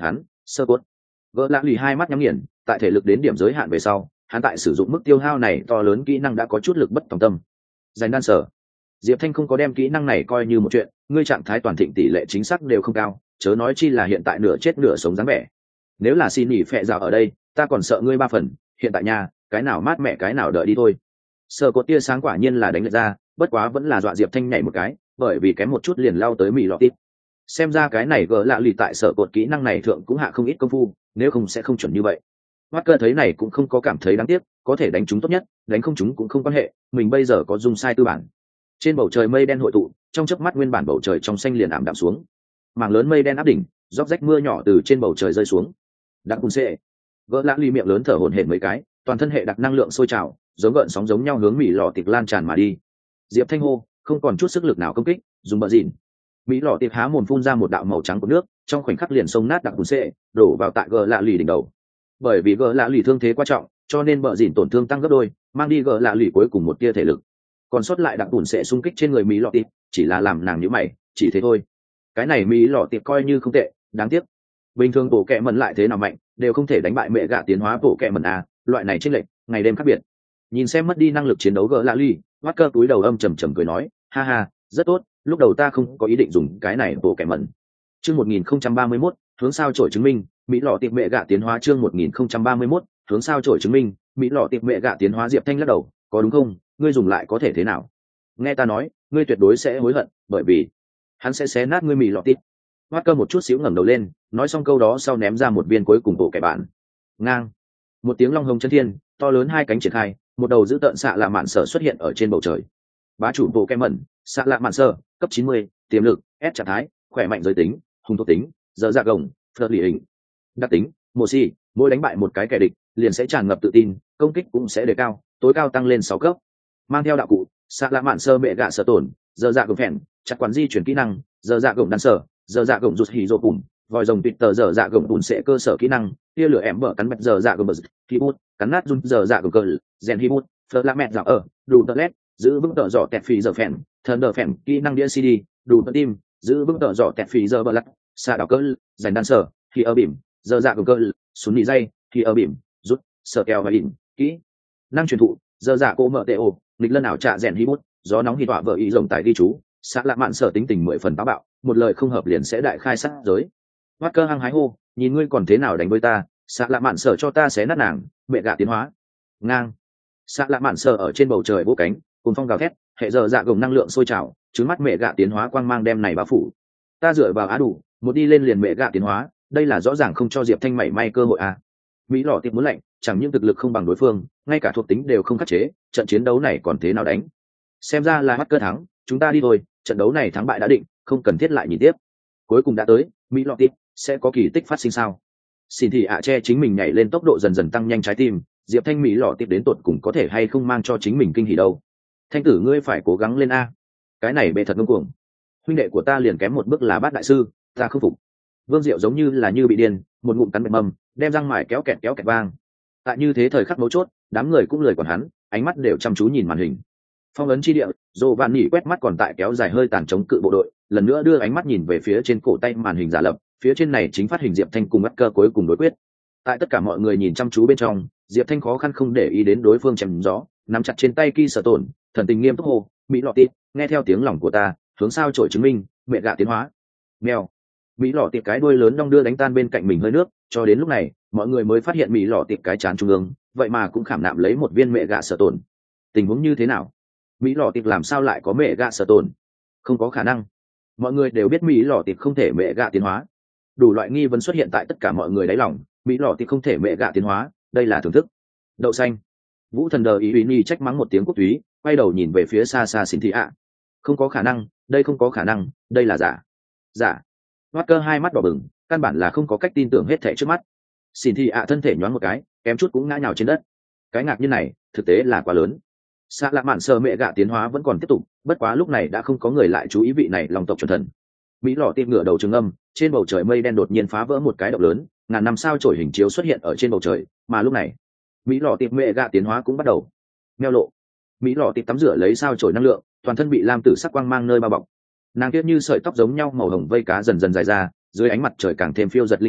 Sơ cốt. Gỡ lạ lì hai mắt nhắm nghiền, tại thể lực đến điểm giới hạn về sau, hắn tại sử dụng mức tiêu hao này to lớn kỹ năng đã có chút lực bất tòng tâm. Dành đan sở. Diệp Thanh không có đem kỹ năng này coi như một chuyện, ngươi trạng thái toàn thịnh tỷ lệ chính xác đều không cao, chớ nói chi là hiện tại nửa chết nửa sống dáng vẻ. Nếu là xin nghỉ phệ dạo ở đây, ta còn sợ ngươi ba phần, hiện tại nhà, cái nào mát mẹ cái nào đợi đi thôi. Sơ cốt tia sáng quả nhiên là đánh lệch ra, bất quá vẫn là dọa Diệp Thanh nhảy một cái, bởi vì kém một chút liền lao tới mì lọ tít. Xem ra cái này gỡ lạ lì tại sở cột kỹ năng này thượng cũng hạ không ít công phu, nếu không sẽ không chuẩn như vậy. Walker thấy này cũng không có cảm thấy đáng tiếc, có thể đánh chúng tốt nhất, đánh không chúng cũng không quan hệ, mình bây giờ có dung sai tư bản. Trên bầu trời mây đen hội tụ, trong chớp mắt nguyên bản bầu trời trong xanh liền ảm đạm xuống. Mảng lớn mây đen áp đỉnh, róc rách mưa nhỏ từ trên bầu trời rơi xuống. Đặc cùn xệ. Gỡ lạ lì miệng lớn thở hổn hển mấy cái, toàn thân hệ đặc năng lượng sôi trào, giống gợn sóng giống nhau hướng mỹ lọ tiệp lan tràn mà đi. Diệp Thanh hô, không còn chút sức lực nào công kích, dùng bờ dịn. Mỹ lọ tiệp há mồm phun ra một đạo màu trắng của nước, trong khoảnh khắc liền xông nát đặc cùn xệ, đổ vào tại gỡ lạ lì đỉnh đầu. Bởi vì gỡ lạ lì thương thế quan trọng, cho nên bờ dịn tổn thương tăng gấp đôi, mang đi gỡ lạ lì cuối cùng một tia thể lực. Còn sót lại đặc cùn xệ xung kích trên người mỹ lọ tiệp, chỉ là làm nàng nhíu mày, chỉ thế thôi. Cái này mỹ lọ tiệp coi như không tệ, đáng tiếc. Bình thường bộ kệ mẩn lại thế nào mạnh, đều không thể đánh bại mẹ gạ tiến hóa bộ kệ mẩn a, loại này chênh lệch, ngày đêm khác biệt. Nhìn xem mất đi năng lực chiến đấu gỡ lạ lì, Walker túi đầu âm trầm trầm cười nói, ha ha, rất tốt, lúc đầu ta không có ý định dùng cái này bộ kệ mẩn. Chương một nghìn không trăm ba mươi mốt, hướng sao trổi chứng minh, mỹ lọ tiệp mẹ gạ tiến hóa chương một nghìn không trăm ba mươi mốt, hướng sao trổi chứng minh, mỹ lọ tiệp mẹ gạ tiến hóa. Diệp Thanh lắc đầu, có đúng không, ngươi dùng lại có thể thế nào? Nghe ta nói, ngươi tuyệt đối sẽ hối hận, bởi vì hắn sẽ xé nát ngươi mỹ lọ tiệp. Walker một chút xíu ngẩng đầu lên, nói xong câu đó sau ném ra một viên cuối cùng bộ kẻ bạn. Ngang. Một tiếng long hồng chân thiên, to lớn hai cánh triển khai, một đầu giữ tợn xạ lạ mạn sở xuất hiện ở trên bầu trời. Bá chủ bộ kẻ mẩn, xạ lạ mạn sở, cấp chín mươi, tiềm lực, S trạng thái, khỏe mạnh giới tính, hung thuộc tính, giờ dạ gồng, phật lì hình. Đặc tính, mùa si, mỗi đánh bại một cái kẻ địch, liền sẽ tràn ngập tự tin, công kích cũng sẽ đề cao, tối cao tăng lên sáu cấp. Mang theo đạo cụ, xạ lạ mạn sơ mẹ gạ sở tổn, giờ dạ gồng phèn, chặt quán di chuyển kỹ năng, giờ dạ gồng đan sở, giờ dạ gồng rụt hì rô cùng vòi rồng tuyệt tờ giờ dạ gồng bùn sẽ cơ sở kỹ năng tia lửa em bở cắn mẹt giờ dạ gồng bờ hi bút cắn nát run giờ dạ gồng cờ rèn hi bút phở la mẹt dạo ở đủ tờ lét giữ vững tờ dọ tẹt phì giờ phèn thần đờ phèn kỹ năng đĩa cd đủ tờ tim giữ vững tờ dọ tẹt phì giờ bờ lắc xa đảo cỡ dành đan sở khi ở bìm giờ dạ gồng cờ súng nỉ dây khi ở bìm rút sở kèo và ỉn kỹ năng truyền thụ giờ dạ cô mở tệ ồ nghịch lân ảo trạ rèn hi bút gió nóng hi tọa vợ ý rồng tại ghi chú xã lạ mạn sở tính tình mười phần táo bạo, một lời không hợp liền sẽ đại khai sát giới. Walker hăng hái hô, nhìn ngươi còn thế nào đánh với ta, xã lạ mạn sở cho ta xé nát nàng, mẹ gạ tiến hóa. Ngang. Xã lạ mạn sở ở trên bầu trời vỗ cánh, cùng phong gào thét, hệ giờ dạ gồng năng lượng sôi trào, trứng mắt mẹ gạ tiến hóa quang mang đem này bao phủ. Ta dựa vào á đủ, một đi lên liền mẹ gạ tiến hóa, đây là rõ ràng không cho Diệp Thanh mảy may cơ hội à. Mỹ lọ tiệp muốn lạnh, chẳng những thực lực không bằng đối phương, ngay cả thuộc tính đều không khắc chế, trận chiến đấu này còn thế nào đánh? Xem ra là Walker thắng, chúng ta đi thôi, trận đấu này thắng bại đã định, không cần thiết lại nhìn tiếp. Cuối cùng đã tới, mỹ lọ tịp sẽ có kỳ tích phát sinh sao? Xin thì ạ che chính mình nhảy lên tốc độ dần dần tăng nhanh trái tim, Diệp Thanh mỹ lọ tịp đến tột cùng có thể hay không mang cho chính mình kinh hỉ đâu. Thanh tử ngươi phải cố gắng lên a. Cái này bệ thật ngông cuồng. Huynh đệ của ta liền kém một bước là bát đại sư, ta không phục. Vương Diệu giống như là như bị điên, một ngụm cắn bẹp mầm, đem răng mài kéo kẹt kéo kẹt vang. Tại như thế thời khắc mấu chốt, đám người cũng lười còn hắn, ánh mắt đều chăm chú nhìn màn hình. Phong ấn chi địa, Dô Vạn Nỉ quét mắt còn tại kéo dài hơi tàn chống cự bộ đội, lần nữa đưa ánh mắt nhìn về phía trên cổ tay màn hình giả lập, phía trên này chính phát hình Diệp Thanh cùng Walker cuối cùng đối quyết. Tại tất cả mọi người nhìn chăm chú bên trong, Diệp Thanh khó khăn không để ý đến đối phương chém gió, nắm chặt trên tay kỳ sở tổn, thần tình nghiêm túc hô, "Mỹ lọ tịp, nghe theo tiếng lòng của ta, hướng sao trổi chứng minh, mẹ gạ tiến hóa." Mèo. Mỹ lọ tịp cái đuôi lớn đong đưa đánh tan bên cạnh mình hơi nước, cho đến lúc này, mọi người mới phát hiện Mỹ lọ tịp cái chán trung ương, vậy mà cũng khảm nạm lấy một viên mẹ gạ sở tổn. Tình huống như thế nào? Mỹ lọ tịp làm sao lại có mẹ gạ sở tổn? Không có khả năng. Mọi người đều biết Mỹ lọ tịp không thể mẹ gạ tiến hóa. Đủ loại nghi vấn xuất hiện tại tất cả mọi người đáy lòng, Mỹ lọ tịp không thể mẹ gạ tiến hóa, đây là thưởng thức. Đậu xanh. Vũ thần đờ ý ý nhi trách mắng một tiếng quốc túy, quay đầu nhìn về phía xa xa xin thị ạ. Không có khả năng, đây không có khả năng, đây là giả. Giả. Walker hai mắt đỏ bừng, căn bản là không có cách tin tưởng hết thảy trước mắt. Xin thị ạ thân thể nhoáng một cái, kém chút cũng ngã nhào trên đất. Cái ngạc như này, thực tế là quá lớn. Xạ lạ mạn sơ mẹ gạ tiến hóa vẫn còn tiếp tục, bất quá lúc này đã không có người lại chú ý vị này lòng tộc chuẩn thần. Mỹ lọ tiệp ngửa đầu trường âm, trên bầu trời mây đen đột nhiên phá vỡ một cái động lớn, ngàn năm sao chổi hình chiếu xuất hiện ở trên bầu trời, mà lúc này, Mỹ lọ tiệp mẹ gạ tiến hóa cũng bắt đầu. Neo lộ. Mỹ lọ tiệp tắm rửa lấy sao chổi năng lượng, toàn thân bị lam tử sắc quang mang nơi bao bọc. Nàng kia như sợi tóc giống nhau màu hồng vây cá dần dần dài ra, dưới ánh mặt trời càng thêm phiêu giật linh động,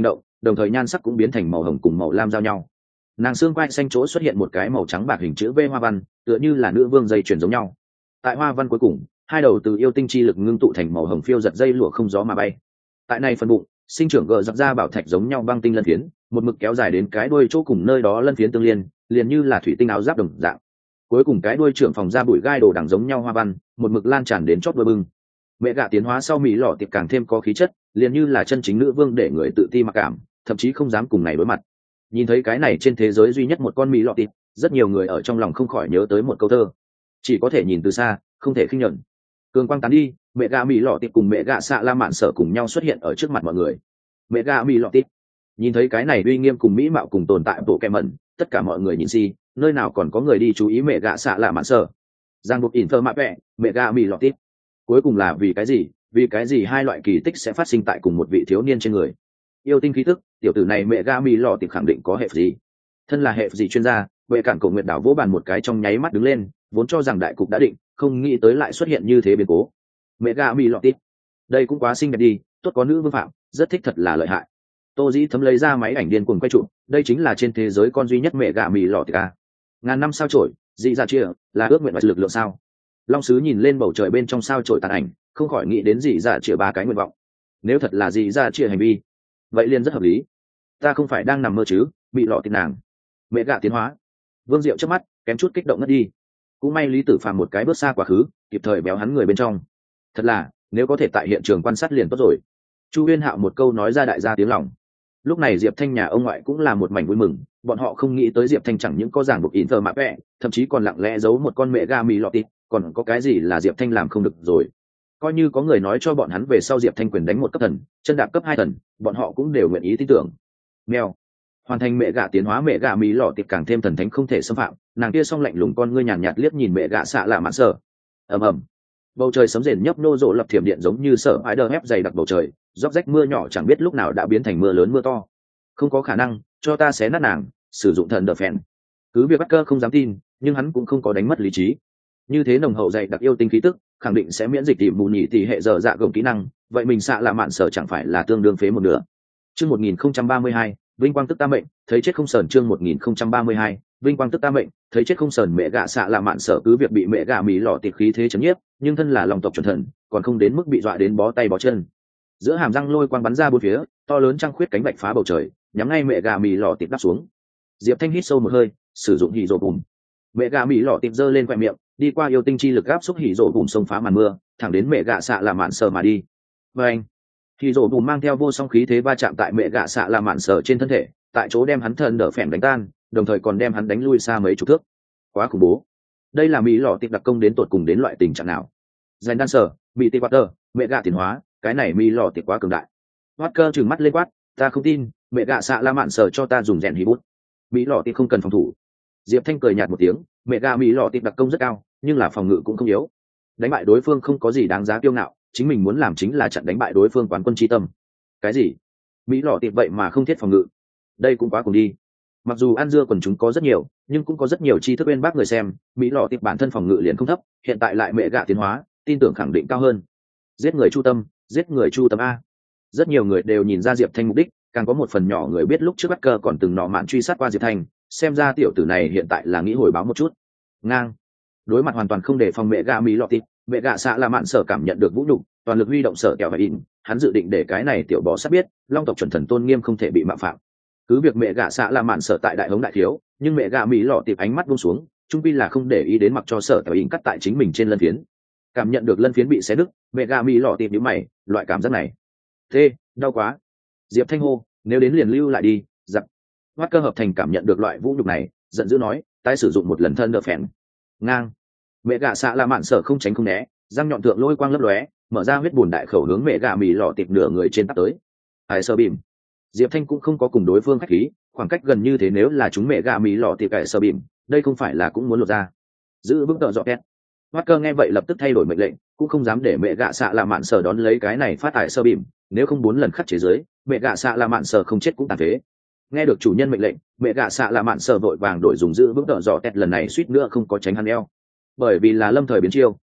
đồng thời nhan sắc cũng biến thành màu hồng cùng màu lam giao nhau. Nàng xương quai xanh chỗ xuất hiện một cái màu trắng bạc hình chữ V hoa văn, tựa như là nữ vương dây chuyền giống nhau. Tại hoa văn cuối cùng, hai đầu từ yêu tinh chi lực ngưng tụ thành màu hồng phiêu giật dây lụa không gió mà bay. Tại này phần bụng, sinh trưởng gờ giặc ra bảo thạch giống nhau băng tinh lân phiến, một mực kéo dài đến cái đuôi chỗ cùng nơi đó lân phiến tương liên, liền như là thủy tinh áo giáp đồng dạng. Cuối cùng cái đuôi trưởng phòng ra bụi gai đồ đằng giống nhau hoa văn, một mực lan tràn đến chót đuôi bưng. Mẹ gạ tiến hóa sau mỹ lọ tiệp càng thêm có khí chất, liền như là chân chính nữ vương để người tự ti mặc cảm, thậm chí không dám cùng này đối mặt. Nhìn thấy cái này trên thế giới duy nhất một con mỹ lọ tiệp, rất nhiều người ở trong lòng không khỏi nhớ tới một câu thơ: chỉ có thể nhìn từ xa, không thể khinh nhẫn. Cường quang tán đi, mẹ gạ mỹ lọ tiệp cùng mẹ gạ xạ la mạn sở cùng nhau xuất hiện ở trước mặt mọi người. Mẹ gạ mỹ lọ tiệp nhìn thấy cái này uy nghiêm cùng mỹ mạo cùng tồn tại bộ kẹ mẩn, tất cả mọi người nhìn si, nơi nào còn có người đi chú ý mẹ gạ xạ la mạn sở. Giang buộc ỉn thơ mạ vẹ, mẹ gạ mỹ lọ tiệp. Cuối cùng là vì cái gì? Vì cái gì hai loại kỳ tích sẽ phát sinh tại cùng một vị thiếu niên trên người? Yêu tinh khí tức, tiểu tử này mẹ gạ mỹ lọ tiệp khẳng định có hệ gì? Thân là hệ gì chuyên gia, vệ cản cổ nguyệt đảo vỗ bàn một cái trong nháy mắt đứng lên, vốn cho rằng đại cục đã định, không nghĩ tới lại xuất hiện như thế biến cố. Mẹ gạ mỹ lọ tiệp, đây cũng quá xinh đẹp đi, tốt có nữ vương phạm, rất thích thật là lợi hại. Tô Dĩ Thấm lấy ra máy ảnh điên cuồng quay chụp, đây chính là trên thế giới con duy nhất mẹ gạ mỹ lọ tiệp à? Ngàn năm sao chổi, dị dạ chia, là ước nguyện và lực lượng sao? Long sứ nhìn lên bầu trời bên trong sao chổi tàn ảnh, không khỏi nghĩ đến dị dạ chia ba cái nguyện vọng. Nếu thật là dị dạ chia hành vi, vậy liền rất hợp lý. Ta không phải đang nằm mơ chứ? Bị lọ tiệp nàng, mẹ gạ tiến hóa. Vương Diệu chớp mắt, kém chút kích động ngất đi. Cũng may Lý Tử Phàm một cái bước xa quá khứ, kịp thời béo hắn người bên trong. Thật là, nếu có thể tại hiện trường quan sát liền tốt rồi. Chu Uyên Hạo một câu nói ra đại gia tiếng lòng. Lúc này Diệp Thanh nhà ông ngoại cũng là một mảnh vui mừng, bọn họ không nghĩ tới Diệp Thanh chẳng những có giảng buộc ỉn thờ mạ vẹ, thậm chí còn lặng lẽ giấu một con mẹ ga mì lọt tịt, còn có cái gì là Diệp Thanh làm không được rồi. Coi như có người nói cho bọn hắn về sau Diệp Thanh quyền đánh một cấp thần, chân đạp cấp hai thần, bọn họ cũng đều nguyện ý tin tưởng. Mèo, hoàn thành mẹ gạ tiến hóa, mẹ gạ mì lọt tịt càng thêm thần thánh không thể xâm phạm, nàng kia song lạnh lùng con ngươi nhàn nhạt, nhạt liếc nhìn mẹ gạ xạ lạ mạn sở. Ầm ầm. Bầu trời sấm rền nhấp nô rộ lập thiểm điện giống như sợ hãi đờ hép dày đặc bầu trời, róc rách mưa nhỏ chẳng biết lúc nào đã biến thành mưa lớn mưa to. Không có khả năng, cho ta xé nát nàng, sử dụng thần đờ phèn. Cứ việc bắt cơ không dám tin, nhưng hắn cũng không có đánh mất lý trí. Như thế nồng hậu dày đặc yêu tinh khí tức, khẳng định sẽ miễn dịch tìm mù nhị tỷ hệ giờ dạ gồng kỹ năng, vậy mình xạ là mạn sở chẳng phải là tương đương phế một nửa. Chương một nghìn không trăm ba mươi hai, vinh quang tức ta mệnh, thấy chết không sờn. Chương một nghìn không trăm ba mươi hai, vinh quang tức ta mệnh, thấy chết không sờn. Mẹ gạ xạ là mạn sở cứ việc bị mẹ gạ mì lọ tiệp khí thế chấn nhiếp, nhưng thân là lòng tộc chuẩn thần, còn không đến mức bị dọa đến bó tay bó chân. Giữa hàm răng lôi quang bắn ra bốn phía, to lớn trăng khuyết cánh bạch phá bầu trời, nhắm ngay mẹ gà mì lọ tiệp đắp xuống. Diệp Thanh hít sâu một hơi, sử dụng hỉ rổ bùm. Mẹ gà mì lọ tiệp giơ lên quẹt miệng, đi qua yêu tinh chi lực áp xúc hỉ rổ bùm xông phá màn mưa, thẳng đến mẹ gà xạ là mạn sở mà đi. Và anh, hỉ rổ bùm mang theo vô song khí thế va chạm tại mẹ gà xạ là mạn sở trên thân thể, tại chỗ đem hắn thần đỡ phèn đánh tan, đồng thời còn đem hắn đánh lui xa mấy chục thước. Quá khủng bố. Đây là mỹ lọ tiệp đặc công đến tột cùng đến loại tình trạng nào? Dành đan sở, bị tiệp water, mẹ gà tiến hóa, cái này mỹ lọ tiệp quá cường đại. Walker trừng mắt lên quát, ta không tin, mẹ gạ xạ la mạn sở cho ta dùng rèn hí bút. Mỹ lọ tiệp không cần phòng thủ. Diệp Thanh cười nhạt một tiếng, mẹ gạ mỹ lọ tiệp đặc công rất cao, nhưng là phòng ngự cũng không yếu. Đánh bại đối phương không có gì đáng giá kiêu ngạo, chính mình muốn làm chính là chặn đánh bại đối phương quán quân chi tâm. Cái gì? Mỹ lọ tiệp vậy mà không thiết phòng ngự? Đây cũng quá cùng đi. Mặc dù ăn dưa quần chúng có rất nhiều, nhưng cũng có rất nhiều tri thức bên bác người xem, Mỹ lọ tiệp bản thân phòng ngự liền không thấp, hiện tại lại mẹ gạ tiến hóa, tin tưởng khẳng định cao hơn. Giết người chu tâm, giết người chu tâm a. Rất nhiều người đều nhìn ra Diệp Thanh mục đích, càng có một phần nhỏ người biết lúc trước bắt cơ còn từng nọ mạn truy sát qua Diệp Thanh, xem ra tiểu tử này hiện tại là nghĩ hồi báo một chút. Ngang. Đối mặt hoàn toàn không để phòng mẹ gạ mỹ lọ tịt, mẹ gạ xạ là mạn sở cảm nhận được vũ nhục, toàn lực huy động sở kẹo và in, hắn dự định để cái này tiểu bò sát biết, long tộc chuẩn thần tôn nghiêm không thể bị mạo phạm. Cứ việc mẹ gạ xạ là mạn sở tại đại hống đại thiếu, nhưng mẹ gạ mỹ lọ tịt ánh mắt buông xuống, trung pi là không để ý đến mặc cho sở kẹo in cắt tại chính mình trên lân phiến. Cảm nhận được lân phiến bị xé đứt, mẹ gạ mỹ lọ tịt nhíu mày, loại cảm giác này, thế đau quá. Diệp Thanh hô, nếu đến liền lưu lại đi. Giặc. Hoát cơ hợp thành cảm nhận được loại vũ nhục này, giận dữ nói, tái sử dụng một lần thân đỡ phèn. Ngang. Mẹ gạ xạ là mạn sở không tránh không né, răng nhọn tượng lôi quang lấp lóe, mở ra huyết bùn đại khẩu hướng mẹ gạ mì lọ tiệp nửa người trên tắp tới. Ai sơ bìm. Diệp Thanh cũng không có cùng đối phương khách khí, khoảng cách gần như thế nếu là chúng mẹ gạ mì lọ tiệp cải sơ bìm, đây không phải là cũng muốn lột ra. Giữ vững tợ dọ két. Hoát cơ nghe vậy lập tức thay đổi mệnh lệnh, cũng không dám để mẹ gạ xạ là mạn sở đón lấy cái này phát ải sơ bìm, nếu không bốn lần khắc chế giới, mẹ gạ xạ là mạn sở không chết cũng tàn phế. Nghe được chủ nhân mệnh lệnh, mẹ gạ xạ là mạn sở vội vàng đổi dùng giữ vững tợ dọ két, lần này suýt nữa không có tránh hắn eo. Bởi vì là lâm thời biến chiêu,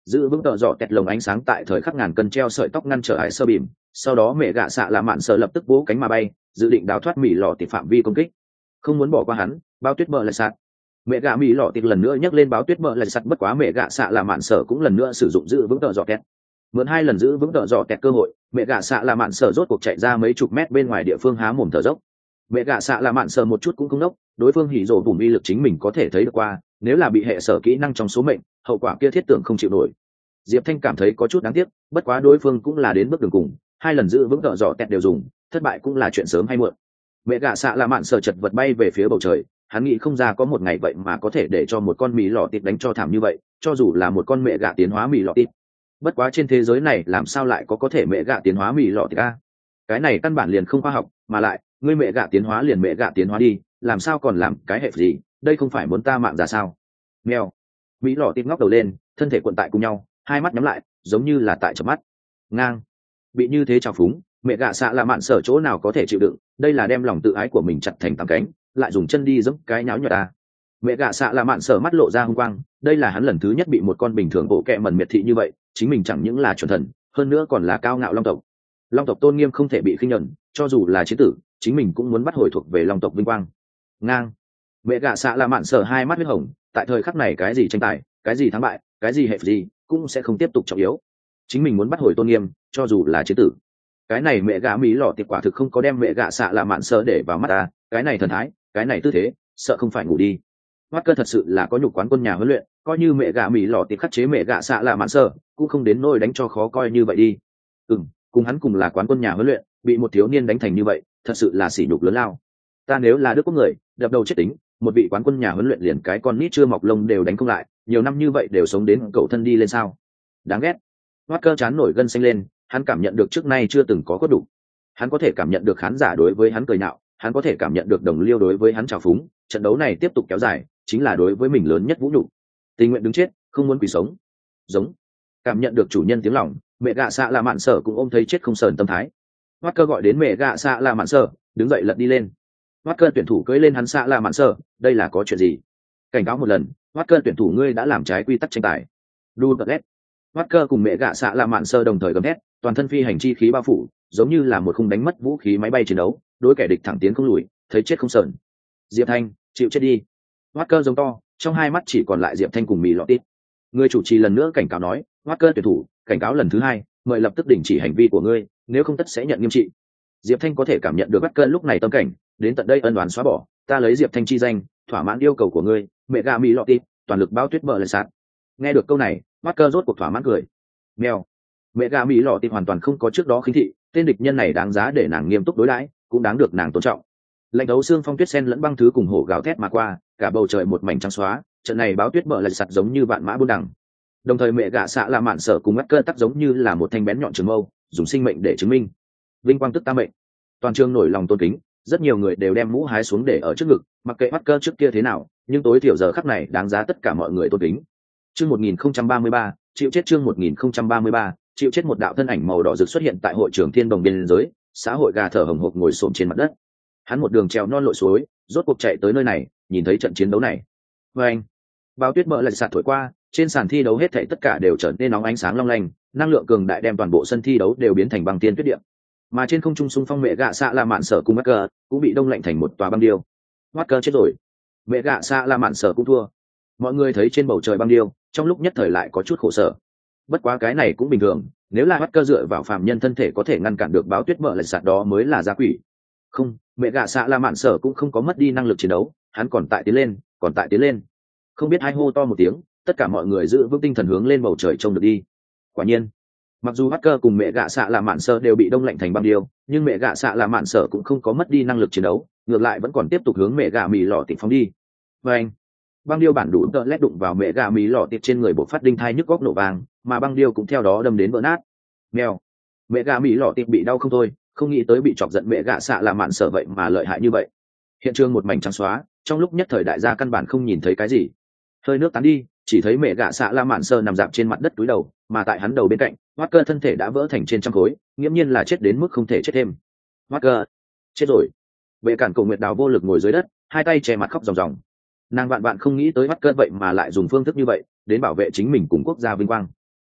giữ vững tợ dọ tẹt lồng ánh sáng tại thời khắc ngàn cân treo sợi tóc ngăn trở hải sơ bìm, sau đó mẹ gạ xạ là mạn sợ lập tức vỗ cánh mà bay, dự định đào thoát mỹ lọ tịt phạm vi công kích. Không muốn bỏ qua hắn, bao tuyết bờ lại sạt. Mẹ gạ mỹ lọ tịt lần nữa nhấc lên báo tuyết bờ lại sạt, bất quá mẹ gạ xạ là mạn sợ cũng lần nữa sử dụng giữ vững tợ dọ tẹt. Mượn hai lần giữ vững tợ dọ tẹt cơ hội, mẹ gạ xạ là mạn sợ rốt cuộc chạy ra mấy chục mét bên ngoài địa phương há mồm thở dốc. Mẹ gạ xạ là mạn sợ một chút cũng không nốc, đối phương hỉ rồ vùng uy lực chính mình có thể thấy được qua, nếu là bị hệ sở kỹ năng trong số mệnh, hậu quả kia thiết tưởng không chịu nổi. Diệp Thanh cảm thấy có chút đáng tiếc, bất quá đối phương cũng là đến bước đường cùng, hai lần giữ vững tợ dọ tẹt đều dùng, thất bại cũng là chuyện sớm hay muộn. Mẹ gạ xạ là mạn sợ chật vật bay về phía bầu trời, hắn nghĩ không ra có một ngày vậy mà có thể để cho một con mì lọ tịt đánh cho thảm như vậy, cho dù là một con mẹ gạ tiến hóa mì lọ tịt. Bất quá trên thế giới này làm sao lại có có thể mẹ gạ tiến hóa mì lọ tịt a? Cái này căn bản liền không khoa học, mà lại, ngươi mẹ gạ tiến hóa liền mẹ gạ tiến hóa đi, làm sao còn làm cái hệ gì, đây không phải muốn ta mạng ra sao? Mèo. Mỹ lọ tịt ngóc đầu lên, thân thể cuộn tại cùng nhau, hai mắt nhắm lại, giống như là tại chớp mắt. Ngang. Bị như thế trào phúng, mẹ gạ xạ là mạn sở chỗ nào có thể chịu đựng, đây là đem lòng tự ái của mình chặt thành tám cánh, lại dùng chân đi giẫm cái nháo nhọt ta. Mẹ gạ xạ là mạn sở mắt lộ ra hung quang, đây là hắn lần thứ nhất bị một con bình thường bộ kẹ mẩn miệt thị như vậy, chính mình chẳng những là chuẩn thần, hơn nữa còn là cao ngạo long tộc. Long tộc tôn nghiêm không thể bị khinh nhẫn, cho dù là chiến tử, chính mình cũng muốn bắt hồi thuộc về long tộc vinh quang. Ngang. Mẹ gạ xạ là mạn sở hai mắt huyết hồng, tại thời khắc này cái gì tranh tài, cái gì thắng bại, cái gì hệ gì, cũng sẽ không tiếp tục trọng yếu. Chính mình muốn bắt hồi tôn nghiêm, cho dù là chiến tử. Cái này mẹ gạ mỹ lọ tiệp quả thực không có đem mẹ gạ xạ là mạn sở để vào mắt ta, cái này thần thái, cái này tư thế, sợ không phải ngủ đi. Hoát cơ thật sự là có nhục quán quân nhà huấn luyện, coi như mẹ gạ mỹ lọ tiệp khắc chế mẹ gạ xạ là mạn sở, cũng không đến nỗi đánh cho khó coi như vậy đi. Ừm, cùng hắn cùng là quán quân nhà huấn luyện, bị một thiếu niên đánh thành như vậy, thật sự là sỉ nhục lớn lao. Ta nếu là đức quốc người, đập đầu chết tính, một vị quán quân nhà huấn luyện liền cái con nít chưa mọc lông đều đánh không lại, nhiều năm như vậy đều sống đến cậu thân đi lên sao? Đáng ghét. Hoát cơ chán nổi gân xanh lên, hắn cảm nhận được trước nay chưa từng có khuất đủ. Hắn có thể cảm nhận được khán giả đối với hắn cười nhạo, hắn có thể cảm nhận được đồng liêu đối với hắn trào phúng, trận đấu này tiếp tục kéo dài, chính là đối với mình lớn nhất vũ nhục. Tình nguyện đứng chết, không muốn quỳ sống. Giống. Cảm nhận được chủ nhân tiếng lòng, mẹ gạ xạ là mạn sở cũng ôm thấy chết không sờn tâm thái. Hoát cơ gọi đến mẹ gạ xạ là mạn sở, đứng dậy lật đi lên. Hoát cơ tuyển thủ cưỡi lên hắn xạ là mạn sở, đây là có chuyện gì? Cảnh cáo một lần, Hoát cơ tuyển thủ ngươi đã làm trái quy tắc tranh tài. Đu tật ghét. Hoát cơ cùng mẹ gạ xạ là mạn sở đồng thời gầm hét, toàn thân phi hành chi khí bao phủ, giống như là một khung đánh mất vũ khí máy bay chiến đấu, đối kẻ địch thẳng tiến không lùi, thấy chết không sờn. Diệp Thanh, chịu chết đi. Hoát cơ giống to, trong hai mắt chỉ còn lại Diệp Thanh cùng mì lọ tít. Người chủ trì lần nữa cảnh cáo nói, Hoát cơ tuyển thủ, cảnh cáo lần thứ hai, mời lập tức đình chỉ hành vi của ngươi, nếu không tất sẽ nhận nghiêm trị. Diệp Thanh có thể cảm nhận được Hoát cơ lúc này tâm cảnh, đến tận đây ân oán xóa bỏ, ta lấy Diệp Thanh chi danh, thỏa mãn yêu cầu của ngươi, mẹ gà mì lọ tít, toàn lực bao tuyết bờ lại sạt. Nghe được câu này, Hoát cơ rốt cuộc thỏa mãn cười. Mèo. Mẹ gà mỹ lọ tịt hoàn toàn không có trước đó khinh thị, tên địch nhân này đáng giá để nàng nghiêm túc đối đãi, cũng đáng được nàng tôn trọng. Lạnh đấu xương phong tuyết sen lẫn băng thứ cùng hổ gào thét mà qua, cả bầu trời một mảnh trắng xóa, trận này báo tuyết bờ lại sạt giống như vạn mã buôn đằng. Đồng thời mẹ gạ xạ là mạn sở cùng mắt cơ tắc giống như là một thanh bén nhọn trường mâu, dùng sinh mệnh để chứng minh vinh quang tức ta mệnh. Toàn trường nổi lòng tôn kính, rất nhiều người đều đem mũ hái xuống để ở trước ngực, mặc kệ mắt cơ trước kia thế nào, nhưng tối thiểu giờ khắc này đáng giá tất cả mọi người tôn kính. Chương một nghìn không trăm ba mươi ba, chịu chết chương một nghìn không trăm ba mươi ba, chịu chết. Một đạo thân ảnh màu đỏ rực xuất hiện tại hội trường Thiên Đồng biên giới, xã hội gà thở hồng hộc ngồi xổm trên mặt đất. Hắn một đường trèo non lội suối, rốt cuộc chạy tới nơi này, nhìn thấy trận chiến đấu này. Và anh, bao tuyết bờ lại sạt thổi qua, trên sàn thi đấu hết thảy tất cả đều trở nên nóng ánh sáng long lanh, năng lượng cường đại đem toàn bộ sân thi đấu đều biến thành băng tiên tuyết địa. Mà trên không trung xung phong mẹ gạ xạ là mạn sở cùng Marker cũng bị đông lạnh thành một tòa băng điêu. Marker chết rồi, mẹ gạ xạ là mạn sở cũng thua. Mọi người thấy trên bầu trời băng điêu, trong lúc nhất thời lại có chút khổ sở. Bất quá cái này cũng bình thường, nếu là Marker dựa vào phàm nhân thân thể có thể ngăn cản được báo tuyết bờ lại sạt đó mới là gia quỷ. Không, mẹ gạ xạ là mạn sở cũng không có mất đi năng lực chiến đấu, hắn còn tại tiến lên, còn tại tiến lên. Không biết ai hô to một tiếng, tất cả mọi người giữ vững tinh thần hướng lên bầu trời trông được đi. Quả nhiên, mặc dù Hacker cùng mẹ gạ xạ là mạn sở đều bị đông lạnh thành băng điêu, nhưng mẹ gạ xạ là mạn sở cũng không có mất đi năng lực chiến đấu, ngược lại vẫn còn tiếp tục hướng mẹ gạ mì lọ tịt phóng đi. Và anh, băng điêu bản đủ tợ lét đụng vào mẹ gạ mì lọ tịt trên người bộ phát đinh thai nhức góc nổ vàng, mà băng điêu cũng theo đó đâm đến vỡ nát. Mèo, mẹ gạ mì lọ tịt bị đau không thôi, không nghĩ tới bị chọc giận mẹ gạ xạ là mạn sở vậy mà lợi hại như vậy. Hiện trường một mảnh trắng xóa, trong lúc nhất thời đại gia căn bản không nhìn thấy cái gì. Hơi nước tán đi, chỉ thấy mẹ gạ xạ la mạn sơ nằm dạp trên mặt đất túi đầu, mà tại hắn đầu bên cạnh, Hoát cơ thân thể đã vỡ thành trên trăm khối, nghiễm nhiên là chết đến mức không thể chết thêm. Hoát cơ chết rồi. Vệ cản Cổ Nguyệt Đào vô lực ngồi dưới đất, hai tay che mặt khóc ròng ròng. Nàng vạn vạn không nghĩ tới Hoát cơ vậy mà lại dùng phương thức như vậy đến bảo vệ chính mình cùng quốc gia vinh quang.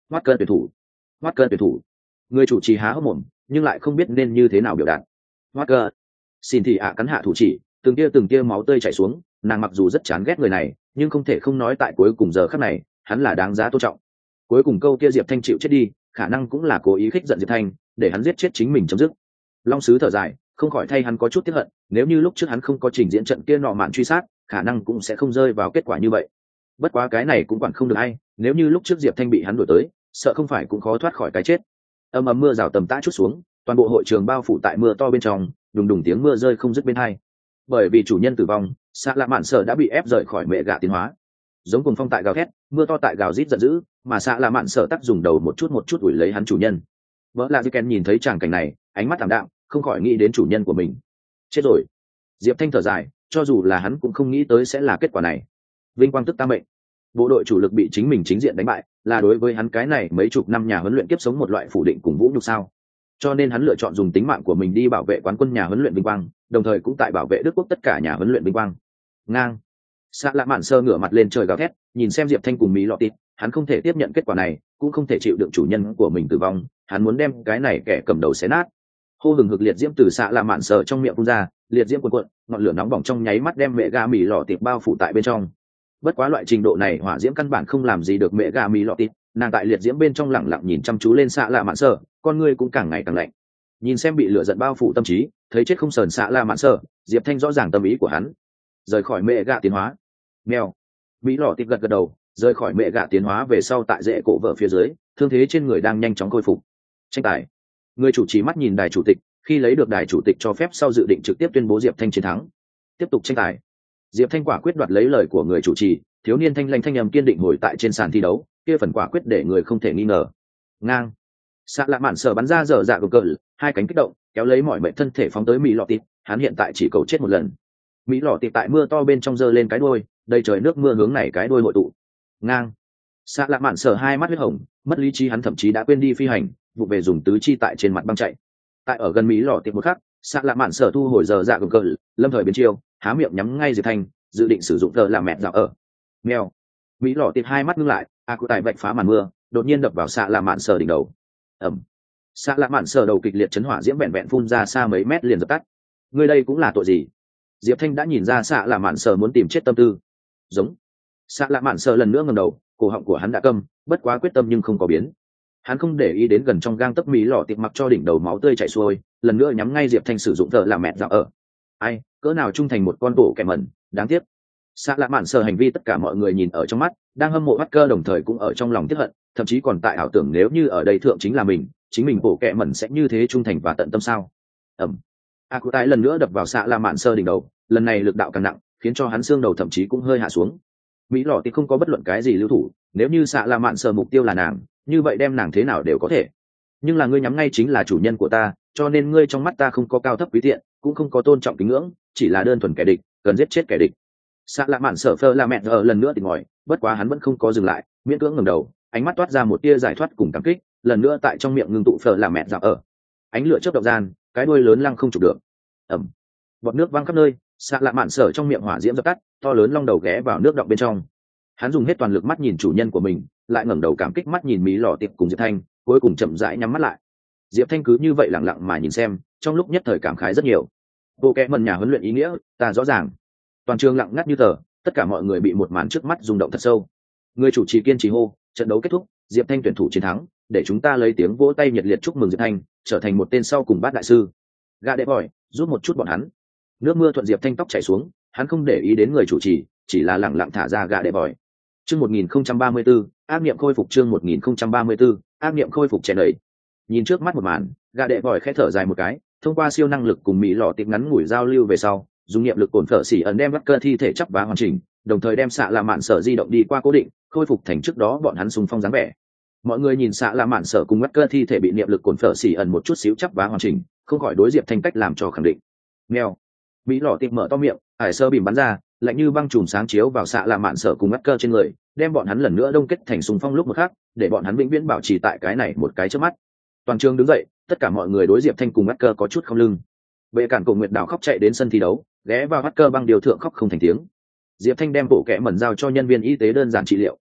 hoắt cơn tuyển thủ, hoắt cơn tuyển thủ. Người chủ trì há hốc mồm nhưng lại không biết nên như thế nào biểu đạt. hoắt cơn, xin thị ạ cắn hạ thủ chỉ, từng tia từng tia máu tươi chảy xuống, nàng mặc dù rất chán ghét người này nhưng không thể không nói tại cuối cùng giờ khắc này hắn là đáng giá tôn trọng. Cuối cùng câu kia Diệp Thanh chịu chết đi, khả năng cũng là cố ý khích giận Diệp Thanh để hắn giết chết chính mình chấm dứt. Long sứ thở dài, không khỏi thay hắn có chút tiếc hận, nếu như lúc trước hắn không có trình diễn trận kia nọ mạn truy sát, khả năng cũng sẽ không rơi vào kết quả như vậy. Bất quá cái này cũng quản không được ai, nếu như lúc trước Diệp Thanh bị hắn đuổi tới, sợ không phải cũng khó thoát khỏi cái chết. Âm ầm mưa rào tầm tã chút xuống, toàn bộ hội trường bao phủ tại mưa to bên trong, đùng đùng tiếng mưa rơi không dứt bên hai. Bởi vì chủ nhân tử vong, Sạ Lạ Mạn Sở đã bị ép rời khỏi mẹ gạ tiến hóa. Giống cùng phong tại gào thét, mưa to tại gào rít giận dữ, mà Sạ Lạ Mạn Sở tắc dùng đầu một chút một chút đuổi lấy hắn chủ nhân. Vợ là Ken nhìn thấy tràng cảnh này, ánh mắt thảm đạm, không khỏi nghĩ đến chủ nhân của mình. Chết rồi. Diệp Thanh thở dài, cho dù là hắn cũng không nghĩ tới sẽ là kết quả này. Vinh quang tức tam mệnh. Bộ đội chủ lực bị chính mình chính diện đánh bại, là đối với hắn cái này mấy chục năm nhà huấn luyện kiếp sống một loại phủ định cùng vũ nhục sao? Cho nên hắn lựa chọn dùng tính mạng của mình đi bảo vệ quán quân nhà huấn luyện vinh quang, đồng thời cũng tại bảo vệ Đức quốc tất cả nhà huấn luyện vinh quang. Ngang. Sạ Lạ Mạn Sơ ngửa mặt lên trời gào thét, nhìn xem Diệp Thanh cùng Mỹ Lọ Tịt, hắn không thể tiếp nhận kết quả này, cũng không thể chịu đựng chủ nhân của mình tử vong, hắn muốn đem cái này kẻ cầm đầu xé nát. Hô hừng hực liệt diễm từ Sạ Lạ Mạn Sơ trong miệng phun ra, liệt diễm cuồn cuộn, ngọn lửa nóng bỏng trong nháy mắt đem mẹ gà Mỹ Lọ Tịt bao phủ tại bên trong. Bất quá loại trình độ này hỏa diễm căn bản không làm gì được mẹ gà Mỹ Lọ Tịt, nàng tại liệt diễm bên trong lặng lặng nhìn chăm chú lên Sạ Lạ Mạn Sơ, con ngươi cũng càng ngày càng lạnh. Nhìn xem bị lửa giận bao phủ tâm trí, thấy chết không sờn Sạ Lạ Mạn Sơ, Diệp Thanh rõ ràng tâm ý của hắn. Rời khỏi mẹ gà tiến hóa. Mèo. Mỹ Lọ Tịt gật gật đầu, rời khỏi mẹ gà tiến hóa về sau tại rễ cổ vợ phía dưới, thương thế trên người đang nhanh chóng khôi phục. Tranh tài. Người chủ trì mắt nhìn đài chủ tịch, khi lấy được đài chủ tịch cho phép sau dự định trực tiếp tuyên bố Diệp Thanh chiến thắng. Tiếp tục tranh tài. Diệp Thanh quả quyết đoạt lấy lời của người chủ trì, thiếu niên thanh lanh thanh âm kiên định ngồi tại trên sàn thi đấu, kia phần quả quyết để người không thể nghi ngờ. Ngang. Sạ Lạ Mạn Sở bắn ra dở dạ gờ cờ, hai cánh kích động, kéo lấy mọi mệnh thân thể phóng tới Mỹ Lọ Tịt, hắn hiện tại chỉ cầu chết một lần. Mỹ Lọ Tịt tại mưa to bên trong giơ lên cái đuôi, đầy trời nước mưa hướng này cái đuôi hội tụ. Ngang. Sạ Lạ Mạn Sở hai mắt huyết hồng, mất lý trí hắn thậm chí đã quên đi phi hành, vụ về dùng tứ chi tại trên mặt băng chạy. Tại ở gần Mỹ Lọ Tịt một khắc, Sạ Lạ Mạn Sở thu hồi giờ dạ gờ cờ, lâm thời biến chiêu, há miệng nhắm ngay Diệp Thanh, dự định sử dụng tờ làm mẹ dạo ở. Mèo. Mỹ Lọ Tịt hai mắt ngưng lại, a cụ tài vạch phá màn mưa, đột nhiên đập vào Sạ Lạ Mạn Sở đỉnh đầu. Ầm. Sạ Lạ Mạn Sở đầu kịch liệt chấn hỏa diễm vẹn vẹn phun ra xa mấy mét liền dập tắt. Người đây cũng là tội gì? Diệp Thanh đã nhìn ra Sạ Lạ Mạn Sở muốn tìm chết tâm tư. Giống. Sạ Lạ Mạn Sở lần nữa ngẩng đầu, cổ họng của hắn đã câm, bất quá quyết tâm nhưng không có biến. Hắn không để ý đến gần trong gang tấc Mỹ Lọ Tịt mặc cho đỉnh đầu máu tươi chảy xuôi, lần nữa nhắm ngay Diệp Thanh sử dụng tờ làm mẹ dạo ở. Ai, cỡ nào trung thành một con tổ kẻ mẩn, đáng tiếc. Sạ Lạ Mạn Sở hành vi tất cả mọi người nhìn ở trong mắt, đang hâm mộ bắt cơ đồng thời cũng ở trong lòng tiếc hận, thậm chí còn tại ảo tưởng nếu như ở đây thượng chính là mình, chính mình bộ kệ mẩn sẽ như thế trung thành và tận tâm sao? Ẩm. A Cụ Tài lần nữa đập vào Sạ Lạ Mạn Sở đỉnh đầu, lần này lực đạo càng nặng, khiến cho hắn xương đầu thậm chí cũng hơi hạ xuống. Mỹ Lọ Tịt không có bất luận cái gì lưu thủ, nếu như Sạ Lạ Mạn Sở mục tiêu là nàng, như vậy đem nàng thế nào đều có thể. Nhưng là ngươi nhắm ngay chính là chủ nhân của ta, cho nên ngươi trong mắt ta không có cao thấp quý tiện, cũng không có tôn trọng kính ngưỡng, chỉ là đơn thuần kẻ địch, cần giết chết kẻ địch. Sạ Lạ Mạn Sở phơ là mẹ ở lần nữa tỉnh ngòi, bất quá hắn vẫn không có dừng lại, miễn cưỡng ngẩng đầu, ánh mắt toát ra một tia giải thoát cùng cảm kích, lần nữa tại trong miệng ngưng tụ phơ là mẹ dạo ở. Ánh lửa chớp động gian, cái đuôi lớn lăng không chụp được. Ẩm. Bọt nước văng khắp nơi, Sạ Lạ Mạn Sở trong miệng hỏa diễm dập tắt, to lớn long đầu ghé vào nước đọng bên trong. Hắn dùng hết toàn lực mắt nhìn chủ nhân của mình, lại ngẩng đầu cảm kích mắt nhìn Mỹ Lọ Tịt cùng Diệp Thanh, cuối cùng chậm rãi nhắm mắt lại. Diệp Thanh cứ như vậy lặng lặng mà nhìn xem, trong lúc nhất thời cảm khái rất nhiều. Bộ kệ mẩn nhà huấn luyện ý nghĩa, ta rõ ràng. Toàn trường lặng ngắt như tờ, tất cả mọi người bị một màn trước mắt rung động thật sâu. Người chủ trì kiên trì hô, trận đấu kết thúc, Diệp Thanh tuyển thủ chiến thắng, để chúng ta lấy tiếng vỗ tay nhiệt liệt chúc mừng Diệp Thanh, trở thành một tên sau cùng bát đại sư. Gà đệ bỏi, giúp một chút bọn hắn. Nước mưa thuận Diệp Thanh tóc chảy xuống, hắn không để ý đến người chủ trì, chỉ là lặng lặng thả ra gà đệ bỏi. Chương một nghìn không trăm ba mươi tư, ác niệm khôi phục chương một nghìn không trăm ba mươi tư, ác niệm khôi phục trẻ nảy. Nhìn trước mắt một màn, gà đệ bỏi khẽ thở dài một cái, thông qua siêu năng lực cùng Mỹ Lọ Tịt ngắn ngủi giao lưu về sau, dùng niệm lực cồn phở xỉ ẩn đem bắt cơ thi thể chắp vá hoàn chỉnh, đồng thời đem Sạ Lạ Mạn Sở di động đi qua cố định, khôi phục thành trước đó bọn hắn xung phong dáng vẻ. Mọi người nhìn Sạ Lạ Mạn Sở cùng bắt cơ thi thể bị niệm lực cồn phở xỉ ẩn một chút xíu chắp vá hoàn chỉnh, không khỏi đối Diệp Thanh cách làm cho khẳng định. Mèo. Mỹ Lọ Tịt mở to miệng, hải sơ bìm bắn ra, lạnh như băng chùm sáng chiếu vào Sạ Lạ Mạn Sở cùng bắt cơ trên người, đem bọn hắn lần nữa đông kết thành xung phong lúc một khác, để bọn hắn vĩnh viễn bảo trì tại cái này một cái chớp mắt. Toàn trường đứng dậy, tất cả mọi người đối Diệp Thanh cùng bắt cơ có chút không lưng. Vệ cản Cổ Nguyệt Đào khóc chạy đến sân thi đấu, ghé vào bắt cơ băng điều thượng khóc không thành tiếng. Diệp Thanh đem bộ kẽ mẩn giao cho nhân viên y tế đơn giản trị liệu,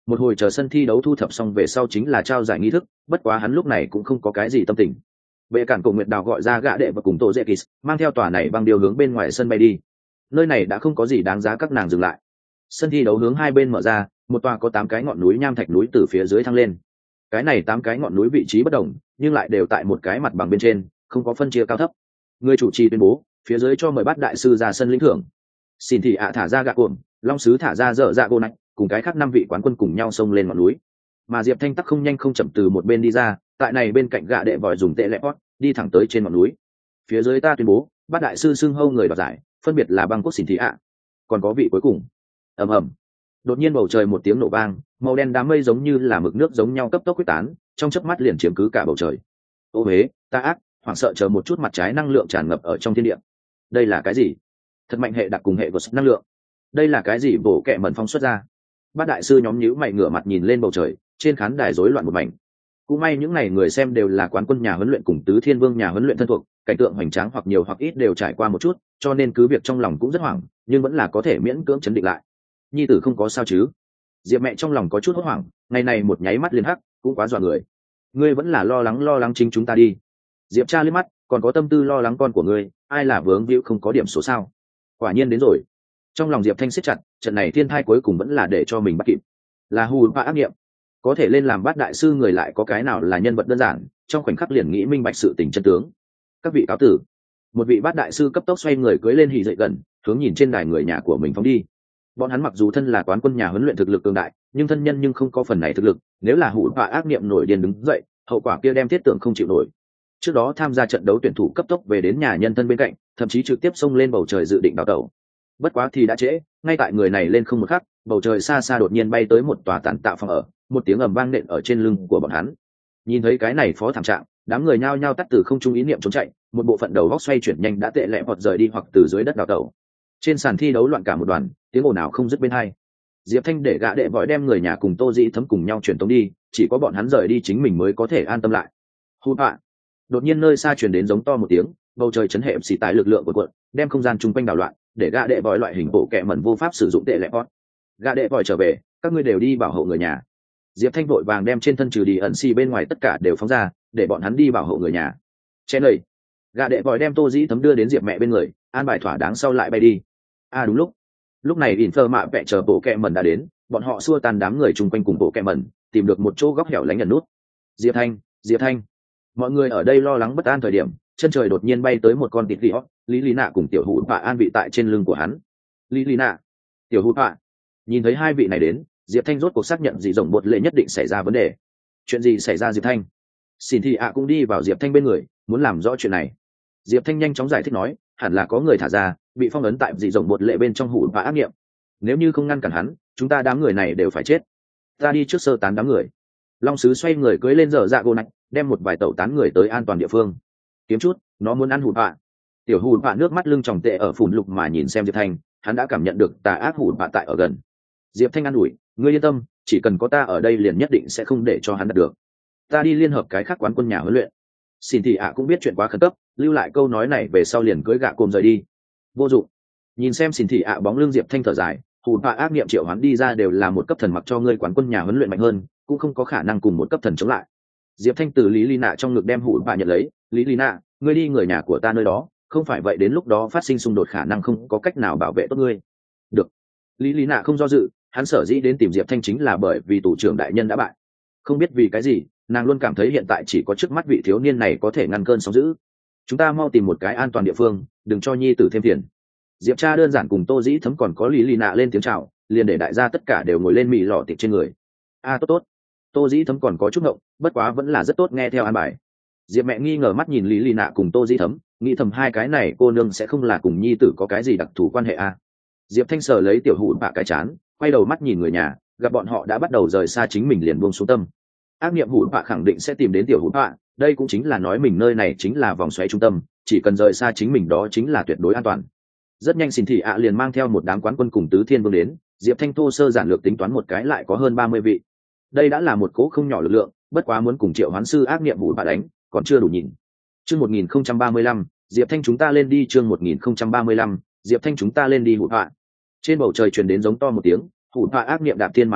một hồi chờ sân thi đấu thu thập xong về sau chính là trao giải nghi thức, bất quá hắn lúc này cũng không có cái gì tâm tình. Bệ cản cổ Nguyệt Đào gọi ra gã đệ và cùng Tô Dệ Kis, mang theo tòa này băng điều hướng bên ngoài sân bay đi. Nơi này đã không có gì đáng giá các nàng dừng lại. Sân thi đấu hướng hai bên mở ra, một tòa có tám cái ngọn núi nham thạch núi từ phía dưới thăng lên. Cái này tám cái ngọn núi vị trí bất đồng, nhưng lại đều tại một cái mặt bằng bên trên, không có phân chia cao thấp. Người chủ trì tuyên bố, phía dưới cho mời bát đại sư ra sân lĩnh thưởng. Xin thị ạ thả ra gạ cuồng, long sứ thả ra dở dạ gô nạnh, cùng cái khác năm vị quán quân cùng nhau xông lên ngọn núi. Mà Diệp Thanh tắc không nhanh không chậm từ một bên đi ra, tại này bên cạnh gạ đệ vòi dùng tệ lệ pot, đi thẳng tới trên ngọn núi. Phía dưới ta tuyên bố, bát đại sư xưng hâu người đoạt giải, phân biệt là băng quốc xin thị ạ. Còn có vị cuối cùng. Ầm ầm. Đột nhiên bầu trời một tiếng nổ vang, màu đen đám mây giống như là mực nước giống nhau cấp tốc quyết tán, trong chớp mắt liền chiếm cứ cả bầu trời. Ô hế, ta ác, hoảng sợ chờ một chút mặt trái năng lượng tràn ngập ở trong thiên địa. Đây là cái gì? Thật mạnh hệ đặc cùng hệ của năng lượng. Đây là cái gì bổ kẹ mẩn phong xuất ra? Bát đại sư nhóm nhíu mày ngửa mặt nhìn lên bầu trời, trên khán đài rối loạn một mảnh. Cũng may những này người xem đều là quán quân nhà huấn luyện cùng tứ thiên vương nhà huấn luyện thân thuộc, cảnh tượng hoành tráng hoặc nhiều hoặc ít đều trải qua một chút, cho nên cứ việc trong lòng cũng rất hoảng, nhưng vẫn là có thể miễn cưỡng chấn định lại. Nhi tử không có sao chứ? Diệp mẹ trong lòng có chút hốt hoảng, ngày này một nháy mắt liền hắc, cũng quá dọa người. Ngươi vẫn là lo lắng lo lắng chính chúng ta đi. Diệp cha liếc mắt, còn có tâm tư lo lắng con của ngươi, ai là vướng víu không có điểm số sao? Quả nhiên đến rồi. Trong lòng Diệp Thanh siết chặt, trận này thiên thai cuối cùng vẫn là để cho mình bắt kịp. Là hù và ác nghiệm, có thể lên làm bát đại sư người lại có cái nào là nhân vật đơn giản, trong khoảnh khắc liền nghĩ minh bạch sự tình chân tướng. Các vị cáo tử. Một vị bát đại sư cấp tốc xoay người cưỡi lên hì dậy gần, hướng nhìn trên đài người nhà của mình phóng đi. Bọn hắn mặc dù thân là quán quân nhà huấn luyện thực lực cường đại, nhưng thân nhân nhưng không có phần này thực lực, nếu là hủ và ác niệm nổi điên đứng dậy, hậu quả kia đem thiết tưởng không chịu nổi. Trước đó tham gia trận đấu tuyển thủ cấp tốc về đến nhà nhân thân bên cạnh, thậm chí trực tiếp xông lên bầu trời dự định đào tẩu. Bất quá thì đã trễ, ngay tại người này lên không một khắc, bầu trời xa xa đột nhiên bay tới một tòa tàn tạo phòng ở, một tiếng ầm vang nện ở trên lưng của bọn hắn. Nhìn thấy cái này phó thảm trạng, đám người nhao nhao tắt từ không trung ý niệm trốn chạy, một bộ phận đầu góc xoay chuyển nhanh đã tệ lẹ vọt rời đi hoặc từ dưới đất đào tẩu. Trên sàn thi đấu loạn cả một đoàn, tiếng ồn ào không dứt bên hai. Diệp Thanh để gã đệ vội đem người nhà cùng Tô Dĩ Thấm cùng nhau chuyển tống đi, chỉ có bọn hắn rời đi chính mình mới có thể an tâm lại. Hù bạ. Đột nhiên nơi xa truyền đến giống to một tiếng, bầu trời chấn hệ xì tại lực lượng của quận, đem không gian chung quanh đảo loạn, để gã đệ vội loại hình bộ kệ mẩn vô pháp sử dụng tệ lệ vọt. Gã đệ vội trở về, các ngươi đều đi bảo hộ người nhà. Diệp Thanh vội vàng đem trên thân trừ đi ẩn xì bên ngoài tất cả đều phóng ra, để bọn hắn đi bảo hộ người nhà. Chen lầy. Gã đệ vội đem Tô Dĩ Thấm đưa đến Diệp mẹ bên người, an bài thỏa đáng sau lại bay đi. À đúng lúc lúc này Infer mạ vẽ chờ bộ kẹ mẩn đã đến, bọn họ xua tan đám người chung quanh cùng bộ kẹ mẩn, tìm được một chỗ góc hẻo lánh ẩn nút. Diệp Thanh, Diệp Thanh, mọi người ở đây lo lắng bất an thời điểm, chân trời đột nhiên bay tới một con tịt lịa, Lý Lý Nạ cùng tiểu hủ bạ an vị tại trên lưng của hắn. Lý Lý Nạ, tiểu hủ bạ, nhìn thấy hai vị này đến, Diệp Thanh rốt cuộc xác nhận gì rồng bột lệ nhất định xảy ra vấn đề. Chuyện gì xảy ra Diệp Thanh? Xin thì ạ cũng đi vào Diệp Thanh bên người, muốn làm rõ chuyện này. Diệp Thanh nhanh chóng giải thích nói, hẳn là có người thả ra, bị phong ấn tại dị rồng bột lệ bên trong hủ và ác nghiệm. Nếu như không ngăn cản hắn, chúng ta đám người này đều phải chết. Ta đi trước sơ tán đám người. Long sứ xoay người cưỡi lên dở dạ gô nạnh, đem một vài tẩu tán người tới an toàn địa phương. Kiếm chút, nó muốn ăn hủ bạ. Tiểu hủ bạ nước mắt lưng tròng tệ ở phủn lục mà nhìn xem Diệp Thanh, hắn đã cảm nhận được tà ác hủ bạ tại ở gần. Diệp Thanh an ủi, ngươi yên tâm, chỉ cần có ta ở đây liền nhất định sẽ không để cho hắn đạt được. Ta đi liên hợp cái khác quán quân nhà huấn luyện. Xin thì ạ cũng biết chuyện quá khẩn cấp, lưu lại câu nói này về sau liền cưỡi gạ cồm rời đi. Vô dụng. Nhìn xem xin thị ạ bóng lưng Diệp Thanh thở dài, hù bạ ác niệm triệu hoán đi ra đều là một cấp thần, mặc cho ngươi quán quân nhà huấn luyện mạnh hơn cũng không có khả năng cùng một cấp thần chống lại. Diệp Thanh từ Lý Ly Nạ trong ngực đem hù bạ nhận lấy, Lý Ly Nạ, ngươi đi người nhà của ta nơi đó, không phải vậy đến lúc đó phát sinh xung đột khả năng không có cách nào bảo vệ tốt ngươi. Được. Lý Ly Nạ không do dự, hắn sở dĩ đến tìm Diệp Thanh chính là bởi vì tù trưởng đại nhân đã bại. Không biết vì cái gì, nàng luôn cảm thấy hiện tại chỉ có trước mắt vị thiếu niên này có thể ngăn cơn sóng dữ. Chúng ta mau tìm một cái an toàn địa phương, đừng cho nhi tử thêm phiền. Diệp cha đơn giản cùng Tô Dĩ Thấm còn có Lý Ly Nạ lên tiếng chào, liền để đại gia tất cả đều ngồi lên mì lọ tiệc trên người. A à, tốt tốt. Tô Dĩ Thấm còn có chút ngộng, bất quá vẫn là rất tốt nghe theo an bài. Diệp mẹ nghi ngờ mắt nhìn Lý Ly Nạ cùng Tô Dĩ Thấm, nghĩ thầm hai cái này cô nương sẽ không là cùng nhi tử có cái gì đặc thù quan hệ a. À. Diệp Thanh sờ lấy tiểu hủ bạ cái chán, quay đầu mắt nhìn người nhà, gặp bọn họ đã bắt đầu rời xa chính mình liền buông xuống tâm. Ác niệm hủ bạ khẳng định sẽ tìm đến tiểu hủ bạ, đây cũng chính là nói mình nơi này chính là vòng xoáy trung tâm, chỉ cần rời xa chính mình đó chính là tuyệt đối an toàn. Rất nhanh xin thị ạ liền mang theo một đám quán quân cùng tứ thiên vương đến, Diệp Thanh thô sơ giản lược tính toán một cái lại có hơn ba mươi vị. Đây đã là một cố không nhỏ lực lượng, bất quá muốn cùng triệu hoán sư ác niệm hủ bạ đánh, còn chưa đủ nhìn. Chương một nghìn không trăm ba mươi lăm, Diệp Thanh chúng ta lên đi. Chương một nghìn không trăm ba mươi lăm, Diệp Thanh chúng ta lên đi hủ bạ. Trên bầu trời truyền đến giống to một tiếng, hủ bạ ác niệm đạp thiên mà đến,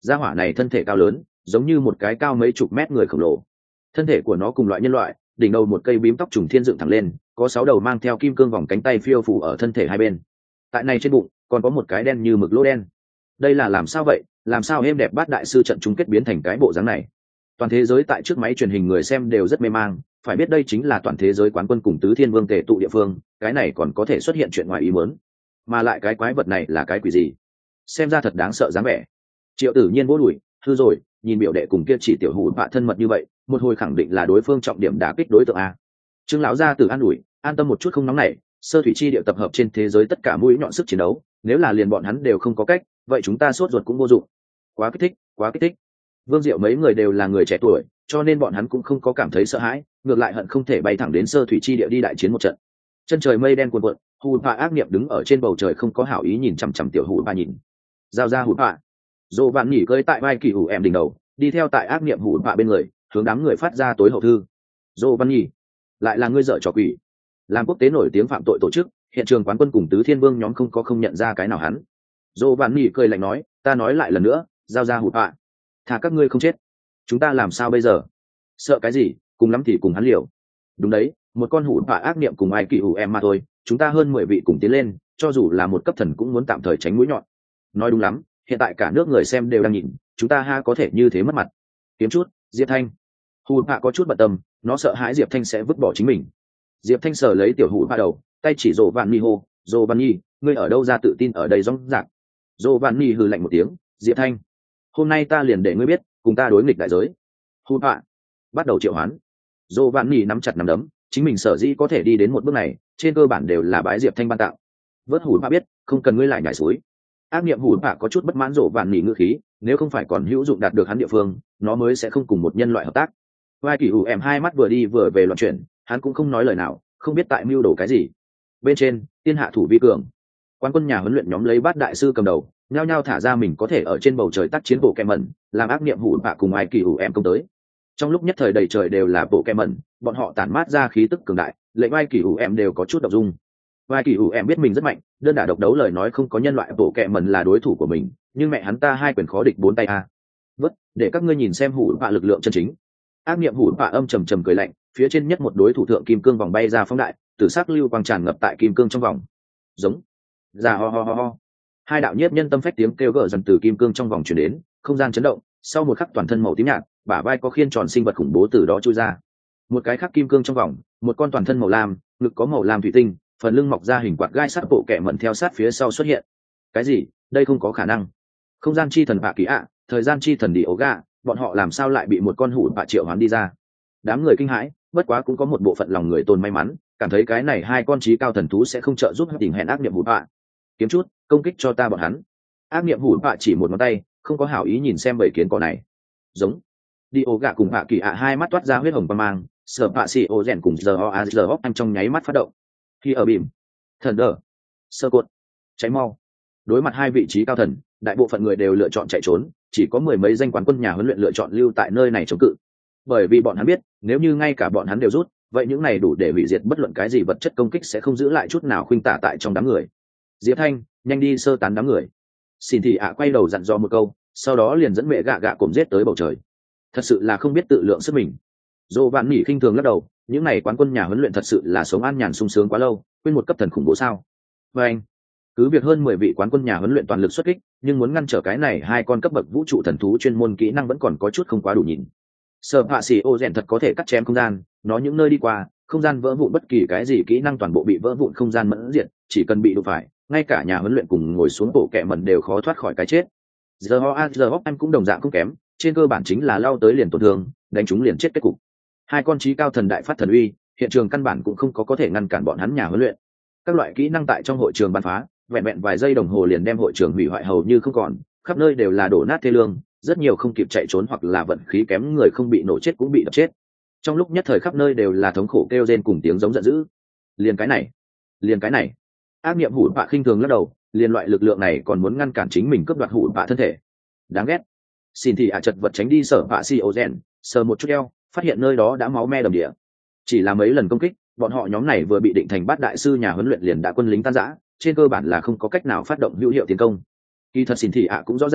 gia hỏa này thân thể cao lớn, giống như một cái cao mấy chục mét người khổng lồ. Thân thể của nó cùng loại nhân loại, đỉnh đầu một cây bím tóc trùng thiên dựng thẳng lên, có sáu đầu mang theo kim cương vòng cánh tay phiêu phù ở thân thể hai bên. Tại này trên bụng còn có một cái đen như mực lỗ đen. Đây là làm sao vậy? Làm sao êm đẹp bát đại sư trận chung kết biến thành cái bộ dáng này? Toàn thế giới tại trước máy truyền hình người xem đều rất mê mang, phải biết đây chính là toàn thế giới quán quân cùng tứ thiên vương tề tụ địa phương, cái này còn có thể xuất hiện chuyện ngoài ý muốn. Mà lại cái quái vật này là cái quỷ gì? Xem ra thật đáng sợ dáng vẻ. Triệu Tử Nhiên vỗ đùi, hư rồi, nhìn biểu đệ cùng kia chỉ tiểu hủ bạ thân mật như vậy, một hồi khẳng định là đối phương trọng điểm đả kích đối tượng a. Trương lão gia tử an ủi, an tâm một chút không nóng nảy, sơ thủy chi điệu tập hợp trên thế giới tất cả mũi nhọn sức chiến đấu, nếu là liền bọn hắn đều không có cách, vậy chúng ta sốt ruột cũng vô dụng. Quá kích thích, quá kích thích. Vương Diệu mấy người đều là người trẻ tuổi, cho nên bọn hắn cũng không có cảm thấy sợ hãi, ngược lại hận không thể bay thẳng đến sơ thủy chi địa đi đại chiến một trận. Chân trời mây đen cuồn cuộn, hủ bạ ác niệm đứng ở trên bầu trời không có hảo ý nhìn chằm chằm tiểu hủ bạ nhìn. Giao ra hủ bạ. Dỗ Vạn Nhỉ cơi tại vai kỳ hủ em đỉnh đầu, đi theo tại ác niệm hủ bạ bên người, hướng đám người phát ra tối hậu thư. Dỗ Vạn Nhỉ, lại là ngươi dở trò quỷ. Làm quốc tế nổi tiếng phạm tội tổ chức, hiện trường quán quân cùng tứ thiên vương nhóm không có không nhận ra cái nào hắn. Dỗ Vạn Nhỉ cười lạnh nói, ta nói lại lần nữa, giao ra hủ bạ. Thà các ngươi không chết, chúng ta làm sao bây giờ? Sợ cái gì, cùng lắm thì cùng hắn liều. Đúng đấy, một con hủ bạ ác niệm cùng ai kỳ hủ em mà thôi, chúng ta hơn mười vị cùng tiến lên, cho dù là một cấp thần cũng muốn tạm thời tránh mũi nhọn. Nói đúng lắm, hiện tại cả nước người xem đều đang nhìn, chúng ta ha có thể như thế mất mặt. Kiếm chút, Diệp Thanh. Hủ bạ có chút bận tâm, nó sợ hãi Diệp Thanh sẽ vứt bỏ chính mình. Diệp Thanh sờ lấy tiểu hủ bạ đầu, tay chỉ Dỗ Vạn Nhi hô, Dỗ Vạn Nhi, ngươi ở đâu ra tự tin ở đây rong rạc? Dỗ Vạn Nhi hừ lạnh một tiếng, Diệp Thanh, hôm nay ta liền để ngươi biết, cùng ta đối nghịch đại giới. Hủ bạ, bắt đầu triệu hoán. Dỗ Vạn Nhi nắm chặt nắm đấm, chính mình sở dĩ có thể đi đến một bước này, trên cơ bản đều là bái Diệp Thanh ban tạo. Vớt hủ bạ biết, không cần ngươi lại nhảy suối. Ác niệm hủ bạ có chút bất mãn Dỗ Vạn Nhi ngữ khí, nếu không phải còn hữu dụng đạt được hắn địa phương, nó mới sẽ không cùng một nhân loại hợp tác. Vai Kỳ Hủ em hai mắt vừa đi vừa về loạn chuyển, hắn cũng không nói lời nào, không biết tại mưu đồ cái gì. Bên trên, tiên hạ thủ vi cường, quán quân nhà huấn luyện nhóm lấy bát đại sư cầm đầu, nhao nhao thả ra mình có thể ở trên bầu trời tác chiến bộ kẹ mẩn, làm ác niệm hủ bạ cùng ai kỳ hủ em công tới. Trong lúc nhất thời đầy trời đều là bộ kẹ mẩn, bọn họ tản mát ra khí tức cường đại, lệnh ai kỳ hủ em đều có chút động dung. Ai kỳ hủ em biết mình rất mạnh, đơn đả độc đấu lời nói không có nhân loại bộ kẹ mẩn là đối thủ của mình, nhưng mẹ hắn ta hai quyền khó địch bốn tay a. Vất, để các ngươi nhìn xem hủ bạ lực lượng chân chính. Ác niệm hủ bạ âm trầm trầm cười lạnh, phía trên nhất một đối thủ thượng kim cương vòng bay ra phóng đại, tử sắc lưu quang tràn ngập tại kim cương trong vòng. Giống, ra ho ho ho ho. Hai đạo nhiếp nhân tâm phách tiếng kêu gở dần từ kim cương trong vòng truyền đến, không gian chấn động, sau một khắc toàn thân màu tím nhạt, bả vai có khiên tròn sinh vật khủng bố từ đó chui ra. Một cái khắc kim cương trong vòng, một con toàn thân màu lam, ngực có màu lam thủy tinh, phần lưng mọc ra hình quạt gai sắt bộ kẻ mẩn theo sát phía sau xuất hiện. Cái gì? Đây không có khả năng. Không gian chi thần bạ kỳ ạ, thời gian chi thần đi ố gà, bọn họ làm sao lại bị một con hủ bạ triệu hoán đi ra? Đám người kinh hãi, bất quá cũng có một bộ phận lòng người tồn may mắn, cảm thấy cái này hai con trí cao thần thú sẽ không trợ giúp tình hẹn ác niệm hủ bạ. Kiếm chút, công kích cho ta bọn hắn. Ác niệm hủ bạ chỉ một ngón tay, không có hảo ý nhìn xem bầy kiến cỏ này. Giống. Đi ố gà cùng bạ kỳ ạ hai mắt toát ra huyết hồng qua mang, sở bạ xì ô rèn cùng giờ o a giờ hóc anh trong nháy mắt phát động. Khi ở bìm, thần đờ, sơ cột, cháy mau. Đối mặt hai vị trí cao thần, đại bộ phận người đều lựa chọn chạy trốn, chỉ có mười mấy danh quán quân nhà huấn luyện lựa chọn lưu tại nơi này chống cự. Bởi vì bọn hắn biết, nếu như ngay cả bọn hắn đều rút, vậy những này đủ để hủy diệt bất luận cái gì vật chất công kích sẽ không giữ lại chút nào khuynh tả tại trong đám người. Diệp Thanh, nhanh đi sơ tán đám người. Xin thị ạ quay đầu dặn dò một câu, sau đó liền dẫn mẹ gạ gạ cổm giết tới bầu trời. Thật sự là không biết tự lượng sức mình. Dỗ Vạn Nhỉ khinh thường lắc đầu, những này quán quân nhà huấn luyện thật sự là sống an nhàn sung sướng quá lâu, quên một cấp thần khủng bố sao? Và anh, cứ việc hơn mười vị quán quân nhà huấn luyện toàn lực xuất kích, nhưng muốn ngăn trở cái này hai con cấp bậc vũ trụ thần thú chuyên môn kỹ năng vẫn còn có chút không quá đủ nhìn. Sở Hạ Sĩ Ô rèn thật có thể cắt chém không gian, nó những nơi đi qua, không gian vỡ vụn bất kỳ cái gì kỹ năng toàn bộ bị vỡ vụn không gian mẫn diện, chỉ cần bị đụng phải, ngay cả nhà huấn luyện cùng ngồi xuống bộ kẹ mẩn đều khó thoát khỏi cái chết. Giờ ho a giờ hóc em cũng đồng dạng không kém, trên cơ bản chính là lao tới liền tổn thương, đánh chúng liền chết kết cục. Hai con trí cao thần đại phát thần uy, hiện trường căn bản cũng không có có thể ngăn cản bọn hắn nhà huấn luyện. Các loại kỹ năng tại trong hội trường bắn phá, vẹn vẹn vài giây đồng hồ liền đem hội trường hủy hoại hầu như không còn, khắp nơi đều là đổ nát thê lương, rất nhiều không kịp chạy trốn hoặc là vận khí kém người không bị nổ chết cũng bị đập chết. Trong lúc nhất thời khắp nơi đều là thống khổ kêu rên cùng tiếng giống giận dữ. Liền cái này, liền cái này. Ác niệm hủ bạ khinh thường lắc đầu, liền loại lực lượng này còn muốn ngăn cản chính mình cướp đoạt hủ bạ thân thể. Đáng ghét. Xin thì ạ chật vật tránh đi sở bạ si ô rèn, sờ một chút eo, phát hiện nơi đó đã máu me đầm địa. Chỉ là mấy lần công kích, bọn họ nhóm này vừa bị định thành bát đại sư nhà huấn luyện liền đã quân lính tan rã, trên cơ bản là không có cách nào phát động hữu hiệu tiến công. Kỳ thật xin thì ạ cũng rõ ràng,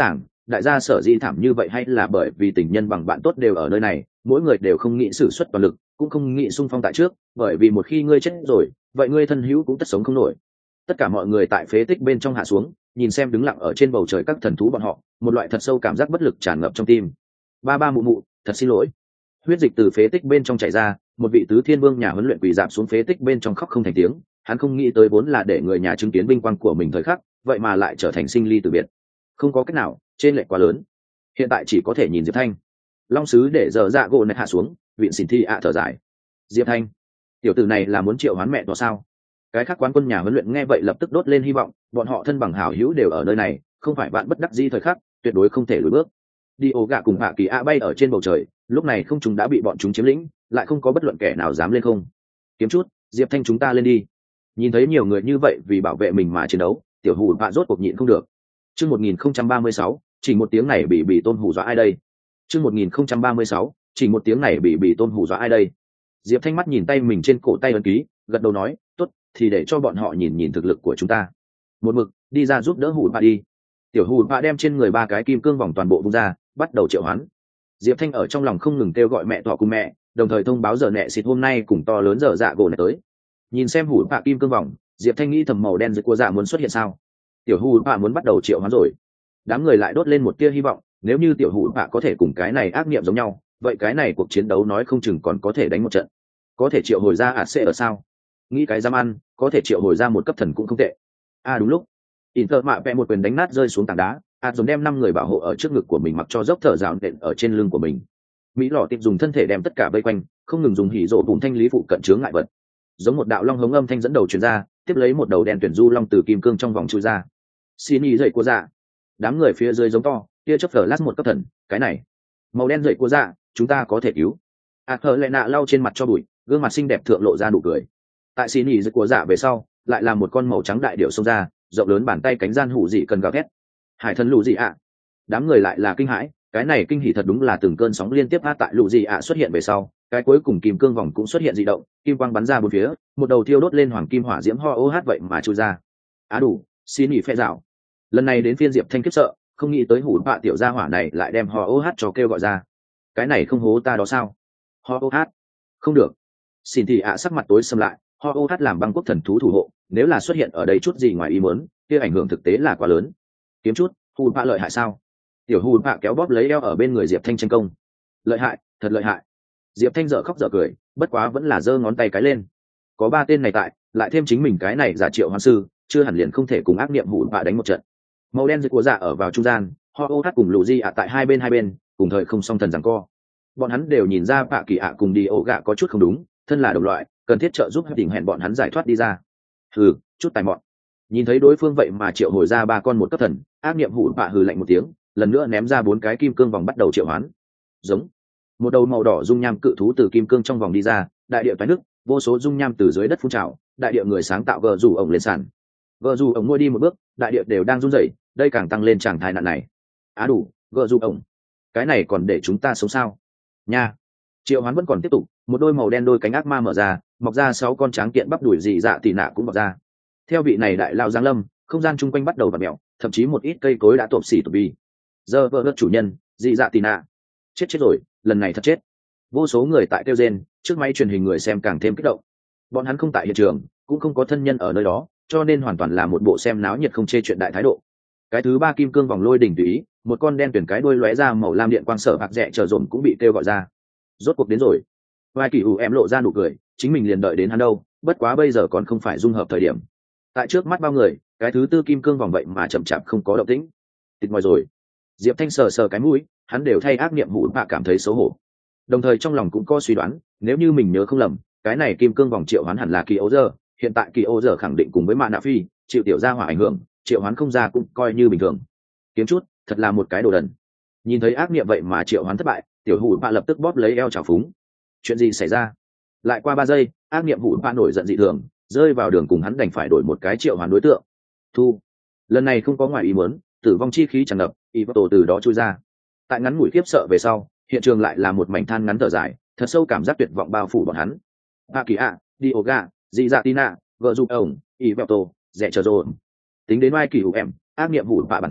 đại gia sở dĩ thảm như vậy hay là bởi vì tình nhân bằng bạn tốt đều ở nơi này, mỗi người đều không nghĩ sử xuất toàn lực, cũng không nghĩ xung phong tại trước, bởi vì một khi ngươi chết rồi, vậy ngươi thân hữu cũng tất sống không nổi. Tất cả mọi người tại phế tích bên trong hạ xuống, nhìn xem đứng lặng ở trên bầu trời các thần thú bọn họ, một loại thật sâu cảm giác bất lực tràn ngập trong tim. Ba ba mụ mụ, thật xin lỗi. Huyết dịch từ phế tích bên trong chảy ra, một vị tứ thiên vương nhà huấn luyện quỳ dạp xuống phế tích bên trong khóc không thành tiếng. Hắn không nghĩ tới vốn là để người nhà chứng kiến vinh quang của mình thời khắc, vậy mà lại trở thành sinh ly từ biệt. Không có cách nào, trên lệch quá lớn. Hiện tại chỉ có thể nhìn Diệp Thanh. Long sứ để giờ dạ gỗ này hạ xuống, viện xỉn thi ạ thở dài. Diệp Thanh, tiểu tử này là muốn triệu hoán mẹ nó sao? Cái khác quán quân nhà huấn luyện nghe vậy lập tức đốt lên hy vọng, bọn họ thân bằng hảo hữu đều ở nơi này, không phải bạn bất đắc dĩ thời khắc, tuyệt đối không thể lùi bước. Đi ổ gạ cùng hạ kỳ a bay ở trên bầu trời, lúc này không chúng đã bị bọn chúng chiếm lĩnh, lại không có bất luận kẻ nào dám lên không. Kiếm chút, Diệp Thanh chúng ta lên đi. Nhìn thấy nhiều người như vậy vì bảo vệ mình mà chiến đấu, tiểu hủ vạ rốt cuộc nhịn không được. Chương một nghìn không trăm ba mươi sáu, chỉ một tiếng này bị bị tôn hủ dọa ai đây? Chương một nghìn không trăm ba mươi sáu, chỉ một tiếng này bị bị tôn hủ dọa ai đây? Diệp Thanh mắt nhìn tay mình trên cổ tay ấn ký, gật đầu nói, tốt, thì để cho bọn họ nhìn nhìn thực lực của chúng ta. Một mực đi ra giúp đỡ hủ vạ đi. Tiểu hủ vạ đem trên người ba cái kim cương vòng toàn bộ vung ra, bắt đầu triệu hoán. Diệp Thanh ở trong lòng không ngừng kêu gọi mẹ tọa cùng mẹ, đồng thời thông báo giờ nẹ xịt hôm nay cùng to lớn giờ dạ gỗ này tới. Nhìn xem hủ vạ kim cương vòng, Diệp Thanh nghĩ thầm màu đen dưới của dạ muốn xuất hiện sao? Tiểu hủ vạ muốn bắt đầu triệu hoán rồi. Đám người lại đốt lên một tia hy vọng, nếu như tiểu hủ vạ có thể cùng cái này ác niệm giống nhau, vậy cái này cuộc chiến đấu nói không chừng còn có thể đánh một trận. Có thể triệu hồi ra ạt sẽ ở sao? Nghĩ cái dám ăn, có thể triệu hồi ra một cấp thần cũng không tệ. À đúng lúc, Inter mạ vẽ một quyền đánh nát rơi xuống tảng đá, ạt dùng đem năm người bảo hộ ở trước ngực của mình mặc cho dốc thở rào nện ở trên lưng của mình. Mỹ lọ tiệp dùng thân thể đem tất cả vây quanh, không ngừng dùng hỉ rộ bùn thanh lý phụ cận chướng ngại vật. Giống một đạo long hống âm thanh dẫn đầu truyền ra, tiếp lấy một đầu đèn tuyển du long từ kim cương trong vòng chui ra. Xin ý dậy của dạ. Đám người phía dưới giống to, kia chớp lát một cấp thần, cái này màu đen dậy của dạ, chúng ta có thể cứu. ạt thở lệ nạ lau trên mặt cho bụi, gương mặt xinh đẹp thượng lộ ra nụ cười. Tại xin ý dậy của dạ về sau, lại là một con màu trắng đại điểu xông ra, rộng lớn bàn tay cánh gian hủ dị cần gào thét. Hải thần lù dị ạ. Đám người lại là kinh hãi, cái này kinh hỉ thật đúng là từng cơn sóng liên tiếp hát tại lù dị ạ xuất hiện về sau, cái cuối cùng kim cương vòng cũng xuất hiện dị động, kim quang bắn ra bốn phía, một đầu thiêu đốt lên hoàng kim hỏa diễm ho ô hát vậy mà chui ra. Á đủ, xin nghỉ phe dạo. Lần này đến phiên Diệp Thanh kiếp sợ, không nghĩ tới hủ bạ tiểu gia hỏa này lại đem ho ô hát cho kêu gọi ra. Cái này không hố ta đó sao? Ho ô hát. Không được. Xin thì ạ sắc mặt tối sầm lại, ho ô hát làm băng quốc thần thú thủ hộ, nếu là xuất hiện ở đây chút gì ngoài ý muốn, kia ảnh hưởng thực tế là quá lớn. Kiếm chút, hủ bạ lợi hại sao? Tiểu hủ bạ kéo bóp lấy eo ở bên người Diệp Thanh tranh công. Lợi hại, thật lợi hại. Diệp Thanh dở khóc dở cười, bất quá vẫn là giơ ngón tay cái lên. Có ba tên này tại, lại thêm chính mình cái này giả triệu hoán sư, chưa hẳn liền không thể cùng ác niệm hủ bạ đánh một trận. Màu đen dưới của dạ ở vào trung gian, ho ô hát cùng lù di ạ tại hai bên hai bên, cùng thời không song thần giằng co. Bọn hắn đều nhìn ra bạ kỳ ạ cùng đi ổ gạ có chút không đúng, thân là đồng loại, cần thiết trợ giúp đỉnh hẹn bọn hắn giải thoát đi ra. Hừ, chút tài mọn. Nhìn thấy đối phương vậy mà triệu hồi ra ba con một cấp thần, ác niệm hủ bạ hừ lạnh một tiếng, lần nữa ném ra bốn cái kim cương vòng bắt đầu triệu hoán. Giống một đầu màu đỏ dung nham cự thú từ kim cương trong vòng đi ra, đại địa toái nước, vô số dung nham từ dưới đất phun trào, đại địa người sáng tạo gờ rủ ổng lên sàn. Gờ rủ ổng ngôi đi một bước, đại địa đều đang run rẩy, đây càng tăng lên tràng thái nạn này. Á đủ, gờ rủ ổng, cái này còn để chúng ta sống sao? Nha. Triệu hoán vẫn còn tiếp tục, một đôi màu đen đôi cánh ác ma mở ra, mọc ra sáu con tráng kiện bắp đuổi dị dạ tỉ nạ cũng mọc ra. Theo vị này đại lao giáng lâm, không gian chung quanh bắt đầu vặn mèo, thậm chí một ít cây cối đã tộp xỉ tụt bi. Giờ vợ đất chủ nhân, dị dạ tỉ nạ. Chết chết rồi, lần này thật chết. Vô số người tại kêu rên, trước máy truyền hình người xem càng thêm kích động. Bọn hắn không tại hiện trường, cũng không có thân nhân ở nơi đó, cho nên hoàn toàn là một bộ xem náo nhiệt không chê chuyện đại thái độ. Cái thứ ba kim cương vòng lôi đỉnh tùy ý, một con đen tuyển cái đuôi lóe ra màu lam điện quang sở bạc rẽ chờ dồn cũng bị kêu gọi ra. Rốt cuộc đến rồi. Vai Kỳ ủ em lộ ra nụ cười, chính mình liền đợi đến hắn đâu, bất quá bây giờ còn không phải dung hợp thời điểm. Tại trước mắt bao người, cái thứ tư kim cương vòng vậy mà chậm chạp không có động tĩnh. Tịt mỏi rồi. Diệp Thanh sờ sờ cái mũi, hắn đều thay ác niệm hủ bạ cảm thấy xấu hổ. Đồng thời trong lòng cũng có suy đoán, nếu như mình nhớ không lầm, cái này kim cương vòng triệu hoán hẳn là kỳ ấu giờ, hiện tại kỳ ấu giờ khẳng định cùng với mạ nạ phi, chịu tiểu gia hỏa ảnh hưởng, triệu hoán không ra cũng coi như bình thường. Kiếm chút, thật là một cái đồ đần. Nhìn thấy ác niệm vậy mà triệu hoán thất bại, tiểu hủ bạ lập tức bóp lấy eo trào phúng. Chuyện gì xảy ra? Lại qua ba giây, ác niệm hủ bạ nổi giận dị thường, rơi vào đường cùng hắn đành phải đổi một cái triệu hoán đối tượng. Thu. Lần này không có ngoài ý muốn, tử vong chi khí tràn ngập, y bắt tổ từ đó trôi ra. Tại ngắn ngủi khiếp sợ về sau, hiện trường lại là một mảnh than ngắn thở dài, thật sâu cảm giác tuyệt vọng bao phủ bọn hắn. A kỳ a, Dioga, dị dạ tina, vợ giúp ổng, y bắt tổ, rẻ chờ rồi. Tính đến oai kỳ hủ em, ác niệm hủ bạ bản thân,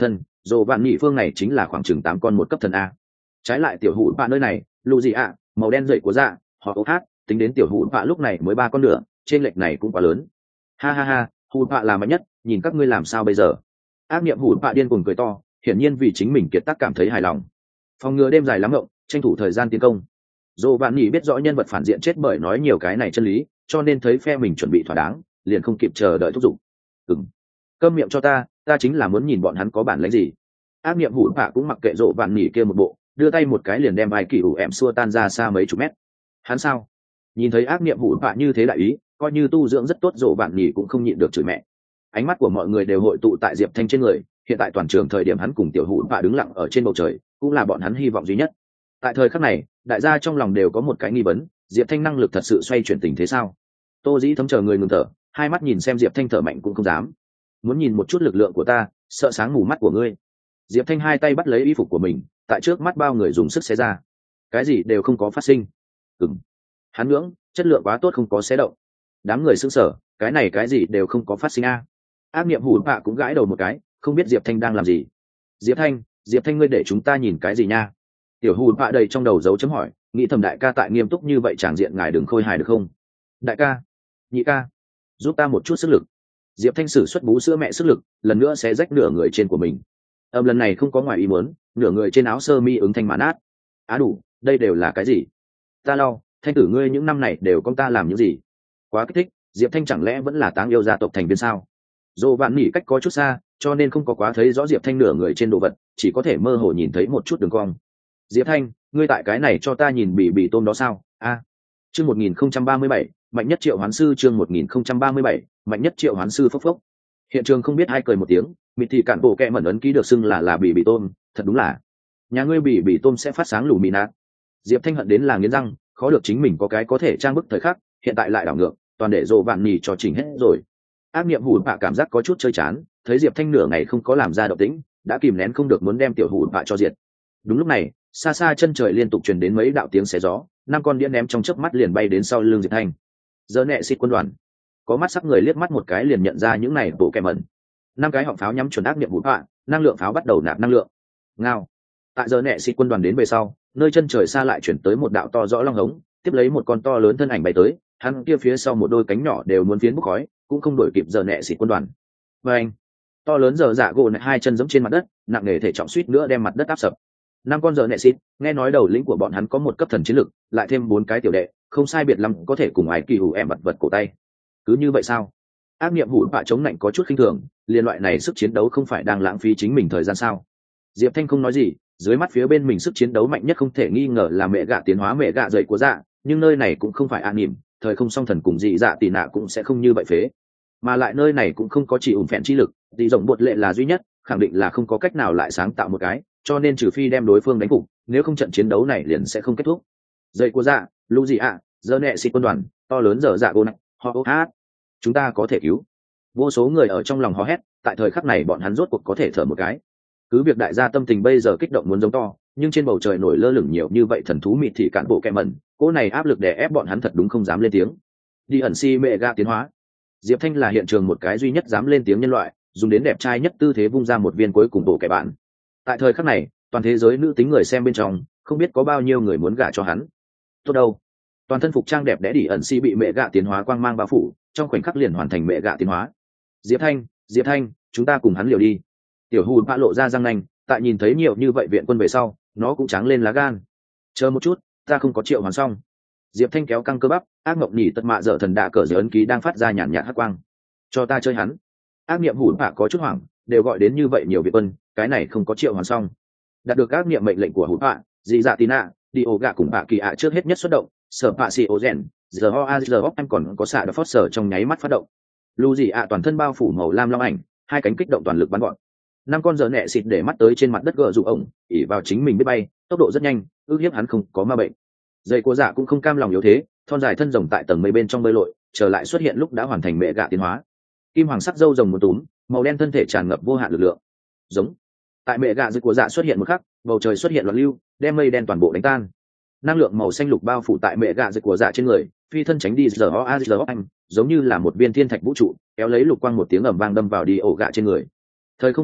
Dồ vạn nhị phương này chính là khoảng chừng tám con một cấp thần a. Trái lại tiểu hủ bạ nơi này, lù gì ạ, màu đen dậy của dạ, họ ốc hát, tính đến tiểu hủ bạ lúc này mới ba con nữa, trên lệch này cũng quá lớn. Ha ha ha, hủ bạ là mạnh nhất, nhìn các ngươi làm sao bây giờ? Ác niệm hủ bạ điên cuồng cười to, hiển nhiên vì chính mình kiệt tác cảm thấy hài lòng. Phòng ngừa đêm dài lắm ngộng, tranh thủ thời gian tiến công. Dồ vạn nhị biết rõ nhân vật phản diện chết bởi nói nhiều cái này chân lý, cho nên thấy phe mình chuẩn bị thỏa đáng, liền không kịp chờ đợi thúc giục. Ừm, câm miệng cho ta, ta chính là muốn nhìn bọn hắn có bản lĩnh gì. Ác niệm hủ bạ cũng mặc kệ Dồ vạn nhị kia một bộ, đưa tay một cái liền đem vai kỳ ủ em xua tan ra xa mấy chục mét. Hắn sao? Nhìn thấy ác niệm hủ bạ như thế đại ý, coi như tu dưỡng rất tốt Dồ vạn nhị cũng không nhịn được chửi mẹ. Ánh mắt của mọi người đều hội tụ tại Diệp Thanh trên người, hiện tại toàn trường thời điểm hắn cùng tiểu hủ bạ đứng lặng ở trên bầu trời, cũng là bọn hắn hy vọng duy nhất. Tại thời khắc này, đại gia trong lòng đều có một cái nghi vấn, Diệp Thanh năng lực thật sự xoay chuyển tình thế sao? Tô Dĩ Thấm chờ người ngừng thở, hai mắt nhìn xem Diệp Thanh thở mạnh cũng không dám. Muốn nhìn một chút lực lượng của ta, sợ sáng mù mắt của ngươi. Diệp Thanh hai tay bắt lấy y phục của mình, tại trước mắt bao người dùng sức xé ra. Cái gì đều không có phát sinh. Ừm. Hắn ngưỡng, chất lượng quá tốt không có xé động. Đám người sững sờ, cái này cái gì đều không có phát sinh a. Ác niệm hủ bạ cũng gãi đầu một cái, không biết Diệp Thanh đang làm gì. Diệp Thanh, Diệp Thanh ngươi để chúng ta nhìn cái gì nha? Tiểu hủ bạ đầy trong đầu dấu chấm hỏi, nghĩ thầm đại ca tại nghiêm túc như vậy tràng diện ngài đừng khôi hài được không? Đại ca, nhị ca, giúp ta một chút sức lực. Diệp Thanh sử xuất bú sữa mẹ sức lực, lần nữa sẽ rách nửa người trên của mình. Âm lần này không có ngoài ý muốn, nửa người trên áo sơ mi ứng thanh mãn át. Á đủ, đây đều là cái gì? Ta lau, Thanh tử ngươi những năm này đều con ta làm những gì? Quá kích thích, Diệp Thanh chẳng lẽ vẫn là táng yêu gia tộc thành viên sao? Dồ vạn nỉ cách có chút xa, cho nên không có quá thấy rõ Diệp Thanh nửa người trên đồ vật, chỉ có thể mơ hồ nhìn thấy một chút đường cong. Diệp Thanh, ngươi tại cái này cho ta nhìn bị bị tôm đó sao? A. Chương một nghìn không trăm ba mươi bảy, mạnh nhất triệu hoán sư chương một nghìn không trăm ba mươi bảy, mạnh nhất triệu hoán sư phốc phốc. Hiện trường không biết ai cười một tiếng, mịt thì cản bộ kẹ mẩn ấn ký được xưng là là bị bị tôm, thật đúng là. Nhà ngươi bị bị tôm sẽ phát sáng lù mì nát. Diệp Thanh hận đến là nghiến răng, khó được chính mình có cái có thể trang bức thời khắc, hiện tại lại đảo ngược, toàn để Dồ vạn nỉ cho chỉnh hết rồi. Ác niệm hủ bạ cảm giác có chút chơi chán, thấy Diệp Thanh nửa ngày không có làm ra động tĩnh, đã kìm nén không được muốn đem tiểu hủ bạ cho diệt. Đúng lúc này, xa xa chân trời liên tục truyền đến mấy đạo tiếng xé gió, năm con đĩa ném trong chớp mắt liền bay đến sau lưng Diệp Thanh. Giờ nẹ xịt quân đoàn, có mắt sắc người liếc mắt một cái liền nhận ra những này bộ kẻ mẩn. Năm cái họng pháo nhắm chuẩn ác niệm hủ bạ, năng lượng pháo bắt đầu nạp năng lượng. Ngao. Tại giờ nẹ xịt quân đoàn đến về sau, nơi chân trời xa lại chuyển tới một đạo to rõ long hống, tiếp lấy một con to lớn thân ảnh bay tới, hắn kia phía sau một đôi cánh nhỏ đều muốn phiến bốc khói, cũng không đuổi kịp giờ nẹ xịt quân đoàn. Và anh, to lớn giờ dạ gỗ nẹ hai chân giẫm trên mặt đất, nặng nề thể trọng suýt nữa đem mặt đất áp sập. Năm con giờ nẹ xịt, nghe nói đầu lĩnh của bọn hắn có một cấp thần chiến lực, lại thêm bốn cái tiểu đệ, không sai biệt lắm có thể cùng ái kỳ hủ em vật vật cổ tay. Cứ như vậy sao? Ác niệm hủ bạ chống nạnh có chút khinh thường, liên loại này sức chiến đấu không phải đang lãng phí chính mình thời gian sao? Diệp Thanh không nói gì, dưới mắt phía bên mình sức chiến đấu mạnh nhất không thể nghi ngờ là mẹ gạ tiến hóa mẹ gạ dậy của dạ, nhưng nơi này cũng không phải an nỉm, thời không song thần cùng dị dạ tỷ nạ cũng sẽ không như vậy phế, mà lại nơi này cũng không có chỉ ủng phèn chi lực, dị rộng bột lệ là duy nhất, khẳng định là không có cách nào lại sáng tạo một cái, cho nên trừ phi đem đối phương đánh phục, nếu không trận chiến đấu này liền sẽ không kết thúc. Dậy của dạ, lũ gì ạ, giờ nẹ xịt quân đoàn, to lớn giờ dạ gỗ nặng, họ ô hát, chúng ta có thể cứu. Vô số người ở trong lòng hò hét, tại thời khắc này bọn hắn rốt cuộc có thể thở một cái. Cứ việc đại gia tâm tình bây giờ kích động muốn giống to, nhưng trên bầu trời nổi lơ lửng nhiều như vậy thần thú mịt thị cản bộ kẹ mẩn, cỗ này áp lực đè ép bọn hắn thật đúng không dám lên tiếng. Đi ẩn si mẹ ga tiến hóa. Diệp Thanh là hiện trường một cái duy nhất dám lên tiếng nhân loại, dùng đến đẹp trai nhất tư thế vung ra một viên cuối cùng bộ kẻ bạn. Tại thời khắc này, toàn thế giới nữ tính người xem bên trong, không biết có bao nhiêu người muốn gả cho hắn. Tốt đâu, toàn thân phục trang đẹp đẽ đi ẩn si bị mẹ gạ tiến hóa quang mang bao phủ, trong khoảnh khắc liền hoàn thành mẹ gạ tiến hóa. Diệp Thanh, Diệp Thanh, chúng ta cùng hắn liều đi. Tiểu hù bạ lộ ra răng nanh, tại nhìn thấy nhiều như vậy viện quân về sau, nó cũng tráng lên lá gan. Chờ một chút, ta không có triệu hoàn xong. Diệp Thanh kéo căng cơ bắp, ác mộng nhỉ tật mạ dở thần đạ cờ dưới ấn ký đang phát ra nhàn nhạt hắc quang. Cho ta chơi hắn. Ác niệm hủ bạ có chút hoảng, đều gọi đến như vậy nhiều viện quân, cái này không có triệu hoàn xong. Đạt được ác niệm mệnh lệnh của hủ bạ, dị dạ tina, đi ổ gạ cùng bạ kỳ ạ trước hết nhất xuất động, sở bạ xì ổ rèn, giờ ho a giờ em còn có xạ đập phót sở trong nháy mắt phát động. Lu dị ạ toàn thân bao phủ màu lam long ảnh, hai cánh kích động toàn lực bắn gọn. Năm con giờ nẹ xịt để mắt tới trên mặt đất gờ dụ ổng, ỉ vào chính mình biết bay, tốc độ rất nhanh, ước hiếp hắn không có ma bệnh. Dây của dạ cũng không cam lòng yếu thế, thon dài thân rồng tại tầng mây bên trong bơi lội, trở lại xuất hiện lúc đã hoàn thành mẹ gạ tiến hóa. Kim hoàng sắc râu rồng một túm, màu đen thân thể tràn ngập vô hạn lực lượng. Giống. Tại mẹ gạ dây của dạ xuất hiện một khắc, bầu trời xuất hiện loạn lưu, đem mây đen toàn bộ đánh tan. Năng lượng màu xanh lục bao phủ tại mẹ gạ dây của dạ trên người, phi thân tránh đi giờ ho giờ anh, giống như là một viên thiên thạch vũ trụ, kéo lấy lục quang một tiếng ầm vang đâm vào đi ổ gạ trên người. Thời không vặn mèo,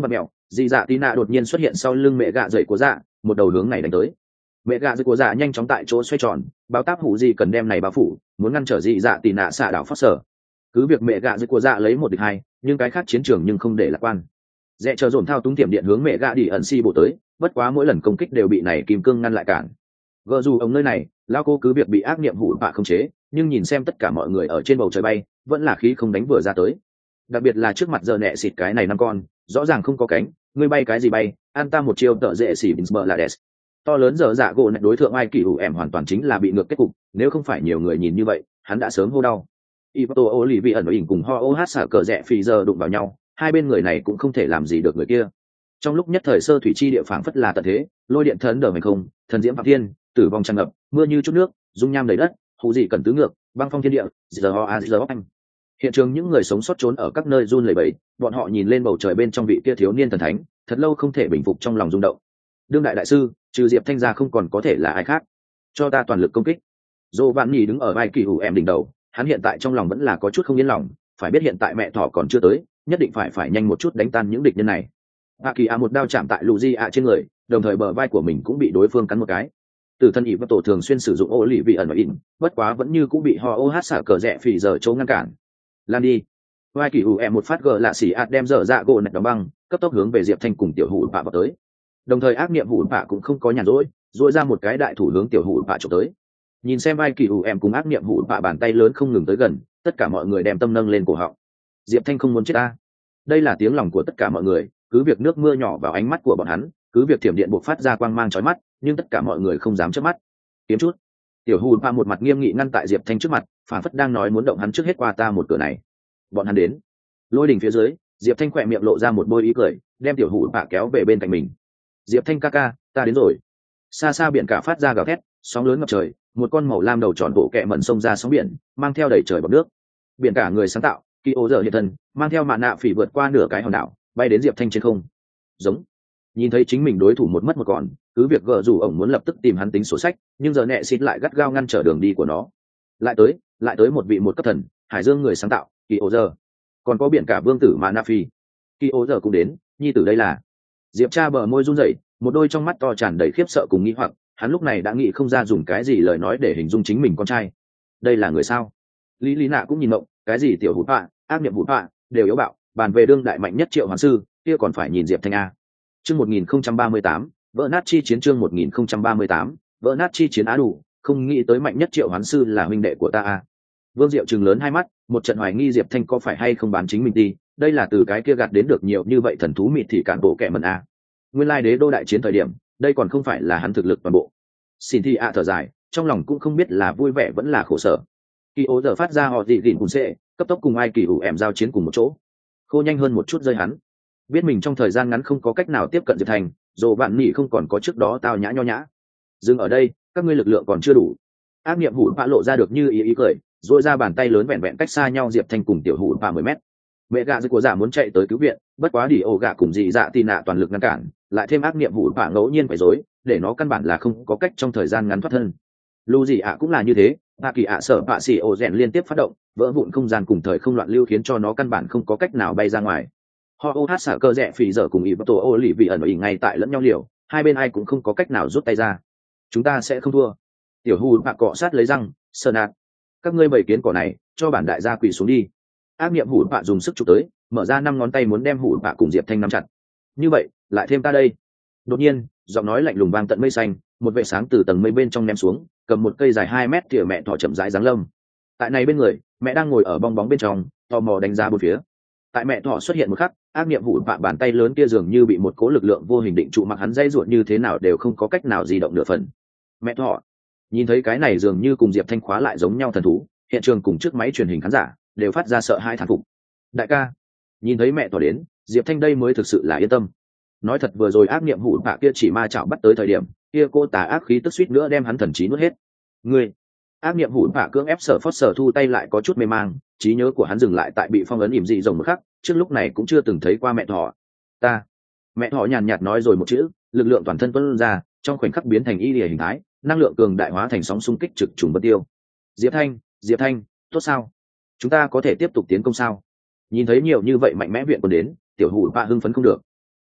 dị dạ tí nạ đột nhiên xuất hiện sau lưng mẹ gạ dậy của dạ, một đầu hướng này đánh tới. Mẹ gạ dậy của dạ nhanh chóng tại chỗ xoay tròn, báo táp hủ gì cần đem này bao phủ, muốn ngăn trở dị dạ tí nạ xạ đảo phát sở. Cứ việc mẹ gạ dậy của dạ lấy một địch hai, nhưng cái khác chiến trường nhưng không để lạc quan. Rẽ chờ dồn thao túng tiệm điện hướng mẹ gạ đi ẩn si bộ tới, bất quá mỗi lần công kích đều bị này kim cương ngăn lại cản. Gờ dù ông nơi này, lao cô cứ việc bị ác niệm hủ bạ không chế, nhưng nhìn xem tất cả mọi người ở trên bầu trời bay, vẫn là khí không đánh vừa ra tới. Đặc biệt là trước mặt giờ nẹ xịt cái này năm con, rõ ràng không có cánh, ngươi bay cái gì bay, an ta một chiêu tợ dễ xỉ Binsber là đẹp. To lớn giờ dạ gỗ này đối tượng ai kỳ hủ em hoàn toàn chính là bị ngược kết cục, nếu không phải nhiều người nhìn như vậy, hắn đã sớm hô đau. Ivato Olivi ẩn ẩn cùng Ho Oh xả cờ rẽ phi giờ đụng vào nhau, hai bên người này cũng không thể làm gì được người kia. Trong lúc nhất thời sơ thủy chi địa phảng phất là tận thế, lôi điện thần đờ mình không, thần diễm phạm thiên, tử vong tràn ngập, mưa như chút nước, dung nham đầy đất, hủ gì cần tứ ngược, băng phong thiên địa, giờ ho a giờ anh. Hiện trường những người sống sót trốn ở các nơi run lẩy bẩy, bọn họ nhìn lên bầu trời bên trong vị kia thiếu niên thần thánh, thật lâu không thể bình phục trong lòng rung động. Đương đại đại sư, trừ Diệp Thanh ra không còn có thể là ai khác. Cho ta toàn lực công kích. Dô Vạn Nhĩ đứng ở vai kỳ hủ em đỉnh đầu, hắn hiện tại trong lòng vẫn là có chút không yên lòng, phải biết hiện tại mẹ thỏ còn chưa tới, nhất định phải phải nhanh một chút đánh tan những địch nhân này. A Kỳ A một đao chạm tại Luigi A trên người, đồng thời bờ vai của mình cũng bị đối phương cắn một cái. Từ thân ỉ và tổ thường xuyên sử dụng ô lì vị ẩn và in, bất quá vẫn như cũng bị họ ô hát xả cờ rẽ phì giờ chỗ ngăn cản. Lan đi. Vai kỳ hủ em một phát gờ lạ xỉ ạt đem dở dạ gỗ nạch đóng băng, cấp tốc hướng về Diệp Thanh cùng tiểu hủ bạ vào tới. Đồng thời ác niệm hủ bạ cũng không có nhàn rỗi, duỗi ra một cái đại thủ hướng tiểu hủ bạ chụp tới. Nhìn xem vai kỳ hủ em cùng ác niệm hủ bạ bàn tay lớn không ngừng tới gần, tất cả mọi người đem tâm nâng lên cổ họng. Diệp Thanh không muốn chết ta. Đây là tiếng lòng của tất cả mọi người, cứ việc nước mưa nhỏ vào ánh mắt của bọn hắn, cứ việc thiểm điện buộc phát ra quang mang chói mắt, nhưng tất cả mọi người không dám chớp mắt. Kiếm chút. Tiểu hủ bạ một mặt nghiêm nghị ngăn tại Diệp Thanh trước mặt, phản phất đang nói muốn động hắn trước hết qua ta một cửa này. Bọn hắn đến. Lôi đỉnh phía dưới, Diệp Thanh khỏe miệng lộ ra một bôi ý cười, đem tiểu hủ bạ kéo về bên cạnh mình. Diệp Thanh ca ca, ta đến rồi. Xa xa biển cả phát ra gào thét, sóng lớn ngập trời, một con màu lam đầu tròn bộ kẹ mẩn xông ra sóng biển, mang theo đầy trời bọt nước. Biển cả người sáng tạo, Kỳ Ô giờ hiện thân, mang theo mạn nạ phỉ vượt qua nửa cái hòn đảo, bay đến Diệp Thanh trên không. Giống. Nhìn thấy chính mình đối thủ một mất một còn, cứ việc gờ rủ ổng muốn lập tức tìm hắn tính sổ sách, nhưng giờ nẹ xịt lại gắt gao ngăn trở đường đi của nó. Lại tới, lại tới một vị một cấp thần, Hải Dương người sáng tạo, Kỳ Ô giờ. Còn có biển cả vương tử mạn nạ phỉ. Kỳ Ô giờ cũng đến, nhi tử đây là. Diệp Cha bờ môi run rẩy, một đôi trong mắt to tràn đầy khiếp sợ cùng nghi hoặc, hắn lúc này đã nghĩ không ra dùng cái gì lời nói để hình dung chính mình con trai. Đây là người sao? Lý Lý Nạ cũng nhìn mộng, cái gì tiểu hụt họa, ác niệm hụt họa, đều yếu bạo, bàn về đương đại mạnh nhất Triệu Hoàng sư, kia còn phải nhìn Diệp Thanh a. Chương một nghìn không trăm ba mươi tám, vỡ nát chi chiến chương một nghìn không trăm ba mươi tám, vỡ nát chi chiến á đủ, không nghĩ tới mạnh nhất Triệu Hoàng sư là huynh đệ của ta a. Vương Diệu trừng lớn hai mắt, một trận hoài nghi Diệp Thanh có phải hay không bán chính mình đi, đây là từ cái kia gạt đến được nhiều như vậy thần thú mịt thì cản bộ kẻ mẩn a. Nguyên lai đế đô đại chiến thời điểm, đây còn không phải là hắn thực lực toàn bộ. Xin thi ạ thở dài, trong lòng cũng không biết là vui vẻ vẫn là khổ sở. Kỳ Ô giờ phát ra họ dị gìn cùng sệ, cấp tốc cùng ai kỳ ủ em giao chiến cùng một chỗ. Khô nhanh hơn một chút rơi hắn. Biết mình trong thời gian ngắn không có cách nào tiếp cận Diệp Thành, dù bạn nhị không còn có trước đó tao nhã nho nhã. Dừng ở đây, các ngươi lực lượng còn chưa đủ. Ác niệm hủ bạ lộ ra được như ý ý cười, rồi ra bàn tay lớn vẹn vẹn cách xa nhau Diệp Thanh cùng tiểu hủ bạ mười mét. Mẹ gạ của giả muốn chạy tới cứu viện, bất quá đi ổ gạ cùng dị dạ tì nạ toàn lực ngăn cản, lại thêm ác niệm hủ bạ ngẫu nhiên phải dối, để nó căn bản là không có cách trong thời gian ngắn thoát thân. Lưu dị ạ cũng là như thế, hạ kỳ ạ sợ bạ xì ổ rèn liên tiếp phát động, vỡ vụn không gian cùng thời không loạn lưu khiến cho nó căn bản không có cách nào bay ra ngoài. Họ ô hát xả cơ rẽ phì dở cùng ý bắt tổ ô lì vị ẩn ở ý ngay tại lẫn nhau liều, hai bên ai cũng không có cách nào rút tay ra. Chúng ta sẽ không thua. Tiểu hù bạ cọ sát lấy răng, sờ nạt. Các ngươi bầy kiến cỏ này, cho bản đại gia quỳ xuống đi. Ác niệm hủ bạ dùng sức chụp tới, mở ra năm ngón tay muốn đem hủ bạ cùng Diệp Thanh nắm chặt. Như vậy, lại thêm ta đây. Đột nhiên, giọng nói lạnh lùng vang tận mây xanh, một vệ sáng từ tầng mây bên trong ném xuống, cầm một cây dài hai mét tỉa mẹ thỏ chậm rãi giáng lâm. Tại này bên người, mẹ đang ngồi ở bong bóng bên trong, tò mò đánh giá bốn phía. Tại mẹ thỏ xuất hiện một khắc, ác niệm hủ bạ bàn tay lớn kia dường như bị một cố lực lượng vô hình định trụ, mặc hắn dây ruột như thế nào đều không có cách nào di động nửa phần. Mẹ thỏ nhìn thấy cái này dường như cùng Diệp Thanh khóa lại giống nhau thần thú, hiện trường cùng trước máy truyền hình khán giả đều phát ra sợ hai thán phục. Đại ca, nhìn thấy mẹ thỏ đến, Diệp Thanh đây mới thực sự là yên tâm. Nói thật vừa rồi ác niệm hủ bạ kia chỉ ma chảo bắt tới thời điểm, kia cô tà ác khí tức suýt nữa đem hắn thần trí nuốt hết. Ngươi, ác niệm hủ bạ cưỡng ép sở phót sở thu tay lại có chút mê mang, trí nhớ của hắn dừng lại tại bị phong ấn ỉm dị rồng một khắc, trước lúc này cũng chưa từng thấy qua mẹ thỏ. Ta, mẹ thỏ nhàn nhạt nói rồi một chữ, lực lượng toàn thân tuôn ra, trong khoảnh khắc biến thành y lìa hình thái, năng lượng cường đại hóa thành sóng xung kích trực trùng bất tiêu. Diệp Thanh, Diệp Thanh, tốt sao? Chúng ta có thể tiếp tục tiến công sao? Nhìn thấy nhiều như vậy mạnh mẽ viện quân đến, tiểu hủ bạ hưng phấn không được.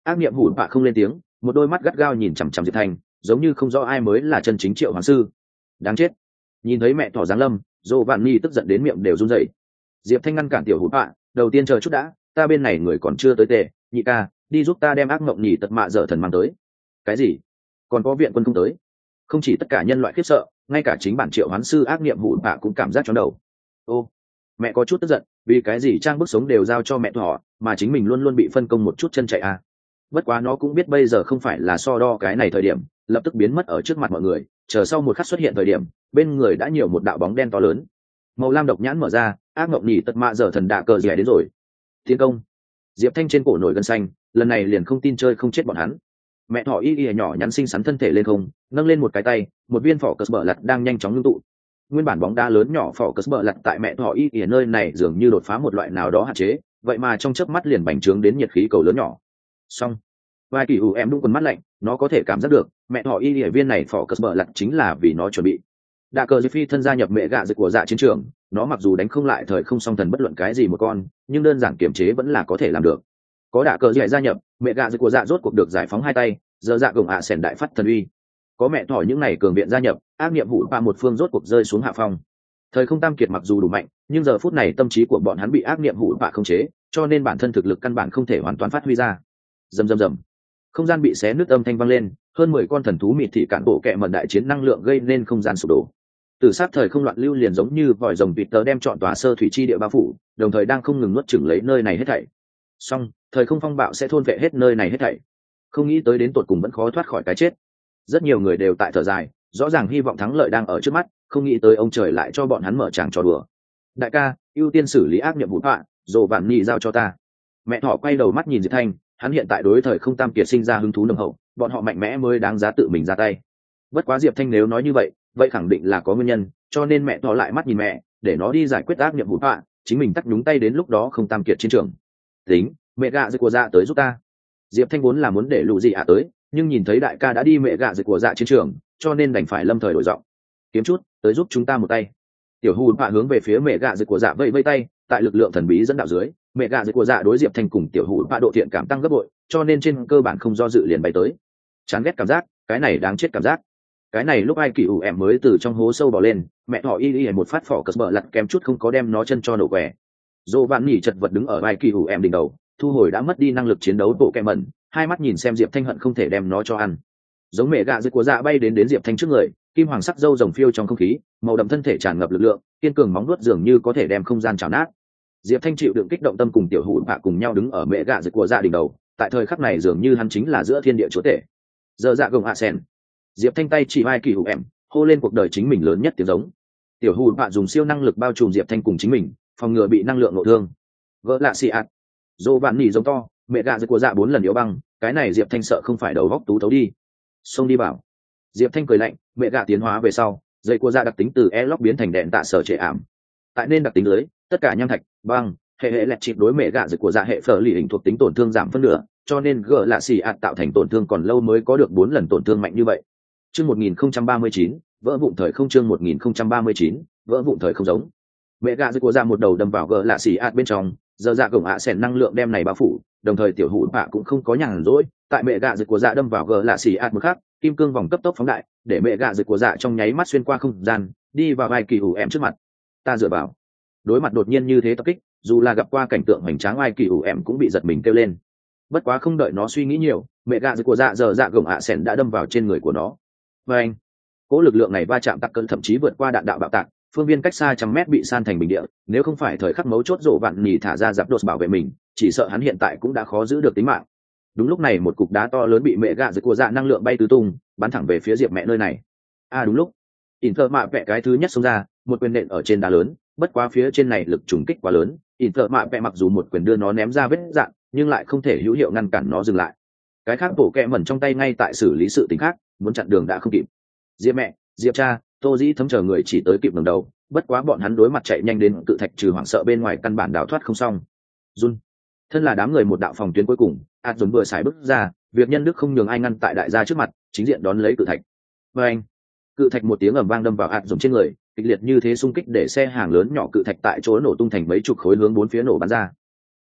ác niệm hủ bạ không lên tiếng, một đôi mắt gắt gao nhìn chằm chằm diệp thanh, giống như không rõ ai mới là chân chính triệu hoàng sư. Đáng chết. Nhìn thấy mẹ thỏ giáng lâm, dô vạn ni tức giận đến miệng đều run rẩy. Diệp thanh ngăn cản tiểu hủ bạ, đầu tiên chờ chút đã, ta bên này người còn chưa tới tệ, nhị ca đi giúp ta đem ác mộng nhì tật mạ dở thần mang tới. Cái gì? Còn có viện quân không tới? Không chỉ tất cả nhân loại khiếp sợ, ngay cả chính bản triệu hoán sư ác niệm hủ bạ cũng cảm giác chóng đầu. Ô, mẹ có chút tức giận, vì cái gì trang bức sống đều giao cho mẹ thỏ, mà chính mình luôn luôn bị phân công một chút chân chạy à. Bất quá nó cũng biết bây giờ không phải là so đo cái này thời điểm, lập tức biến mất ở trước mặt mọi người, chờ sau một khắc xuất hiện thời điểm, bên người đã nhiều một đạo bóng đen to lớn. Màu lam độc nhãn mở ra, ác mộng nhì tật mạ dở thần đạ cờ rẻ đến rồi. Tiến công. Diệp thanh trên cổ nổi gân xanh, lần này liền không tin chơi không chết bọn hắn. Mẹ thỏ y y nhỏ nhắn xinh xắn thân thể lên không, nâng lên một cái tay, một viên phỏ cờ bờ lật đang nhanh chóng ngưng tụ. Nguyên bản bóng đá lớn nhỏ phỏ cờ bờ lật tại mẹ thỏ y y nơi này dường như đột phá một loại nào đó hạn chế, vậy mà trong chớp mắt liền bành trướng đến nhiệt khí cầu lớn nhỏ. Xong. Vai kỳ ủ em đúng quần mắt lạnh, nó có thể cảm giác được, mẹ thỏ y y viên này phỏ cờ bờ lật chính là vì nó chuẩn bị. Đạ cờ phi thân gia nhập mẹ gạ dịch của dạ chiến trường, nó mặc dù đánh không lại thời không song thần bất luận cái gì một con, nhưng đơn giản kiểm chế vẫn là có thể làm được. Có đạ cờ dạy gia nhập, mẹ gạ dịch của dạ rốt cuộc được giải phóng hai tay, giờ dạ gồng ạ sèn đại phát thần uy. Có mẹ thỏ những này cường viện gia nhập, ác niệm hủ ba một phương rốt cuộc rơi xuống hạ phong. Thời không tam kiệt mặc dù đủ mạnh, nhưng giờ phút này tâm trí của bọn hắn bị ác niệm hủ bạ khống chế, cho nên bản thân thực lực căn bản không thể hoàn toàn phát huy ra. Rầm rầm rầm, không gian bị xé nứt âm thanh vang lên, hơn mười con thần thú mịt thị cản bộ kệ mẩn đại chiến năng lượng gây nên không gian sụp đổ. Từ sát thời không loạn lưu liền giống như vòi rồng vịt tớ đem trọn tòa sơ thủy chi địa bao phủ, đồng thời đang không ngừng nuốt chửng lấy nơi này hết thảy. Song, thời không phong bạo sẽ thôn vệ hết nơi này hết thảy. Không nghĩ tới đến tột cùng vẫn khó thoát khỏi cái chết. Rất nhiều người đều tại thở dài, rõ ràng hy vọng thắng lợi đang ở trước mắt, không nghĩ tới ông trời lại cho bọn hắn mở tràng trò đùa. Đại ca, ưu tiên xử lý ác nhiệm vụ họa, dồ vạn nhị giao cho ta. Mẹ thỏ quay đầu mắt nhìn Diệp Thanh, hắn hiện tại đối thời không tam kiệt sinh ra hứng thú nồng hậu, bọn họ mạnh mẽ mới đáng giá tự mình ra tay. Bất quá Diệp Thanh nếu nói như vậy, vậy khẳng định là có nguyên nhân, cho nên mẹ thỏ lại mắt nhìn mẹ, để nó đi giải quyết ác nhiệm vụ họa, chính mình tắt nhúng tay đến lúc đó không tam kiệt chiến trường. Tính, mẹ gạ dịch của dạ tới giúp ta. Diệp Thanh vốn là muốn để lũ gì ạ tới, nhưng nhìn thấy đại ca đã đi mẹ gạ dịch của dạ chiến trường, cho nên đành phải lâm thời đổi giọng. Kiếm chút, tới giúp chúng ta một tay. Tiểu hù bạ hướng về phía mẹ gạ dịch của dạ vẫy vẫy tay, tại lực lượng thần bí dẫn đạo dưới, mẹ gạ dịch của dạ đối Diệp Thanh cùng tiểu hù bạ độ thiện cảm tăng gấp bội, cho nên trên cơ bản không do dự liền bay tới. Chán ghét cảm giác, cái này đáng chết cảm giác. Cái này lúc ai kỳ ủ em mới từ trong hố sâu bò lên, mẹ thỏ y y một phát phỏ cờ bờ lặt kém chút không có đem nó chân cho nổ quẻ. Dô vạn nhỉ chật vật đứng ở vai kỳ ủ em đỉnh đầu, thu hồi đã mất đi năng lực chiến đấu bộ kẹ mẩn, hai mắt nhìn xem Diệp Thanh hận không thể đem nó cho ăn. Giống mẹ gạ dịch của dạ bay đến đến Diệp Thanh trước người, kim hoàng sắc râu rồng phiêu trong không khí, màu đậm thân thể tràn ngập lực lượng, kiên cường móng vuốt dường như có thể đem không gian chảo nát. Diệp Thanh chịu đựng kích động tâm cùng tiểu hữu bạ cùng nhau đứng ở mẹ gạ dịch của dạ đỉnh đầu, tại thời khắc này dường như hắn chính là giữa thiên địa chúa tể. Giờ dạ gồng hạ sen. Diệp Thanh tay chỉ vai kỳ hữu em, hô lên cuộc đời chính mình lớn nhất tiếng giống. Tiểu hữu bạ dùng siêu năng lực bao trùm Diệp Thanh cùng chính mình, phòng ngừa bị năng lượng nội thương. Vỡ lạ xì ạt. Dô bạn nỉ giống to, mẹ gạ dịch của dạ bốn lần yếu băng, cái này Diệp Thanh sợ không phải đầu góc tú thấu đi. Xông đi bảo. Diệp Thanh cười lạnh, mẹ gạ tiến hóa về sau, dây của dạ đặc tính từ e lóc biến thành đèn tạ sở trệ ảm. Tại nên đặc tính lưới, tất cả nham thạch, băng, hệ hệ lẹt chịp đối mẹ gạ dịch của dạ hệ phở lì hình thuộc tính tổn thương giảm phân nửa, cho nên gỡ lạ xì ạt tạo thành tổn thương còn lâu mới có được bốn lần tổn thương mạnh như vậy. Chương một nghìn không trăm ba mươi chín, vỡ vụn thời không chương một nghìn không trăm ba mươi chín, vỡ vụn thời không giống. Mẹ gạ dịch của dạ một đầu đâm vào gỡ lạ xì ạt bên trong, giờ dạ gồng ạ sèn năng lượng đem này bao phủ, đồng thời tiểu hữu bạ cũng không có nhàn rỗi, tại mẹ gạ dịch của dạ đâm vào gỡ lạ xì ạt một khắc, kim cương vòng cấp tốc phóng đại, để mẹ gạ dịch của dạ trong nháy mắt xuyên qua không gian, đi vào vai kỳ ủ em trước mặt. Ta dựa vào. Đối mặt đột nhiên như thế tập kích, dù là gặp qua cảnh tượng hoành tráng ai kỳ ủ em cũng bị giật mình kêu lên. Bất quá không đợi nó suy nghĩ nhiều, mẹ gạ dịch của dạ giờ dạ gồng ạ sèn đã đâm vào trên người của nó. Và anh, cỗ lực lượng này va chạm tắc cơn thậm chí vượt qua đạn đạo bạo tạc, phương viên cách xa trăm mét bị san thành bình địa, nếu không phải thời khắc mấu chốt rộ vạn nhì thả ra giáp đột bảo vệ mình, chỉ sợ hắn hiện tại cũng đã khó giữ được tính mạng. Đúng lúc này một cục đá to lớn bị mẹ gạ dịch của dạ năng lượng bay tứ tung, bắn thẳng về phía Diệp mẹ nơi này. À đúng lúc, Inter mạ vẽ cái thứ nhất xông ra, một quyền nện ở trên đá lớn, bất quá phía trên này lực trùng kích quá lớn, Inter mạ vẽ mặc dù một quyền đưa nó ném ra vết dạn, nhưng lại không thể hữu hiệu ngăn cản nó dừng lại. Cái khác bổ kẹ mẩn trong tay ngay tại xử lý sự tình khác, muốn chặn đường đã không kịp. Diệp mẹ, Diệp cha, Tô Dĩ thấm chờ người chỉ tới kịp ngẩng đầu, bất quá bọn hắn đối mặt chạy nhanh đến cự thạch trừ hoảng sợ bên ngoài căn bản đào thoát không xong. Run, thân là đám người một đạo phòng tuyến cuối cùng, ạt dồn vừa xài bước ra, việc nhân đức không nhường ai ngăn tại đại gia trước mặt, chính diện đón lấy cự thạch. Và anh, cự thạch một tiếng ầm vang đâm vào ạt dồn trên người, kịch liệt như thế xung kích để xe hàng lớn nhỏ cự thạch tại chỗ nổ tung thành mấy chục khối hướng bốn phía nổ bắn ra.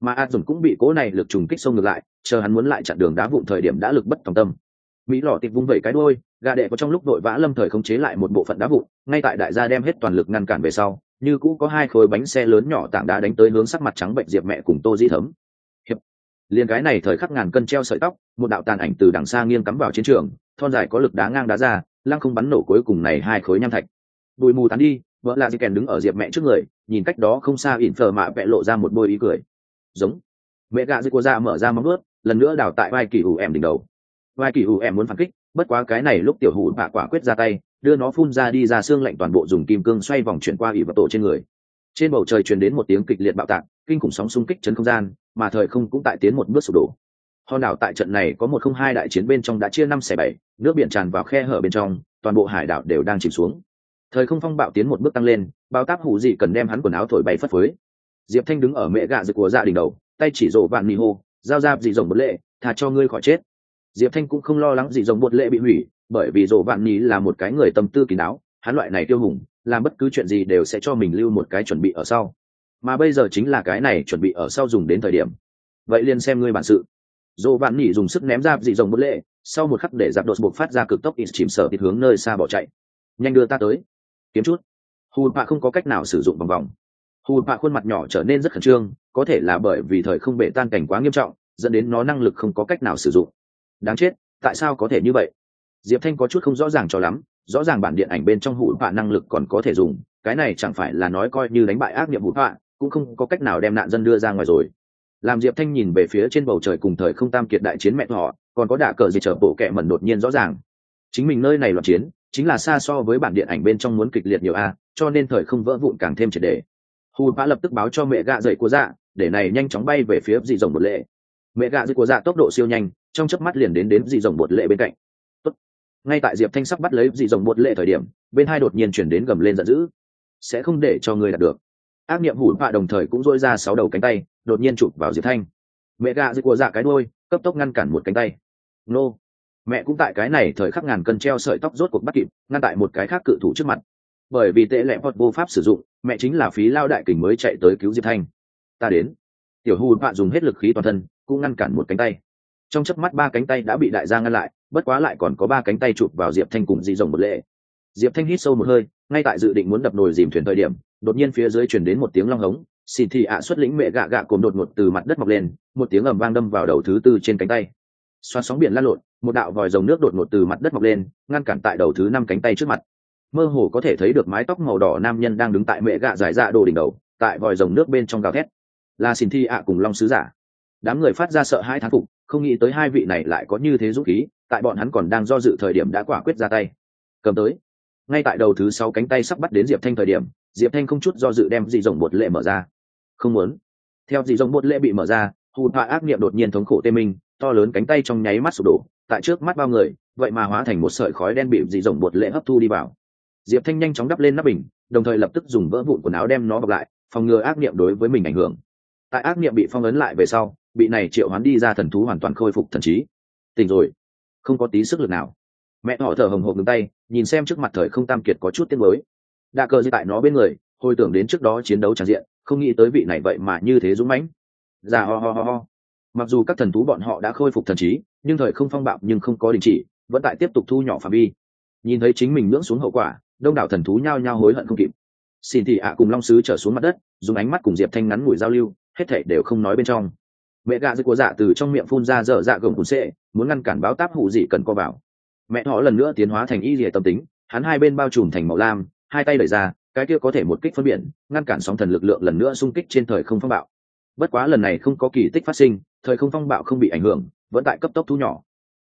mà ạt dùng cũng bị cố này lực trùng kích xông ngược lại, chờ hắn muốn lại chặn đường đá vụn thời điểm đã lực bất tòng tâm. Mỹ lọ tịp vung vẩy cái đuôi, gà đệ có trong lúc đội vã lâm thời khống chế lại một bộ phận đá vụn, ngay tại đại gia đem hết toàn lực ngăn cản về sau, như cũ có hai khối bánh xe lớn nhỏ tảng đá đánh tới hướng sắc mặt trắng bệnh Diệp Mẹ cùng Tô Dĩ Thấm. Hiệp, liền cái này thời khắc ngàn cân treo sợi tóc, một đạo tàn ảnh từ đằng xa nghiêng cắm vào chiến trường, thon dài có lực đá ngang đá ra, lăng không bắn nổ cuối cùng này hai khối nham thạch. Bụi mù tán đi, vợ là Di Kèn đứng ở Diệp Mẹ trước người, nhìn cách đó không xa ỉn phờ mạ vẽ lộ ra một bôi ý cười. Giống. Mẹ gạ Di của ra mở ra móng vuốt, lần nữa đào tại vai kỳ ủ em đỉnh đầu. Vai kỳ ủ em muốn phản kích, bất quá cái này lúc tiểu hủ bạ quả quyết ra tay, đưa nó phun ra đi ra xương lạnh toàn bộ dùng kim cương xoay vòng chuyển qua ỉ vật tổ trên người. Trên bầu trời truyền đến một tiếng kịch liệt bạo tạc, kinh khủng sóng xung kích chấn không gian, mà thời không cũng tại tiến một bước sụp đổ. Hòn đảo tại trận này có một không hai đại chiến bên trong đã chia năm xẻ bảy, nước biển tràn vào khe hở bên trong, toàn bộ hải đảo đều đang chìm xuống. Thời không phong bạo tiến một bước tăng lên, bao táp hủ dị cần đem hắn quần áo thổi bay phất phới. Diệp Thanh đứng ở mẹ gạ rực của dạ đỉnh đầu, tay chỉ rổ vạn nỉ hô, giao ra dị rồng một lệ, thà cho ngươi khỏi chết. Diệp Thanh cũng không lo lắng dị rồng một lệ bị hủy, bởi vì rổ vạn nỉ là một cái người tâm tư kín đáo, hắn loại này tiêu hùng, làm bất cứ chuyện gì đều sẽ cho mình lưu một cái chuẩn bị ở sau. Mà bây giờ chính là cái này chuẩn bị ở sau dùng đến thời điểm. Vậy liền xem ngươi bản sự. Rổ vạn nỉ dùng sức ném ra dị rồng một lệ, sau một khắc để giáp đột buộc phát ra cực tốc ít chìm sở thịt hướng nơi xa bỏ chạy. Nhanh đưa ta tới. Kiếm chút. Hùn Pạ không có cách nào sử dụng vòng vòng. Hùn Pạ khuôn mặt nhỏ trở nên rất khẩn trương, có thể là bởi vì thời không bể tan cảnh quá nghiêm trọng, dẫn đến nó năng lực không có cách nào sử dụng. Đáng chết, tại sao có thể như vậy? Diệp Thanh có chút không rõ ràng cho lắm, rõ ràng bản điện ảnh bên trong Hùn Pạ năng lực còn có thể dùng, cái này chẳng phải là nói coi như đánh bại ác niệm Hùn Pạ, cũng không có cách nào đem nạn dân đưa ra ngoài rồi. Làm Diệp Thanh nhìn về phía trên bầu trời cùng thời không tam kiệt đại chiến mẹ họ, còn có đả cờ gì trở bộ kệ mẩn đột nhiên rõ ràng. Chính mình nơi này loạn chiến, chính là xa so với bản điện ảnh bên trong muốn kịch liệt nhiều a, cho nên thời không vỡ vụn càng thêm triệt để. Hùn Pạ lập tức báo cho mẹ gạ dậy của dạ, để này nhanh chóng bay về phía dị rồng bột lệ. Mẹ gạ dậy của dạ tốc độ siêu nhanh, trong chớp mắt liền đến đến dị rồng bột lệ bên cạnh. Tốt. Ngay tại Diệp Thanh sắp bắt lấy dị rồng bột lệ thời điểm, bên hai đột nhiên chuyển đến gầm lên giận dữ. Sẽ không để cho người đạt được. Ác niệm Hùn Pạ đồng thời cũng duỗi ra sáu đầu cánh tay, đột nhiên chụp vào Diệp Thanh. Mẹ gạ dậy của dạ cái đuôi, cấp tốc ngăn cản một cánh tay. Nô. Mẹ cũng tại cái này thời khắc ngàn cân treo sợi tóc rốt cuộc bắt kịp, ngăn tại một cái khác cự thủ trước mặt. Bởi vì tệ lệ Hot vô pháp sử dụng, mẹ chính là phí lao đại kình mới chạy tới cứu Diệp Thanh. Ta đến. Tiểu Hùn Pạ dùng hết lực khí toàn thân, cũng ngăn cản một cánh tay. Trong chớp mắt ba cánh tay đã bị đại gia ngăn lại, bất quá lại còn có ba cánh tay chụp vào Diệp Thanh cùng dị rồng một lệ. Diệp Thanh hít sâu một hơi, ngay tại dự định muốn đập nồi dìm thuyền thời điểm, đột nhiên phía dưới truyền đến một tiếng long hống, xì thì ạ xuất lĩnh mẹ gạ gạ cồm đột ngột từ mặt đất mọc lên, một tiếng ầm vang đâm vào đầu thứ tư trên cánh tay. Xoắn sóng biển lan lộn, một đạo vòi rồng nước đột ngột từ mặt đất mọc lên, ngăn cản tại đầu thứ năm cánh tay trước mặt. Mơ hồ có thể thấy được mái tóc màu đỏ nam nhân đang đứng tại mẹ gạ giải dạ đồ đỉnh đầu, tại vòi rồng nước bên trong gào thét. Là xin thi ạ cùng long sứ giả. Đám người phát ra sợ hãi thán phục, không nghĩ tới hai vị này lại có như thế dũng khí, tại bọn hắn còn đang do dự thời điểm đã quả quyết ra tay. Cầm tới. Ngay tại đầu thứ sáu cánh tay sắp bắt đến Diệp Thanh thời điểm, Diệp Thanh không chút do dự đem dị rồng bột lệ mở ra. Không muốn. Theo dị rồng bột lệ bị mở ra, Hùn Pạ ác niệm đột nhiên thống khổ tê minh, to lớn cánh tay trong nháy mắt sụp đổ, tại trước mắt bao người, vậy mà hóa thành một sợi khói đen bị dị rồng bột lệ hấp thu đi vào. Diệp Thanh nhanh chóng đắp lên nắp bình, đồng thời lập tức dùng vỡ vụn quần áo đem nó bọc lại, phòng ngừa ác niệm đối với mình ảnh hưởng. Tại ác niệm bị phong ấn lại về sau, bị này triệu hoán đi ra thần thú hoàn toàn khôi phục thần trí. Tỉnh rồi, không có tí sức lực nào. Mẹ họ thở hồng hộc ngừng tay, nhìn xem trước mặt thời không tam kiệt có chút tiếc nuối. Đạ cờ gì tại nó bên người, hồi tưởng đến trước đó chiến đấu tràn diện, không nghĩ tới vị này vậy mà như thế dũng mãnh. Già ho ho ho ho. Mặc dù các thần thú bọn họ đã khôi phục thần trí, nhưng thời không phong bạo nhưng không có đình chỉ, vẫn tại tiếp tục thu nhỏ phạm vi. Nhìn thấy chính mình nhưỡng xuống hậu quả, đông đảo thần thú nhao nhao hối hận không kịp. Xin thì ạ cùng long sứ trở xuống mặt đất, dùng ánh mắt cùng Diệp Thanh ngắn ngủi giao lưu, hết thảy đều không nói bên trong. Mẹ gạ dưới của dạ từ trong miệng phun ra dở dạ gồng cuốn xệ, muốn ngăn cản báo táp hủ dị cần co vào. Mẹ họ lần nữa tiến hóa thành y liệt tâm tính, hắn hai bên bao trùm thành màu lam, hai tay đẩy ra, cái kia có thể một kích phân biển, ngăn cản sóng thần lực lượng lần nữa xung kích trên thời không phong bạo. Bất quá lần này không có kỳ tích phát sinh, thời không phong bạo không bị ảnh hưởng, vẫn tại cấp tốc thu nhỏ.